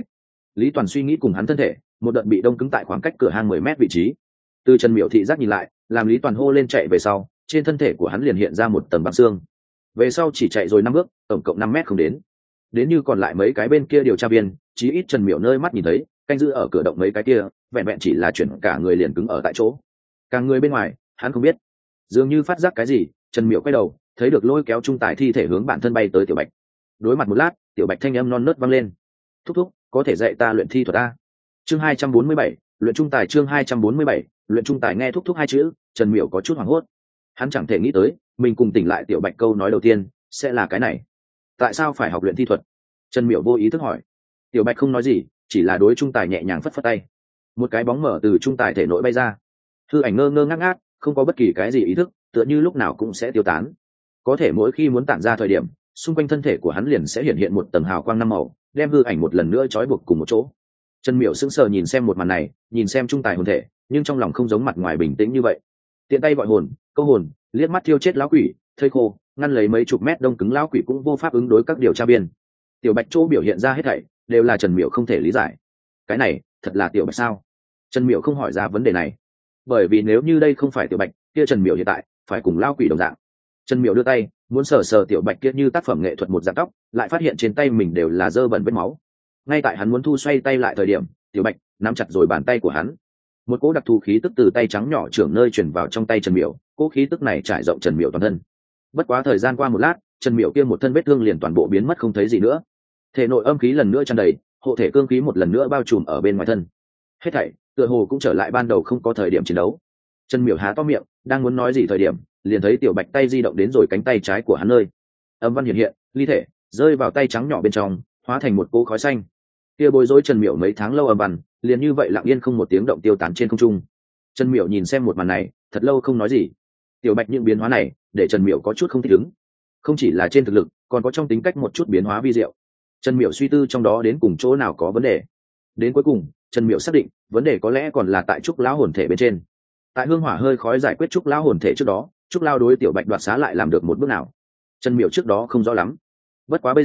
Lý Toàn suy nghĩ cùng hắn thân thể, một đợt bị đông cứng tại khoảng cách cửa hang mười mét vị trí. Từ Trần Miểu thị giác nhìn lại, làm Lý Toàn hô lên chạy về sau, trên thân thể của hắn liền hiện ra một tầng băng xương. Về sau chỉ chạy rồi năm bước, tổng cộng năm mét không đến. Đến như còn lại mấy cái bên kia điều tra viên, chí ít Trần Miểu nơi mắt nhìn thấy, canh giữ ở cửa động mấy cái kia, vẹn vẹn chỉ là chuyển cả người liền cứng ở tại chỗ. Càng người bên ngoài, hắn không biết. Dường như phát giác cái gì, Trần Miểu quay đầu, thấy được lôi kéo trung tài thi thể hướng bản thân bay tới Tiểu Bạch. Đối mặt một lát, Tiểu Bạch thanh âm non nớt vang lên. Thúc thúc, có thể dạy ta luyện thi thuật a? Chương hai trăm bốn mươi bảy, luyện trung tài. Chương hai trăm bốn mươi bảy, luyện trung tài. Nghe thúc thúc hai chữ, Trần Miểu có chút hoảng hốt. Hắn chẳng thể nghĩ tới, mình cùng tỉnh lại Tiểu Bạch câu nói đầu tiên sẽ là cái này. Tại sao phải học luyện thi thuật? Trần Miểu vô ý thức hỏi. Tiểu Bạch không nói gì, chỉ là đối trung tài nhẹ nhàng phất phất tay. Một cái bóng mở từ trung tài thể nội bay ra. Hư ảnh ngơ ngơ ngác ngác, không có bất kỳ cái gì ý thức, tựa như lúc nào cũng sẽ tiêu tán. Có thể mỗi khi muốn tản ra thời điểm, xung quanh thân thể của hắn liền sẽ hiện hiện một tầng hào quang năm màu, đem hư ảnh một lần nữa trói buộc cùng một chỗ. Trần Miểu sững sờ nhìn xem một màn này, nhìn xem trung tài hồn thể, nhưng trong lòng không giống mặt ngoài bình tĩnh như vậy. Tiện tay gọi hồn, câu hồn, liếc mắt thiêu chết lão quỷ, thây khô, ngăn lấy mấy chục mét đông cứng lão quỷ cũng vô pháp ứng đối các điều tra viên. Tiểu Bạch chỗ biểu hiện ra hết thảy đều là Trần Miểu không thể lý giải. Cái này thật là Tiểu Bạch sao? Trần Miểu không hỏi ra vấn đề này, bởi vì nếu như đây không phải Tiểu Bạch, kia Trần Miểu hiện tại phải cùng lão quỷ đồng dạng. Trần Miểu đưa tay muốn sờ sờ Tiểu Bạch kia như tác phẩm nghệ thuật một dạng tóc, lại phát hiện trên tay mình đều là dơ bẩn vết máu. Ngay tại hắn muốn thu xoay tay lại thời điểm, Tiểu Bạch nắm chặt rồi bàn tay của hắn. Một cỗ đặc thù khí tức từ tay trắng nhỏ trưởng nơi truyền vào trong tay Trần Miểu, cỗ khí tức này trải rộng Trần Miểu toàn thân. Bất quá thời gian qua một lát, Trần Miểu kia một thân vết thương liền toàn bộ biến mất không thấy gì nữa. Thể nội âm khí lần nữa tràn đầy, hộ thể cương khí một lần nữa bao trùm ở bên ngoài thân. Hết thảy tựa hồ cũng trở lại ban đầu, không có thời điểm chiến đấu. Trần Miểu há to miệng, đang muốn nói gì thời điểm, liền thấy Tiểu Bạch tay di động đến rồi cánh tay trái của hắn nơi. Âm văn hiện hiện, ly thể rơi vào tay trắng nhỏ bên trong, hóa thành một cỗ khói xanh. Kia bối rối Trần Miểu mấy tháng lâu âm văn, liền như vậy lặng yên không một tiếng động tiêu tán trên không trung. Trần Miểu nhìn xem một màn này, thật lâu không nói gì. Tiểu Bạch những biến hóa này, để Trần Miểu có chút không thích ứng. Không chỉ là trên thực lực, còn có trong tính cách một chút biến hóa vi diệu. Trần Miểu suy tư trong đó đến cùng chỗ nào có vấn đề. Đến cuối cùng, Trần Miểu xác định, vấn đề có lẽ còn là tại trúc lão hồn thể bên trên. Tại hương hỏa hơi khói giải quyết trúc lão hồn thể trước đó, trúc lao đối Tiểu Bạch đoạt xá lại làm được một bước nào, Trần Miểu trước đó không rõ lắm. Bất quá bây giờ,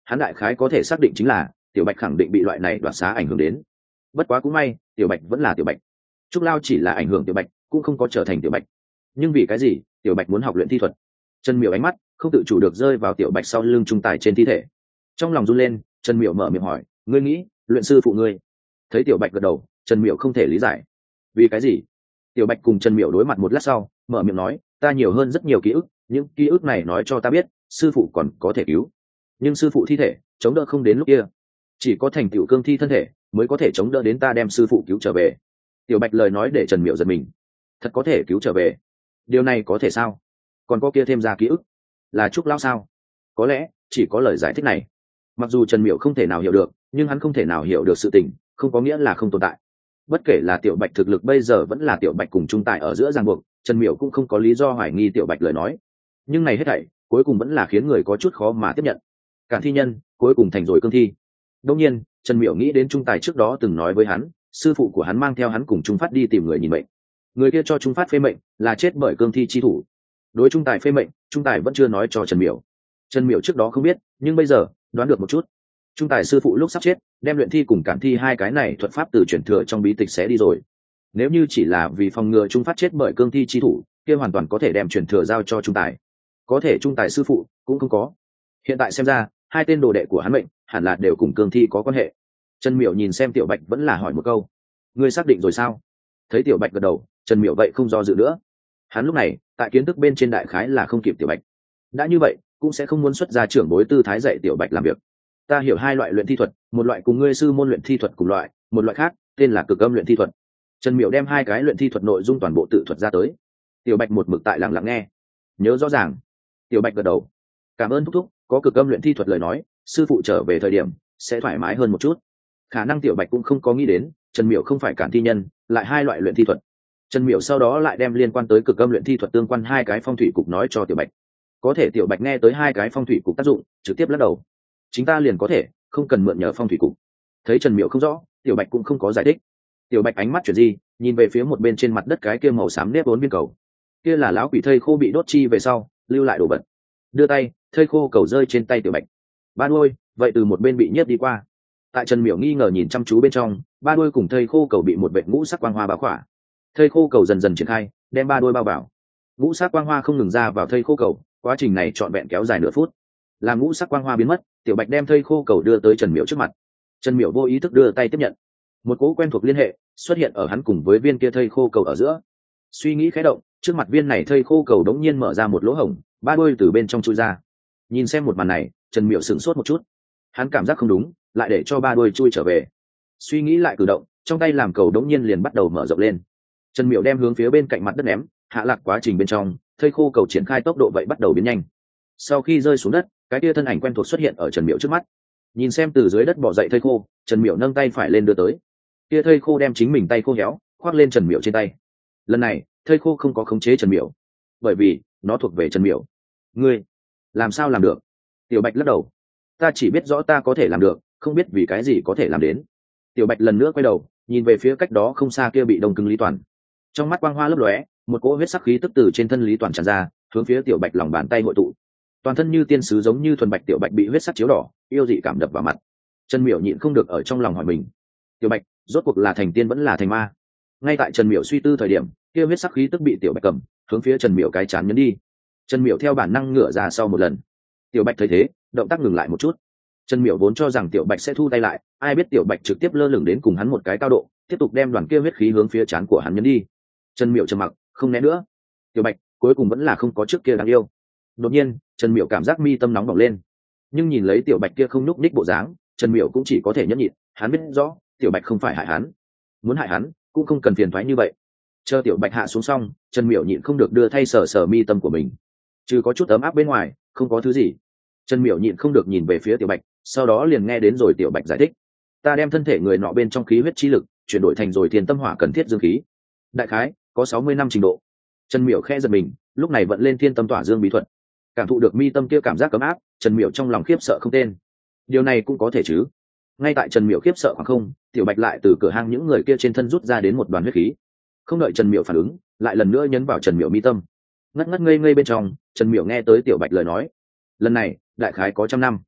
hắn đại khái có thể xác định chính là tiểu bạch khẳng định bị loại này đoạt xá ảnh hưởng đến. Bất quá cũng may tiểu bạch vẫn là tiểu bạch, trúc lao chỉ là ảnh hưởng tiểu bạch cũng không có trở thành tiểu bạch. Nhưng vì cái gì tiểu bạch muốn học luyện thi thuật? Trần Miểu ánh mắt không tự chủ được rơi vào tiểu bạch sau lưng trung tài trên thi thể, trong lòng run lên. Trần Miểu mở miệng hỏi, ngươi nghĩ luyện sư phụ ngươi? Thấy tiểu bạch gật đầu, Trần Miểu không thể lý giải vì cái gì. Tiểu bạch cùng Trần Miểu đối mặt một lát sau mở miệng nói, ta nhiều hơn rất nhiều ký ức, những ký ức này nói cho ta biết sư phụ còn có thể cứu, nhưng sư phụ thi thể chống đỡ không đến lúc kia, chỉ có thành tựu cương thi thân thể mới có thể chống đỡ đến ta đem sư phụ cứu trở về. Tiểu bạch lời nói để Trần Miểu giật mình, thật có thể cứu trở về? Điều này có thể sao? Còn có kia thêm ra ký ức là trúc lão sao? Có lẽ chỉ có lời giải thích này. Mặc dù Trần Miểu không thể nào hiểu được, nhưng hắn không thể nào hiểu được sự tình không có nghĩa là không tồn tại. Bất kể là tiểu bạch thực lực bây giờ vẫn là tiểu bạch cùng trung tại ở giữa ràng buộc, Trần Miểu cũng không có lý do hoài nghi tiểu bạch lời nói. Nhưng này hết thảy cuối cùng vẫn là khiến người có chút khó mà tiếp nhận. Cản thi nhân cuối cùng thành rồi cương thi. Đương nhiên Trần Miểu nghĩ đến trung tài trước đó từng nói với hắn, sư phụ của hắn mang theo hắn cùng Trung Phát đi tìm người nhìn bệnh, người kia cho Trung Phát phê mệnh là chết bởi cương thi chi thủ. Đối trung tài phê mệnh, trung tài vẫn chưa nói cho Trần Miểu. Trần Miểu trước đó không biết, nhưng bây giờ đoán được một chút. Trung tài sư phụ lúc sắp chết đem luyện thi cùng cản thi hai cái này thuật pháp từ truyền thừa trong bí tịch xé đi rồi. Nếu như chỉ là vì phòng ngừa Trung Phát chết bởi cương thi chi thủ, kia hoàn toàn có thể đem truyền thừa giao cho trung tài. Có thể trung tài sư phụ cũng không có. Hiện tại xem ra hai tên đồ đệ của hắn mệnh hẳn là đều cùng cương thi có quan hệ. Trần Miểu nhìn xem tiểu bạch vẫn là hỏi một câu, ngươi xác định rồi sao? Thấy tiểu bạch gật đầu, Trần Miểu vậy không do dự nữa. Hắn lúc này tại kiến thức bên trên đại khái là không kịp tiểu bạch, đã như vậy cũng sẽ không muốn xuất ra trưởng bối tư thái dạy tiểu bạch làm việc. Ta hiểu hai loại luyện thi thuật, một loại cùng ngươi sư môn luyện thi thuật cùng loại, một loại khác tên là cực âm luyện thi thuật. Trần Miểu đem hai cái luyện thi thuật nội dung toàn bộ tự thuật ra tới. Tiểu bạch một mực tại lặng lặng nghe, nhớ rõ ràng. Tiểu bạch gật đầu, cảm ơn thúc thúc, có cực âm luyện thi thuật lời nói sư phụ trở về thời điểm sẽ thoải mái hơn một chút. Khả năng tiểu bạch cũng không có nghĩ đến Trần Miểu không phải cản thi nhân, lại hai loại luyện thi thuật. Trần Miểu sau đó lại đem liên quan tới cực âm luyện thi thuật tương quan hai cái phong thủy cục nói cho tiểu bạch. Có thể tiểu bạch nghe tới hai cái phong thủy cục tác dụng trực tiếp lắc đầu, chính ta liền có thể, không cần mượn nhờ phong thủy cục. Thấy Trần Miểu không rõ, tiểu bạch cũng không có giải thích. Tiểu bạch ánh mắt chuyển di, nhìn về phía một bên trên mặt đất cái kia màu xám nếp vốn viên cầu. Kia là lão quỷ thây khô bị đốt chi về sau lưu lại đồ vật. Đưa tay, thây khô cầu rơi trên tay tiểu bạch. Ba đuôi vậy từ một bên bị nhiếp đi qua. Tại Trần Miểu nghi ngờ nhìn chăm chú bên trong, ba đuôi cùng thây khô cầu bị một vệt ngũ sắc quang hoa bao khỏa. Thây khô cầu dần dần triển khai, đem ba đuôi bao vào. Ngũ sắc quang hoa không ngừng ra vào thây khô cầu, quá trình này trọn vẹn kéo dài nửa phút. Làm ngũ sắc quang hoa biến mất, tiểu bạch đem thây khô cầu đưa tới Trần Miểu trước mặt. Trần Miểu vô ý thức đưa tay tiếp nhận. Một cỗ quen thuộc liên hệ xuất hiện ở hắn cùng với viên kia thây khô cầu ở giữa. Suy nghĩ khẽ động, trước mặt viên này thây khô cầu đống nhiên mở ra một lỗ hổng, ba đuôi từ bên trong chui ra. Nhìn xem một màn này, Trần Miểu sửng sốt một chút. Hắn cảm giác không đúng, lại để cho ba đuôi chui trở về. Suy nghĩ lại cử động, trong tay làm cầu đống nhiên liền bắt đầu mở rộng lên. Trần Miểu đem hướng phía bên cạnh mặt đất ném, hạ lạc quá trình bên trong, thây khô cầu triển khai tốc độ vậy bắt đầu biến nhanh. Sau khi rơi xuống đất, cái kia thân ảnh quen thuộc xuất hiện ở Trần Miểu trước mắt. Nhìn xem từ dưới đất bò dậy thây khô, Trần Miểu nâng tay phải lên đưa tới. Kia thây khô đem chính mình tay khô héo, khoác lên Trần Miểu trên tay. Lần này, thây khô không có khống chế Trần Miểu, bởi vì nó thuộc về Trần Miểu. Ngươi làm sao làm được? Tiểu bạch lắc đầu, ta chỉ biết rõ ta có thể làm được, không biết vì cái gì có thể làm đến. Tiểu bạch lần nữa quay đầu nhìn về phía cách đó không xa kia bị đông cứng Lý Toàn, trong mắt quang hoa lấp lóe, một cỗ huyết sắc khí tức từ trên thân Lý Toàn tràn ra, hướng phía tiểu bạch lòng bàn tay hội tụ. Toàn thân như tiên sứ giống như thuần bạch tiểu bạch bị huyết sắc chiếu đỏ, yêu dị cảm đập vào mặt. Trần Miểu nhịn không được ở trong lòng hỏi mình, tiểu bạch rốt cuộc là thành tiên vẫn là thành ma? Ngay tại Trần Miểu suy tư thời điểm, kia huyết sắc khí tức bị tiểu bạch cầm, hướng phía Trần Miểu cái chán nhấn đi. Trần Miểu theo bản năng ngửa ra sau một lần. Tiểu bạch thấy thế, động tác ngừng lại một chút. Trần Miểu vốn cho rằng tiểu bạch sẽ thu tay lại, ai biết tiểu bạch trực tiếp lơ lửng đến cùng hắn một cái cao độ, tiếp tục đem đoàn kia huyết khí hướng phía trán của hắn nhấn đi. Trần Miểu trầm mặc, không né nữa. Tiểu bạch cuối cùng vẫn là không có trước kia đáng yêu. Đột nhiên, Trần Miểu cảm giác mi tâm nóng bỏng lên, nhưng nhìn lấy tiểu bạch kia không núc ních bộ dáng, Trần Miểu cũng chỉ có thể nhẫn nhịn. Hắn biết rõ tiểu bạch không phải hại hắn, muốn hại hắn cũng không cần phiền thoái như vậy. Chờ tiểu bạch hạ xuống xong, Trần Miểu nhịn không được đưa thay sờ sờ mi tâm của mình, trừ có chút ấm áp bên ngoài không có thứ gì. Trần Miểu nhịn không được nhìn về phía tiểu bạch, sau đó liền nghe đến rồi tiểu bạch giải thích, ta đem thân thể người nọ bên trong khí huyết chi lực chuyển đổi thành rồi thiên tâm hỏa cần thiết dương khí, đại khái có sáu mươi năm trình độ. Trần Miểu khẽ giật mình, lúc này vận lên thiên tâm tỏa dương bí thuật, cảm thụ được mi tâm kia cảm giác ấm áp, Trần Miểu trong lòng khiếp sợ không tên. Điều này cũng có thể chứ? Ngay tại Trần Miểu khiếp sợ khoảng không, tiểu bạch lại từ cửa hang những người kia trên thân rút ra đến một đoàn huyết khí. Không đợi Trần Miểu phản ứng, lại lần nữa nhấn vào Trần Miểu mi tâm. Ngất ngất ngây ngây bên trong, Trần Miểu nghe tới tiểu bạch lời nói, lần này đại khái có trăm năm.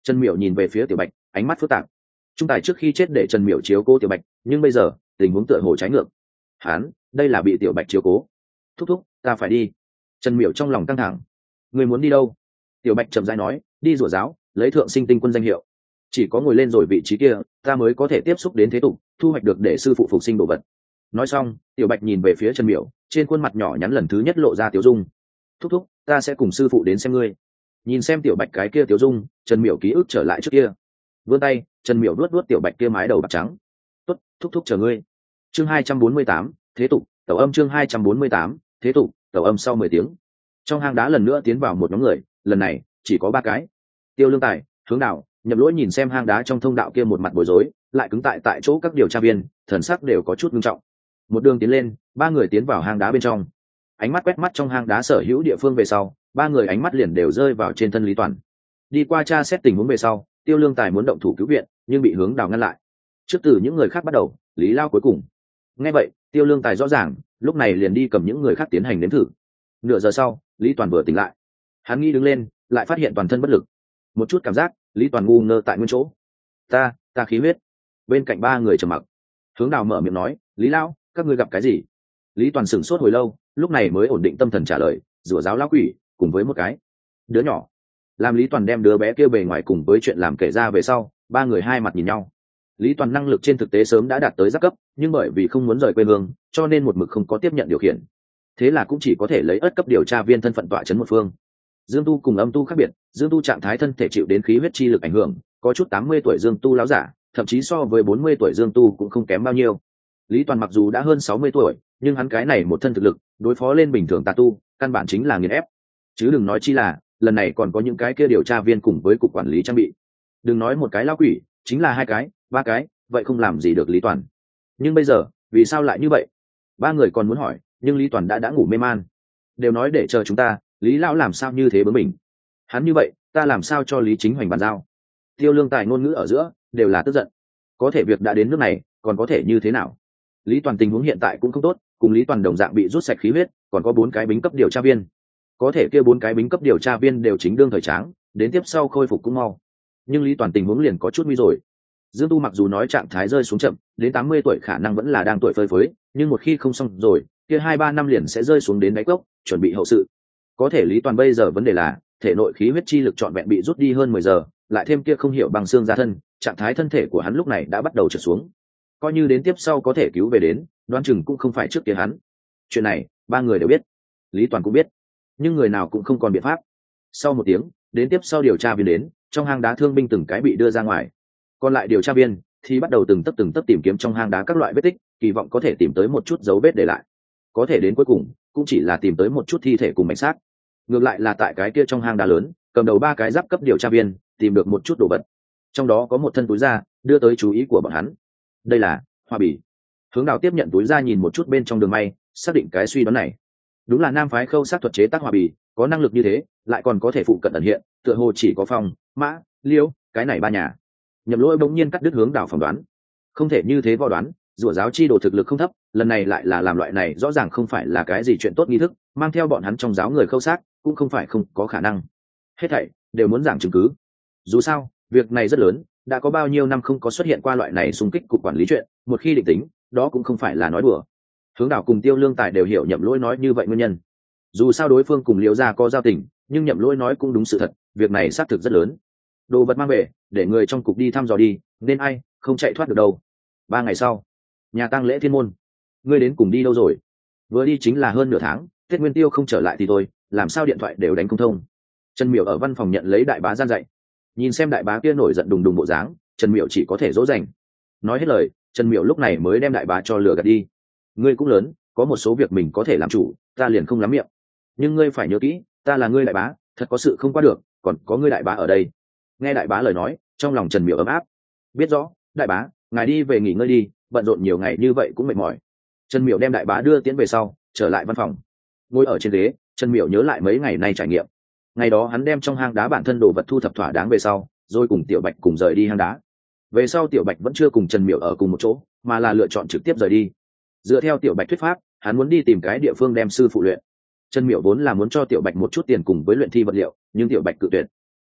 Trần Miểu nhìn về phía Tiểu Bạch, ánh mắt phức tạp. Trung tài trước khi chết để Trần Miểu chiếu cố Tiểu Bạch, nhưng bây giờ tình huống tựa hồ trái ngược. Hắn, đây là bị Tiểu Bạch chiếu cố. Thúc thúc, ta phải đi. Trần Miểu trong lòng căng thẳng. Người muốn đi đâu? Tiểu Bạch chậm rãi nói, đi rủa giáo, lấy thượng sinh tinh quân danh hiệu. Chỉ có ngồi lên rồi vị trí kia, ta mới có thể tiếp xúc đến thế tục, thu hoạch được để sư phụ phục sinh đồ vật. Nói xong, Tiểu Bạch nhìn về phía Trần Miểu, trên khuôn mặt nhỏ nhắn lần thứ nhất lộ ra tiểu dung. Thúc thúc, ta sẽ cùng sư phụ đến xem ngươi. Nhìn xem Tiểu Bạch cái kia tiểu dung, Trần Miểu ký ức trở lại trước kia. Vươn tay, Trần Miểu nuốt nuốt Tiểu Bạch kia mái đầu bạc trắng. Tốt, thúc thúc chờ ngươi. Chương hai trăm bốn mươi tám, thế tục, tẩu âm chương hai trăm bốn mươi tám, thế tục, tẩu âm sau mười tiếng. Trong hang đá lần nữa tiến vào một nhóm người, lần này chỉ có ba cái. Tiêu Lương Tài, Hướng Đạo, Nhậm Lỗi nhìn xem hang đá trong thông đạo kia một mặt bối rối, lại cứng tại tại chỗ các điều tra viên, thần sắc đều có chút nghiêm trọng. Một đường tiến lên, ba người tiến vào hang đá bên trong. Ánh mắt quét mắt trong hang đá sở hữu địa phương về sau, ba người ánh mắt liền đều rơi vào trên thân Lý Toàn. Đi qua tra xét tình huống về sau, Tiêu Lương Tài muốn động thủ cứu viện, nhưng bị Hướng Đào ngăn lại. Trước từ những người khác bắt đầu, Lý Lao cuối cùng. Nghe vậy, Tiêu Lương Tài rõ ràng, lúc này liền đi cầm những người khác tiến hành nếm thử. Nửa giờ sau, Lý Toàn vừa tỉnh lại. Hắn nghĩ đứng lên, lại phát hiện toàn thân bất lực. Một chút cảm giác, Lý Toàn ngu ngơ tại nguyên chỗ. Ta, ta khí huyết. Bên cạnh ba người trầm mặc. Hướng Đào mở miệng nói, Lý Lao, các ngươi gặp cái gì? Lý Toàn sửng sốt hồi lâu, lúc này mới ổn định tâm thần trả lời, rủa giáo lão quỷ, cùng với một cái đứa nhỏ. Làm Lý Toàn đem đứa bé kia bề ngoài cùng với chuyện làm kể ra về sau, ba người hai mặt nhìn nhau. Lý Toàn năng lực trên thực tế sớm đã đạt tới giáp cấp, nhưng bởi vì không muốn rời quê hương, cho nên một mực không có tiếp nhận điều khiển. Thế là cũng chỉ có thể lấy ất cấp điều tra viên thân phận tọa chấn một phương. Dương Tu cùng Âm Tu khác biệt, Dương Tu trạng thái thân thể chịu đến khí huyết chi lực ảnh hưởng, có chút tám mươi tuổi Dương Tu láo giả, thậm chí so với bốn mươi tuổi Dương Tu cũng không kém bao nhiêu. Lý Toàn mặc dù đã hơn sáu mươi tuổi, nhưng hắn cái này một thân thực lực, đối phó lên bình thường tà tu, căn bản chính là nghiền ép. Chứ đừng nói chi là, lần này còn có những cái kia điều tra viên cùng với cục quản lý trang bị. Đừng nói một cái lao quỷ, chính là hai cái, ba cái, vậy không làm gì được Lý Toàn. Nhưng bây giờ, vì sao lại như vậy? Ba người còn muốn hỏi, nhưng Lý Toàn đã đã ngủ mê man. Đều nói để chờ chúng ta, Lý lão làm sao như thế bướng mình? Hắn như vậy, ta làm sao cho Lý Chính Hoành bàn giao? Tiêu Lương Tài ngôn ngữ ở giữa, đều là tức giận. Có thể việc đã đến nước này, còn có thể như thế nào? Lý Toàn tình huống hiện tại cũng không tốt, cùng Lý Toàn đồng dạng bị rút sạch khí huyết, còn có bốn cái bính cấp điều tra viên. Có thể kia bốn cái bính cấp điều tra viên đều chính đương thời tráng, đến tiếp sau khôi phục cũng mau. Nhưng Lý Toàn tình huống liền có chút nguy rồi. Dương Tu mặc dù nói trạng thái rơi xuống chậm, đến tám mươi tuổi khả năng vẫn là đang tuổi phơi phới, nhưng một khi không xong rồi, kia hai ba năm liền sẽ rơi xuống đến đáy cốc, chuẩn bị hậu sự. Có thể Lý Toàn bây giờ vấn đề là, thể nội khí huyết chi lực trọn vẹn bị rút đi hơn mười giờ, lại thêm kia không hiểu bằng xương ra thân, trạng thái thân thể của hắn lúc này đã bắt đầu trượt xuống. Coi như đến tiếp sau có thể cứu về đến, đoán chừng cũng không phải trước kia hắn. Chuyện này, ba người đều biết, Lý Toàn cũng biết, nhưng người nào cũng không còn biện pháp. Sau một tiếng, đến tiếp sau điều tra viên đến, trong hang đá thương binh từng cái bị đưa ra ngoài. Còn lại điều tra viên thì bắt đầu từng tấc từng tấc tìm kiếm trong hang đá các loại vết tích, kỳ vọng có thể tìm tới một chút dấu vết để lại. Có thể đến cuối cùng, cũng chỉ là tìm tới một chút thi thể cùng mảnh xác. Ngược lại là tại cái kia trong hang đá lớn, cầm đầu ba cái giáp cấp điều tra viên tìm được một chút đồ vật. Trong đó có một thân túi da, đưa tới chú ý của bọn hắn. Đây là hoa bì. Hướng Đào tiếp nhận túi da nhìn một chút bên trong đường may, xác định cái suy đoán này. Đúng là nam phái khâu sát thuật chế tác hoa bì, có năng lực như thế, lại còn có thể phụ cận ẩn hiện, tựa hồ chỉ có Phong, Mã, Liêu, cái này ba nhà. Nhậm Lỗi bỗng nhiên cắt đứt Hướng Đào phỏng đoán. Không thể như thế vò đoán, rủa giáo chi đồ thực lực không thấp, lần này lại là làm loại này rõ ràng không phải là cái gì chuyện tốt nghi thức, mang theo bọn hắn trong giáo người khâu sát, cũng không phải không có khả năng. Hết thảy đều muốn giảng chứng cứ. Dù sao, việc này rất lớn, đã có bao nhiêu năm không có xuất hiện qua loại này xung kích cục quản lý chuyện, một khi định tính, đó cũng không phải là nói đùa. Hướng Đào cùng Tiêu Lương Tài đều hiểu Nhậm Lỗi nói như vậy nguyên nhân. Dù sao đối phương cùng Liễu gia có giao tình, nhưng Nhậm Lỗi nói cũng đúng sự thật, việc này xác thực rất lớn. Đồ vật mang về, để người trong cục đi thăm dò đi, nên ai không chạy thoát được đâu. Ba ngày sau, nhà tang lễ Thiên môn, ngươi đến cùng đi đâu rồi? Vừa đi chính là hơn nửa tháng, Tết Nguyên Tiêu không trở lại thì thôi, làm sao điện thoại đều đánh không thông. Trần Miểu ở văn phòng nhận lấy đại bá gian dạy, nhìn xem đại bá kia nổi giận đùng đùng bộ dáng, Trần Miểu chỉ có thể dỗ dành. Nói hết lời, Trần Miểu lúc này mới đem đại bá cho lừa gạt đi. Ngươi cũng lớn, có một số việc mình có thể làm chủ, ta liền không lắm miệng. Nhưng ngươi phải nhớ kỹ, ta là ngươi đại bá, thật có sự không qua được, còn có ngươi đại bá ở đây. Nghe đại bá lời nói, trong lòng Trần Miểu ấm áp. Biết rõ, đại bá, ngài đi về nghỉ ngơi đi, bận rộn nhiều ngày như vậy cũng mệt mỏi. Trần Miểu đem đại bá đưa tiễn về sau, trở lại văn phòng. Ngồi ở trên ghế, Trần Miểu nhớ lại mấy ngày nay trải nghiệm. Ngày đó hắn đem trong hang đá bản thân đồ vật thu thập thỏa đáng về sau, rồi cùng Tiểu Bạch cùng rời đi hang đá. Về sau Tiểu Bạch vẫn chưa cùng Trần Miểu ở cùng một chỗ, mà là lựa chọn trực tiếp rời đi. Dựa theo Tiểu Bạch thuyết pháp, hắn muốn đi tìm cái địa phương đem sư phụ luyện. Trần Miểu vốn là muốn cho Tiểu Bạch một chút tiền cùng với luyện thi vật liệu, nhưng Tiểu Bạch cự tuyệt.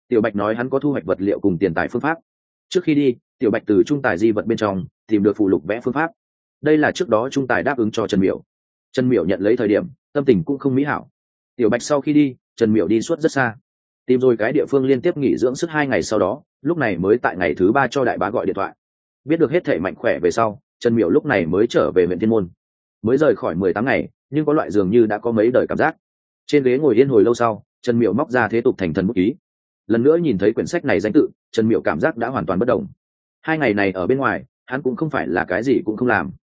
Tiểu Bạch nói hắn có thu hoạch vật liệu cùng tiền tài phương pháp. Trước khi đi, Tiểu Bạch từ trung tài di vật bên trong tìm được phụ lục vẽ phương pháp. Đây là trước đó trung tài đáp ứng cho Trần Miểu. Trần Miểu nhận lấy thời điểm, tâm tình cũng không mỹ hảo. Tiểu Bạch sau khi đi, Trần Miểu đi suốt rất xa, tìm rồi cái địa phương liên tiếp nghỉ dưỡng sức hai ngày, sau đó lúc này mới tại ngày thứ ba cho đại bá gọi điện thoại. Biết được hết thể mạnh khỏe về sau, Trần Miểu lúc này mới trở về huyện Thiên Môn. Mới rời khỏi mười tám ngày, nhưng có loại dường như đã có mấy đời cảm giác. Trên ghế ngồi yên hồi lâu sau, Trần Miểu móc ra thế tục thành thần bút ký. Lần nữa nhìn thấy quyển sách này danh tự, Trần Miểu cảm giác đã hoàn toàn bất động. Hai ngày này ở bên ngoài, hắn cũng không phải là cái gì cũng không làm,